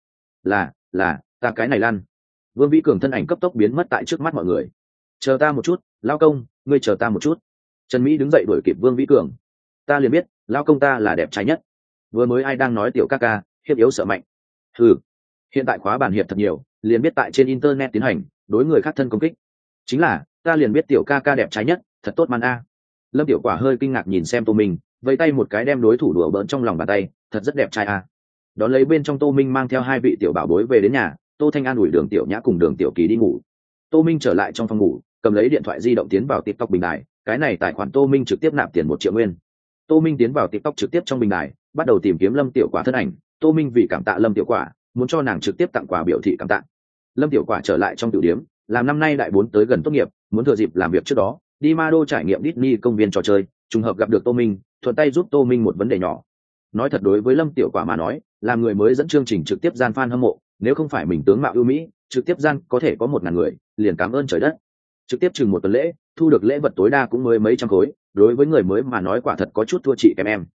Là, ta cái này lăn. Vương Vĩ Cường thân ảnh cấp tốc biến mất tại trước mắt mọi người. Chờ ta một chút, lao công, ngươi chờ ta một chút. Trần Mỹ đứng dậy đuổi kịp Vương Vĩ Cường. Ta liền biết, lao công ta là đẹp trai nhất. Vừa mới ai đang nói tiểu ca ca hiếp yếu sợ mạnh? Hiện tại khóa bản hiệp thật nhiều, liền biết tại trên internet tiến hành đối người khác thân công kích. Chính là, ta liền biết tiểu ca ca đẹp trai nhất, thật tốt man a. Lâm Tiểu Quả hơi kinh ngạc nhìn xem Tô Minh, vẫy tay một cái đem đối thủ đùa bỡn trong lòng bàn tay, thật rất đẹp trai a. Đón lấy bên trong Tô Minh mang theo 2 vị tiểu bảo bối về đến nhà, Tô Thanh An ủi Đường Tiểu Nhã cùng Đường Tiểu Kỳ đi ngủ. Tô Minh trở lại trong phòng ngủ, cầm lấy điện thoại di động tiến vào TikTok bình đài, cái này tài khoản Tô Minh trực tiếp nạp tiền 1 triệu nguyên. Tô Minh tiến vào TikTok trực tiếp trong bình đài, bắt đầu tìm kiếm Lâm Tiểu Quả thân ảnh. Tô Minh vì cảm tạ Lâm Tiểu Quả, muốn cho nàng trực tiếp tặng quà biểu thị cảm tạ. Lâm Tiểu Quả trở lại trong tiểu điếm, làm năm nay đại 4 tới gần tốt nghiệp, muốn thừa dịp làm việc trước đó, đi Ma Đô trải nghiệm Disney công viên trò chơi, trùng hợp gặp được Tô Minh, thuận tay giúp Tô Minh một vấn đề nhỏ. Nói thật đối với Lâm Tiểu Quả mà nói, làm người mới dẫn chương trình trực tiếp gian fan hâm mộ, nếu không phải mình tướng mạo ưu mỹ, trực tiếp gian có thể có 1000 người, liền cảm ơn trời đất. Trực tiếp chừng 1 tuần lễ, thu được lễ vật tối đa cũng mới mấy trăm khối, đối với người mới mà nói quả thật có chút thua chị kém em.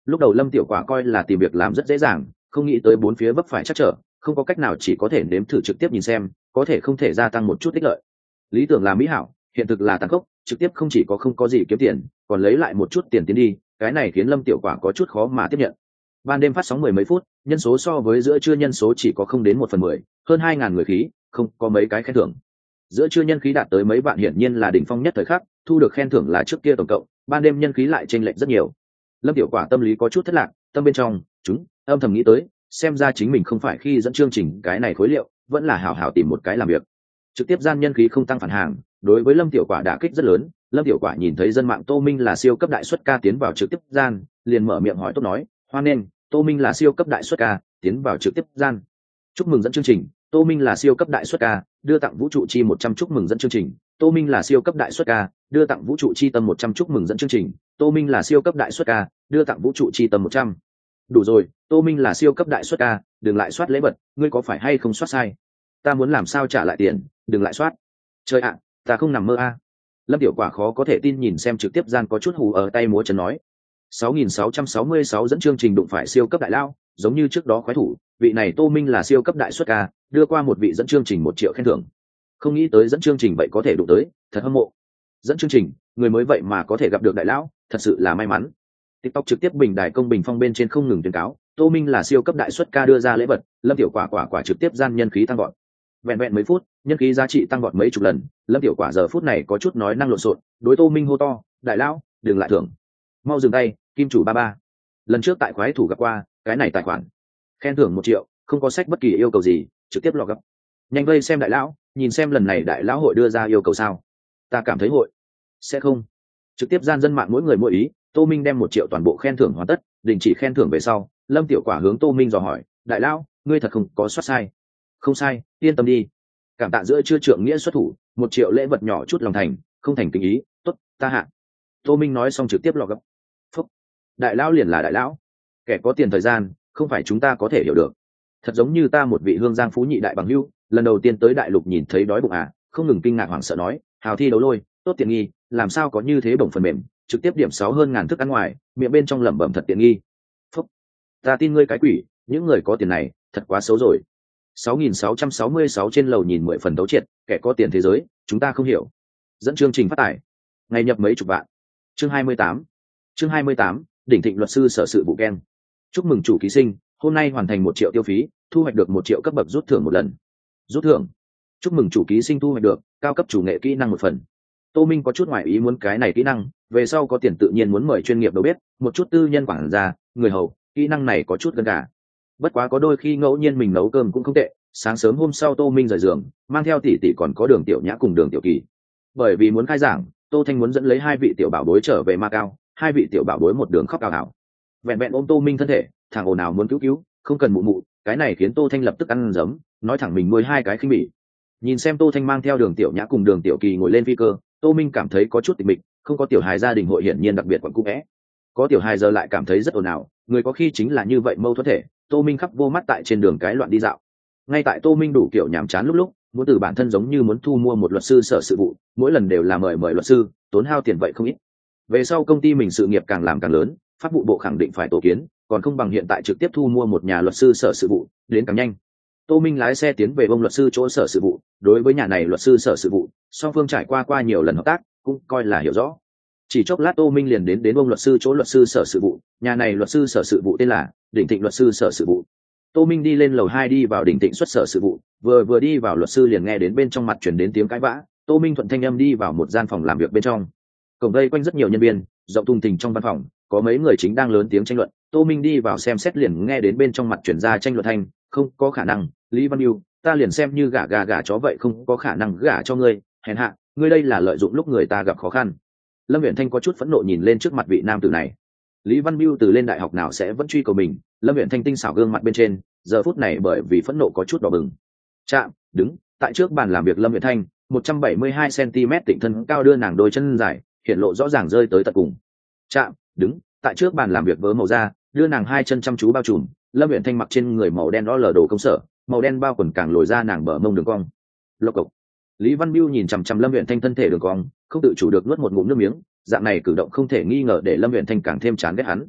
Lúc đầu Lâm Tiểu Quả coi là tìm việc làm rất dễ dàng, không nghĩ tới bốn phía vấp phải chắc trở, không có cách nào chỉ có thể nếm thử trực tiếp nhìn xem, có thể không thể gia tăng một chút ích lợi. Lý tưởng là mỹ hảo, hiện thực là tàn khốc, trực tiếp không chỉ có không có gì kiếm tiền, còn lấy lại một chút tiền tiến đi, cái này khiến Lâm Tiểu Quả có chút khó mà tiếp nhận. Ban đêm phát sóng mười mấy phút, nhân số so với giữa trưa nhân số chỉ có không đến 1/10, hơn 2.000 người khí, không có mấy cái khen thưởng. Giữa trưa nhân khí đạt tới mấy vạn hiển nhiên là đỉnh phong nhất thời khắc, thu được khen thưởng là trước kia tổng cộng, ban đêm nhân khí lại chênh lệch rất nhiều. Lâm Tiểu Quả tâm lý có chút thất lạc, tâm bên trong chúng âm thầm nghĩ tới, xem ra chính mình không phải khi dẫn chương trình cái này khối liệu, vẫn là hảo hảo tìm một cái làm việc. Trực tiếp gian nhân khí không tăng phản hàng, đối với Lâm Tiểu Quả đả kích rất lớn. Lâm Tiểu Quả nhìn thấy dân mạng Tô Minh là siêu cấp đại xuất ca tiến vào trực tiếp gian, liền mở miệng hỏi tốt nói, hoan nghênh, Tô Minh là siêu cấp đại xuất ca tiến vào trực tiếp gian. Chúc mừng dẫn chương trình, Tô Minh là siêu cấp đại xuất ca, đưa tặng vũ trụ chi 100 chúc mừng dẫn chương trình. Tô Minh là siêu cấp đại xuất ca, đưa tặng vũ trụ chi tâm 100 chúc mừng dẫn chương trình. Tô Minh là siêu cấp đại xuất ca, đưa tặng vũ trụ chi tâm 100. Đủ rồi, Tô Minh là siêu cấp đại xuất ca, đừng lại soát lễ vật, ngươi có phải hay không soát sai? Ta muốn làm sao trả lại tiền, đừng lại soát. Trời ạ, ta không nằm mơ a. Lâm Tiểu Quả khó có thể tin nhìn xem trực tiếp gian có chút hù ở tay múa chân nói. 6.666 dẫn chương trình đụng phải siêu cấp đại lao, giống như trước đó khoái thủ, vị này Tô Minh là siêu cấp đại xuất ca, đưa qua một vị dẫn chương trình 1 triệu khen thưởng. Không nghĩ tới dẫn chương trình vậy có thể đụng tới, thật hâm mộ. Dẫn chương trình, người mới vậy mà có thể gặp được đại lão, thật sự là may mắn. TikTok trực tiếp bình đài công bình phong bên trên không ngừng tuyên cáo, Tô Minh là siêu cấp đại xuất ca đưa ra lễ vật, Lâm Tiểu Quả trực tiếp gian nhân khí tăng vọt. Vẹn mấy phút, nhân khí giá trị tăng vọt mấy chục lần, Lâm Tiểu Quả giờ phút này có chút nói năng lộn xộn, đối Tô Minh hô to, đại lão, đừng lại thưởng. Mau dừng tay, kim chủ 33. Lần trước tại khoái thủ gặp qua, cái này tài khoản. Khen thưởng 1 triệu, không có sách bất kỳ yêu cầu gì, trực tiếp lọ gấp. Nhanh vây xem đại lão, nhìn xem lần này đại lão hội đưa ra yêu cầu sao. Ta cảm thấy hội sẽ không. Trực tiếp gian dân mạng mỗi người mỗi ý, Tô Minh đem 1 triệu toàn bộ khen thưởng hoàn tất, đình chỉ khen thưởng về sau, Lâm Tiểu Quả hướng Tô Minh dò hỏi, đại lão, ngươi thật không có soát sai? Không sai, yên tâm đi. Cảm tạ giữa chưa trượng nghĩa xuất thủ, 1 triệu lễ vật nhỏ chút lòng thành, không thành kính ý, tốt, ta hạ. Tô Minh nói xong trực tiếp lọ gấp. Phúc. Đại lão liền là đại lão, kẻ có tiền thời gian, không phải chúng ta có thể hiểu được. Thật giống như ta một vị hương giang phú nhị đại bằng hữu, lần đầu tiên tới đại lục nhìn thấy đói bụng à, không ngừng kinh ngạc hoảng sợ nói, hào thi đấu lôi, tốt tiện nghi, làm sao có như thế bổng phần mềm, trực tiếp điểm 6 hơn ngàn thức ăn ngoài, miệng bên trong lẩm bẩm thật tiện nghi. Phúc. Ta tin ngươi cái quỷ, những người có tiền này, thật quá xấu rồi. 6.666 trên lầu nhìn 10 phần đấu triệt, kẻ có tiền thế giới, chúng ta không hiểu. Dẫn chương trình phát tải. Ngày nhập mấy chục vạn. Chương 28. Chương 28, đỉnh thịnh luật sư sở sự vụ Ken. Chúc mừng chủ ký sinh, hôm nay hoàn thành 1 triệu tiêu phí, thu hoạch được 1 triệu cấp bậc rút thưởng một lần. Rút thưởng. Chúc mừng chủ ký sinh thu hoạch được cao cấp chủ nghệ kỹ năng 1 phần. Tô Minh có chút ngoài ý muốn cái này kỹ năng, về sau có tiền tự nhiên muốn mời chuyên nghiệp đầu bếp, một chút tư nhân quản gia, người hầu, kỹ năng này có chút gần cả. Bất quá có đôi khi ngẫu nhiên mình nấu cơm cũng không tệ. Sáng sớm hôm sau Tô Minh rời giường, mang theo tỷ tỷ còn có Đường Tiểu Nhã cùng Đường Tiểu Kỳ. Bởi vì muốn khai giảng, Tô Thanh muốn dẫn lấy 2 vị tiểu bảo bối trở về Macau, 2 vị tiểu bảo bối một đường khóc ào ào. Vẹn ôm Tô Minh thân thể, thằng ồn nào muốn cứu, không cần mụ, cái này khiến Tô Thanh lập tức ăn giấm, nói thẳng mình nuôi 2 cái khinh bỉ. Nhìn xem Tô Thanh mang theo Đường Tiểu Nhã cùng Đường Tiểu Kỳ ngồi lên phi cơ, Tô Minh cảm thấy có chút tịch mịch, không có tiểu hài gia đình hội hiển nhiên đặc biệt quẩn cung é. Có tiểu hài giờ lại cảm thấy rất ồn ào, người có khi chính là như vậy mâu thuẫn thể. Tô Minh khắp vô mắt tại trên đường cái loạn đi dạo. Ngay tại Tô Minh đủ kiểu nhàm chán lúc muốn từ bản thân giống như muốn thu mua một luật sư sở sự vụ, mỗi lần đều là mời luật sư, tốn hao tiền vậy không ít. Về sau công ty mình sự nghiệp càng làm càng lớn, pháp vụ bộ khẳng định phải tổ kiến, còn không bằng hiện tại trực tiếp thu mua một nhà luật sư sở sự vụ, đến càng nhanh. Tô Minh lái xe tiến về bông luật sư chỗ sở sự vụ, đối với nhà này luật sư sở sự vụ, song phương trải qua nhiều lần hợp tác, cũng coi là hiểu rõ. Chỉ chốc lát Tô Minh liền đến bông luật sư chỗ luật sư sở sự vụ, nhà này luật sư sở sự vụ tên là Đỉnh Thịnh luật sư sở sự vụ. Tô Minh đi lên lầu 2 đi vào Đỉnh Thịnh xuất sở sự vụ, vừa đi vào luật sư liền nghe đến bên trong mặt truyền đến tiếng cãi vã. Tô Minh thuận thanh âm đi vào một gian phòng làm việc bên trong. Cổng vây quanh rất nhiều nhân viên, rộng thùng thình trong văn phòng, có mấy người chính đang lớn tiếng tranh luận. Tô Minh đi vào xem xét liền nghe đến bên trong mặt truyền ra tranh luận thanh, không có khả năng, Lý Văn Yêu, ta liền xem như gả chó vậy không có khả năng gả cho ngươi, hèn hạ, ngươi đây là lợi dụng lúc người ta gặp khó khăn. Lâm Viễn Thanh có chút phẫn nộ nhìn lên trước mặt vị nam tử này. Lý Văn Biêu từ lên đại học nào sẽ vẫn truy cầu mình, Lâm Viễn Thanh tinh xảo gương mặt bên trên, giờ phút này bởi vì phẫn nộ có chút đỏ bừng. Chạm, đứng, tại trước bàn làm việc Lâm Viễn Thanh, 172 cm tịnh thân cao đưa nàng đôi chân dài, hiện lộ rõ ràng rơi tới tận cùng. Chạm, đứng, tại trước bàn làm việc vớ màu da, đưa nàng 2 chân chăm chú bao trùm, Lâm Viễn Thanh mặc trên người màu đen đó lờ đồ công sở, màu đen bao quần càng lồi ra nàng bờ mông đường cong. Lộc cộc. Lý Văn Biêu nhìn chằm chằm Lâm Viễn Thanh thân thể đường cong, không tự chủ được nuốt một ngụm nước miếng, dạng này cử động không thể nghi ngờ để Lâm Viễn Thanh càng thêm chán ghét hắn.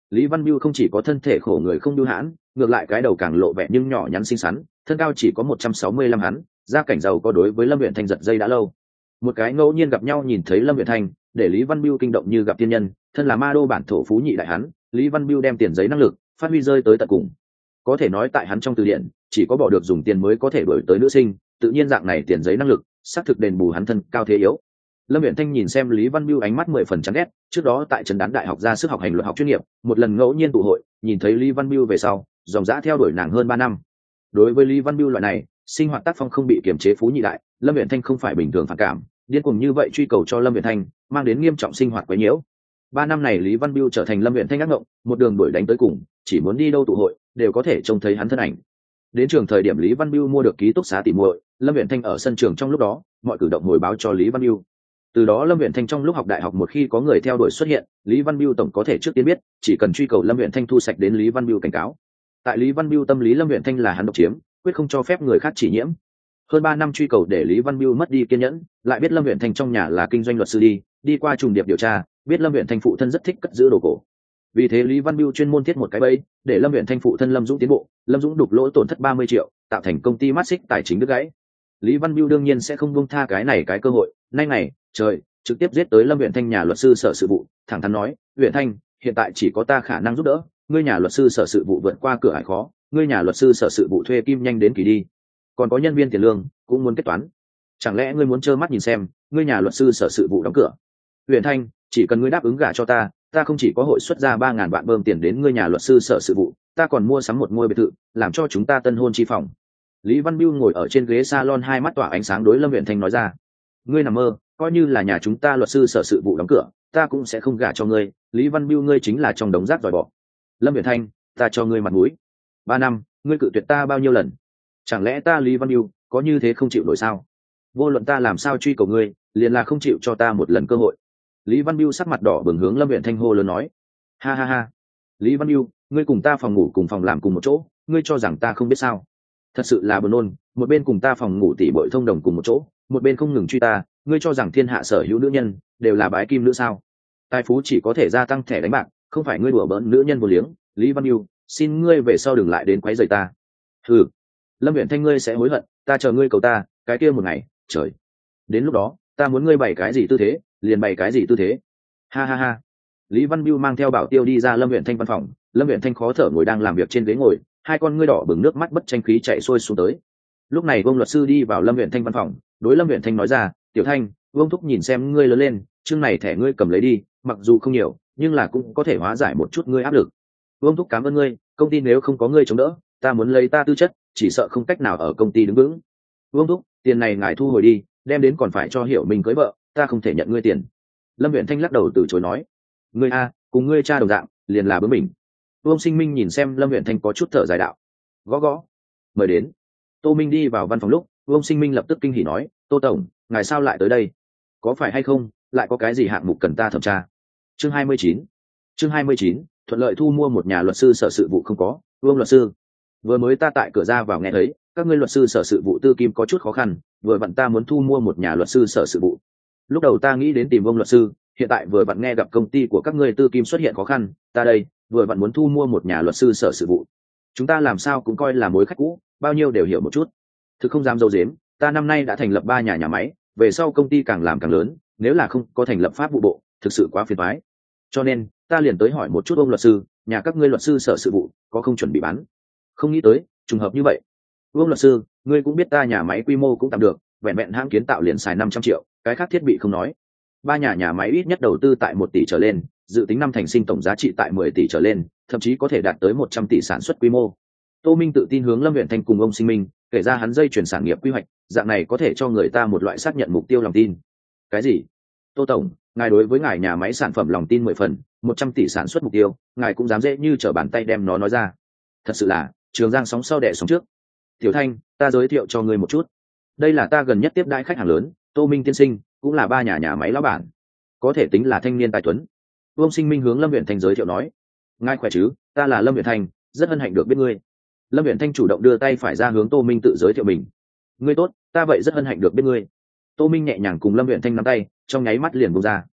Lý Văn Biêu không chỉ có thân thể khổ người không bưu hãn, ngược lại cái đầu càng lộ vẻ nhưng nhỏ nhắn xinh xắn, thân cao chỉ có 165 hắn, gia cảnh giàu có đối với Lâm Uyển Thanh giật dây đã lâu. Một cái ngẫu nhiên gặp nhau nhìn thấy Lâm Uyển Thanh, để Lý Văn Biêu kinh động như gặp tiên nhân, thân là ma đô bản thổ phú nhị đại hắn, Lý Văn Biêu đem tiền giấy năng lực phát huy rơi tới tận cùng. Có thể nói tại hắn trong từ điển, chỉ có bỏ được dùng tiền mới có thể đổi tới nữ sinh, tự nhiên dạng này tiền giấy năng lực, xác thực đền bù hắn thân cao thế yếu. Lâm Uyển Thanh nhìn xem Lý Văn Biêu ánh mắt 10 phần chán ghét, trước đó tại trấn đán đại học ra sức học hành luật học chuyên nghiệp, một lần ngẫu nhiên tụ hội, nhìn thấy Lý Văn Biêu về sau, dòng dã theo đuổi nàng hơn 3 năm. Đối với Lý Văn Biêu loại này, sinh hoạt tác phong không bị kiềm chế phú nhị đại, Lâm Uyển Thanh không phải bình thường phản cảm, điên cuồng như vậy truy cầu cho Lâm Uyển Thanh, mang đến nghiêm trọng sinh hoạt quấy nhiễu. 3 năm này Lý Văn Biêu trở thành Lâm Uyển Thanh ác ngộng, một đường đuổi đánh tới cùng, chỉ muốn đi đâu tụ hội, đều có thể trông thấy hắn thân ảnh. Đến trường thời điểm Lý Văn Biêu mua được ký túc xá tỉ muội, Lâm Uyển Thanh ở sân trường trong lúc đó, mọi cử động hồi báo cho Lý Văn Biêu. Từ đó Lâm Uyển Thanh trong lúc học đại học một khi có người theo đuổi xuất hiện, Lý Văn Biêu tổng có thể trước tiên biết, chỉ cần truy cầu Lâm Uyển Thanh thu sạch đến Lý Văn Biêu cảnh cáo. Tại Lý Văn Biêu tâm lý Lâm Uyển Thanh là hắn độc chiếm, quyết không cho phép người khác chỉ nhiễm. Hơn 3 năm truy cầu để Lý Văn Biêu mất đi kiên nhẫn, lại biết Lâm Uyển Thanh trong nhà là kinh doanh luật sư đi qua trùng điệp điều tra, biết Lâm Uyển Thanh phụ thân rất thích cất giữ đồ cổ. Vì thế Lý Văn Biêu chuyên môn thiết một cái bẫy, để Lâm Uyển Thanh phụ thân Lâm Dũng tiến bộ, Lâm Dũng đục lỗ tổn thất 30 triệu, tạo thành công ty mắt xích tài chính đứt gãy. Lý Văn Biêu đương nhiên sẽ không buông tha cái cơ hội, nay ngày, trời, trực tiếp giết tới Lâm Uyển Thanh nhà luật sư sở sự vụ, thẳng thắn nói, "Uyển Thanh, hiện tại chỉ có ta khả năng giúp đỡ, ngươi nhà luật sư sở sự vụ vượt qua cửa ải khó, ngươi nhà luật sư sở sự vụ thuê kim nhanh đến kỳ đi. Còn có nhân viên tiền lương cũng muốn kết toán. Chẳng lẽ ngươi muốn trơ mắt nhìn xem, ngươi nhà luật sư sở sự vụ đóng cửa? Uyển Thanh, chỉ cần ngươi đáp ứng gả cho ta, ta không chỉ có hội xuất ra 3.000 vạn bơm tiền đến ngươi nhà luật sư sở sự vụ, ta còn mua sắm một ngôi biệt thự, làm cho chúng ta tân hôn chi phòng." Lý Văn Biêu ngồi ở trên ghế salon, hai mắt tỏa ánh sáng đối Lâm Uyển Thanh nói ra, "Ngươi nằm mơ, coi như là nhà chúng ta luật sư sở sự vụ đóng cửa, ta cũng sẽ không gả cho ngươi. Lý Văn Biêu, ngươi chính là trong đống rác dòi bỏ. Lâm Uyển Thanh, ta cho ngươi mặt mũi. 3 năm, ngươi cự tuyệt ta bao nhiêu lần? Chẳng lẽ ta Lý Văn Biêu có như thế không chịu nổi sao? Vô luận ta làm sao truy cầu ngươi, liền là không chịu cho ta một lần cơ hội." Lý Văn Biêu sắc mặt đỏ bừng hướng Lâm Uyển Thanh hô lớn nói, "Ha ha ha, Lý Văn Biêu, ngươi cùng ta phòng ngủ cùng phòng làm cùng một chỗ, ngươi cho rằng ta không biết sao? Thật sự là buồn nôn, một bên cùng ta phòng ngủ tỉ bội thông đồng cùng một chỗ, một bên không ngừng truy ta, ngươi cho rằng thiên hạ sở hữu nữ nhân đều là bái kim nữ sao? Tài phú chỉ có thể gia tăng thẻ đánh bạc, không phải ngươi đùa bỡn nữ nhân vô liếng. Lý Văn Biêu, xin ngươi về sau đừng lại đến quấy rầy ta." "Hừ, Lâm Uyển Thanh, ngươi sẽ hối hận, ta chờ ngươi cầu ta, cái kia một ngày, trời. Đến lúc đó, ta muốn ngươi bày cái gì tư thế, liền bày cái gì tư thế." Ha ha ha. Lý Văn Biêu mang theo Bảo Tiêu đi ra Lâm Uyển Thanh văn phòng, Lâm Uyển Thanh khó thở ngồi đang làm việc trên ghế ngồi, hai con ngươi đỏ bừng, nước mắt bất tranh khí chảy xuôi xuống tới. Lúc này Vương luật sư đi vào Lâm Uyển Thanh văn phòng, đối Lâm Uyển Thanh nói ra, "Tiểu Thanh, Vương thúc nhìn xem ngươi lớn lên, chương này thẻ ngươi cầm lấy đi, mặc dù không nhiều, nhưng là cũng có thể hóa giải một chút ngươi áp lực. Vương thúc cảm ơn ngươi, công ty nếu không có ngươi chống đỡ, ta muốn lấy ta tư chất, chỉ sợ không cách nào ở công ty đứng vững. Vương thúc, tiền này ngài thu hồi đi, đem đến còn phải cho Hiểu Minh cưới vợ, ta không thể nhận ngươi tiền." Lâm Uyển Thanh lắc đầu từ chối nói, "Ngươi a, cùng ngươi cha đồng dạng, liền là bướng bỉnh." Vương Sinh Minh nhìn xem Lâm Uyển Thanh có chút thở dài đạo, "Gõ gõ." Mời đến. Tô Minh đi vào văn phòng lúc, Vương Sinh Minh lập tức kinh hỉ nói, "Tô tổng, ngài sao lại tới đây? Có phải hay không, lại có cái gì hạng mục cần ta thẩm tra?" Chương 29, thuận lợi thu mua một nhà luật sư sở sự vụ không có. Vương luật sư, vừa mới ta tại cửa ra vào nghe thấy, các ngươi luật sư sở sự vụ tư kim có chút khó khăn, vừa vặn ta muốn thu mua một nhà luật sư sở sự vụ. Lúc đầu ta nghĩ đến tìm Vương luật sư, hiện tại vừa vặn nghe gặp công ty của các ngươi tư kim xuất hiện khó khăn, ta đây vừa vặn muốn thu mua một nhà luật sư sở sự vụ. Chúng ta làm sao cũng coi là mối khách cũ, bao nhiêu đều hiểu một chút. Thực không dám dâu dếm, ta năm nay đã thành lập 3 nhà máy, về sau công ty càng làm càng lớn, nếu là không có thành lập pháp vụ bộ, thực sự quá phiền toái. Cho nên ta liền tới hỏi một chút ông luật sư, nhà các ngươi luật sư sở sự vụ có không chuẩn bị bán?" Không nghĩ tới trùng hợp như vậy. "Vương luật sư, ngươi cũng biết ta nhà máy quy mô cũng tạm được, vẹn vẹn hãng kiến tạo liền xài 500 triệu, cái khác thiết bị không nói. 3 nhà máy ít nhất đầu tư tại 1 tỷ trở lên, dự tính năm thành sinh tổng giá trị tại 10 tỷ trở lên, thậm chí có thể đạt tới 100 tỷ sản xuất quy mô." Tô Minh tự tin hướng Lâm Uyển Thanh cùng ông Sinh Minh kể ra hắn dây chuyển sản nghiệp quy hoạch, dạng này có thể cho người ta một loại xác nhận mục tiêu lòng tin. "Cái gì? Tô tổng, ngài đối với ngài nhà máy sản phẩm lòng tin 10 phần, 100 tỷ sản xuất mục tiêu, ngài cũng dám dễ như trở bàn tay đem nó nói ra. Thật sự là Trường Giang sóng sau đẻ sóng trước." "Tiểu Thanh, ta giới thiệu cho ngươi một chút. Đây là ta gần nhất tiếp đãi khách hàng lớn, Tô Minh tiên sinh, cũng là 3 nhà máy lão bản, có thể tính là thanh niên tài tuấn." Vương Sinh Minh hướng Lâm Uyển Thanh giới thiệu nói, "Ngài khỏe chứ, ta là Lâm Uyển Thanh, rất hân hạnh được biết ngươi." Lâm Uyển Thanh chủ động đưa tay phải ra hướng Tô Minh tự giới thiệu mình. "Ngươi tốt, ta vậy rất hân hạnh được biết ngươi." Tô Minh nhẹ nhàng cùng Lâm Uyển Thanh nắm tay, trong nháy mắt liền buông ra.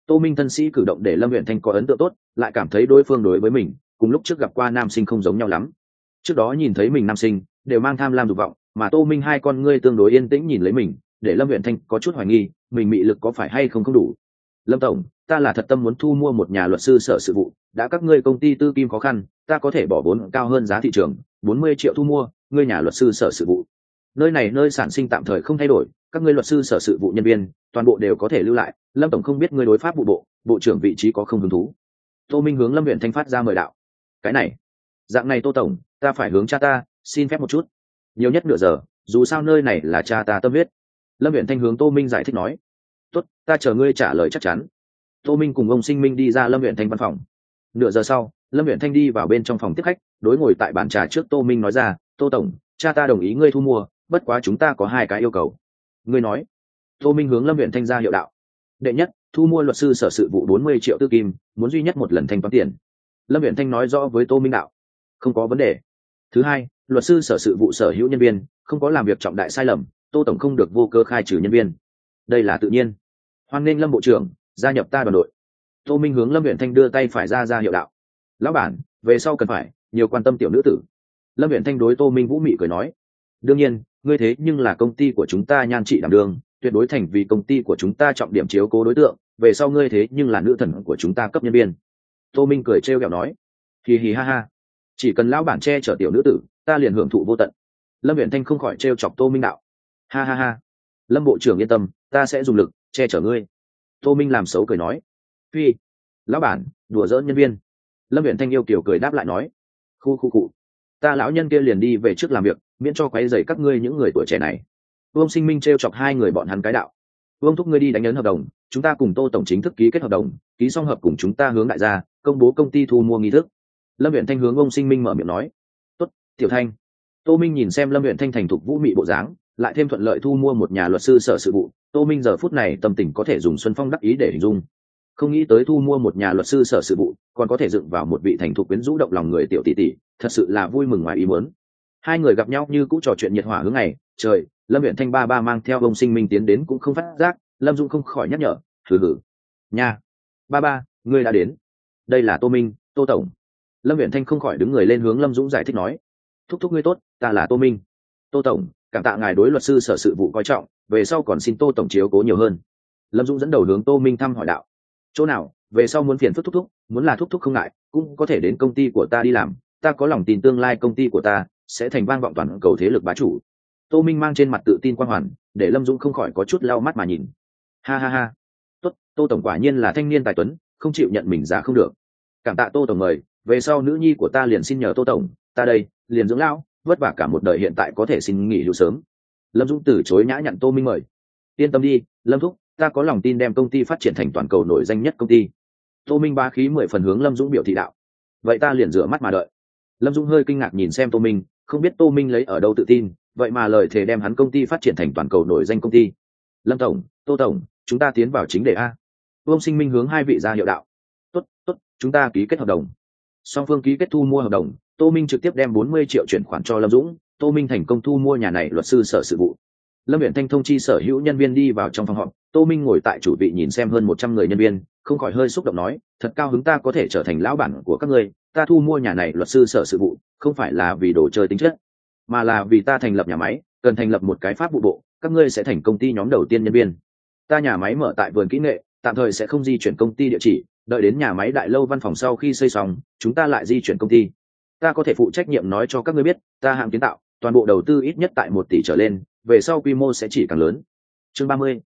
Tô Minh thân sĩ cử động để Lâm Uyển Thanh có ấn tượng tốt, lại cảm thấy đối phương đối với mình cùng lúc trước gặp qua nam sinh không giống nhau lắm. Trước đó nhìn thấy mình nam sinh đều mang tham lam dục vọng, mà Tô Minh hai con ngươi tương đối yên tĩnh nhìn lấy mình, để Lâm Uyển Thanh có chút hoài nghi mình mị lực có phải hay không đủ. Lâm tổng, ta là thật tâm muốn thu mua một nhà luật sư sở sự vụ, đã các ngươi công ty tư kim khó khăn, ta có thể bỏ vốn cao hơn giá thị trường 40 triệu thu mua ngươi nhà luật sư sở sự vụ. Nơi này nơi sản sinh tạm thời không thay đổi, các ngươi luật sư sở sự vụ nhân viên toàn bộ đều có thể lưu lại. Lâm tổng không biết ngươi đối pháp vụ bộ trưởng vị trí có không hứng thú? Tô Minh hướng Lâm Uyển Thanh phát ra mời đạo. Cái này, dạng này Tô tổng, ta phải hướng cha ta xin phép một chút, nhiều nhất nửa giờ, dù sao nơi này là cha ta tâm huyết. Lâm Uyển Thanh hướng Tô Minh giải thích nói. Tốt, ta chờ ngươi trả lời chắc chắn. Tô Minh cùng ông Sinh Minh đi ra Lâm Uyển Thanh văn phòng. Nửa giờ sau, Lâm Uyển Thanh đi vào bên trong phòng tiếp khách, đối ngồi tại bàn trà trước Tô Minh nói ra, Tô tổng, cha ta đồng ý ngươi thu mua, bất quá chúng ta có hai cái yêu cầu. Ngươi nói. Tô Minh hướng Lâm Uyển Thanh ra hiệu đạo. Đệ nhất, thu mua luật sư sở sự vụ 40 triệu tư kim, muốn duy nhất một lần thanh toán tiền. Lâm Uyển Thanh nói rõ với Tô Minh đạo. Không có vấn đề. Thứ hai, luật sư sở sự vụ sở hữu nhân viên không có làm việc trọng đại sai lầm, Tô tổng không được vô cơ khai trừ nhân viên. Đây là tự nhiên. Hoan nghênh Lâm bộ trưởng gia nhập ta đoàn đội. Tô Minh hướng Lâm Uyển Thanh đưa tay phải ra hiệu đạo. Lão bản, về sau cần phải nhiều quan tâm tiểu nữ tử. Lâm Uyển Thanh đối Tô Minh vũ mị cười nói. Đương nhiên, ngươi thế nhưng là công ty của chúng ta nhan trị đảm đương, tuyệt đối thành vì công ty của chúng ta trọng điểm chiếu cố đối tượng, về sau ngươi thế nhưng là nữ thần của chúng ta cấp nhân viên. Tô Minh cười trêu ghẹo nói. Hì hì ha ha, chỉ cần lão bản che chở tiểu nữ tử, ta liền hưởng thụ vô tận. Lâm Uyển Thanh không khỏi trêu chọc Tô Minh đạo. Ha ha ha, Lâm bộ trưởng yên tâm, ta sẽ dùng lực che chở ngươi. Tô Minh làm xấu cười nói. Phi, lão bản đùa giỡn nhân viên. Lâm Uyển Thanh yêu kiều cười đáp lại nói. Khu cụ, ta lão nhân kia liền đi về trước làm việc, miễn cho quấy rầy các ngươi những người tuổi trẻ này. Vương Sinh Minh trêu chọc hai người bọn hắn cái đạo. Vương thúc ngươi đi đánh ấn hợp đồng, chúng ta cùng Tô tổng chính thức ký kết hợp đồng, ký xong hợp cùng chúng ta hướng đại gia công bố công ty thu mua nghi thức. Lâm Uyển Thanh hướng ông Sinh Minh mở miệng nói. Tốt, Tiểu Thanh. Tô Minh nhìn xem Lâm Uyển Thanh thành thục vũ mị bộ dáng, lại thêm thuận lợi thu mua một nhà luật sư sở sự vụ, Tô Minh giờ phút này tâm tình có thể dùng xuân phong đắc ý để hình dung. Không nghĩ tới thu mua một nhà luật sư sở sự vụ, còn có thể dựng vào một vị thành thục quyến rũ động lòng người tiểu tỷ tỷ, thật sự là vui mừng ngoài ý muốn. Hai người gặp nhau như cũ trò chuyện nhiệt hỏa hướng ngày trời. Lâm Uyển Thanh ba mang theo ông Sinh Minh tiến đến cũng không phát giác, Lâm Dung không khỏi nhắc nhở, hừ hừ, nha, ba, ngươi đã đến. Đây là Tô Minh, Tô tổng. Lâm Uyển Thanh không khỏi đứng người lên hướng Lâm Dũng giải thích nói. Thúc thúc ngươi tốt, ta là Tô Minh. Tô tổng, cảm tạ ngài đối luật sư sở sự vụ coi trọng, về sau còn xin Tô tổng chiếu cố nhiều hơn. Lâm Dũng dẫn đầu hướng Tô Minh thăm hỏi đạo. Chỗ nào, về sau muốn phiền phức thúc thúc, muốn là thúc thúc không ngại, cũng có thể đến công ty của ta đi làm, ta có lòng tin tương lai công ty của ta sẽ thành vang vọng toàn cầu thế lực bá chủ. Tô Minh mang trên mặt tự tin quang hoàn, để Lâm Dũng không khỏi có chút lau mắt mà nhìn. Ha ha ha, tốt, Tô tổng quả nhiên là thanh niên tài tuấn, không chịu nhận mình giá không được. Cảm tạ Tô tổng mời, về sau nữ nhi của ta liền xin nhờ Tô tổng, ta đây liền dưỡng lão, vất vả cả một đời hiện tại có thể xin nghỉ hưu sớm. Lâm Dũng từ chối nhã nhận Tô Minh mời. Yên tâm đi, Lâm thúc, ta có lòng tin đem công ty phát triển thành toàn cầu nổi danh nhất công ty. Tô Minh bá khí 10 phần hướng Lâm Dũng biểu thị đạo. Vậy ta liền rửa mắt mà đợi. Lâm Dũng hơi kinh ngạc nhìn xem Tô Minh, không biết Tô Minh lấy ở đâu tự tin, vậy mà lời thề đem hắn công ty phát triển thành toàn cầu nổi danh công ty. Lâm tổng, Tô tổng, chúng ta tiến vào chính đề a. Vương Sinh Minh hướng hai vị ra hiệu đạo. Tốt, chúng ta ký kết hợp đồng. Song phương ký kết thu mua hợp đồng, Tô Minh trực tiếp đem 40 triệu chuyển khoản cho Lâm Dũng, Tô Minh thành công thu mua nhà này luật sư sở sự vụ. Lâm Uyển Thanh thông chi sở hữu nhân viên đi vào trong phòng họp, Tô Minh ngồi tại chủ vị nhìn xem hơn 100 người nhân viên, không khỏi hơi xúc động nói, thật cao hứng ta có thể trở thành lão bản của các ngươi, ta thu mua nhà này luật sư sở sự vụ, không phải là vì đồ chơi tính chất, mà là vì ta thành lập nhà máy, cần thành lập một cái pháp vụ bộ, các ngươi sẽ thành công ty nhóm đầu tiên nhân viên. Ta nhà máy mở tại vườn kỹ nghệ, tạm thời sẽ không di chuyển công ty địa chỉ, đợi đến nhà máy đại lâu văn phòng sau khi xây xong, chúng ta lại di chuyển công ty. Ta có thể phụ trách nhiệm nói cho các ngươi biết, ta hạng kiến tạo, toàn bộ đầu tư ít nhất tại 1 tỷ trở lên, về sau quy mô sẽ chỉ càng lớn. Chương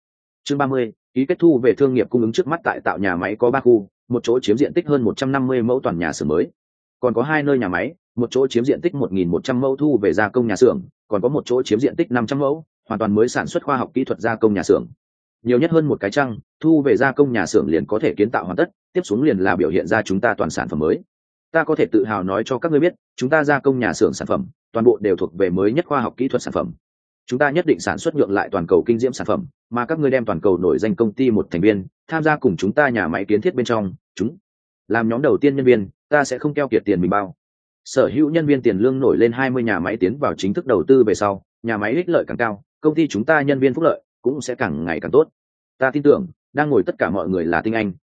30, ký kết thu về thương nghiệp cung ứng trước mắt tại tạo nhà máy có 3 khu, một chỗ chiếm diện tích hơn 150 mẫu toàn nhà xưởng mới. Còn có 2 nơi nhà máy, một chỗ chiếm diện tích 1.100 mẫu thu về gia công nhà xưởng, còn có một chỗ chiếm diện tích 500 mẫu, hoàn toàn mới sản xuất khoa học kỹ thuật gia công nhà xưởng. Nhiều nhất hơn một cái trăng, thu về gia công nhà xưởng liền có thể kiến tạo hoàn tất, tiếp xuống liền là biểu hiện ra chúng ta toàn sản phẩm mới. Ta có thể tự hào nói cho các ngươi biết, chúng ta gia công nhà xưởng sản phẩm, toàn bộ đều thuộc về mới nhất khoa học kỹ thuật sản phẩm. Chúng ta nhất định sản xuất nhượng lại toàn cầu kinh diễm sản phẩm, mà các ngươi đem toàn cầu nổi danh công ty một thành viên tham gia cùng chúng ta nhà máy kiến thiết bên trong, chúng làm nhóm đầu tiên nhân viên, ta sẽ không keo kiệt tiền mình bao. Sở hữu nhân viên tiền lương nổi lên 20 nhà máy tiến vào chính thức đầu tư về sau, nhà máy ích lợi càng cao, công ty chúng ta nhân viên phúc lợi cũng sẽ càng ngày càng tốt. Ta tin tưởng, đang ngồi tất cả mọi người là tinh anh,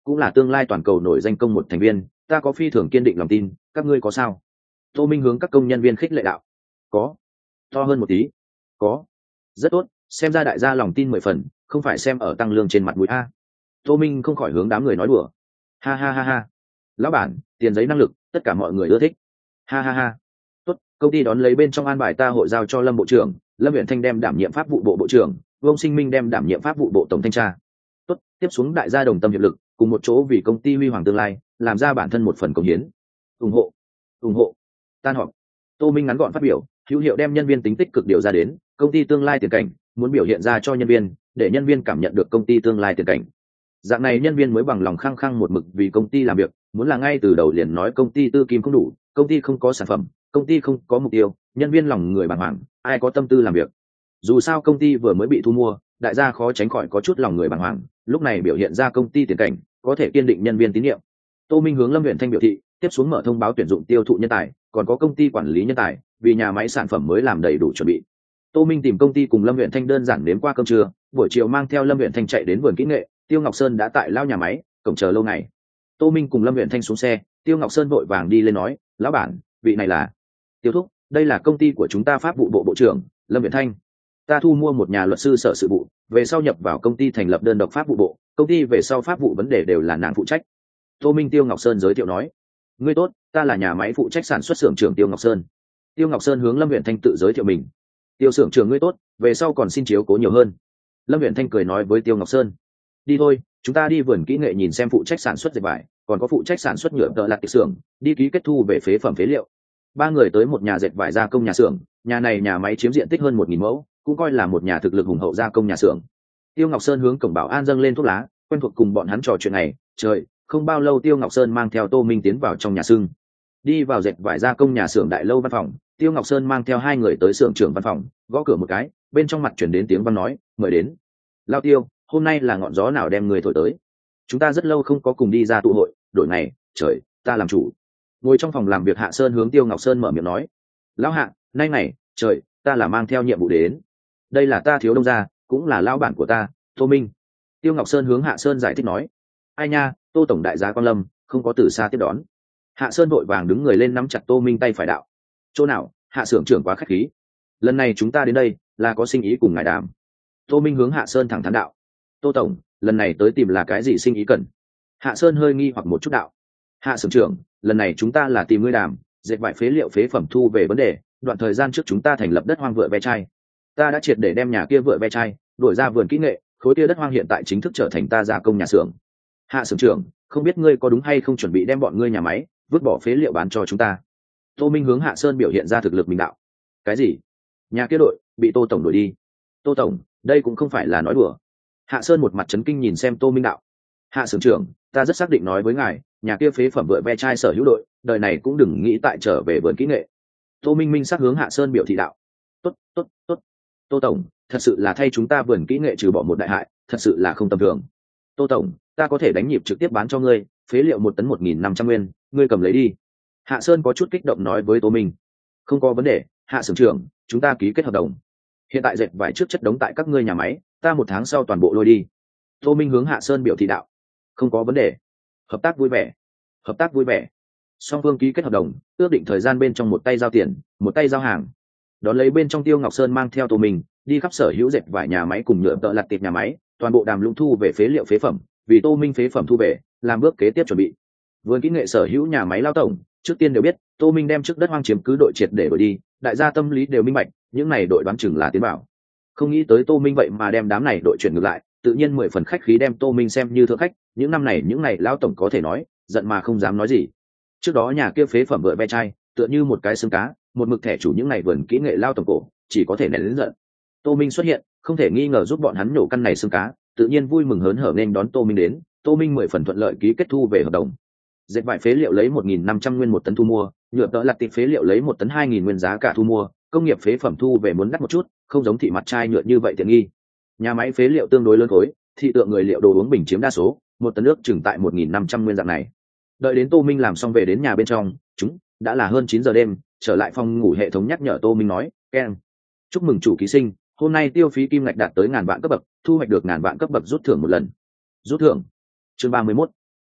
cũng là tương lai toàn cầu nổi danh công một thành viên, ta có phi thường kiên định lòng tin, các ngươi có sao? Tô Minh hướng các công nhân viên khích lệ đạo. Có. To hơn một tí. Có. Rất tốt, xem ra đại gia lòng tin 10 phần, không phải xem ở tăng lương trên mặt mũi a. Tô Minh không khỏi hướng đám người nói đùa. Ha ha ha ha. Lão bản, tiền giấy năng lực, tất cả mọi người ưa thích. Ha ha ha. Tốt, công ty đón lấy bên trong an bài ta hội giao cho Lâm bộ trưởng, Lâm Uyển Thanh đem đảm nhiệm pháp vụ bộ bộ trưởng, Vương Sinh Minh đem đảm nhiệm pháp vụ bộ tổng thanh tra. Tốt, tiếp xuống đại gia đồng tâm hiệp lực, cùng một chỗ vì công ty huy hoàng tương lai, làm ra bản thân một phần cống hiến. Ủng hộ, ủng hộ. Tan họp. Tô Minh ngắn gọn phát biểu, hữu hiệu đem nhân viên tính tích cực điều ra đến, công ty tương lai tiền cảnh, muốn biểu hiện ra cho nhân viên, để nhân viên cảm nhận được công ty tương lai tiền cảnh. Dạng này nhân viên mới bằng lòng khăng khăng một mực vì công ty làm việc, muốn là ngay từ đầu liền nói công ty tư kim không đủ, công ty không có sản phẩm, công ty không có mục tiêu, nhân viên lòng người bàng hoàng, ai có tâm tư làm việc. Dù sao công ty vừa mới bị thu mua, đại gia khó tránh khỏi có chút lòng người bàng hoàng, lúc này biểu hiện ra công ty tiền cảnh, có thể kiên định nhân viên tín nhiệm. Tô Minh hướng Lâm Uyển Thanh biểu thị, tiếp xuống mở thông báo tuyển dụng tiêu thụ nhân tài, còn có công ty quản lý nhân tài, vì nhà máy sản phẩm mới làm đầy đủ chuẩn bị. Tô Minh tìm công ty cùng Lâm Uyển Thanh đơn giản đến qua cơm trưa, buổi chiều mang theo Lâm Uyển Thanh chạy đến vườn kỹ nghệ, Tiêu Ngọc Sơn đã tại lao nhà máy, cổng chờ lâu ngày. Tô Minh cùng Lâm Uyển Thanh xuống xe, Tiêu Ngọc Sơn vội vàng đi lên nói, lão bản, vị này là Tiêu thúc, đây là công ty của chúng ta pháp vụ bộ bộ trưởng Lâm Uyển Thanh. Ta thu mua một nhà luật sư sở sự vụ, về sau nhập vào công ty thành lập đơn độc pháp vụ bộ, công ty về sau pháp vụ vấn đề đều là nàng phụ trách. Tô Minh Tiêu Ngọc Sơn giới thiệu nói, ngươi tốt, ta là nhà máy phụ trách sản xuất xưởng trưởng Tiêu Ngọc Sơn. Tiêu Ngọc Sơn hướng Lâm Uyển Thanh tự giới thiệu mình. Tiêu xưởng trưởng ngươi tốt, về sau còn xin chiếu cố nhiều hơn. Lâm Uyển Thanh cười nói với Tiêu Ngọc Sơn, đi thôi, chúng ta đi vườn kỹ nghệ nhìn xem phụ trách sản xuất dệt vải, còn có phụ trách sản xuất nhựa tợ lặt tiệc xưởng, đi ký kết thu về phế phẩm phế liệu. Ba người tới một nhà dệt vải gia công nhà xưởng, nhà này nhà máy chiếm diện tích hơn 1.000 mẫu, cũng coi là một nhà thực lực hùng hậu gia công nhà xưởng. Tiêu Ngọc Sơn hướng cổng bảo an dâng lên thuốc lá, quen thuộc cùng bọn hắn trò chuyện này, trời, không bao lâu Tiêu Ngọc Sơn mang theo Tô Minh tiến vào trong nhà xưởng. Đi vào dệt vải gia công nhà xưởng đại lâu văn phòng, Tiêu Ngọc Sơn mang theo hai người tới xưởng trưởng văn phòng, gõ cửa một cái, bên trong mặt chuyển đến tiếng văn nói, mời đến. Lao Tiêu, hôm nay là ngọn gió nào đem người thổi tới? Chúng ta rất lâu không có cùng đi ra tụ hội, đổi này, trời, ta làm chủ. Ngồi trong phòng làm việc Hạ Sơn hướng Tiêu Ngọc Sơn mở miệng nói, lão Hạ, nay này, trời, ta là mang theo nhiệm vụ đến. Đây là ta thiếu đông gia, cũng là lão bản của ta, Tô Minh. Tiêu Ngọc Sơn hướng Hạ Sơn giải thích nói, ai nha, Tô tổng đại gia Quan Lâm, không có từ xa tiếp đón. Hạ Sơn vội vàng đứng người lên nắm chặt Tô Minh tay phải đạo, chỗ nào, Hạ xưởng trưởng quá khách khí. Lần này chúng ta đến đây là có sinh ý cùng ngài đàm. Tô Minh hướng Hạ Sơn thẳng thắn đạo, Tô tổng, lần này tới tìm là cái gì sinh ý cần? Hạ Sơn hơi nghi hoặc một chút đạo, Hạ xưởng trưởng, lần này chúng ta là tìm ngươi đàm, dệt vải phế liệu phế phẩm thu về vấn đề. Đoạn thời gian trước chúng ta thành lập đất hoang vựa ve chai, ta đã triệt để đem nhà kia vựa ve chai đổi ra vườn kỹ nghệ, khối kia đất hoang hiện tại chính thức trở thành ta gia công nhà xưởng. Hạ xưởng trưởng, không biết ngươi có đúng hay không chuẩn bị đem bọn ngươi nhà máy vứt bỏ phế liệu bán cho chúng ta? Tô Minh hướng Hạ Sơn biểu hiện ra thực lực mình đạo. Cái gì? Nhà kia đội bị Tô tổng đuổi đi? Tô tổng, đây cũng không phải là nói đùa. Hạ Sơn một mặt chấn kinh nhìn xem Tô Minh đạo. Hạ xưởng trưởng, ta rất xác định nói với ngài, nhà kia phế phẩm vựa ve chai sở hữu đội đời này cũng đừng nghĩ tại trở về vườn kỹ nghệ. Tô Minh minh sát hướng Hạ Sơn biểu thị đạo. Tốt, tốt, tốt. Tô tổng, thật sự là thay chúng ta vườn kỹ nghệ trừ bỏ một đại hại, thật sự là không tầm thường. Tô tổng, ta có thể đánh nhịp trực tiếp bán cho ngươi, phế liệu 1 tấn 1.500 nguyên, ngươi cầm lấy đi. Hạ Sơn có chút kích động nói với Tô Minh. Không có vấn đề, Hạ xưởng trưởng, chúng ta ký kết hợp đồng. Hiện tại dệt vải trước chất đống tại các ngươi nhà máy, ta 1 tháng sau toàn bộ lôi đi. Tô Minh hướng Hạ Sơn biểu thị đạo. Không có vấn đề. Hợp tác vui vẻ. Hợp tác vui vẻ. Song phương ký kết hợp đồng, ước định thời gian bên trong một tay giao tiền, một tay giao hàng. Đón lấy bên trong Tiêu Ngọc Sơn mang theo Tô Minh đi khắp sở hữu dệt vải nhà máy cùng nhựa tợ lặt tiệp nhà máy, toàn bộ đàm lũng thu về phế liệu phế phẩm, vì Tô Minh phế phẩm thu về, làm bước kế tiếp chuẩn bị. Vườn kỹ nghệ sở hữu nhà máy lao tổng, trước tiên đều biết Tô Minh đem trước đất hoang chiếm cứ đội triệt để đổi đi, đại gia tâm lý đều minh bạch, những này đội đoán chừng là tiến bảo. Không nghĩ tới Tô Minh vậy mà đem đám này đội chuyển ngược lại, tự nhiên 10 phần khách khí đem Tô Minh xem như thượng khách, những năm này những này lao tổng có thể nói, giận mà không dám nói gì. Trước đó nhà kia phế phẩm vựa ve chai, tựa như một cái xương cá, một mực thẻ chủ những này vườn kỹ nghệ lao tổng cổ, chỉ có thể nén lớn giận. Tô Minh xuất hiện, không thể nghi ngờ giúp bọn hắn nhổ căn này xương cá, tự nhiên vui mừng hớn hở nên đón Tô Minh đến. Tô Minh 10 phần thuận lợi ký kết thu về hợp đồng. Dệt vải phế liệu lấy 1.500 nguyên 1 tấn thu mua, nhựa tợ lặt tiệp phế liệu lấy 1 tấn 2.000 nguyên giá cả thu mua, công nghiệp phế phẩm thu về muốn đắt một chút, không giống thị mặt chai nhựa như vậy tiện nghi. Nhà máy phế liệu tương đối lớn khối, thị tượng người liệu đồ uống bình chiếm đa số, 1 tấn nước chừng tại 1.500 nguyên dạng này. Đợi đến Tô Minh làm xong về đến nhà bên trong, chúng đã là hơn 9 giờ đêm, trở lại phòng ngủ hệ thống nhắc nhở Tô Minh nói, keng, chúc mừng chủ ký sinh, hôm nay tiêu phí kim ngạch đạt tới 1000 vạn cấp bậc, thu hoạch được 1000 vạn cấp bậc rút thưởng một lần. Rút thưởng. Chương 31.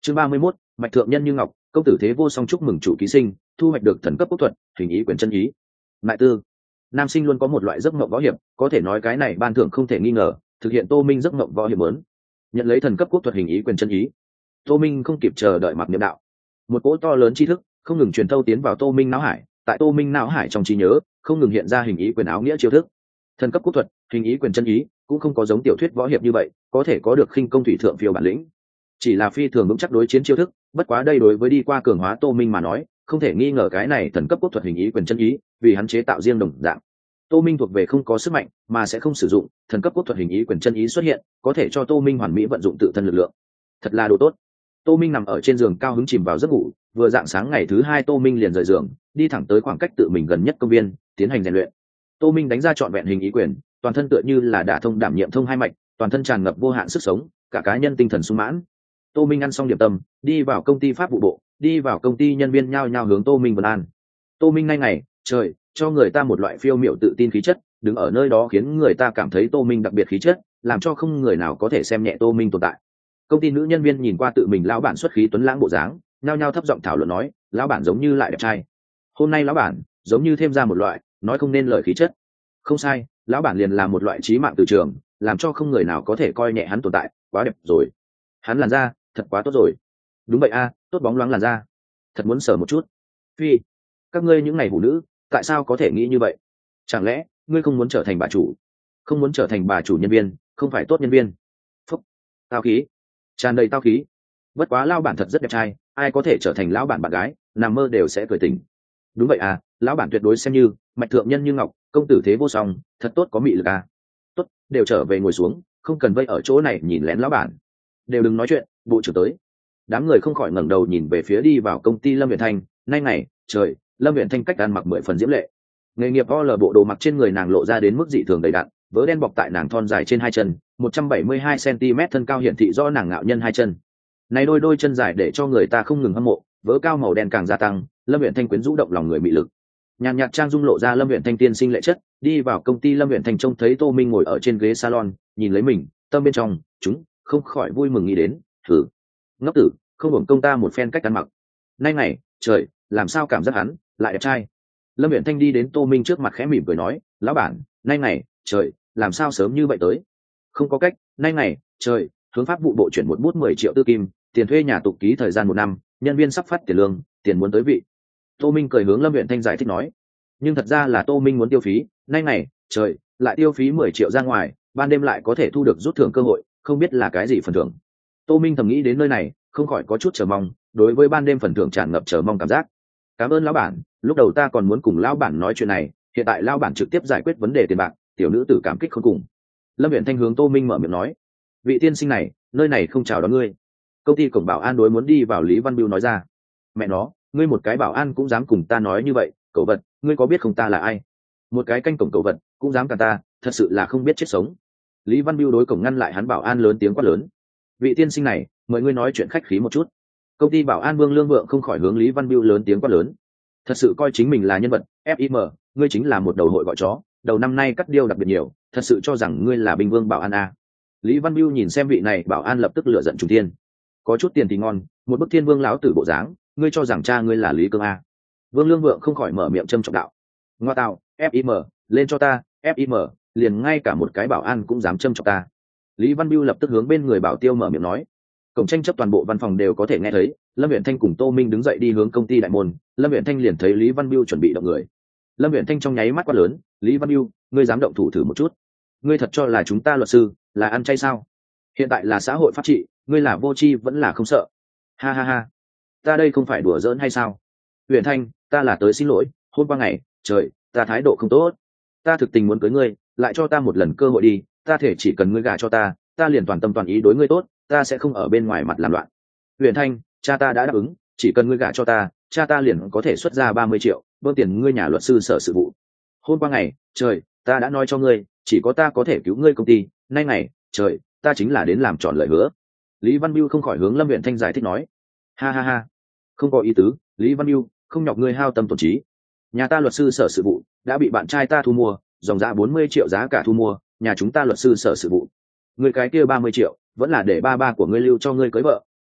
Chương 31, mạch thượng nhân như ngọc, công tử thế vô song chúc mừng chủ ký sinh thu hoạch được thần cấp quốc thuật hình ý quyền chân ý. Lại tư, nam sinh luôn có một loại giấc mộng võ hiệp, có thể nói cái này ban thưởng không thể nghi ngờ thực hiện Tô Minh giấc mộng võ hiệp lớn, nhận lấy thần cấp quốc thuật hình ý quyền chân ý. Tô Minh không kịp chờ đợi mặc niệm đạo, một cỗ to lớn tri thức không ngừng truyền thâu tiến vào Tô Minh não hải, tại Tô Minh não hải trong trí nhớ không ngừng hiện ra hình ý quyền áo nghĩa chiêu thức. Thần cấp quốc thuật hình ý quyền chân ý cũng không có giống tiểu thuyết võ hiệp như vậy có thể có được khinh công thủy thượng phiêu bản lĩnh, chỉ là phi thường vững chắc đối chiến chiêu thức. Bất quá đây đối với đi qua cường hóa Tô Minh mà nói không thể nghi ngờ cái này thần cấp quốc thuật hình ý quyền chân ý vì hắn chế tạo riêng đồng dạng. Tô Minh thuộc về không có sức mạnh mà sẽ không sử dụng, thần cấp quốc thuật hình ý quyền chân ý xuất hiện có thể cho Tô Minh hoàn mỹ vận dụng tự thân lực lượng, thật là đồ tốt. Tô Minh nằm ở trên giường cao hứng chìm vào giấc ngủ, vừa rạng sáng ngày thứ hai Tô Minh liền rời giường đi thẳng tới khoảng cách tự mình gần nhất công viên tiến hành rèn luyện. Tô Minh đánh ra trọn vẹn hình ý quyền, toàn thân tựa như là đả thông đảm nhiệm thông hai mạch, toàn thân tràn ngập vô hạn sức sống, cả cá nhân tinh thần sung mãn. Tô Minh ăn xong điểm tâm đi vào công ty pháp vụ bộ, đi vào công ty nhân viên nhao nhao hướng Tô Minh vân an. Tô Minh nay ngày trời cho người ta một loại phiêu miểu tự tin khí chất, đứng ở nơi đó khiến người ta cảm thấy Tô Minh đặc biệt khí chất, làm cho không người nào có thể xem nhẹ Tô Minh tồn tại. Công ty nữ nhân viên nhìn qua tự mình lão bản xuất khí tuấn lãng bộ dáng, nhao nhao thấp giọng thảo luận nói, lão bản giống như lại đẹp trai. Hôm nay lão bản giống như thêm ra một loại nói không nên lời khí chất. Không sai, lão bản liền là một loại trí mạng từ trường, làm cho không người nào có thể coi nhẹ hắn tồn tại, quá đẹp rồi. Hắn làn da thật quá tốt rồi. Đúng vậy a, tốt bóng loáng làn da, thật muốn sờ một chút. Phi, các ngươi những ngày phụ nữ tại sao có thể nghĩ như vậy? Chẳng lẽ ngươi không muốn trở thành bà chủ, không muốn trở thành bà chủ nhân viên không phải tốt nhân viên? Phúc, tao khí, tràn đầy tao khí. Bất quá lão bản thật rất đẹp trai, ai có thể trở thành lão bản bạn gái nằm mơ đều sẽ cười tỉnh. Đúng vậy à, lão bản tuyệt đối xem như mạch thượng nhân như ngọc, công tử thế vô song, thật tốt có mị lực à. Tốt, đều trở về ngồi xuống, không cần vây ở chỗ này nhìn lén lão bản. Đều đừng nói chuyện, bộ trưởng tới. Đám người không khỏi ngẩng đầu nhìn về phía đi vào công ty Lâm Viễn Thanh. Nay ngày trời, Lâm Viễn Thanh cách ăn mặc 10 phần diễm lệ, nghề nghiệp OL bộ đồ mặc trên người nàng lộ ra đến mức dị thường đầy đặn, vớ đen bọc tại nàng thon dài trên hai chân, 172 cm thân cao hiển thị rõ nàng ngạo nhân hai chân. Này đôi chân dài để cho người ta không ngừng hâm mộ, vớ cao màu đen càng gia tăng, Lâm Viễn Thanh quyến rũ động lòng người mị lực. Nhàn nhạt trang dung lộ ra Lâm Viễn Thanh tiên sinh lệ chất, đi vào công ty Lâm Viễn Thanh trông thấy Tô Minh ngồi ở trên ghế salon, nhìn lấy mình, tâm bên trong chúng không khỏi vui mừng nghĩ đến, thử ngốc tử, không hưởng công ta một phen cách ăn mặc. Nay ngày trời, làm sao cảm giác hắn lại đẹp trai. Lâm Viễn Thanh đi đến Tô Minh trước mặt khẽ mỉm cười nói, lão bản, nay ngày trời, làm sao sớm như vậy tới? Không có cách, nay ngày trời, hướng pháp vụ bộ chuyển một bút 10 triệu tư kim, tiền thuê nhà tục ký thời gian 1 năm, nhân viên sắp phát tiền lương, tiền muốn tới vị. Tô Minh cười hướng Lâm Viễn Thanh giải thích nói, nhưng thật ra là Tô Minh muốn tiêu phí, nay ngày trời, lại tiêu phí 10 triệu ra ngoài, ban đêm lại có thể thu được rút thưởng cơ hội, không biết là cái gì phần thưởng. Tô Minh thầm nghĩ đến nơi này không khỏi có chút chờ mong, đối với ban đêm phần thưởng tràn ngập chờ mong cảm giác. Cảm ơn lão bản, lúc đầu ta còn muốn cùng lão bản nói chuyện này, hiện tại lão bản trực tiếp giải quyết vấn đề tiền bạc, tiểu nữ tử cảm kích không cùng. Lâm Viễn Thanh hướng Tô Minh mở miệng nói, vị tiên sinh này, nơi này không chào đón ngươi. Công ty cổng bảo an đối muốn đi vào Lý Văn Biêu nói ra, mẹ nó, ngươi một cái bảo an cũng dám cùng ta nói như vậy, cẩu vật, ngươi có biết không ta là ai? Một cái canh cổng cẩu vật cũng dám cản ta, thật sự là không biết chết sống. Lý Văn Biêu đối cổng ngăn lại hắn bảo an lớn tiếng quát lớn, vị tiên sinh này, mời ngươi nói chuyện khách khí một chút. Công ty bảo an Vương Lương Vượng không khỏi hướng Lý Văn Biêu lớn tiếng quát lớn, thật sự coi chính mình là nhân vật FIM, ngươi chính là một đầu hội gọi chó, đầu năm nay cắt điêu đặc biệt nhiều, thật sự cho rằng ngươi là Bình Vương bảo an à? Lý Văn Biêu nhìn xem vị này bảo an lập tức lửa giận trùng thiên, có chút tiền thì ngon, một bức thiên vương lão tử bộ dáng, ngươi cho rằng cha ngươi là Lý Cương à? Vương Lương Vượng không khỏi mở miệng châm trọng đạo, ngoa tạo, FIM, lên cho ta, FIM, liền ngay cả một cái bảo an cũng dám châm trọng ta. Lý Văn Biêu lập tức hướng bên người bảo tiêu mở miệng nói, cổng tranh chấp toàn bộ văn phòng đều có thể nghe thấy. Lâm Viễn Thanh cùng Tô Minh đứng dậy đi hướng công ty đại môn, Lâm Viễn Thanh liền thấy Lý Văn Biêu chuẩn bị động người. Lâm Viễn Thanh trong nháy mắt quát lớn, Lý Văn Biêu, ngươi dám động thủ thử một chút? Ngươi thật cho là chúng ta luật sư là ăn chay sao? Hiện tại là xã hội pháp trị, ngươi là vô tri vẫn là không sợ? Ha ha ha, ta đây không phải đùa giỡn hay sao? Viễn Thanh, ta là tới xin lỗi, hôm qua ngày trời, ta thái độ không tốt, ta thực tình muốn cưới ngươi, lại cho ta một lần cơ hội đi, ta thể chỉ cần ngươi gả cho ta, ta liền toàn tâm toàn ý đối ngươi tốt, ta sẽ không ở bên ngoài mặt làm loạn. Huyền Thanh, cha ta đã đáp ứng, chỉ cần ngươi gả cho ta, cha ta liền có thể xuất ra 30 triệu, bơm tiền ngươi nhà luật sư sở sự vụ. Hôm qua ngày trời, ta đã nói cho ngươi, chỉ có ta có thể cứu ngươi công ty, nay ngày trời, ta chính là đến làm tròn lời hứa. Lý Văn Biêu không khỏi hướng Lâm Viễn Thanh giải thích nói, ha ha ha, không có ý tứ, Lý Văn Biêu, không nhọc ngươi hao tâm tổn trí. Nhà ta luật sư sở sự vụ đã bị bạn trai ta thu mua, dòng giá 40 triệu giá cả thu mua, nhà chúng ta luật sư sở sự vụ. Ngươi cái kia 30 triệu vẫn là để ba của ngươi lưu cho ngươi cưới vợ,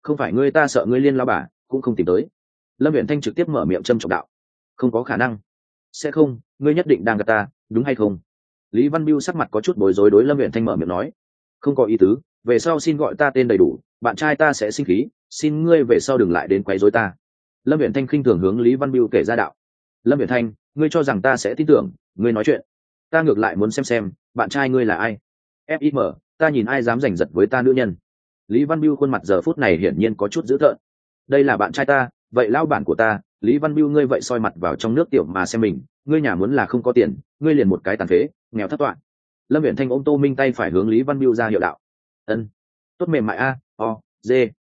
không phải ngươi ta sợ ngươi liên lao bà cũng không tìm tới. Lâm Viễn Thanh trực tiếp mở miệng châm trọng đạo. Không có khả năng. Sẽ không, ngươi nhất định đang gạt ta, đúng hay không? Lý Văn Biêu sắc mặt có chút bối rối đối Lâm Viễn Thanh mở miệng nói. Không có ý tứ, về sau xin gọi ta tên đầy đủ, bạn trai ta sẽ sinh khí, xin ngươi về sau đừng lại đến quấy rối ta. Lâm Viễn Thanh khinh thường hướng Lý Văn Biêu kể ra đạo. Lâm Viễn Thanh, ngươi cho rằng ta sẽ tin tưởng ngươi nói chuyện? Ta ngược lại muốn xem bạn trai ngươi là ai. Fim, ta nhìn ai dám giành giật với ta nữ nhân. Lý Văn Biêu khuôn mặt giờ phút này hiển nhiên có chút dữ tợn. Đây là bạn trai ta, vậy lao bản của ta. Lý Văn Biêu, ngươi vậy soi mặt vào trong nước tiểu mà xem mình, ngươi nhà muốn là không có tiền, ngươi liền một cái tàn phế, nghèo thất toạn. Lâm Viễn Thanh ôm Tô Minh tay phải hướng Lý Văn Biêu ra hiệu đạo. Ân, tốt mềm mại a, o, dê.